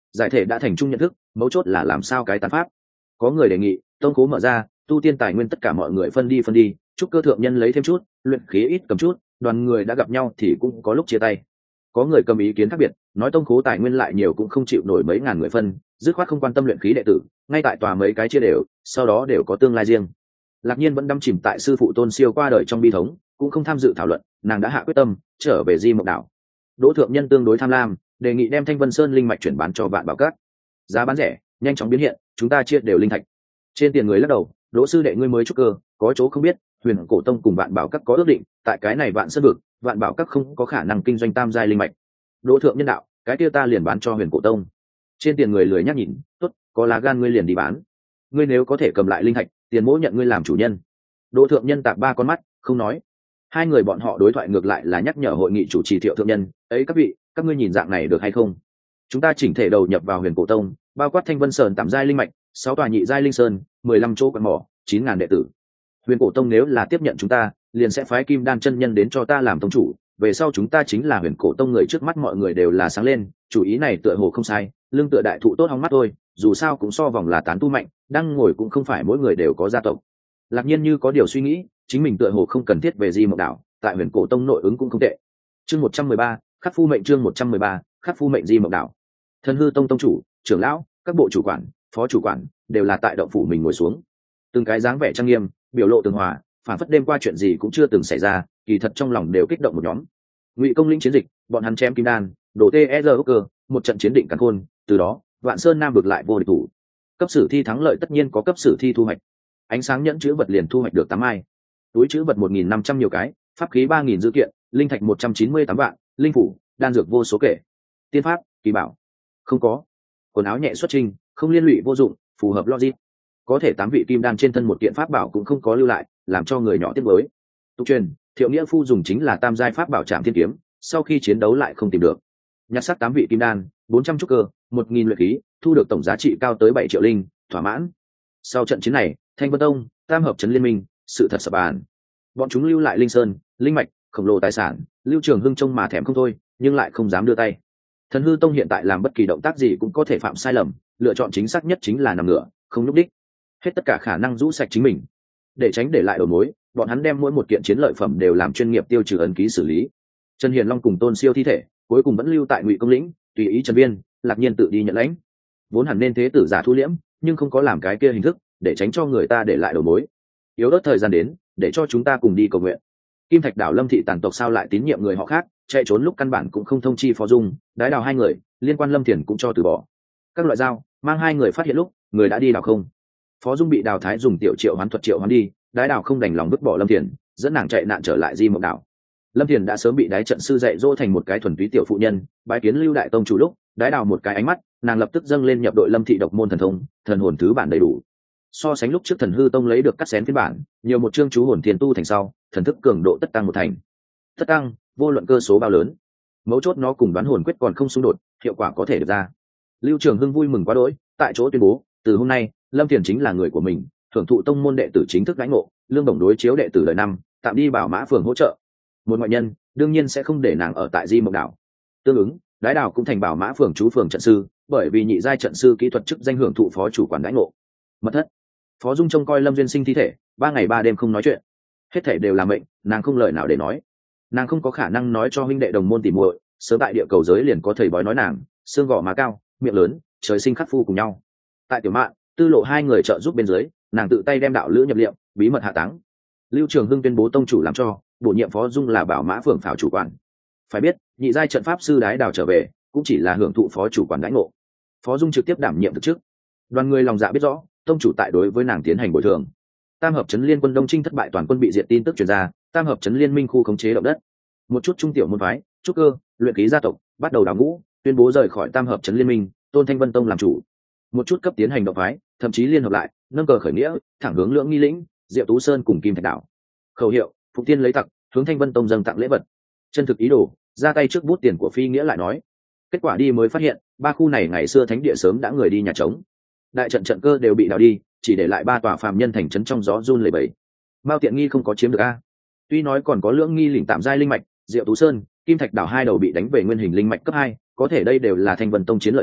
giải thể đã thành chung nhận thức, mấu chốt là làm sao cái tán pháp. Có người đề nghị tông khố mở ra, tu tiên tài nguyên tất cả mọi người phân đi phân đi, chúc cơ thượng nhân lấy thêm chút, luyện khí ít cầm chút, đoàn người đã gặp nhau thì cũng có lúc chia tay. Có người cầm ý kiến khác biệt, nói tông khố tài nguyên lại nhiều cũng không chịu nổi mấy ngàn người phân, dứt khoát không quan tâm luyện khí đệ tử, ngay tại tòa mấy cái chia đều, sau đó đều có tương lai riêng. Lạc Nhiên vẫn đắm chìm tại sư phụ Tôn Siêu qua đời trong bi thống, cũng không tham dự thảo luận, nàng đã hạ quyết tâm trở về Di Mộc Đảo. Đỗ thượng nhân tương đối tham lam, đề nghị đem Thanh Vân Sơn linh mạch chuyển bán cho Vạn Bảo Các, giá bán rẻ, nhanh chóng biến hiện, chúng ta chia đều linh thạch. Trên tiền người lắc đầu, Đỗ sư đệ ngươi mới trúc cơ, có chỗ không biết, Huyền Cổ Tông cùng Vạn Bảo Các có ước định, tại cái này Vạn Sơn vực, Vạn Bảo Các không có khả năng kinh doanh tam giai linh mạch. Đỗ thượng nhân đạo, cái kia ta liền bán cho Huyền Cổ Tông. Trên tiền người lười nhắc nhìn, tốt, có lá gan ngươi liền đi bán. Ngươi nếu có thể cầm lại linh thạch, tiền mỗi nhận ngươi làm chủ nhân. Đỗ thượng nhân tạc ba con mắt, không nói. Hai người bọn họ đối thoại ngược lại là nhắc nhở hội nghị chủ trì Thiệu thượng nhân, ấy các vị, các ngươi nhìn dạng này được hay không? Chúng ta chỉnh thể đầu nhập vào Huyền Cổ Tông, bao quát Thanh Vân Sơn tạm giai linh mạch, sáu tòa nhị giai linh sơn, mười lăm chỗ quặng mỏ, chín ngàn đệ tử. Huyền Cổ Tông nếu là tiếp nhận chúng ta, liền sẽ phái Kim Đan chân nhân đến cho ta làm tông chủ, về sau chúng ta chính là Huyền Cổ Tông người, trước mắt mọi người đều là sáng lên, chủ ý này tựa hồ không sai, lưng tựa đại thụ tốt hóng mắt thôi, dù sao cũng so vòng là tán tu mạnh, đang ngồi cũng không phải mỗi người đều có gia tộc. Lạc Nhiên như có điều suy nghĩ, chính mình tựa hồ không cần thiết về Di Mộc Đảo, tại Huyền Cổ Tông nội ứng cũng không tệ. Chương một trăm mười ba, khắc phu mệnh chương một trăm mười ba, khắc phu mệnh Di Mộc Đảo. Thần Hư Tông tông chủ, trưởng lão, các bộ chủ quản, phó chủ quản đều là tại động phủ mình ngồi xuống, từng cái dáng vẻ trang nghiêm, biểu lộ tường hòa, phản phất đêm qua chuyện gì cũng chưa từng xảy ra, kỳ thật trong lòng đều kích động một nhóm. Ngụy Công lĩnh chiến dịch, bọn hắn chém kim đan, đổ tê e rờ cơ, một trận chiến định càn khôn, từ đó Vạn Sơn Nam vực lại vô địch thủ. Cấp sử thi thắng lợi tất nhiên có cấp sử thi thu hoạch. Ánh sáng nhẫn chữ vật liền thu hoạch được tám ai, túi chữ vật một nghìn năm trăm nhiều cái, pháp khí ba nghìn dữ kiện, linh thạch một trăm chín mươi tám vạn, linh phủ, đan dược vô số kể, tiên pháp, kỳ bảo không có, quần áo nhẹ xuất trình, không liên lụy vô dụng, phù hợp logic. Có thể tám vị kim đan trên thân một kiện pháp bảo cũng không có lưu lại, làm cho người nhỏ tiếc nuối. Tục truyền, Thiệu Nghĩa Phu dùng chính là tam giai pháp bảo Trảm Thiên Kiếm, sau khi chiến đấu lại không tìm được. Nhặt xác tám vị kim đan, bốn trăm trúc cơ, một nghìn luyện khí, thu được tổng giá trị cao tới bảy triệu linh, thỏa mãn. Sau trận chiến này, Thanh Vân Tông, Tam Hợp Trấn liên minh, sự thật sập bàn. Bọn chúng lưu lại linh sơn, linh mạch, khổng lồ tài sản, Lưu Trường Hưng trông mà thèm không thôi, nhưng lại không dám đưa tay. Thần Hư Tông hiện tại làm bất kỳ động tác gì cũng có thể phạm sai lầm, lựa chọn chính xác nhất chính là nằm ngửa, không nhúc đích, hết tất cả khả năng rũ sạch chính mình. Để tránh để lại đầu mối, bọn hắn đem mỗi một kiện chiến lợi phẩm đều làm chuyên nghiệp tiêu trừ ấn ký xử lý. Trần Hiền Long cùng Tôn Siêu thi thể cuối cùng vẫn lưu tại Ngụy Công lĩnh, tùy ý Trần Viên, Lạc Nhiên tự đi nhận lãnh. Vốn hẳn nên thế tử giả thu liễm, nhưng không có làm cái kia hình thức, để tránh cho người ta để lại đầu mối. Yếu ớt thời gian đến, để cho chúng ta cùng đi cầu nguyện. Kim Thạch Đảo Lâm thị tàn tộc sao lại tín nhiệm người họ khác, chạy trốn lúc căn bản cũng không thông chi Phó Dung, Đái Đào hai người, liên quan Lâm Thiền cũng cho từ bỏ. Các loại dao, mang hai người phát hiện lúc, người đã đi đào không. Phó Dung bị Đào Thái dùng tiểu triệu hoán thuật triệu hoán đi, Đái Đào không đành lòng vứt bỏ Lâm Thiền, dẫn nàng chạy nạn trở lại Di Mộc Đảo. Lâm Thiền đã sớm bị Đái trận sư dạy dỗ thành một cái thuần túy tiểu phụ nhân, bái kiến Lưu đại tông chủ lúc, Đái Đào một cái ánh mắt, nàng lập tức dâng lên nhập đội Lâm thị độc môn thần thông, thần hồn thứ bản đầy đủ. So sánh lúc trước Thần Hư Tông lấy được cắt xén phiên bản, nhiều một chương chú hồn tiền tu thành sau, thần thức cường độ tất tăng một thành. Tất tăng, vô luận cơ số bao lớn, mấu chốt nó cùng đoán hồn quyết còn không xung đột, hiệu quả có thể được ra. Lưu Trường Hưng vui mừng quá đỗi, tại chỗ tuyên bố, từ hôm nay, Lâm Thiền chính là người của mình, thưởng thụ tông môn đệ tử chính thức lãnh ngộ, lương bổng đối chiếu đệ tử đời năm, tạm đi Bảo Mã phường hỗ trợ. Một ngoại nhân, đương nhiên sẽ không để nàng ở tại Di Mộc Đảo. Tương ứng, Đái Đào cũng thành Bảo Mã phường chú phường trận sư, bởi vì nhị giai trận sư kỹ thuật chức danh hưởng thụ phó chủ quản lãnh ngộ. Mật thất, Phó Dung trông coi Lâm Duyên Sinh thi thể, ba ngày ba đêm không nói chuyện, hết thể đều là mệnh, nàng không lời nào để nói. Nàng không có khả năng nói cho huynh đệ đồng môn tỉ muội, sớm tại địa cầu giới liền có thầy bói nói nàng, xương gò má cao, miệng lớn, trời sinh khắc phu cùng nhau. Tại Tiểu Mạn, Tư Lộ hai người trợ giúp bên dưới, nàng tự tay đem đạo lữ nhập liệm, bí mật hạ táng. Lưu Trường Hưng tuyên bố tông chủ làm cho, bổ nhiệm Phó Dung là Bảo Mã phường phảo chủ quản. Phải biết, nhị giai trận pháp sư Đái Đào trở về, cũng chỉ là hưởng thụ phó chủ quản đãi ngộ. Phó Dung trực tiếp đảm nhiệm thực chức. Đoàn người lòng dạ biết rõ, tông chủ tại đối với nàng tiến hành bồi thường. Tam hợp trấn liên quân Đông Trinh thất bại, toàn quân bị diệt tin tức truyền ra, Tam hợp trấn liên minh khu khống chế động đất. Một chút trung tiểu môn phái, trúc cơ, luyện khí gia tộc bắt đầu đào ngũ, tuyên bố rời khỏi Tam hợp trấn liên minh, tôn Thanh Vân Tông làm chủ. Một chút cấp tiến hành động phái, thậm chí liên hợp lại, nâng cờ khởi nghĩa, thẳng hướng Lưỡng Nghi lĩnh, Diệu Tú Sơn cùng Kim Thạch Đảo. Khẩu hiệu: Phục Tiên lấy tặc, hướng Thanh Vân Tông dâng tặng lễ vật. Chân thực ý đồ, ra tay trước bút tiền của Phi Nghĩa lại nói. Kết quả đi mới phát hiện, ba khu này ngày xưa thánh địa sớm đã người đi nhà trống. Đại trận trận cơ đều bị đào đi, chỉ để lại ba tòa phàm nhân thành trấn trong gió run lẩy bẩy. Mao Tiện Nghi không có chiếm được a. Tuy nói còn có Lưỡng Nghi lĩnh tạm giai linh mạch, Diệu Tú Sơn, Kim Thạch Đảo hai đầu bị đánh về nguyên hình linh mạch cấp hai, có thể đây đều là Thanh Vân Tông chiến lợi phẩm,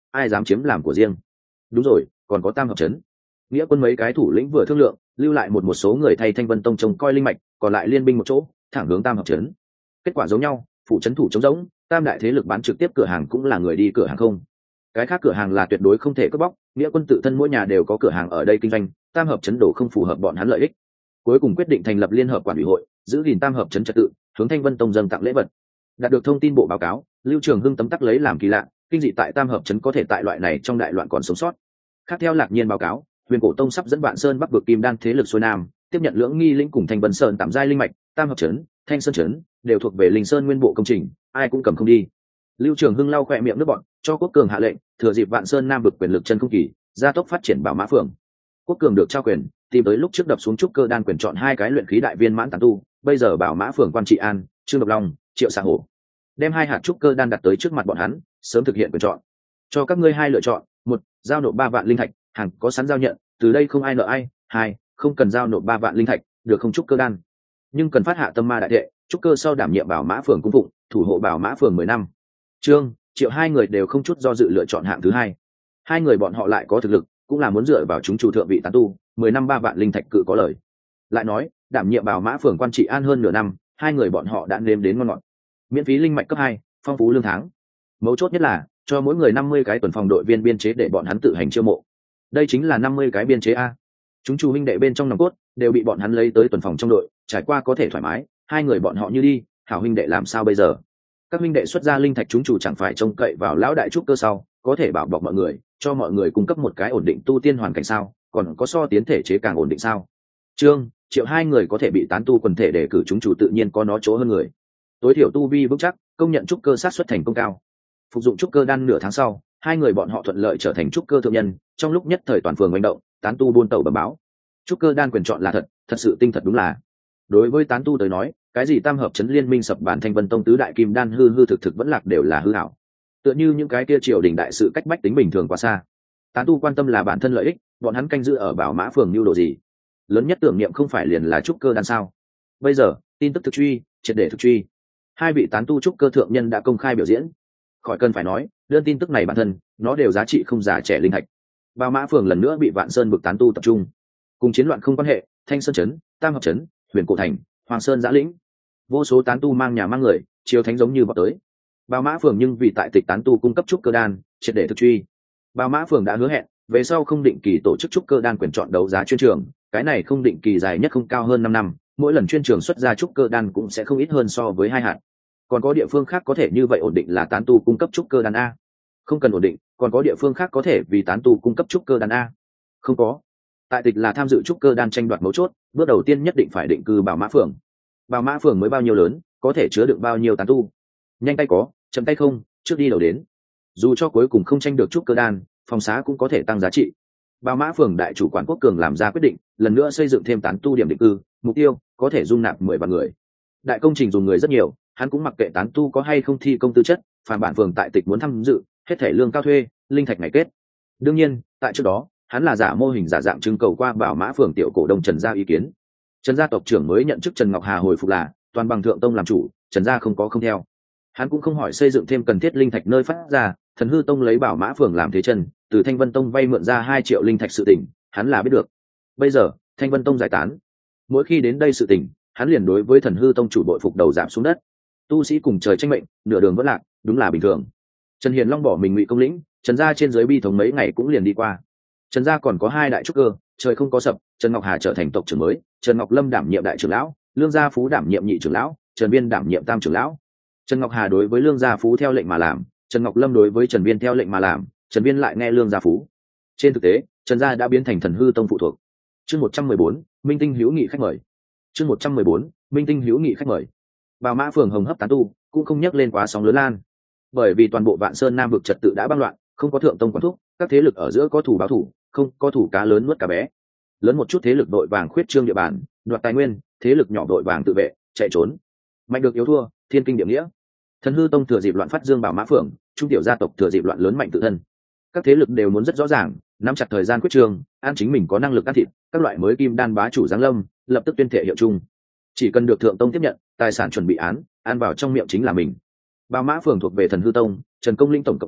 ai dám chiếm làm của riêng. Đúng rồi, còn có tam hợp trấn. Nghĩa quân mấy cái thủ lĩnh vừa thương lượng, lưu lại một một số người thay Thanh Vân Tông trông coi linh mạch, còn lại liên binh một chỗ, thẳng hướng tam hợp trấn. Kết quả giống nhau, phụ trấn thủ trống rỗng, tam đại thế lực bán trực tiếp cửa hàng cũng là người đi cửa hàng không. Cái khác cửa hàng là tuyệt đối không thể cướp bóc, nghĩa quân tự thân mỗi nhà đều có cửa hàng ở đây kinh doanh, tam hợp trấn đổ không phù hợp bọn hắn lợi ích. Cuối cùng quyết định thành lập liên hợp quản ủy hội, giữ gìn tam hợp trấn trật tự, hướng Thanh Vân Tông dâng tặng lễ vật. Đạt được thông tin bộ báo cáo, Lưu Trường Hưng tấm tắc lấy làm kỳ lạ, kinh dị tại tam hợp trấn có thể tại loại này trong đại loạn còn sống sót. Khác theo Lạc Nhiên báo cáo, Huyền Cổ Tông sắp dẫn Vạn Sơn Bắc vực Kim Đan thế lực xuôi nam, tiếp nhận Lưỡng Nghi lĩnh cùng Thanh Vân Sơn tạm giai linh mạch, tam hợp trấn, Thanh Sơn trấn đều thuộc về Linh Sơn nguyên bộ công trình, ai cũng cầm không đi. Lưu Trường Hưng lau khỏe miệng nước bọn, cho Quốc Cường hạ lệnh, thừa dịp Vạn Sơn Nam vực quyền lực chân không kỳ, gia tốc phát triển Bảo Mã Phường. Quốc Cường được trao quyền, tìm tới lúc trước đập xuống trúc cơ đan quyền chọn hai cái luyện khí đại viên mãn tán tu, bây giờ Bảo Mã Phường quan trị an, Trương Độc Long, Triệu Sa Hổ, đem hai hạt trúc cơ đan đặt tới trước mặt bọn hắn, sớm thực hiện quyền chọn. Cho các ngươi hai lựa chọn, một, giao nộp ba vạn linh thạch, hàng có sẵn giao nhận, từ đây không ai nợ ai. Hai, không cần giao nộp ba vạn linh thạch, được không trúc cơ đan, nhưng cần phát hạ tâm ma đại thệ, trúc cơ sau đảm nhiệm Bảo Mã Phường cung phụng, thủ hộ Bảo Mã Phường mười năm. Trương, Triệu hai người đều không chút do dự lựa chọn hạng thứ hai. Hai người bọn họ lại có thực lực, cũng là muốn dựa vào chúng chủ thượng vị tán tu, mười năm ba vạn linh thạch cự có lời. Lại nói, đảm nhiệm Bảo Mã Phường quan trị an hơn nửa năm, hai người bọn họ đã nếm đến ngon ngọt. Miễn phí linh mạch cấp hai, phong phú lương tháng. Mấu chốt nhất là cho mỗi người năm mươi cái tuần phòng đội viên biên chế để bọn hắn tự hành chiêu mộ. Đây chính là năm mươi cái biên chế a. Chúng chủ huynh đệ bên trong nòng cốt đều bị bọn hắn lấy tới tuần phòng trong đội, trải qua có thể thoải mái, hai người bọn họ như đi, hảo huynh đệ làm sao bây giờ? Các huynh đệ xuất ra linh thạch chúng chủ chẳng phải trông cậy vào lão đại trúc cơ sau, có thể bảo bọc mọi người, cho mọi người cung cấp một cái ổn định tu tiên hoàn cảnh sao, còn có so tiến thể chế càng ổn định sao? Trương, Triệu hai người có thể bị tán tu quần thể đề cử chúng chủ tự nhiên có nó chỗ hơn người. Tối thiểu tu vi vững chắc, công nhận trúc cơ sát xuất thành công cao. Phục dụng trúc cơ đan nửa tháng sau, hai người bọn họ thuận lợi trở thành trúc cơ thượng nhân, trong lúc nhất thời toàn phường manh động, tán tu buôn tẩu bẩm báo. Trúc cơ đan quyền chọn là thật, thật sự tinh thật đúng là. Đối với tán tu tới nói, cái gì tam hợp trấn liên minh sập bản Thanh Vân Tông tứ đại kim đan hư hư thực thực vẫn lạc đều là hư ảo. Tựa như những cái kia triều đình đại sự cách bách tính bình thường quá xa. Tán tu quan tâm là bản thân lợi ích, bọn hắn canh giữ ở Bảo Mã Phường nhu đồ gì? Lớn nhất tưởng niệm không phải liền là trúc cơ đan sao? Bây giờ, tin tức thực truy, triệt để thực truy. Hai vị tán tu trúc cơ thượng nhân đã công khai biểu diễn. Khỏi cần phải nói, đơn tin tức này bản thân, nó đều giá trị không giả trẻ linh thạch. Bảo Mã Phường lần nữa bị Vạn Sơn vực tán tu tập trung. Cùng chiến loạn không quan hệ, Thanh Sơn trấn, Tam hợp trấn, Huyền Cổ thành, Hoàng Sơn giã lĩnh, vô số tán tu mang nhà mang người, chiếu thánh giống như vào tới. Bảo Mã Phường nhưng vì tại tịch tán tu cung cấp trúc cơ đan, triệt để thực truy. Bảo Mã Phường đã hứa hẹn, về sau không định kỳ tổ chức trúc cơ đan quyền chọn đấu giá chuyên trường, cái này không định kỳ dài nhất không cao hơn năm năm, mỗi lần chuyên trường xuất ra trúc cơ đan cũng sẽ không ít hơn so với hai hạt. Còn có địa phương khác có thể như vậy ổn định là tán tu cung cấp trúc cơ đan a? Không cần ổn định, còn có địa phương khác có thể vì tán tu cung cấp trúc cơ đan a? Không có. Tại tịch là tham dự trúc cơ đan tranh đoạt mấu chốt, bước đầu tiên nhất định phải định cư Bảo Mã Phường. Bảo Mã Phường mới bao nhiêu lớn, có thể chứa được bao nhiêu tán tu? Nhanh tay có, chậm tay không, trước đi đầu đến. Dù cho cuối cùng không tranh được trúc cơ đan, phòng xá cũng có thể tăng giá trị. Bảo Mã Phường đại chủ quản Quốc Cường làm ra quyết định, lần nữa xây dựng thêm tán tu điểm định cư, mục tiêu có thể dung nạp mười vạn người. Đại công trình dùng người rất nhiều, hắn cũng mặc kệ tán tu có hay không thi công tư chất, phàm bản phường tại tịch muốn tham dự, hết thể lương cao thuê, linh thạch ngày kết. Đương nhiên, tại trước đó, hắn là giả mô hình giả dạng trưng cầu qua Bảo Mã Phường tiểu cổ đông Trần gia ý kiến. Trần gia tộc trưởng mới nhận chức Trần Ngọc Hà hồi phục là toàn bằng thượng tông làm chủ, Trần gia không có không theo. Hắn cũng không hỏi xây dựng thêm cần thiết linh thạch nơi phát ra, Thần Hư Tông lấy Bảo Mã Phường làm thế chân, từ Thanh Vân Tông vay mượn ra hai triệu linh thạch sự tỉnh, hắn là biết được. Bây giờ, Thanh Vân Tông giải tán, mỗi khi đến đây sự tỉnh, hắn liền đối với Thần Hư Tông chủ bội phục đầu giảm xuống đất. Tu sĩ cùng trời tranh mệnh, nửa đường vẫn lạc, đúng là bình thường. Trần Hiền Long bỏ mình ngụy công lĩnh, Trần gia trên dưới bi thống mấy ngày cũng liền đi qua. Trần gia còn có hai đại trúc cơ, trời không có sập, Trần Ngọc Hà trở thành tộc trưởng mới, Trần Ngọc Lâm đảm nhiệm đại trưởng lão, Lương Gia Phú đảm nhiệm nhị trưởng lão, Trần Viên đảm nhiệm tam trưởng lão. Trần Ngọc Hà đối với Lương Gia Phú theo lệnh mà làm, Trần Ngọc Lâm đối với Trần Viên theo lệnh mà làm, Trần Viên lại nghe Lương Gia Phú. Trên thực tế, Trần gia đã biến thành Thần Hư Tông phụ thuộc. Chương một trăm mười bốn, Minh Tinh hữu nghị khách mời. Chương một trăm mười bốn, Minh Tinh hữu nghị khách mời. Bảo Mã Phường hồng hấp tán tu, cũng không nhắc lên quá sóng lớn lan. Bởi vì toàn bộ Vạn Sơn Nam vực trật tự đã băng loạn, không có thượng tông quản thúc, các thế lực ở giữa có thủ báo thủ, không có thủ cá lớn nuốt cá bé. Lớn một chút thế lực đội vàng khuyết trương địa bàn, đoạt tài nguyên, thế lực nhỏ đội vàng tự vệ, chạy trốn. Mạnh được yếu thua, thiên kinh địa nghĩa. Thần Hư Tông thừa dịp loạn phát dương Bảo Mã Phường, trung tiểu gia tộc thừa dịp loạn lớn mạnh tự thân. Các thế lực đều muốn rất rõ ràng, nắm chặt thời gian quyết trương, an chính mình có năng lực can thiệp, các loại mới kim đan bá chủ giáng lâm, lập tức tuyên thệ hiệu chung. Chỉ cần được thượng tông tiếp nhận, tài sản chuẩn bị án, an vào trong miệng chính là mình. Bảo Mã Phường thuộc về Thần Hư Tông, Trần Công Linh tổng cộng có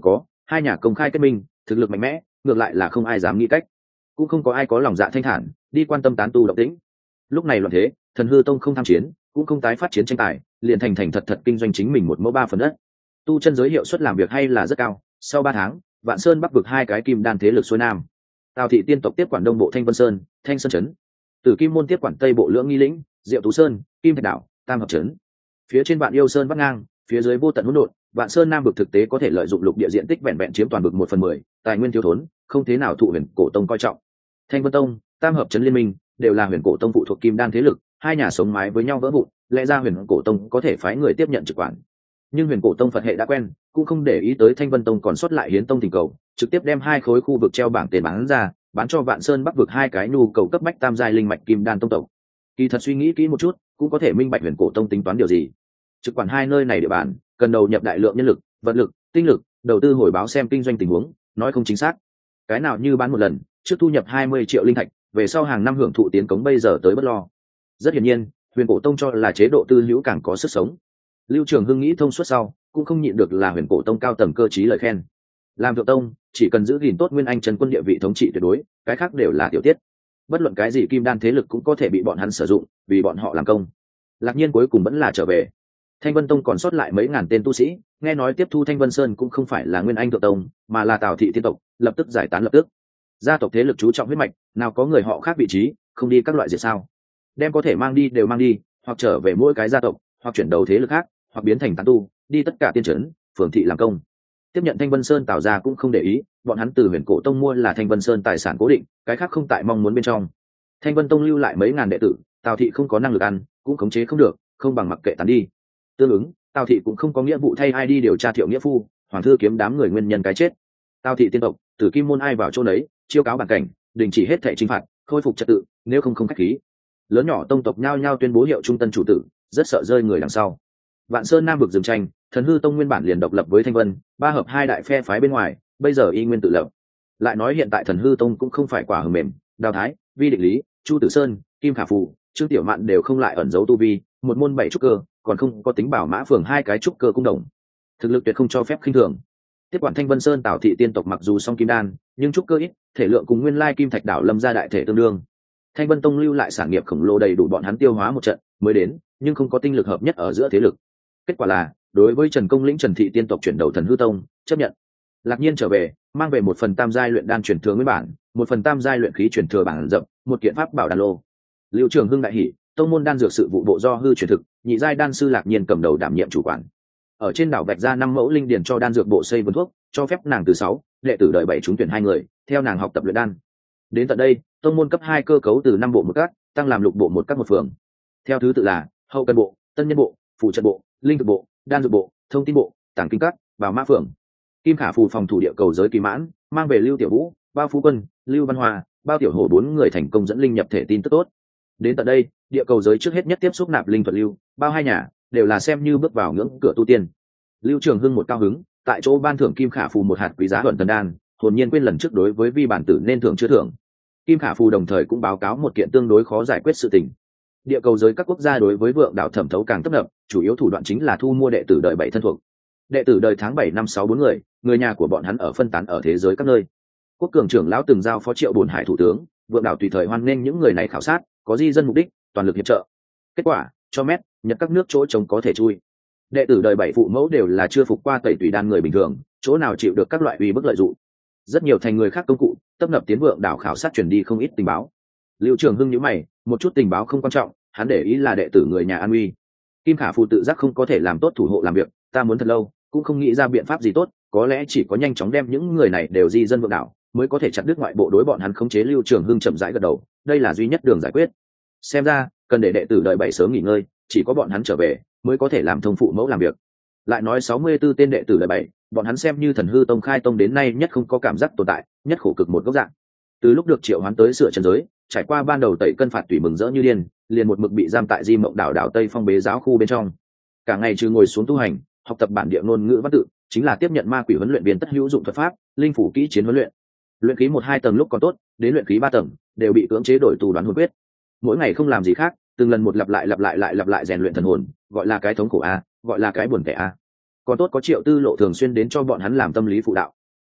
hai nhà công khai kết minh, thực lực mạnh mẽ, ngược lại là không ai dám nghĩ cách, cũng không có ai có lòng dạ thanh thản đi quan tâm tán tu động tĩnh. Lúc này loạn thế, Thần Hư Tông không tham chiến, cũng không tái phát chiến tranh tài, liền thành thành thật thật kinh doanh chính mình một mẫu ba phần đất. Tu chân giới hiệu suất làm việc hay là rất cao. Sau ba tháng, Vạn Sơn bắc vực hai cái kim đan thế lực xuôi nam. Tào thị tiên tộc tiếp quản đông bộ Thanh Vân Sơn, Thanh Sơn trấn. Tử Kim môn tiếp quản tây bộ Lưỡng Nghi lĩnh, Diệu Tú Sơn, Kim Thạch đảo, Tam Hợp trấn. Phía trên Vạn Yêu Sơn bắc ngang, phía dưới vô tận hỗn độn, Vạn Sơn nam vực thực tế có thể lợi dụng lục địa diện tích vẹn vẹn chiếm toàn vực một phần mười, tài nguyên thiếu thốn, không thế nào thụ Huyền Cổ Tông coi trọng. Thanh Vân Tông, Tam Hợp trấn liên minh đều là Huyền Cổ Tông phụ thuộc kim đan thế lực, hai nhà sống mái với nhau vỡ vụn, lẽ ra Huyền Cổ Tông có thể phái người tiếp nhận trực quản. Nhưng Huyền Cổ Tông Phật hệ đã quen, cũng không để ý tới Thanh Vân Tông còn sót lại Hiến Tông tình cầu, trực tiếp đem hai khối khu vực treo bảng tiền bán ra, bán cho Vạn Sơn bắc vực hai cái nhu cầu cấp bách tam giai linh mạch kim đan tông tộc. Kỳ thật suy nghĩ kỹ một chút, cũng có thể minh bạch Huyền Cổ Tông tính toán điều gì. Trực quản hai nơi này địa bàn, cần đầu nhập đại lượng nhân lực, vật lực, tinh lực, đầu tư hồi báo xem kinh doanh tình huống, nói không chính xác. Cái nào như bán một lần, trước thu nhập hai mươi triệu linh thạch, về sau hàng năm hưởng thụ tiến cống bây giờ tới bất lo. Rất hiển nhiên, Huyền Cổ Tông cho là chế độ tư hữu càng có sức sống. Lưu Trường Hưng nghĩ thông suốt sau, cũng không nhịn được là Huyền Cổ Tông cao tầng cơ trí lời khen. Làm thượng tông, chỉ cần giữ gìn tốt Nguyên Anh chân quân địa vị thống trị tuyệt đối, cái khác đều là tiểu tiết. Bất luận cái gì kim đan thế lực cũng có thể bị bọn hắn sử dụng, vì bọn họ làm công. Lạc Nhiên cuối cùng vẫn là trở về. Thanh Vân Tông còn sót lại mấy ngàn tên tu sĩ, nghe nói tiếp thu Thanh Vân Sơn cũng không phải là Nguyên Anh thượng tông, mà là Tào thị tiên tộc, lập tức giải tán lập tức. Gia tộc thế lực chú trọng huyết mạch, nào có người họ khác vị trí, không đi các loại diệt sao? Đem có thể mang đi đều mang đi, hoặc trở về mỗi cái gia tộc, hoặc chuyển đầu thế lực khác, hoặc biến thành tán tu, đi tất cả tiên trấn, phường thị làm công. Tiếp nhận Thanh Vân Sơn Tào gia cũng không để ý, bọn hắn từ Huyền Cổ Tông mua là Thanh Vân Sơn tài sản cố định, cái khác không tại mong muốn bên trong. Thanh Vân Tông lưu lại mấy ngàn đệ tử, Tào thị không có năng lực ăn, cũng khống chế không được, không bằng mặc kệ tán đi. Tương ứng, Tào thị cũng không có nghĩa vụ thay ai đi điều tra Thiệu Nghĩa Phu, Hoàng thư kiếm đám người nguyên nhân cái chết. Tào thị tiên tộc, Tử Kim môn ai vào chỗ đấy, chiêu cáo bản cảnh, đình chỉ hết thảy chính phạt, khôi phục trật tự, nếu không không khách khí. Lớn nhỏ tông tộc nhao nhao tuyên bố hiệu trung tân chủ tử, rất sợ rơi người đằng sau. Vạn Sơn Nam vực dừng tranh, Thần Hư Tông nguyên bản liền độc lập với Thanh Vân, ba hợp hai đại phe phái bên ngoài, bây giờ y nguyên tự lập. Lại nói hiện tại Thần Hư Tông cũng không phải quả hờ mềm, Đào Thái, Vi Định Lý, Chu Tử Sơn, Kim Khả Phù, Trương Tiểu Mạn đều không lại ẩn giấu tu vi, một môn bảy trúc cơ, còn không có tính bảo mã phường hai cái trúc cơ cung đồng. Thực lực tuyệt không cho phép khinh thường. Tiếp quản Thanh Vân Sơn Tào thị tiên tộc mặc dù song kim đan, nhưng trúc cơ ít, thể lượng cùng nguyên lai Kim Thạch đảo Lâm gia đại thể tương đương. Thanh Vân Tông lưu lại sản nghiệp khổng lồ đầy đủ bọn hắn tiêu hóa một trận mới đến, nhưng không có tinh lực hợp nhất ở giữa thế lực. Kết quả là, đối với Trần Công lĩnh Trần thị tiên tộc chuyển đầu Thần Hư Tông, chấp nhận. Lạc Nhiên trở về, mang về một phần tam giai luyện đan truyền thừa nguyên bản, một phần tam giai luyện khí truyền thừa bản rộng, một kiện pháp bảo đan lô. Lưu Trường Hưng đại hỉ, tông môn đan dược sự vụ bộ do hư truyền thực, nhị giai đan sư Lạc Nhiên cầm đầu đảm nhiệm chủ quản. Ở trên đảo vạch ra năm mẫu linh điền cho đan dược bộ xây vườn thuốc, cho phép nàng từ sáu đệ tử đợi bảy trúng tuyển hai người, theo nàng học tập luyện đan. Đến tận đây, tông môn cấp hai cơ cấu từ năm bộ một các, tăng làm lục bộ một các một phường. Theo thứ tự là hậu cần bộ, tân nhân bộ, phụ trợ bộ, linh thực bộ, đan dược bộ, thông tin bộ, tàng kinh các, bảo mã phường. Kim Khả Phù phòng thủ địa cầu giới kỳ mãn, mang về Lưu Tiểu Vũ, Bao Phú Quân, Lưu Văn Hoa, Bao Tiểu Hổ bốn người thành công dẫn linh nhập thể tin tức tốt. Đến tận đây, địa cầu giới trước hết nhất tiếp xúc nạp linh thuật lưu, Bao hai nhà đều là xem như bước vào ngưỡng cửa tu tiên. Lưu Trường Hưng một cao hứng, tại chỗ ban thưởng Kim Khả Phù một hạt quý giá thuần thần đan, hồn nhiên quên lần trước đối với vi bản tử nên thưởng chưa thưởng. Kim Khả Phù đồng thời cũng báo cáo một kiện tương đối khó giải quyết sự tình. Địa cầu giới các quốc gia đối với vượng đảo thẩm thấu càng tấp nập, chủ yếu thủ đoạn chính là thu mua đệ tử đời bảy thân thuộc. Đệ tử đời tháng bảy năm sáu bốn người, người nhà của bọn hắn ở phân tán ở thế giới các nơi. Quốc cường trưởng lão từng giao phó Triệu Bổn Hải thủ tướng, vượng đảo tùy thời hoan nghênh những người này khảo sát, có di dân mục đích, toàn lực hiệp trợ. Kết quả, cho mét, nhật các nước chỗ trống có thể chui. Đệ tử đời bảy phụ mẫu đều là chưa phục qua tẩy tùy đan người bình thường, chỗ nào chịu được các loại uy bức lợi dụng. Rất nhiều thành người khác công cụ, tấp nập tiến vượng đảo khảo sát truyền đi không ít tình báo. Lưu Trường Hưng nhíu mày, một chút tình báo không quan trọng, hắn để ý là đệ tử người nhà an uy. Kim Khả Phù tự giác không có thể làm tốt thủ hộ làm việc, ta muốn thật lâu, cũng không nghĩ ra biện pháp gì tốt, có lẽ chỉ có nhanh chóng đem những người này đều di dân vượng đảo, mới có thể chặt đứt ngoại bộ đối bọn hắn khống chế. Lưu Trường Hưng chậm rãi gật đầu, đây là duy nhất đường giải quyết. Xem ra, cần để đệ tử đợi bảy sớm nghỉ ngơi, chỉ có bọn hắn trở về mới có thể làm thông phụ mẫu làm việc. Lại nói sáu mươi tư tên đệ tử đợi bảy, bọn hắn xem như Thần Hư Tông khai tông đến nay nhất không có cảm giác tồn tại, nhất khổ cực một gốc dạng. Từ lúc được triệu hoán tới sửa chân giới, trải qua ban đầu tẩy cân phạt tùy mừng rỡ như điên, liền một mực bị giam tại Di Mộng đảo đảo Tây Phong bế giáo khu bên trong. Cả ngày trừ ngồi xuống tu hành, học tập bản địa ngôn ngữ văn tự, chính là tiếp nhận ma quỷ huấn luyện viên tất hữu dụng thuật pháp, linh phủ kỹ chiến huấn luyện. Luyện khí một hai tầng lúc còn tốt, đến luyện khí ba tầng đều bị cưỡng chế đổi tù đoán hồn quyết. Mỗi ngày không làm gì khác, từng lần một lặp lại lặp lại lại lặp lại rèn luyện thần hồn, gọi là cái thống khổ a, gọi là cái buồn tẻ a. Còn tốt có Triệu Tư Lộ thường xuyên đến cho bọn hắn làm tâm lý phụ đạo.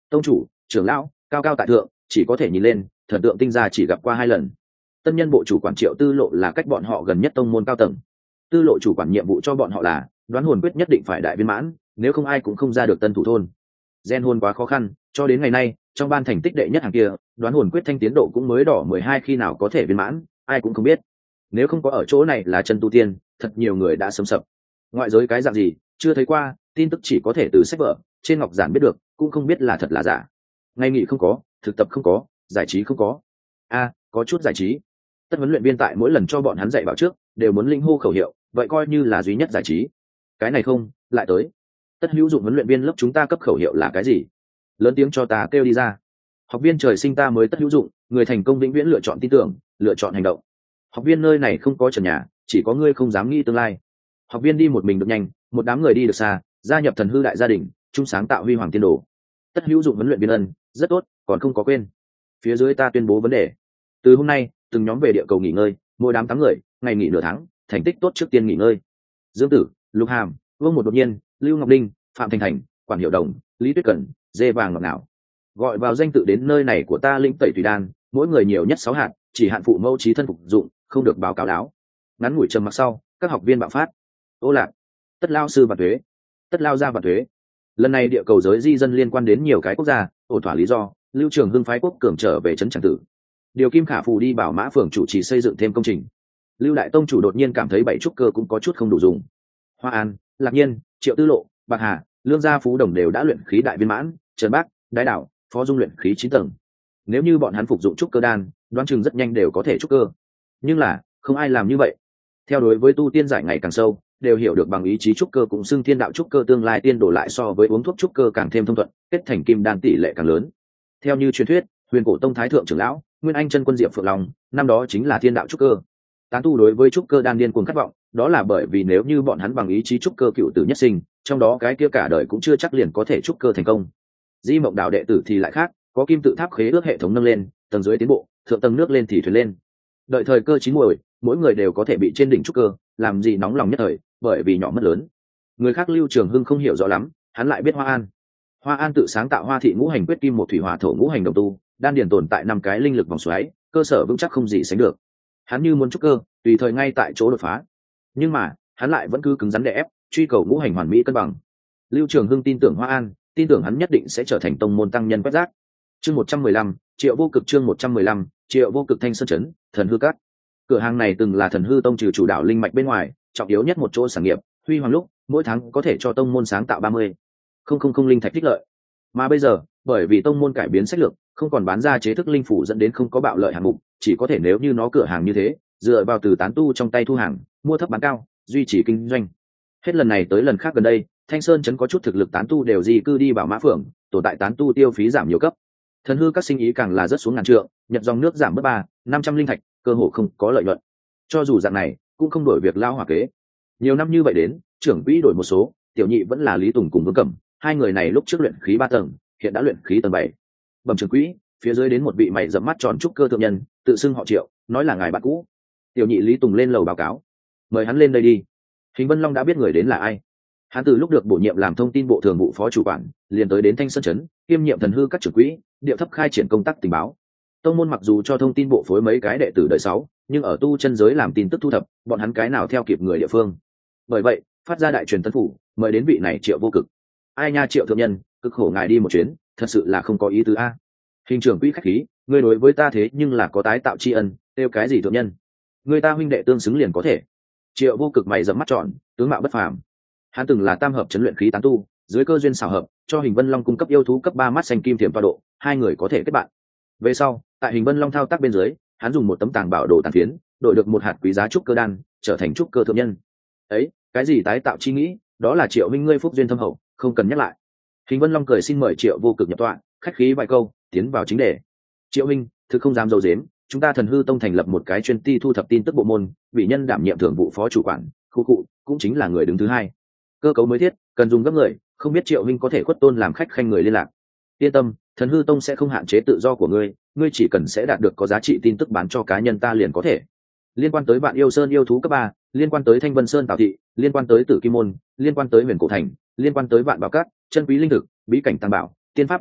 tông chủ, trưởng lão cao cao tại thượng, chỉ có thể nhìn lên, thần tượng tinh gia chỉ gặp qua hai lần. Tân nhân bộ chủ quản Triệu Tư Lộ là cách bọn họ gần nhất tông môn cao tầng. Tư Lộ chủ quản nhiệm vụ cho bọn họ là đoán hồn quyết nhất định phải đại viên mãn, nếu không ai cũng không ra được tân thủ thôn. Gen hồn quá khó khăn, cho đến ngày nay trong ban thành tích đệ nhất hàng kia, đoán hồn quyết thanh tiến độ cũng mới đỏ mười hai, khi nào có thể viên mãn ai cũng không biết. Nếu không có ở chỗ này là chân tu tiên, thật nhiều người đã sớm sập. Ngoại giới cái dạng gì chưa thấy qua, tin tức chỉ có thể từ sách vở trên ngọc giản biết được, cũng không biết là thật là giả. Ngay nghỉ không có, thực tập không có, giải trí không có. A à, có chút giải trí. Tất huấn luyện viên tại mỗi lần cho bọn hắn dạy bảo trước đều muốn linh hô khẩu hiệu, vậy coi như là duy nhất giải trí. Cái này không lại tới. Tất hữu dụng huấn luyện viên lớp chúng ta cấp khẩu hiệu là cái gì? Lớn tiếng cho ta kêu đi ra. Học viên trời sinh ta mới tất hữu dụng, người thành công vĩnh viễn lựa chọn tin tưởng, lựa chọn hành động. Học viên nơi này không có trần nhà, chỉ có ngươi không dám nghĩ tương lai. Học viên đi một mình được nhanh, một đám người đi được xa, gia nhập thần hư đại gia đình, chung sáng tạo huy hoàng tiên đồ. Tất hữu dụng huấn luyện viên ân, rất tốt, còn không có quên. Phía dưới ta tuyên bố vấn đề. Từ hôm nay, từng nhóm về địa cầu nghỉ ngơi, mỗi đám tám người, ngày nghỉ nửa tháng, thành tích tốt trước tiên nghỉ ngơi. Dương Tử, Lục Hàm, Vương Một Đột Nhiên, Lưu Ngọc Linh, Phạm Thành Thành, Quản Hiệu Đồng, Lý Tuyết Cẩn, Dê Vàng Ngọc Nào. Gọi vào danh tự đến nơi này của ta lĩnh tẩy tùy đan, mỗi người nhiều nhất sáu hạt, chỉ hạn phụ mẫu trí thân phục dụng, không được báo cáo đáo. Ngắn ngủi trầm mặc sau, các học viên bạo phát. Ô lạc, tất lao sư và thuế, tất lao ra và thuế. Lần này địa cầu giới di dân liên quan đến nhiều cái quốc gia, ổn thỏa lý do, Lưu Trường Hưng phái quốc cường trở về trấn Tràng Tử. Điều Kim Khả Phù đi bảo Mã Phường chủ trì xây dựng thêm công trình. Lưu đại tông chủ đột nhiên cảm thấy bảy trúc cơ cũng có chút không đủ dùng. Hoa An, Lạc Nhiên, Triệu Tư Lộ, Bạc Hà, Lương Gia Phú Đồng đều đã luyện khí đại viên mãn, Trần Bác, Đái Đạo, Phó Dung luyện khí chín tầng. Nếu như bọn hắn phục dụng trúc cơ đan, đoán chừng rất nhanh đều có thể trúc cơ. Nhưng là, không ai làm như vậy. Theo đối với tu tiên giải ngày càng sâu, đều hiểu được bằng ý chí trúc cơ cũng xưng thiên đạo trúc cơ tương lai tiên đổ lại so với uống thuốc trúc cơ càng thêm thông thuận, kết thành kim đan tỷ lệ càng lớn. Theo như truyền thuyết, Huyền Cổ Tông thái thượng trưởng lão, Nguyên Anh chân quân Diệp Phượng Long, năm đó chính là thiên đạo trúc cơ. Tán tu đối với trúc cơ đan điên cuồng khát vọng, đó là bởi vì nếu như bọn hắn bằng ý chí trúc cơ cựu tử nhất sinh, trong đó cái kia cả đời cũng chưa chắc liền có thể trúc cơ thành công. Di Mộng Đạo đệ tử thì lại khác, có kim tự tháp khế ước hệ thống nâng lên, tầng dưới tiến bộ, thượng tầng nước lên thì thuyền lên. Đợi thời cơ chín muồi, mỗi người đều có thể bị trên đỉnh trúc cơ, làm gì nóng lòng nhất thời, bởi vì nhỏ mất lớn. Người khác Lưu Trường Hưng không hiểu rõ lắm, hắn lại biết Hoa An. Hoa An tự sáng tạo Hoa Thị Ngũ Hành Quyết Kim một thủy hỏa thổ ngũ hành đồng tu, đan điền tồn tại năm cái linh lực vòng xoáy, cơ sở vững chắc không gì sánh được. Hắn như muốn trúc cơ, tùy thời ngay tại chỗ đột phá. Nhưng mà, hắn lại vẫn cứ cứng rắn đè ép, truy cầu ngũ hành hoàn mỹ cân bằng. Lưu Trường Hưng tin tưởng Hoa An, tin tưởng hắn nhất định sẽ trở thành tông môn tăng nhân quét rác. Chương một trăm mười lăm, Triệu Vô Cực chương một trăm mười lăm, Triệu Vô Cực Thanh Sơn trấn, Thần Hư Các. Cửa hàng này từng là Thần Hư Tông trừ chủ đạo linh mạch bên ngoài, trọng yếu nhất một chỗ sản nghiệp, huy hoàng lúc, mỗi tháng có thể cho tông môn sáng tạo ba mươi không không không linh thạch tích lợi. Mà bây giờ, bởi vì tông môn cải biến sách lược, không còn bán ra chế thức linh phủ dẫn đến không có bạo lợi hạng mục, chỉ có thể nếu như nó cửa hàng như thế, dựa vào từ tán tu trong tay thu hàng, mua thấp bán cao, duy trì kinh doanh. Hết lần này tới lần khác gần đây, Thanh Sơn trấn có chút thực lực tán tu đều di cư đi Bảo Mã Phường, tồn tại tán tu tiêu phí giảm nhiều cấp. Thần hư các sinh ý càng là rất xuống ngàn trượng, nhận dòng nước giảm bớt ba, năm trăm linh thạch, cơ hồ không có lợi nhuận. Cho dù dạng này, cũng không đổi việc lao hỏa kế. Nhiều năm như vậy đến, trưởng quỹ đổi một số, tiểu nhị vẫn là Lý Tùng cùng Vương Cẩm, hai người này lúc trước luyện khí ba tầng, hiện đã luyện khí tầng bảy. Bẩm trưởng quỹ, phía dưới đến một vị mày rậm mắt tròn trúc cơ thượng nhân, tự xưng họ Triệu, nói là ngài bạn cũ. Tiểu nhị Lý Tùng lên lầu báo cáo, mời hắn lên đây đi. Hình Vân Long đã biết người đến là ai. Hắn từ lúc được bổ nhiệm làm thông tin bộ thường vụ phó chủ quản, liền tới đến Thanh Sơn trấn, kiêm nhiệm thần hư các trưởng quỹ, điệu thấp khai triển công tác tình báo. Tông môn mặc dù cho thông tin bộ phối mấy cái đệ tử đời sáu, nhưng ở tu chân giới làm tin tức thu thập, bọn hắn cái nào theo kịp người địa phương. Bởi vậy, phát ra đại truyền tân phủ, mời đến vị này Triệu Vô Cực. Ai nha Triệu thượng nhân, cực khổ ngài đi một chuyến, thật sự là không có ý tứ a. Hình trưởng quỹ khách khí, ngươi đối với ta thế nhưng là có tái tạo tri ân, kêu cái gì thượng nhân? Người ta huynh đệ tương xứng liền có thể. Triệu Vô Cực mày rậm mắt tròn, tướng mạo bất phàm. Hắn từng là tam hợp chấn luyện khí tán tu, dưới cơ duyên xảo hợp, cho Hình Vân Long cung cấp yêu thú cấp ba mắt xanh kim thiểm toa độ, hai người có thể kết bạn. Về sau, tại Hình Vân Long thao tác bên dưới, hắn dùng một tấm tàng bảo đồ tàn phiến, đổi được một hạt quý giá trúc cơ đan, trở thành trúc cơ thượng nhân. Ấy, cái gì tái tạo chi nghĩ, đó là Triệu minh ngươi phúc duyên thâm hậu, không cần nhắc lại. Hình Vân Long cười xin mời Triệu Vô Cực nhập tọa, khách khí vài câu, tiến vào chính đề. Triệu minh, thực không dám dầu dếm, chúng ta Thần Hư Tông thành lập một cái chuyên ty thu thập tin tức bộ môn, bị nhân đảm nhiệm thường vụ phó chủ quản, khu cụ cũng chính là người đứng thứ hai. Cơ cấu mới thiết, cần dùng gấp người, không biết Triệu minh có thể khuất tôn làm khách khanh người liên lạc. Yên tâm, Thần Hư Tông sẽ không hạn chế tự do của ngươi, ngươi chỉ cần sẽ đạt được có giá trị tin tức bán cho cá nhân ta liền có thể. Liên quan tới Vạn Yêu Sơn yêu thú cấp ba, liên quan tới Thanh Vân Sơn Tào thị, liên quan tới Tử Kim môn, liên quan tới Huyền Cổ thành, liên quan tới Vạn Bảo Cát, chân quý linh thực, bí cảnh tăng bảo, tiên pháp bí tịch,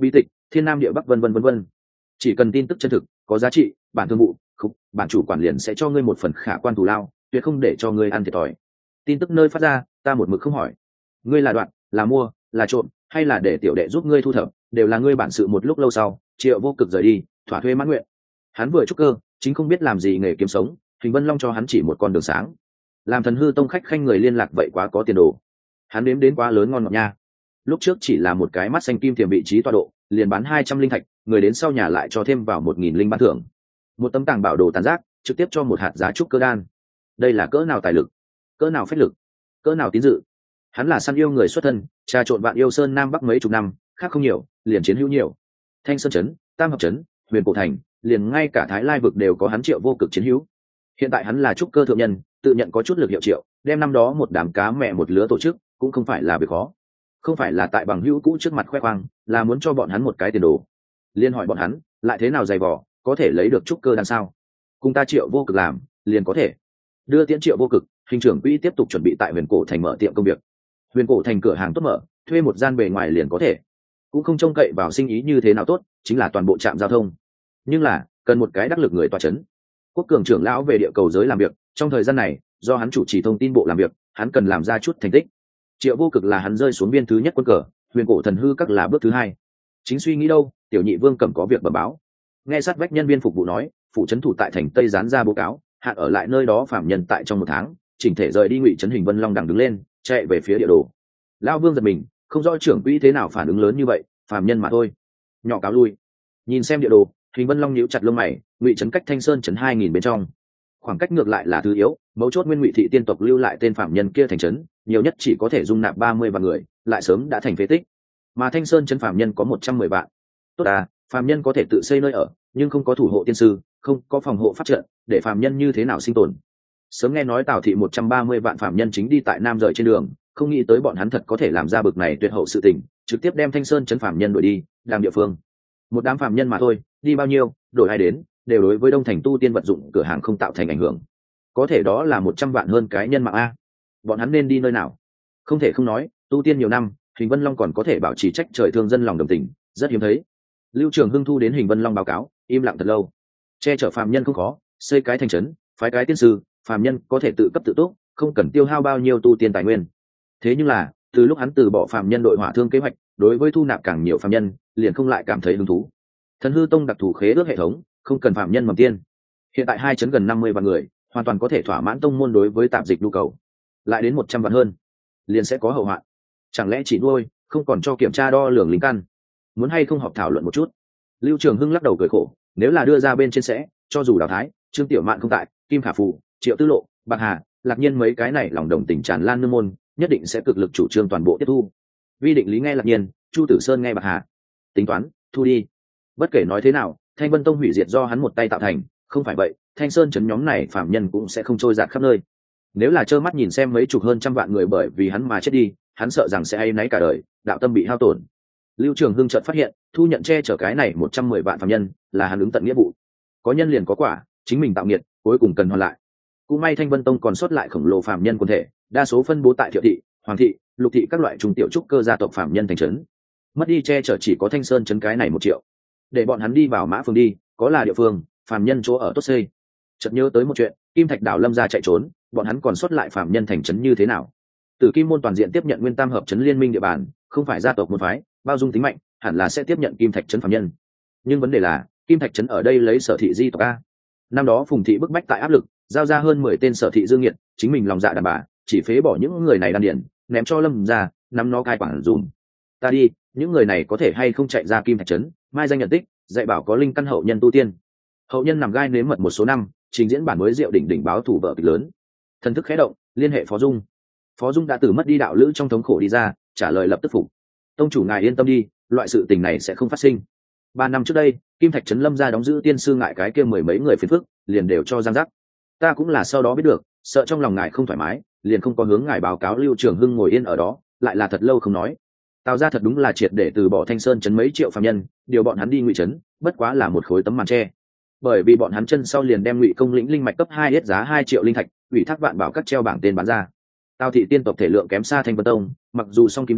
thiên nam địa bắc vân vân vân vân. Chỉ cần tin tức chân thực có giá trị, bản thương vụ không, bản chủ quản liền sẽ cho ngươi một phần khả quan thù lao, tuyệt không để cho ngươi ăn thiệt thòi. Tin tức nơi phát ra ta một mực không hỏi, ngươi là đoạn là mua là trộm hay là để tiểu đệ giúp ngươi thu thập, đều là ngươi bản sự. Một lúc lâu sau, Triệu Vô Cực rời đi, thỏa thuê mãn nguyện. Hắn vừa trúc cơ chính không biết làm gì nghề kiếm sống, Hình Vân Long cho hắn chỉ một con đường sáng. Làm Thần Hư Tông khách khanh người liên lạc vậy quá có tiền đồ. Hắn đếm đến quá lớn ngon ngọt nha. Lúc trước chỉ là một cái mắt xanh kim tiềm vị trí tọa độ, liền bán hai trăm linh thạch, người đến sau nhà lại cho thêm vào một nghìn linh ban thưởng. Một tấm tàng bảo đồ tàn giác, trực tiếp cho một hạt giá trúc cơ đan. Đây là cỡ nào tài lực, cỡ nào phép lực, cỡ nào tín dự. Hắn là săn yêu người xuất thân, trà trộn vạn yêu sơn nam bắc mấy chục năm, khác không nhiều, liền chiến hữu nhiều. Thanh Sơn trấn, Tam Hợp trấn, Huyền Cổ thành, liền ngay cả Thái Lai vực đều có hắn Triệu Vô Cực chiến hữu. Hiện tại hắn là trúc cơ thượng nhân, tự nhận có chút lực hiệu triệu, đem năm đó một đám cá mẹ một lứa tổ chức, cũng không phải là việc khó. Không phải là tại bằng hữu cũ trước mặt khoe khoang, là muốn cho bọn hắn một cái tiền đồ. Liên hỏi bọn hắn, lại thế nào dày vò, có thể lấy được trúc cơ đằng sao? Cùng ta Triệu Vô Cực làm, liền có thể. Đưa tiễn Triệu Vô Cực, hình trưởng quỹ tiếp tục chuẩn bị tại Huyền Cổ thành mở tiệm công việc. Huyền Cổ thành cửa hàng tốt mở, thuê một gian bề ngoài liền có thể, cũng không trông cậy vào sinh ý như thế nào tốt, chính là toàn bộ trạm giao thông. Nhưng là cần một cái đắc lực người tọa chấn. Quốc Cường trưởng lão về địa cầu giới làm việc, trong thời gian này do hắn chủ trì thông tin bộ làm việc, hắn cần làm ra chút thành tích. Triệu Vô Cực là hắn rơi xuống biên thứ nhất quân cờ, Huyền Cổ thần hư các là bước thứ hai. Chính suy nghĩ đâu, tiểu nhị Vương Cẩm có việc bẩm báo. Nghe sát vách nhân viên phục vụ nói, phụ trấn thủ tại thành Tây dán ra báo cáo, hạn ở lại nơi đó phạm nhân tại trong một tháng, chỉnh thể rời đi Ngụy trấn. Hình Vân Long đằng đứng lên, chạy về phía địa đồ. Lão Vương giật mình, không rõ trưởng quỹ thế nào phản ứng lớn như vậy, phạm nhân mà thôi. Nhỏ cáo lui. Nhìn xem địa đồ, Hình Vân Long nhíu chặt lông mày, Ngụy trấn cách Thanh Sơn trấn hai nghìn bên trong. Khoảng cách ngược lại là thứ yếu, mấu chốt nguyên Ngụy thị tiên tộc lưu lại tên phạm nhân kia thành trấn, nhiều nhất chỉ có thể dung nạp ba mươi vạn người, lại sớm đã thành phế tích. Mà Thanh Sơn trấn phạm nhân có một trăm mười vạn. Tốt à, phạm nhân có thể tự xây nơi ở, nhưng không có thủ hộ tiên sư, không có phòng hộ pháp trận, để phạm nhân như thế nào sinh tồn? Sớm nghe nói Tào thị một trăm ba mươi vạn phạm nhân chính đi tại nam rời trên đường, không nghĩ tới bọn hắn thật có thể làm ra bực này tuyệt hậu sự tình, trực tiếp đem Thanh Sơn trấn phạm nhân đuổi đi, làm địa phương. Một đám phạm nhân mà thôi, đi bao nhiêu, đổi ai đến, đều đối với Đông Thành tu tiên vật dụng cửa hàng không tạo thành ảnh hưởng. Có thể đó là một trăm vạn hơn cái nhân mạng a. Bọn hắn nên đi nơi nào? Không thể không nói, tu tiên nhiều năm, Hình Vân Long còn có thể bảo trì trách trời thương dân lòng đồng tình, rất hiếm thấy. Lưu Trường Hưng thu đến Hình Vân Long báo cáo, im lặng thật lâu. Che chở phạm nhân không khó, xây cái thành trấn, phái cái tiên sư, phạm nhân có thể tự cấp tự túc, không cần tiêu hao bao nhiêu tu tiên tài nguyên. Thế nhưng là, từ lúc hắn từ bỏ phạm nhân đội hỏa thương kế hoạch, đối với thu nạp càng nhiều phạm nhân, liền không lại cảm thấy hứng thú. Thần hư tông đặc thù khế ước hệ thống, không cần phạm nhân mầm tiên. Hiện tại hai chấn gần năm mươi vạn người, hoàn toàn có thể thỏa mãn tông môn đối với tạp dịch nhu cầu. Lại đến một trăm vạn hơn, liền sẽ có hậu hoạn. Chẳng lẽ chỉ nuôi, không còn cho kiểm tra đo lường lính căn? Muốn hay không họp thảo luận một chút? Lưu Trường Hưng lắc đầu cười khổ, nếu là đưa ra bên trên sẽ, cho dù Đào Thái, Trương Tiểu Mạn không tại, Kim Khả Phù, Triệu Tư Lộ, Bạc Hà, Lạc Nhiên mấy cái này lòng đồng tình tràn lan nương môn, nhất định sẽ cực lực chủ trương toàn bộ tiếp thu. Vi Định Lý nghe Lạc Nhiên, Chu Tử Sơn nghe Bạc Hà. Tính toán, thu đi. Bất kể nói thế nào, Thanh Vân Tông hủy diệt do hắn một tay tạo thành, không phải vậy, Thanh Sơn trấn nhóm này phạm nhân cũng sẽ không trôi dạt khắp nơi. Nếu là trơ mắt nhìn xem mấy chục hơn trăm vạn người bởi vì hắn mà chết đi, hắn sợ rằng sẽ áy náy cả đời, đạo tâm bị hao tổn. Lưu Trường Hưng chợt phát hiện, thu nhận che chở cái này một trăm mười vạn phạm nhân, là hắn ứng tận nghĩa vụ. Có nhân liền có quả, chính mình tạo nghiệp, cuối cùng cần hoàn lại. Cũng may Thanh Vân Tông còn sót lại khổng lồ phạm nhân quần thể, đa số phân bố tại Thiệu thị, Hoàng thị, Lục thị các loại trung tiểu trúc cơ gia tộc phạm nhân thành trấn. Mất đi che chở chỉ có Thanh Sơn trấn cái này một triệu. Để bọn hắn đi vào Mã Phương đi, có là địa phương, phạm nhân chỗ ở tốt xây. Chợt nhớ tới một chuyện, Kim Thạch Đảo Lâm ra chạy trốn, bọn hắn còn sót lại phạm nhân thành trấn như thế nào? Tử Kim môn toàn diện tiếp nhận Nguyên Tam hợp trấn liên minh địa bàn, không phải gia tộc một phái, bao dung tính mạnh, hẳn là sẽ tiếp nhận Kim Thạch trấn phạm nhân. Nhưng vấn đề là, Kim Thạch trấn ở đây lấy Sở thị di tộc a. Năm đó Phùng thị bức bách tại áp lực, giao ra hơn mười tên Sở thị dương nghiệt, chính mình lòng dạ đàn bà, chỉ phế bỏ những người này đan điển, ném cho Lâm ra, nắm nó cai quản dùm. Ta đi, những người này có thể hay không chạy ra Kim Thạch trấn, mai danh nhận tích, dạy bảo có linh căn hậu nhân tu tiên. Hậu nhân nằm gai nếm mật một số năm, trình diễn bản mới rượu đỉnh đỉnh báo thủ vợ kịch lớn. Thần thức khẽ động, liên hệ Phó Dung. Phó Dung đã từ mất đi đạo lữ trong thống khổ đi ra, trả lời lập tức phục. Tông chủ ngài yên tâm đi, loại sự tình này sẽ không phát sinh. Ba năm trước đây, Kim Thạch trấn Lâm ra đóng giữ tiên sư ngại cái kia mười mấy người phiền phức, liền đều cho giang giác. Ta cũng là sau đó biết được, sợ trong lòng ngài không thoải mái, liền không có hướng ngài báo cáo. Lưu Trường Hưng ngồi yên ở đó, lại là thật lâu không nói. Tào ra thật đúng là triệt để từ bỏ Thanh Sơn trấn mấy triệu phạm nhân, điều bọn hắn đi Ngụy trấn, bất quá là một khối tấm màn tre. Bởi vì bọn hắn chân sau liền đem Ngụy công lĩnh linh mạch cấp hai hết giá hai triệu linh thạch, ủy thác vạn bảo các treo bảng tên bán ra. Tào thị tiên tộc thể lượng kém xa Thanh Vân Tông, mặc dù song kim đan,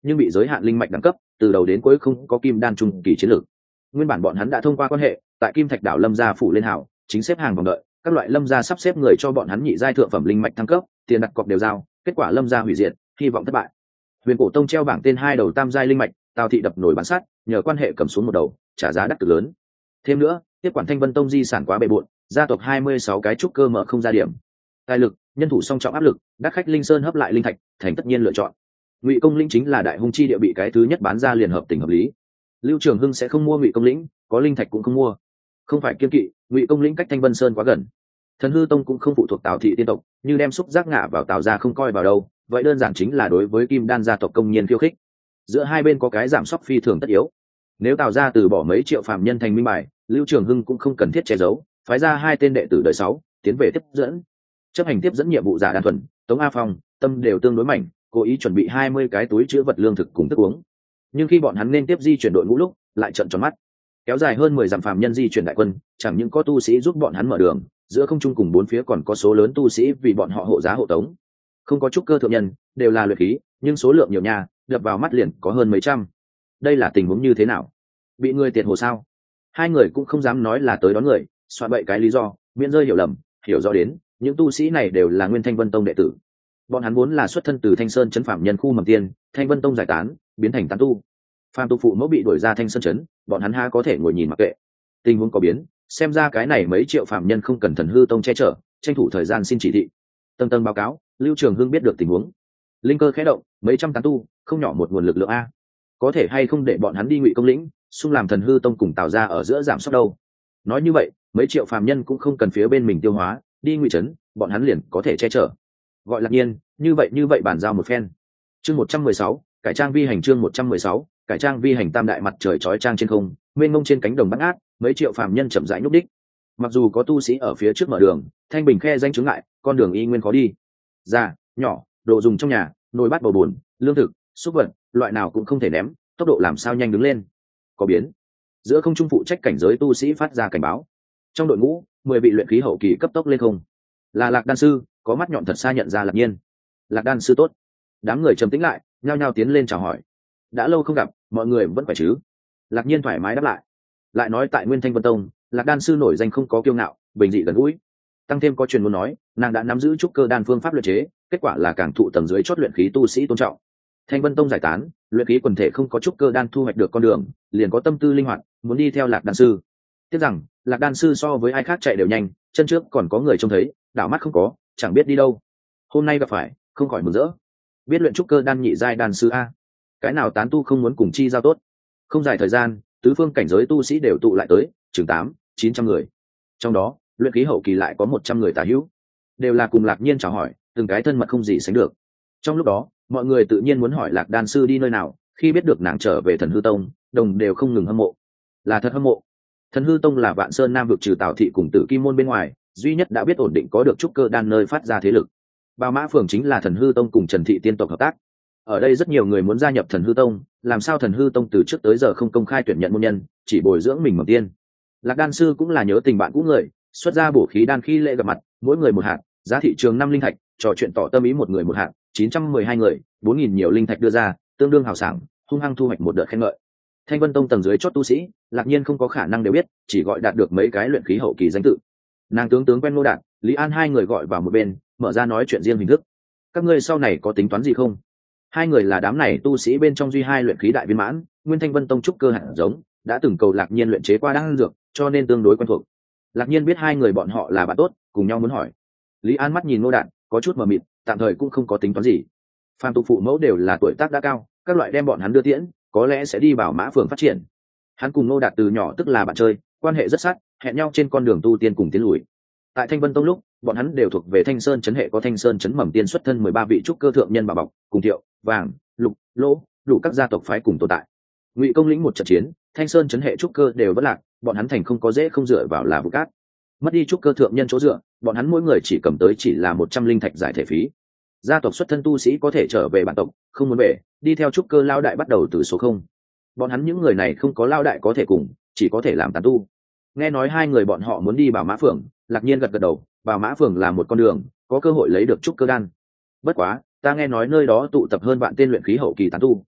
nhưng bị giới hạn linh mạch đẳng cấp, từ đầu đến cuối không có kim đan trung kỳ chiến lược. Nguyên bản bọn hắn đã thông qua quan hệ, tại Kim Thạch đảo Lâm gia phủ lên hảo, chính xếp hàng vòng đợi, các loại Lâm gia sắp xếp người cho bọn hắn nhị giai thượng phẩm linh mạch thăng cấp, tiền đặt cọc đều giao, kết quả Lâm gia hủy diệt, hy vọng thất bại. Huyền Cổ Tông treo bảng tên hai đầu tam giai linh mạch, Tào thị đập nổi bán sát, nhờ quan hệ cầm xuống một đầu, trả giá đắt cực lớn. Thêm nữa, tiếp quản Thanh Vân Tông di sản quá bề bộn, gia tộc hai mươi sáu cái trúc cơ mở không ra điểm. Tài lực, nhân thủ song trọng áp lực, đắc khách Linh Sơn hấp lại linh thạch, thành tất nhiên lựa chọn. Ngụy Công Lĩnh chính là đại hung chi địa bị cái thứ nhất bán ra liền hợp tình hợp lý. Lưu Trường Hưng sẽ không mua Ngụy Công Lĩnh, có linh thạch cũng không mua. Không phải kiên kỵ, Ngụy Công Lĩnh cách Thanh Vân Sơn quá gần. Thần Hư Tông cũng không phụ thuộc Tào thị tiên tộc, như đem xúc giác ngã vào Tào gia không coi vào đâu, vậy đơn giản chính là đối với Kim Đan gia tộc công nhiên khiêu khích. Giữa hai bên có cái giảm sóc phi thường tất yếu. Nếu Tào gia từ bỏ mấy triệu phàm nhân thành minh bài, Lưu Trường Hưng cũng không cần thiết che giấu, phái ra hai tên đệ tử đời sáu, tiến về tiếp dẫn. Chấp hành tiếp dẫn nhiệm vụ giả đan thuần, Tống A Phong, tâm đều tương đối mạnh, cố ý chuẩn bị hai mươi cái túi chứa vật lương thực cùng thức uống. Nhưng khi bọn hắn nên tiếp di chuyển đội ngũ lúc, lại trợn tròn mắt. Kéo dài hơn mười dặm phàm nhân di chuyển đại quân, chẳng những có tu sĩ giúp bọn hắn mở đường, giữa không trung cùng bốn phía còn có số lớn tu sĩ vì bọn họ hộ giá hộ tống. Không có trúc cơ thượng nhân, đều là luyện khí, nhưng số lượng nhiều nhà, đập vào mắt liền có hơn mấy trăm. Đây là tình huống như thế nào? Bị người tiệt hồ sao? Hai người cũng không dám nói là tới đón người, soạn bậy cái lý do, miễn rơi hiểu lầm, hiểu rõ đến, những tu sĩ này đều là Nguyên Thanh Vân Tông đệ tử. Bọn hắn vốn là xuất thân từ Thanh Sơn trấn phạm nhân khu Mầm Tiên, Thanh Vân Tông giải tán, biến thành tán tu. Phàm tu phụ mẫu bị đuổi ra Thanh Sơn trấn, bọn hắn ha có thể ngồi nhìn mặc kệ. Tình huống có biến, xem ra cái này mấy triệu phạm nhân không cần Thần Hư Tông che chở, tranh thủ thời gian xin chỉ thị. Tầng tầng báo cáo, Lưu Trường Hưng biết được tình huống. Linh cơ khẽ động, mấy trăm tán tu, không nhỏ một nguồn lực lượng a. Có thể hay không để bọn hắn đi Ngụy Công Lĩnh, xung làm Thần Hư Tông cùng Tào gia ở giữa giảm sốc đâu? Nói như vậy, mấy triệu phàm nhân cũng không cần phía bên mình tiêu hóa, đi Ngụy trấn, bọn hắn liền có thể che chở. Gọi Lạc Nhiên, như vậy như vậy bản giao một phen. Chương một trăm mười sáu, cải trang vi hành chương một trăm mười sáu, cải trang vi hành tam đại mặt trời chói chang trên không, mênh mông trên cánh đồng bát ngát, mấy triệu phàm nhân chậm rãi nhúc đích. Mặc dù có tu sĩ ở phía trước mở đường, thanh bình khe danh chướng ngại, con đường y nguyên khó đi. Già, nhỏ, đồ dùng trong nhà, nồi bát bầu bùn, lương thực, súc vật, loại nào cũng không thể ném, tốc độ làm sao nhanh đứng lên. Có biến. Giữa không trung phụ trách cảnh giới tu sĩ phát ra cảnh báo. Trong đội ngũ, mười vị luyện khí hậu kỳ cấp tốc lên không. Là Lạc Đan sư, có mắt nhọn thật xa nhận ra Lạc Nhiên. Lạc Đan sư tốt. Đám người trầm tĩnh lại, nhao nhao tiến lên chào hỏi. Đã lâu không gặp, mọi người vẫn khỏe chứ? Lạc Nhiên thoải mái đáp lại. Lại nói tại Nguyên Thanh Vân Tông, Lạc Đan sư nổi danh không có kiêu ngạo, bình dị gần gũi. Tăng thêm có truyền muốn nói, nàng đã nắm giữ trúc cơ đan phương pháp luyện chế, kết quả là càng thụ tầng dưới chót luyện khí tu sĩ tôn trọng. Thanh Vân Tông giải tán, luyện khí quần thể không có trúc cơ đan thu hoạch được con đường, liền có tâm tư linh hoạt, muốn đi theo Lạc Đan sư. Tiếc rằng, Lạc Đan sư so với ai khác chạy đều nhanh, chân trước còn có người trông thấy, đảo mắt không có, chẳng biết đi đâu. Hôm nay gặp phải, không khỏi mừng rỡ. Biết luyện trúc cơ đan nhị giai đan sư a, cái nào tán tu không muốn cùng chi giao tốt. Không dài thời gian, tứ phương cảnh giới tu sĩ đều tụ lại tới, chừng tám, chín trăm người. Trong đó, luyện khí hậu kỳ lại có một trăm người tả hữu, đều là cùng Lạc Nhiên chào hỏi, từng cái thân mật không gì sánh được. Trong lúc đó, mọi người tự nhiên muốn hỏi Lạc Đan sư đi nơi nào, khi biết được nàng trở về Thần Hư Tông, đồng đều không ngừng hâm mộ. Là thật hâm mộ. Thần Hư Tông là Vạn Sơn Nam vực trừ Tào thị cùng Tử Kim môn bên ngoài, duy nhất đã biết ổn định có được trúc cơ đan nơi phát ra thế lực. Bao Mã Phường chính là Thần Hư Tông cùng Trần thị tiên tộc hợp tác. Ở đây rất nhiều người muốn gia nhập Thần Hư Tông, làm sao Thần Hư Tông từ trước tới giờ không công khai tuyển nhận môn nhân, chỉ bồi dưỡng mình mầm tiên. Lạc Đan sư cũng là nhớ tình bạn cũ người, xuất ra bổ khí đan khi lễ gặp mặt, mỗi người một hạt, giá thị trường năm linh thạch, trò chuyện tỏ tâm ý một người một hạt, chín trăm mười hai người, bốn nghìn nhiều linh thạch đưa ra, tương đương hào sảng, hung hăng thu hoạch một đợt khen ngợi. Thanh Vân Tông tầng dưới chót tu sĩ, Lạc Nhiên không có khả năng đều biết, chỉ gọi đạt được mấy cái luyện khí hậu kỳ danh tự. Nàng tướng tướng quen Ngô Đạt, Lý An hai người gọi vào một bên, mở ra nói chuyện riêng hình thức. Các ngươi sau này có tính toán gì không? Hai người là đám này tu sĩ bên trong duy hai luyện khí đại viên mãn, Nguyên Thanh Vân Tông trúc cơ hạt giống, đã từng cầu Lạc Nhiên luyện chế qua đan dược, cho nên tương đối quen thuộc. Lạc Nhiên biết hai người bọn họ là bạn tốt, cùng nhau muốn hỏi. Lý An mắt nhìn Ngô Đạt, có chút mờ mịt, tạm thời cũng không có tính toán gì. Phàm tu phụ mẫu đều là tuổi tác đã cao, các loại đem bọn hắn đưa tiễn, có lẽ sẽ đi vào Mã Phường phát triển. Hắn cùng Ngô Đạt từ nhỏ tức là bạn chơi, quan hệ rất sát, hẹn nhau trên con đường tu tiên cùng tiến lùi. Tại Thanh Vân Tông lúc, bọn hắn đều thuộc về Thanh Sơn trấn hệ có Thanh Sơn trấn mầm tiên xuất thân mười ba vị trúc cơ thượng nhân bảo bọc, cùng Thiệu, Vàng, Lục, Lỗ, đủ các gia tộc phái cùng tồn tại. Ngụy Công lĩnh một trận chiến, Thanh Sơn trấn hệ trúc cơ đều vất lạc, bọn hắn thành không có dễ không dựa vào là vụ cát. Mất đi trúc cơ thượng nhân chỗ dựa, bọn hắn mỗi người chỉ cầm tới chỉ là một trăm linh thạch giải thể phí. Gia tộc xuất thân tu sĩ có thể trở về bản tộc, không muốn về, đi theo trúc cơ lao đại bắt đầu từ số không. Bọn hắn những người này không có lao đại có thể cùng, chỉ có thể làm tán tu. Nghe nói hai người bọn họ muốn đi Bảo Mã Phường, Lạc Nhiên gật gật đầu, Bảo Mã Phường là một con đường, có cơ hội lấy được trúc cơ đan. Bất quá, ta nghe nói nơi đó tụ tập hơn vạn tên luyện khí hậu kỳ tán tu,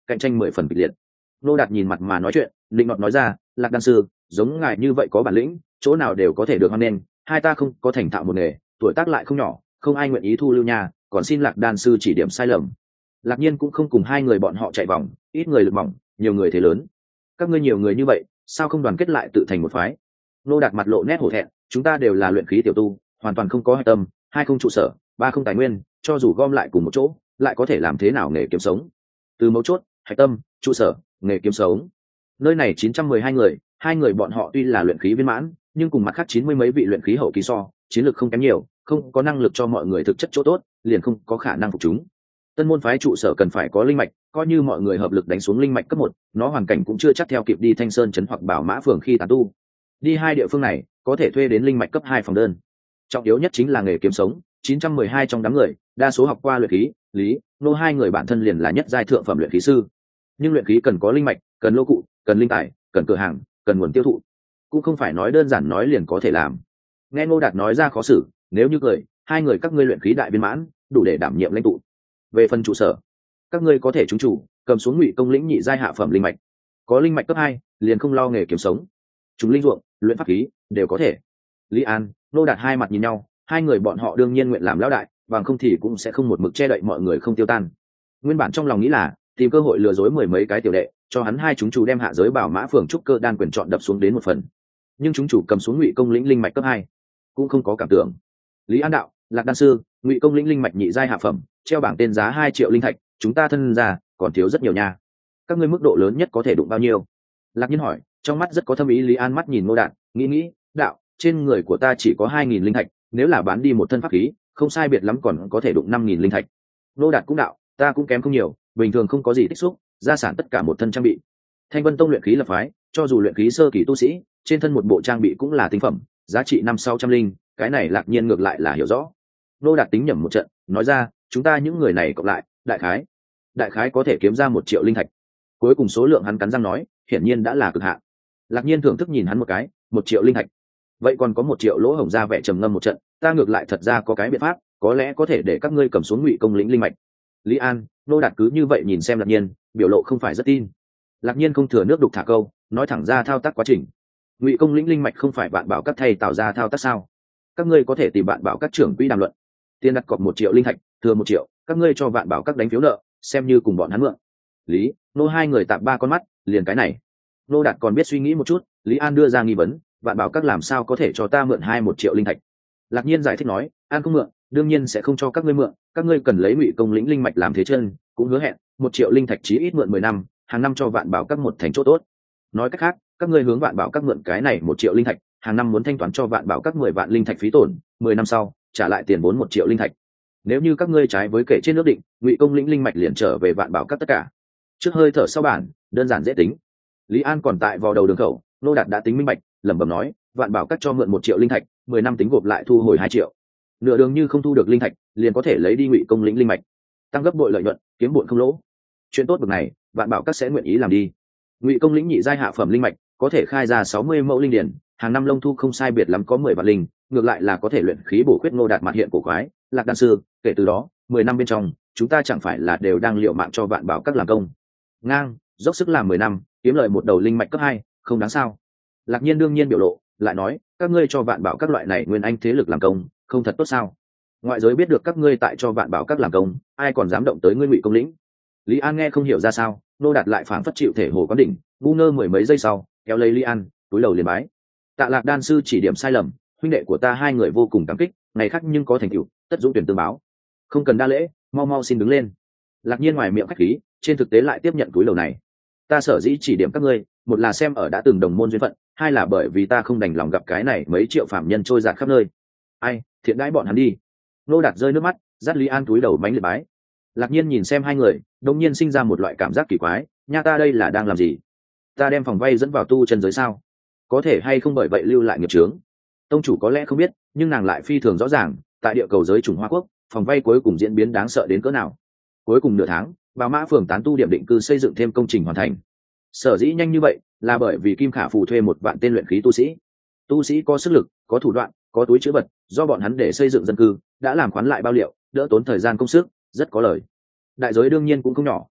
cạnh tranh mười phần kịch liệt. Nô Đạt nhìn mặt mà nói chuyện, định nọt nói ra, Lạc đan sư, giống ngài như vậy có bản lĩnh, chỗ nào đều có thể được hoan nghênh, hai ta không có thành thạo một nghề, tuổi tác lại không nhỏ, không ai nguyện ý thu lưu nhà, còn xin Lạc đan sư chỉ điểm sai lầm. Lạc Nhiên cũng không cùng hai người bọn họ chạy vòng, ít người lực mỏng, nhiều người thế lớn. Các ngươi nhiều người như vậy, sao không đoàn kết lại tự thành một phái? Nô Đạt mặt lộ nét hổ thẹn, chúng ta đều là luyện khí tiểu tu, hoàn toàn không có hạch tâm, hai không trụ sở, ba không tài nguyên, cho dù gom lại cùng một chỗ, lại có thể làm thế nào nghề kiếm sống? Từ mấu chốt, hạch tâm, trụ sở, nghề kiếm sống. Nơi này chín trăm mười hai người, hai người bọn họ tuy là luyện khí viên mãn, nhưng cùng mặt khác chín mươi mấy vị luyện khí hậu kỳ so, chiến lược không kém nhiều, không có năng lực cho mọi người thực chất chỗ tốt, liền không có khả năng phục chúng. Tân môn phái trụ sở cần phải có linh mạch, coi như mọi người hợp lực đánh xuống linh mạch cấp một, nó hoàn cảnh cũng chưa chắc theo kịp đi Thanh Sơn trấn hoặc Bảo Mã phường khi tán tu. Đi hai địa phương này, có thể thuê đến linh mạch cấp hai phòng đơn. Trọng yếu nhất chính là nghề kiếm sống, chín trăm mười hai trong đám người, đa số học qua luyện khí, lý, nô hai người bản thân liền là nhất giai thượng phẩm luyện khí sư. Nhưng luyện khí cần có linh mạch, cần lô cụ, cần linh tài, cần cửa hàng, cần nguồn tiêu thụ, cũng không phải nói đơn giản nói liền có thể làm. Nghe Ngô Đạt nói ra khó xử, nếu như cười, hai người các ngươi luyện khí đại viên mãn, đủ để đảm nhiệm lãnh tụ. Về phần trụ sở, các ngươi có thể trúng chủ, cầm xuống Ngụy Công lĩnh nhị giai hạ phẩm linh mạch, có linh mạch cấp hai, liền không lo nghề kiếm sống. Chúng linh ruộng, luyện pháp khí, đều có thể. Lý An, Ngô Đạt hai mặt nhìn nhau, hai người bọn họ đương nhiên nguyện làm lão đại, bằng không thì cũng sẽ không một mực che đậy mọi người không tiêu tan. Nguyên bản trong lòng nghĩ là tìm cơ hội lừa dối mười mấy cái tiểu đệ, cho hắn hai chúng chủ đem hạ giới Bảo Mã phường trúc cơ đan quyền chọn đập xuống đến một phần. Nhưng chúng chủ cầm xuống Ngụy Công lĩnh linh mạch cấp hai, cũng không có cảm tưởng. Lý An đạo, Lạc đan sư, Ngụy Công lĩnh linh mạch nhị giai hạ phẩm, treo bảng tên giá hai triệu linh thạch, chúng ta thân ra còn thiếu rất nhiều nha. Các ngươi mức độ lớn nhất có thể đụng bao nhiêu? Lạc Nhiên hỏi, trong mắt rất có thâm ý. Lý An mắt nhìn Ngô Đạt, nghĩ nghĩ, đạo, trên người của ta chỉ có hai nghìn linh thạch, nếu là bán đi một thân pháp khí, không sai biệt lắm còn có thể đụng năm nghìn linh thạch. Ngô Đạt cũng đạo, ta cũng kém không nhiều, bình thường không có gì tích xúc, gia sản tất cả một thân trang bị. Thanh Vân Tông luyện khí lập phái, cho dù luyện khí sơ kỳ tu sĩ, trên thân một bộ trang bị cũng là tinh phẩm, giá trị năm sáu trăm linh, cái này Lạc Nhiên ngược lại là hiểu rõ. Ngô Đạt tính nhẩm một trận, nói ra, chúng ta những người này cộng lại, đại khái, đại khái có thể kiếm ra một triệu linh thạch. Cuối cùng số lượng hắn cắn răng nói, hiển nhiên đã là cực hạn. Lạc Nhiên thưởng thức nhìn hắn một cái, một triệu linh thạch, vậy còn có một triệu lỗ hổng ra vẻ trầm ngâm một trận, ta ngược lại thật ra có cái biện pháp, có lẽ có thể để các ngươi cầm xuống Ngụy Công lĩnh linh mạch. Lý An, Ngô Đạt cứ như vậy nhìn xem Lạc Nhiên, biểu lộ không phải rất tin. Lạc Nhiên không thừa nước đục thả câu, nói thẳng ra thao tác quá trình. Ngụy Công lĩnh linh mạch không phải bạn bảo các thầy tạo ra thao tác sao? Các ngươi có thể tìm bạn bảo các trưởng quỹ đàm luận. Tiền đặt cọc một triệu linh thạch, thừa một triệu, các ngươi cho bạn bảo các đánh phiếu nợ, xem như cùng bọn hắn mượn. Lý, Nô hai người tạm ba con mắt, liền cái này. Nô Đạt còn biết suy nghĩ một chút, Lý An đưa ra nghi vấn, bạn bảo các làm sao có thể cho ta mượn hai một triệu linh thạch? Lạc Nhiên giải thích nói, An không mượn, đương nhiên sẽ không cho các ngươi mượn, các ngươi cần lấy Ngụy Công lĩnh linh mạch làm thế chân, cũng hứa hẹn một triệu linh thạch chí ít mượn mười năm, hàng năm cho vạn bảo các một thành chỗ tốt. Nói cách khác, các ngươi hướng vạn bảo các mượn cái này một triệu linh thạch, hàng năm muốn thanh toán cho vạn bảo các mười vạn linh thạch phí tổn, mười năm sau trả lại tiền vốn một triệu linh thạch. Nếu như các ngươi trái với kể trên ước định, Ngụy Công lĩnh linh mạch liền trở về vạn bảo các tất cả. Trước hơi thở sau bản, đơn giản dễ tính. Lý An còn tại vào đầu đường khẩu, Nô Đạt đã tính minh bạch, lẩm bẩm nói, vạn bảo các cho mượn một triệu linh thạch, mười năm tính gộp lại thu hồi hai triệu. Nửa đường như không thu được linh thạch, liền có thể lấy đi Ngụy Công lĩnh linh mạch, tăng gấp bội lợi nhuận, kiếm bội không lỗ. Chuyện tốt bực này, vạn bảo các sẽ nguyện ý làm đi. Ngụy Công lĩnh nhị giai hạ phẩm linh mạch, có thể khai ra sáu mươi mẫu linh điển, hàng năm lông thu không sai biệt lắm có mười vạn linh, ngược lại là có thể luyện khí bổ khuyết. Ngô Đạt mặt hiện cổ quái, Lạc đan sư, kể từ đó, mười năm bên trong, chúng ta chẳng phải là đều đang liều mạng cho vạn bảo các làm công. Ngang, dốc sức làm mười năm, kiếm lợi một đầu linh mạch cấp hai, không đáng sao? Lạc Nhiên đương nhiên biểu lộ, lại nói, các ngươi cho vạn bảo các loại này nguyên anh thế lực làm công, không thật tốt sao? Ngoại giới biết được các ngươi tại cho vạn bảo các làm công, ai còn dám động tới ngươi Ngụy Công lĩnh? Lý An nghe không hiểu ra sao, Nô Đạt lại phảng phất chịu thể hồ quán đỉnh, ngu ngơ mười mấy giây sau, kéo lấy Lý An, túi đầu liền bái. Tạ Lạc đan sư chỉ điểm sai lầm, huynh đệ của ta hai người vô cùng cảm kích, ngày khác nhưng có thành tựu, tất dũng tuyển tương báo. Không cần đa lễ, mau mau xin đứng lên. Lạc Nhiên ngoài miệng khách khí, trên thực tế lại tiếp nhận túi đầu này. Ta sở dĩ chỉ điểm các ngươi, một là xem ở đã từng đồng môn duyên phận, hai là bởi vì ta không đành lòng gặp cái này mấy triệu phạm nhân trôi dạt khắp nơi. Ai, thiện đãi bọn hắn đi. Nô Đạt rơi nước mắt, dắt Lý An túi đầu bánh liệt bái. Lạc Nhiên nhìn xem hai người, đột nhiên sinh ra một loại cảm giác kỳ quái, nha, ta đây là đang làm gì? Ta đem phòng vay dẫn vào tu chân giới sao? Có thể hay không bởi vậy lưu lại nghiệp chướng? Tông chủ có lẽ không biết, nhưng nàng lại phi thường rõ ràng, tại địa cầu giới Trung Hoa quốc, phòng vay cuối cùng diễn biến đáng sợ đến cỡ nào. Cuối cùng nửa tháng, Bảo Mã phường tán tu điểm định cư xây dựng thêm công trình hoàn thành. Sở dĩ nhanh như vậy là bởi vì Kim Khả Phù thuê một vạn tên luyện khí tu sĩ. Tu sĩ có sức lực, có thủ đoạn, có túi chữ vật, do bọn hắn để xây dựng dân cư, đã làm khoán lại bao liệu, đỡ tốn thời gian công sức, rất có lời. Đại giới đương nhiên cũng không nhỏ,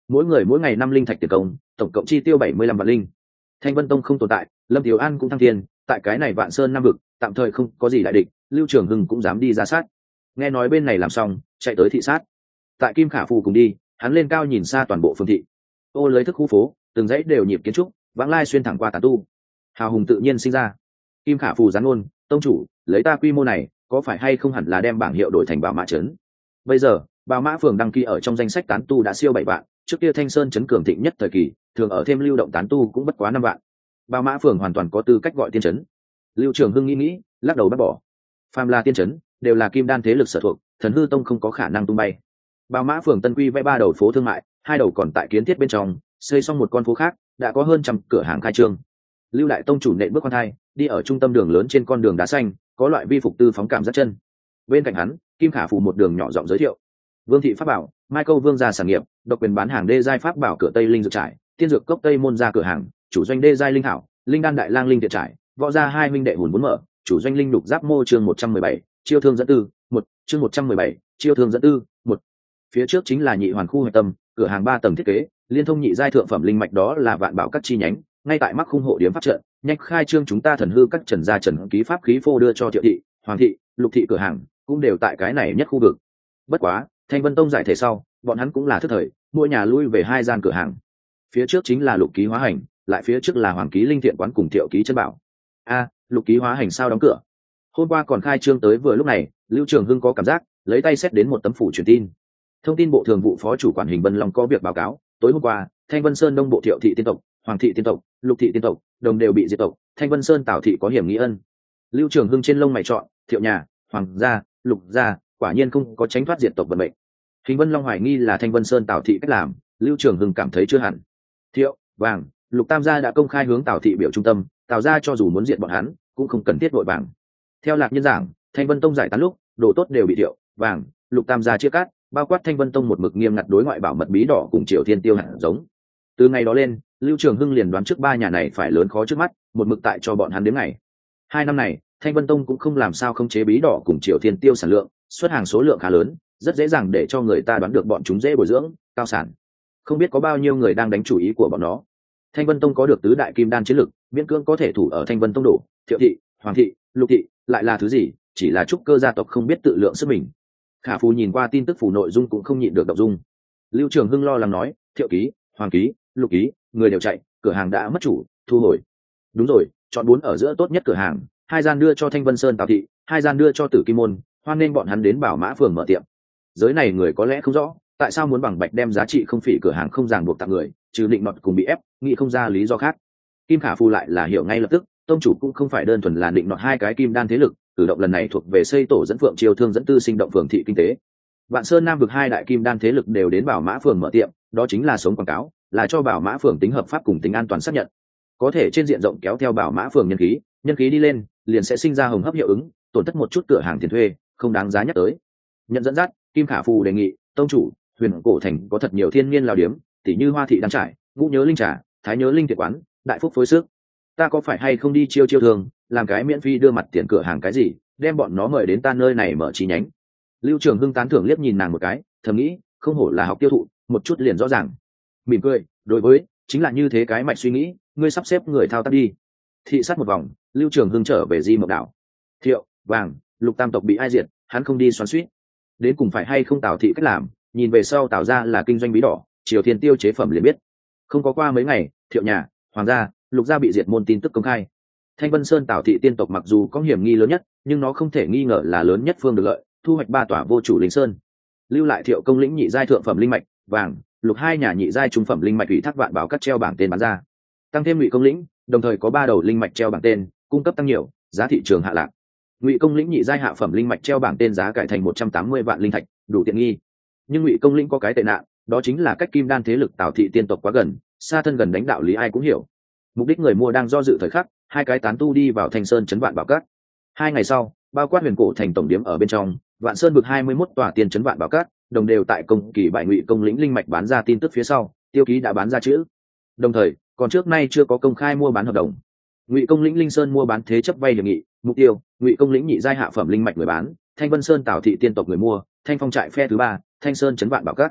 mỗi người mỗi ngày năm linh thạch tiền công, tổng cộng chi tiêu bảy mươi lăm vạn linh. Thanh Vân Tông không tồn tại, Lâm Tiểu An cũng thăng thiên, tại cái này Vạn Sơn Nam vực, tạm thời không có gì đại địch, Lưu Trường Hưng cũng dám đi ra sát. Nghe nói bên này làm xong, chạy tới thị sát. Tại Kim Khả Phù cùng đi, hắn lên cao nhìn xa toàn bộ phương thị. Ô lưới thức khu phố, từng dãy đều nhịp kiến trúc, vãng lai xuyên thẳng qua tán tu. Hào hùng tự nhiên sinh ra. Kim Khả Phù giáng ngôn, tông chủ, lấy ta quy mô này, có phải hay không hẳn là đem bảng hiệu đổi thành Bảo Mã trấn. Bây giờ, Bảo Mã phường đăng ký ở trong danh sách tán tu đã siêu bảy vạn, trước kia Thanh Sơn trấn cường thịnh nhất thời kỳ, thường ở thêm lưu động tán tu cũng bất quá năm vạn. Bảo Mã phường hoàn toàn có tư cách gọi tiên trấn. Lưu Trường Hưng nghĩ nghĩ, lắc đầu bác bỏ. Phàm là tiên trấn, đều là kim đan thế lực sở thuộc, Thần Hư Tông không có khả năng tung bay. Bảo Mã phường Tân Quy vẽ ba đầu phố thương mại, hai đầu còn tại kiến thiết bên trong, xây xong một con phố khác, đã có hơn trăm cửa hàng khai trương. Lưu Đại Tông chủ nện bước quan thai, đi ở trung tâm đường lớn trên con đường đá xanh, có loại vi phục tư phóng cảm rất chân. Bên cạnh hắn, Kim Khả Phù một đường nhỏ giọng giới thiệu. Vương thị pháp bảo, Michael Vương gia sản nghiệp, độc quyền bán hàng đê giai pháp bảo cửa Tây Linh dược trải, tiên dược cốc Tây môn gia cửa hàng, chủ doanh đê giai linh thảo, linh đan đại lang linh tiệt trải, võ gia hai huynh đệ hùn muốn mở, chủ doanh linh lục giáp mô chương một trăm mười bảy, chiêu thương dẫn tư, một, chương một trăm mười bảy, chiêu thương dẫn tư, một. Phía trước chính là nhị hoàn khu hạch tâm, cửa hàng ba tầng thiết kế, liên thông nhị giai thượng phẩm linh mạch đó là vạn bảo các chi nhánh, ngay tại mắc khung hộ điểm pháp trận, nhanh khai trương chúng ta Thần Hư các trần gia trần ký pháp khí phô đưa cho Thiệu thị, Hoàng thị, Lục thị cửa hàng, cũng đều tại cái này nhất khu vực. Bất quá, Thanh Vân Tông giải thể sau, bọn hắn cũng là thức thời, mỗi nhà lui về hai gian cửa hàng. Phía trước chính là Lục ký hóa hành, lại phía trước là Hoàng ký linh thiện quán cùng Thiệu ký chân bảo. A, Lục ký hóa hành sao đóng cửa? Hôm qua còn khai trương tới vừa lúc này, Lưu Trường Hưng có cảm giác, lấy tay xét đến một tấm phủ truyền tin. Thông tin bộ thường vụ phó chủ quản Hình Vân Long có việc báo cáo, tối hôm qua, Thanh Vân Sơn Đông bộ Thiệu thị tiên tộc, Hoàng thị tiên tộc, Lục thị tiên tộc, đồng đều bị diệt tộc, Thanh Vân Sơn Tào thị có hiểm nghi ân. Lưu Trường Hưng trên lông mày chọn, Thiệu nhà, Hoàng gia, Lục gia, quả nhiên không có tránh thoát diệt tộc vận mệnh. Hình Vân Long hoài nghi là Thanh Vân Sơn Tào thị cách làm, Lưu Trường Hưng cảm thấy chưa hẳn. Thiệu, Vàng, Lục tam gia đã công khai hướng Tào thị biểu trung tâm, Tào gia cho dù muốn diệt bọn hắn, cũng không cần thiết vội vàng. Theo Lạc Nhân giảng, Thanh Vân Tông giải tán lúc, đồ tốt đều bị Thiệu, Vàng, Lục tam gia chia cắt, bao quát Thanh Vân Tông một mực nghiêm ngặt đối ngoại bảo mật bí đỏ cùng Triều Thiên Tiêu hạt giống. Từ ngày đó lên, Lưu Trường Hưng liền đoán trước ba nhà này phải lớn khó trước mắt, một mực tại cho bọn hắn đến ngày. Hai năm này, Thanh Vân Tông cũng không làm sao không chế bí đỏ cùng Triều Thiên Tiêu sản lượng, xuất hàng số lượng khá lớn, rất dễ dàng để cho người ta đoán được bọn chúng dễ bồi dưỡng, cao sản. Không biết có bao nhiêu người đang đánh chủ ý của bọn nó. Thanh Vân Tông có được tứ đại kim đan chiến lực, miễn cưỡng có thể thủ ở Thanh Vân Tông đổ, Thiệu thị, Hoàng thị, Lục thị, lại là thứ gì, chỉ là trúc cơ gia tộc không biết tự lượng sức mình. Khả Phù nhìn qua tin tức phủ nội dung cũng không nhịn được động dung. Lưu Trường Hưng lo lắng nói, Thiệu ký, Hoàng ký, Lục ký, người đều chạy, cửa hàng đã mất chủ, thu hồi. Đúng rồi, chọn bốn ở giữa tốt nhất cửa hàng, hai gian đưa cho Thanh Vân Sơn Tào thị, hai gian đưa cho Tử Kim môn, hoan nên bọn hắn đến Bảo Mã phường mở tiệm. Giới này người có lẽ không rõ, tại sao muốn bằng bạch đem giá trị không phỉ cửa hàng không ràng buộc tặng người, trừ định nọt cùng bị ép, nghĩ không ra lý do khác. Kim Khả Phù lại là hiểu ngay lập tức, tông chủ cũng không phải đơn thuần là định nọt hai cái kim đan thế lực, cử động lần này thuộc về xây tổ dẫn phượng chiêu thương dẫn tư sinh động phường thị kinh tế. Vạn Sơn Nam vực hai đại kim đan thế lực đều đến Bảo Mã phường mở tiệm, đó chính là sống quảng cáo, là cho Bảo Mã phường tính hợp pháp cùng tính an toàn xác nhận. Có thể trên diện rộng kéo theo Bảo Mã phường nhân khí, nhân khí đi lên, liền sẽ sinh ra hồng hấp hiệu ứng, tổn thất một chút cửa hàng tiền thuê, không đáng giá nhắc tới. Nhận dẫn dắt, Kim Khả Phù đề nghị, tông chủ, Huyền Cổ thành có thật nhiều thiên nhiên lao điếm, tỉ như Hoa thị đan trải, Ngũ nhớ linh trà, Thái nhớ linh tiệt quán, Đại phúc phối sức. Ta có phải hay không đi chiêu chiêu thường, làm cái miễn phí đưa mặt tiền cửa hàng cái gì, đem bọn nó mời đến ta nơi này mở chi nhánh. Lưu Trường Hưng tán thưởng liếc nhìn nàng một cái, thầm nghĩ, không hổ là học tiêu thụ, một chút liền rõ ràng. Mỉm cười, đối với, chính là như thế cái mạch suy nghĩ, ngươi sắp xếp người thao tác đi. Thị sát một vòng, Lưu Trường Hưng trở về Di Mộc đảo. Thiệu, Vàng, Lục tam tộc bị ai diệt, hắn không đi xoắn xuýt. Đến cùng phải hay không Tào thị cách làm, nhìn về sau Tào ra là kinh doanh bí đỏ, Triều Thiên Tiêu chế phẩm liền biết. Không có qua mấy ngày, Thiệu nhà, Hoàng gia, Lục gia bị diệt môn tin tức công khai. Thanh Vân Sơn Tào thị tiên tộc mặc dù có hiểm nghi lớn nhất, nhưng nó không thể nghi ngờ là lớn nhất phương được lợi, thu hoạch ba tòa vô chủ linh sơn. Lưu lại Thiệu công lĩnh nhị giai thượng phẩm linh mạch, Vàng, Lục hai nhà nhị giai trung phẩm linh mạch ủy thác vạn bảo cắt treo bảng tên bán ra. Tăng thêm Ngụy công lĩnh, đồng thời có ba đầu linh mạch treo bảng tên, cung cấp tăng nhiều, giá thị trường hạ lạc. Ngụy công lĩnh nhị giai hạ phẩm linh mạch treo bảng tên giá cải thành một trăm tám mươi vạn linh thạch, đủ tiện nghi. Nhưng Ngụy công lĩnh có cái tệ nạn, đó chính là cách kim đan thế lực Tào thị tiên tộc quá gần, xa thân gần đánh đạo lý ai cũng hiểu. Mục đích người mua đang do dự thời khắc, hai cái tán tu đi vào Thanh Sơn trấn Vạn Bảo Các. Hai ngày sau, bao quát Huyền Cổ thành tổng điểm ở bên trong, Vạn Sơn vực hai mươi mốt tòa tiền trấn Vạn Bảo Các, đồng đều tại công kỳ bại Ngụy công lĩnh linh mạch bán ra tin tức phía sau, tiêu ký đã bán ra chữ. Đồng thời, còn trước nay chưa có công khai mua bán hợp đồng. Ngụy công lĩnh linh sơn mua bán thế chấp vay hiệp nghị, mục tiêu, Ngụy công lĩnh nhị giai hạ phẩm linh mạch người bán, Thanh Vân Sơn Tào thị tiên tộc người mua, Thanh Phong trại phe thứ ba, Thanh Sơn trấn Vạn Bảo Các.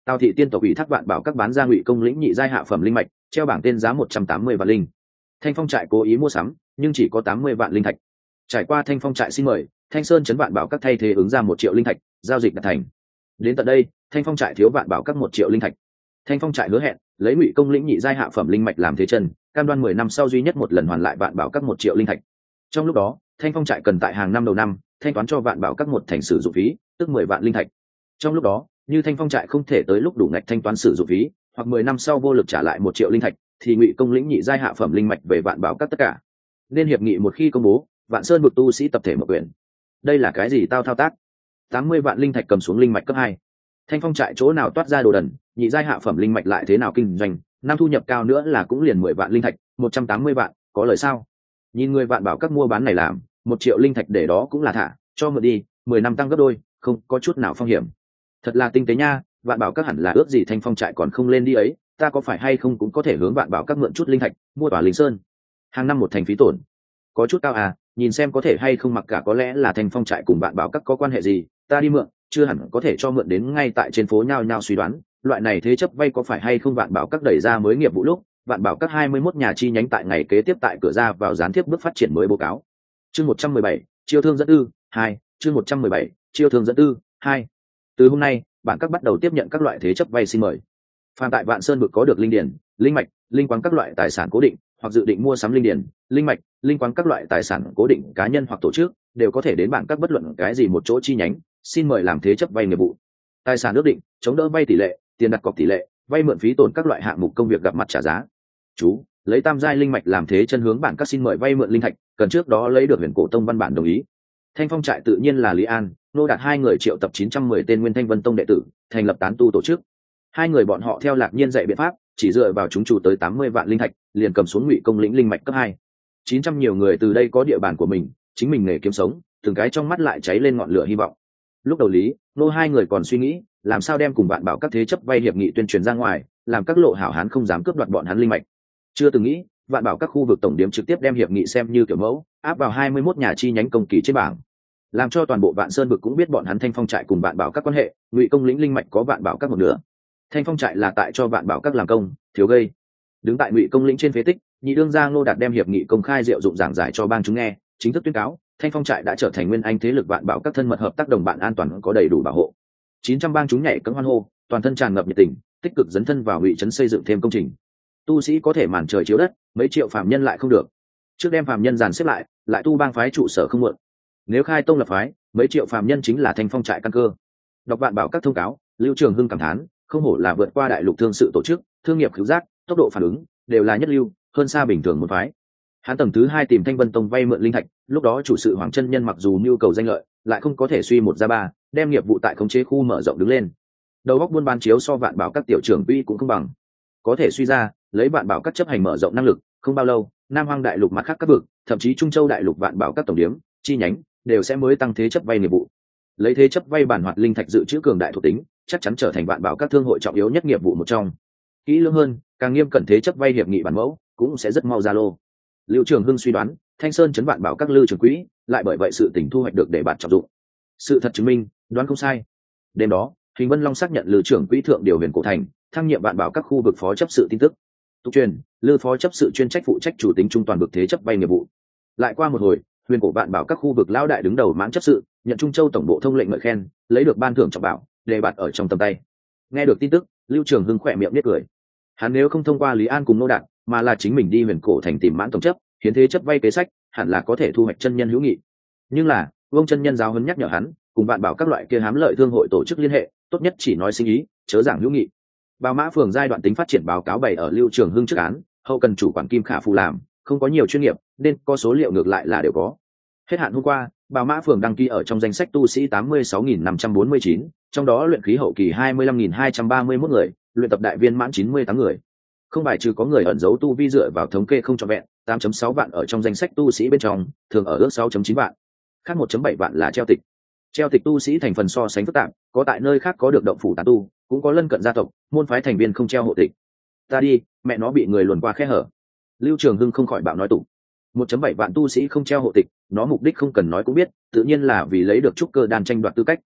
Tào thị tiên tộc ủy thác vạn bảo các bán ra ngụy công lĩnh nhị giai hạ phẩm linh mạch, treo bảng tên giá một trăm tám mươi vạn linh. Thanh Phong trại cố ý mua sắm, nhưng chỉ có tám mươi vạn linh thạch. Trải qua Thanh Phong trại xin mời, Thanh Sơn chấn vạn bảo các thay thế ứng ra một triệu linh thạch, giao dịch đạt thành. Đến tận đây, Thanh Phong trại thiếu vạn bảo các một triệu linh thạch. Thanh Phong trại hứa hẹn, lấy ngụy công lĩnh nhị giai hạ phẩm linh mạch làm thế chân, cam đoan mười năm sau duy nhất một lần hoàn lại vạn bảo các một triệu linh thạch. Trong lúc đó, Thanh Phong trại cần tại hàng năm đầu năm thanh toán cho vạn bảo các một thành sử dụng phí, tức mười vạn linh thạch. Trong lúc đó, như Thanh Phong trại không thể tới lúc đủ ngạch thanh toán sử dụng phí, hoặc mười năm sau vô lực trả lại một triệu linh thạch, thì ngụy công lĩnh nhị giai hạ phẩm linh mạch về vạn bảo các tất cả. Nên hiệp nghị một khi công bố, Vạn Sơn vực tu sĩ tập thể một quyền. Đây là cái gì tao thao tác? tám mươi vạn linh thạch cầm xuống linh mạch cấp hai. Thanh Phong trại chỗ nào toát ra đồ đần, nhị giai hạ phẩm linh mạch lại thế nào kinh doanh, năm thu nhập cao nữa là cũng liền mười vạn linh thạch, một trăm tám mươi vạn, có lời sao? Nhìn người vạn bảo các mua bán này làm, một triệu linh thạch để đó cũng là thả, cho mượn đi, mười năm tăng gấp đôi, không có chút nào phong hiểm. Thật là tinh tế nha, vạn bảo các hẳn là ước gì Thanh Phong trại còn không lên đi ấy, ta có phải hay không cũng có thể hướng vạn bảo các mượn chút linh thạch, mua tòa linh sơn. Hàng năm một thành phí tổn. Có chút cao à, nhìn xem có thể hay không mặc cả, có lẽ là Thanh Phong trại cùng vạn bảo các có quan hệ gì, ta đi mượn, chưa hẳn có thể cho mượn đến ngay tại trên phố nhao nhao suy đoán, loại này thế chấp vay có phải hay không vạn bảo các đẩy ra mới nghiệp vụ lúc, vạn bảo các hai mươi mốt nhà chi nhánh tại ngày kế tiếp tại cửa ra vào gián tiếp bước phát triển mới báo cáo. Chương một trăm mười bảy, chiêu thương dẫn tư, hai, chương một trăm mười bảy, chiêu thương dẫn tư, hai. Từ hôm nay, bản các bắt đầu tiếp nhận các loại thế chấp vay xin mời. Phàm tại Vạn Sơn vực có được linh điển, linh mạch, linh quáng các loại tài sản cố định, hoặc dự định mua sắm linh điển, linh mạch, linh quáng các loại tài sản cố định cá nhân hoặc tổ chức, đều có thể đến bản các bất luận cái gì một chỗ chi nhánh, xin mời làm thế chấp vay nghiệp vụ. Tài sản ước định, chống đỡ vay tỷ lệ, tiền đặt cọc tỷ lệ, vay mượn phí tổn các loại hạng mục công việc gặp mặt trả giá. Chú, lấy tam giai linh mạch làm thế chân hướng bản các xin mời vay mượn linh thạch, cần trước đó lấy được Huyền Cổ Tông văn bản đồng ý. Thanh Phong trại tự nhiên là Lý An, Nô Đạt hai người triệu tập chín trăm mười tên Nguyên Thanh Vân Tông đệ tử, thành lập tán tu tổ chức. Hai người bọn họ theo Lạc Nhiên dạy biện pháp, chỉ dựa vào chúng chủ tới tám mươi vạn linh thạch, liền cầm xuống ngụy công lĩnh linh mạch cấp hai. chín trăm nhiều người từ đây có địa bàn của mình, chính mình nghề kiếm sống, từng cái trong mắt lại cháy lên ngọn lửa hy vọng. Lúc đầu Lý, Nô hai người còn suy nghĩ, làm sao đem cùng bạn bảo các thế chấp vay hiệp nghị tuyên truyền ra ngoài, làm các lộ hảo hán không dám cướp đoạt bọn hắn linh mạch. Chưa từng nghĩ, vạn bảo các khu vực tổng điểm trực tiếp đem hiệp nghị xem như kiểu mẫu, áp vào hai mươi mốt nhà chi nhánh công kỳ trên bảng, làm cho toàn bộ Vạn Sơn vực cũng biết bọn hắn Thanh Phong trại cùng vạn bảo các quan hệ, ngụy công lĩnh linh mạch có vạn bảo các một nửa. Thanh Phong trại là tại cho vạn bảo các làm công, thiếu gây. Đứng tại ngụy công lĩnh trên phế tích, nhị đương gia Ngô Đạt đem hiệp nghị công khai diệu dụng giảng giải cho bang chúng nghe, chính thức tuyên cáo, Thanh Phong trại đã trở thành nguyên anh thế lực vạn bảo các thân mật hợp tác đồng bạn an toàn có đầy đủ bảo hộ. chín trăm bang chúng nhảy cẫng hoan hô, toàn thân tràn ngập nhiệt tình, tích cực dấn thân vào ngụy trấn xây dựng thêm công trình. Tu sĩ có thể màn trời chiếu đất, mấy triệu phàm nhân lại không được. Trước đem phàm nhân dàn xếp lại, lại tu bang phái trụ sở không muộn. Nếu khai tông lập phái, mấy triệu phàm nhân chính là Thanh Phong trại căn cơ. Đọc vạn bảo các thông cáo, Lưu Trường Hưng cảm thán, không hổ là vượt qua đại lục thương sự tổ chức, thương nghiệp khứu giác, tốc độ phản ứng đều là nhất lưu, hơn xa bình thường một phái. Hắn tầng thứ hai tìm Thanh Vân Tông vay mượn linh thạch, lúc đó chủ sự Hoàng Chân Nhân mặc dù nhu cầu danh lợi, lại không có thể suy một ra ba, đem nghiệp vụ tại khống chế khu mở rộng đứng lên. Đầu góc buôn bán chiếu so vạn bảo các tiểu trưởng uy cũng không bằng, có thể suy ra, lấy vạn bảo các chấp hành mở rộng năng lực, không bao lâu, Nam Hoang đại lục mặt khác các vực, thậm chí Trung Châu đại lục vạn bảo các tổng điểm, chi nhánh đều sẽ mới tăng thế chấp vay nghiệp vụ. Lấy thế chấp vay bản hoạt linh thạch dự trữ cường đại thuộc tính, chắc chắn trở thành vạn bảo các thương hội trọng yếu nhất nghiệp vụ một trong. Kỹ lưỡng hơn, càng nghiêm cẩn thế chấp vay hiệp nghị bản mẫu, cũng sẽ rất mau ra lô. Lưu Trường Hưng suy đoán, Thanh Sơn chấn vạn bảo các lưu trường quỹ, lại bởi vậy sự tình thu hoạch được để bạn trọng dụng. Sự thật chứng minh, đoán không sai. Đêm đó, Hình Vân Long xác nhận Lưu trưởng quỹ thượng điều Huyền Cổ Thành, thăng nhiệm vạn bảo các khu vực phó chấp sự tin tức. Tục truyền, Lưu phó chấp sự chuyên trách phụ trách chủ tính trung toàn vực thế chấp vay nghiệp vụ. Lại qua một hồi, Huyền Cổ vạn bảo các khu vực lão đại đứng đầu mãn chấp sự, nhận Trung Châu tổng bộ thông lệnh ngợi khen, lấy được ban thưởng trọng bảo, đề bạt ở trong tầm tay. Nghe được tin tức, Lưu Trường Hưng khỏe miệng biết cười. Hắn nếu không thông qua Lý An cùng Nô Đạt, mà là chính mình đi Huyền Cổ Thành tìm mãn tổng chấp, hiến thế chấp vay kế sách, hẳn là có thể thu hoạch chân nhân hữu nghị. Nhưng là, Vương chân nhân giáo huấn nhắc nhở hắn, cùng vạn bảo các loại kia hám lợi thương hội tổ chức liên hệ, tốt nhất chỉ nói sinh ý, chớ giảng hữu nghị. Bào Mã phường giai đoạn tính phát triển báo cáo bày ở Lưu Trường Hưng trước án, hậu cần chủ quản Kim Khả Phù làm, không có nhiều chuyên nghiệp, nên có số liệu ngược lại là đều có. Hết hạn hôm qua, Bào Mã phường đăng ký ở trong danh sách tu sĩ tám mươi sáu nghìn năm trăm bốn mươi chín, trong đó luyện khí hậu kỳ hai mươi lăm nghìn hai trăm ba mươi mốt người, luyện tập đại viên mãn chín mươi tám người. Không bài trừ có người ẩn giấu tu vi dựa vào thống kê không trọn vẹn, tám phẩy sáu vạn ở trong danh sách tu sĩ bên trong, thường ở ước sáu phẩy chín vạn. Khác một phẩy bảy vạn là treo tịch. Treo tịch tu sĩ thành phần so sánh phức tạp, có tại nơi khác có được động phủ tán tu, cũng có lân cận gia tộc, môn phái thành viên không treo hộ tịch. Ta đi, mẹ nó bị người luồn qua khe hở. Lưu Trường Hưng không khỏi bạo nói tụng. một phẩy bảy vạn tu sĩ không treo hộ tịch, nó mục đích không cần nói cũng biết, tự nhiên là vì lấy được trúc cơ đan tranh đoạt tư cách.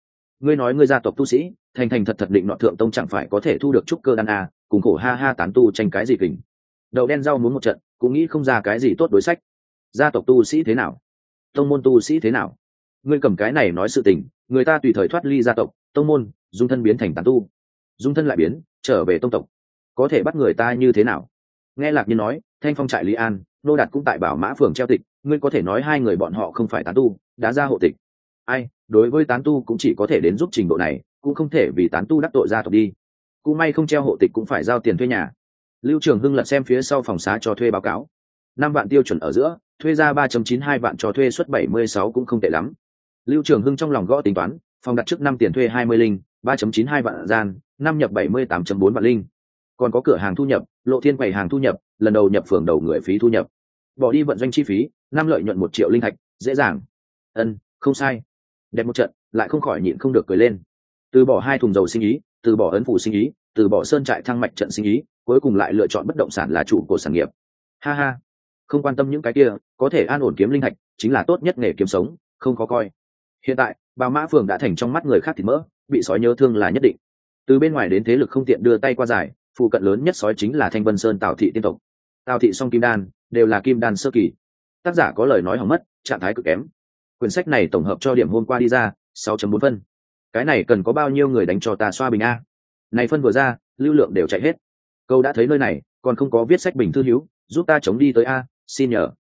ngươi nói ngươi gia tộc tu sĩ thành thành thật thật định nọ thượng tông chẳng phải có thể thu được trúc cơ đan a, cùng khổ ha ha tán tu tranh cái gì kình. Đậu đen rau muốn một trận cũng nghĩ không ra cái gì tốt đối sách. Gia tộc tu sĩ thế nào, tông môn tu sĩ thế nào, ngươi cầm cái này nói sự tình, người ta tùy thời thoát ly gia tộc tông môn, dung thân biến thành tán tu, dung thân lại biến trở về tông tộc, có thể bắt người ta như thế nào? Nghe Lạc Nhiên nói, Thanh Phong trại Lý An, Nô Đạt cũng tại Bảo Mã phường treo tịch, ngươi có thể nói hai người bọn họ không phải tán tu, đã ra hộ tịch. Ai, đối với tán tu cũng chỉ có thể đến giúp trình độ này, cũng không thể vì tán tu đắc tội gia tộc đi. Cũng may không treo hộ tịch cũng phải giao tiền thuê nhà. Lưu Trường Hưng lật xem phía sau phòng xá cho thuê báo cáo. Năm vạn tiêu chuẩn ở giữa, thuê ra ba phẩy chín hai vạn cho thuê suất bảy mươi sáu cũng không tệ lắm. Lưu Trường Hưng trong lòng gõ tính toán, phòng đặt trước năm tiền thuê hai mươi linh, ba phẩy chín hai vạn gian, năm nhập bảy mươi tám phẩy bốn vạn linh. Còn có cửa hàng thu nhập, Lộ Thiên quầy hàng thu nhập, lần đầu nhập phường đầu người phí thu nhập. Bỏ đi vận doanh chi phí, năm lợi nhuận một triệu linh thạch, dễ dàng. Ân, không sai. Đẹp một trận, lại không khỏi nhịn không được cười lên. Từ bỏ hai thùng dầu sinh ý, từ bỏ ấn phủ sinh ý, từ bỏ sơn trại thăng mạch trận sinh ý, cuối cùng lại lựa chọn bất động sản là chủ của sản nghiệp. Ha ha, không quan tâm những cái kia, có thể an ổn kiếm linh thạch chính là tốt nhất nghề kiếm sống, không có coi. Hiện tại, Bảo Mã phường đã thành trong mắt người khác thịt mỡ, bị sói nhớ thương là nhất định. Từ bên ngoài đến thế lực không tiện đưa tay qua giải, phụ cận lớn nhất sói chính là Thanh Vân Sơn Tào thị tiên tộc. Tào thị song kim đan đều là kim đan sơ kỳ. Tác giả có lời nói hỏng mất, trạng thái cực kém. Quyển sách này tổng hợp cho điểm hôm qua đi ra sáu chấm bốn phân. Cái này cần có bao nhiêu người đánh cho ta xoa bình a? Này phân vừa ra, lưu lượng đều chạy hết. Câu đã thấy nơi này, còn không có viết sách bình thư hữu, giúp ta chống đi tới a, xin nhờ.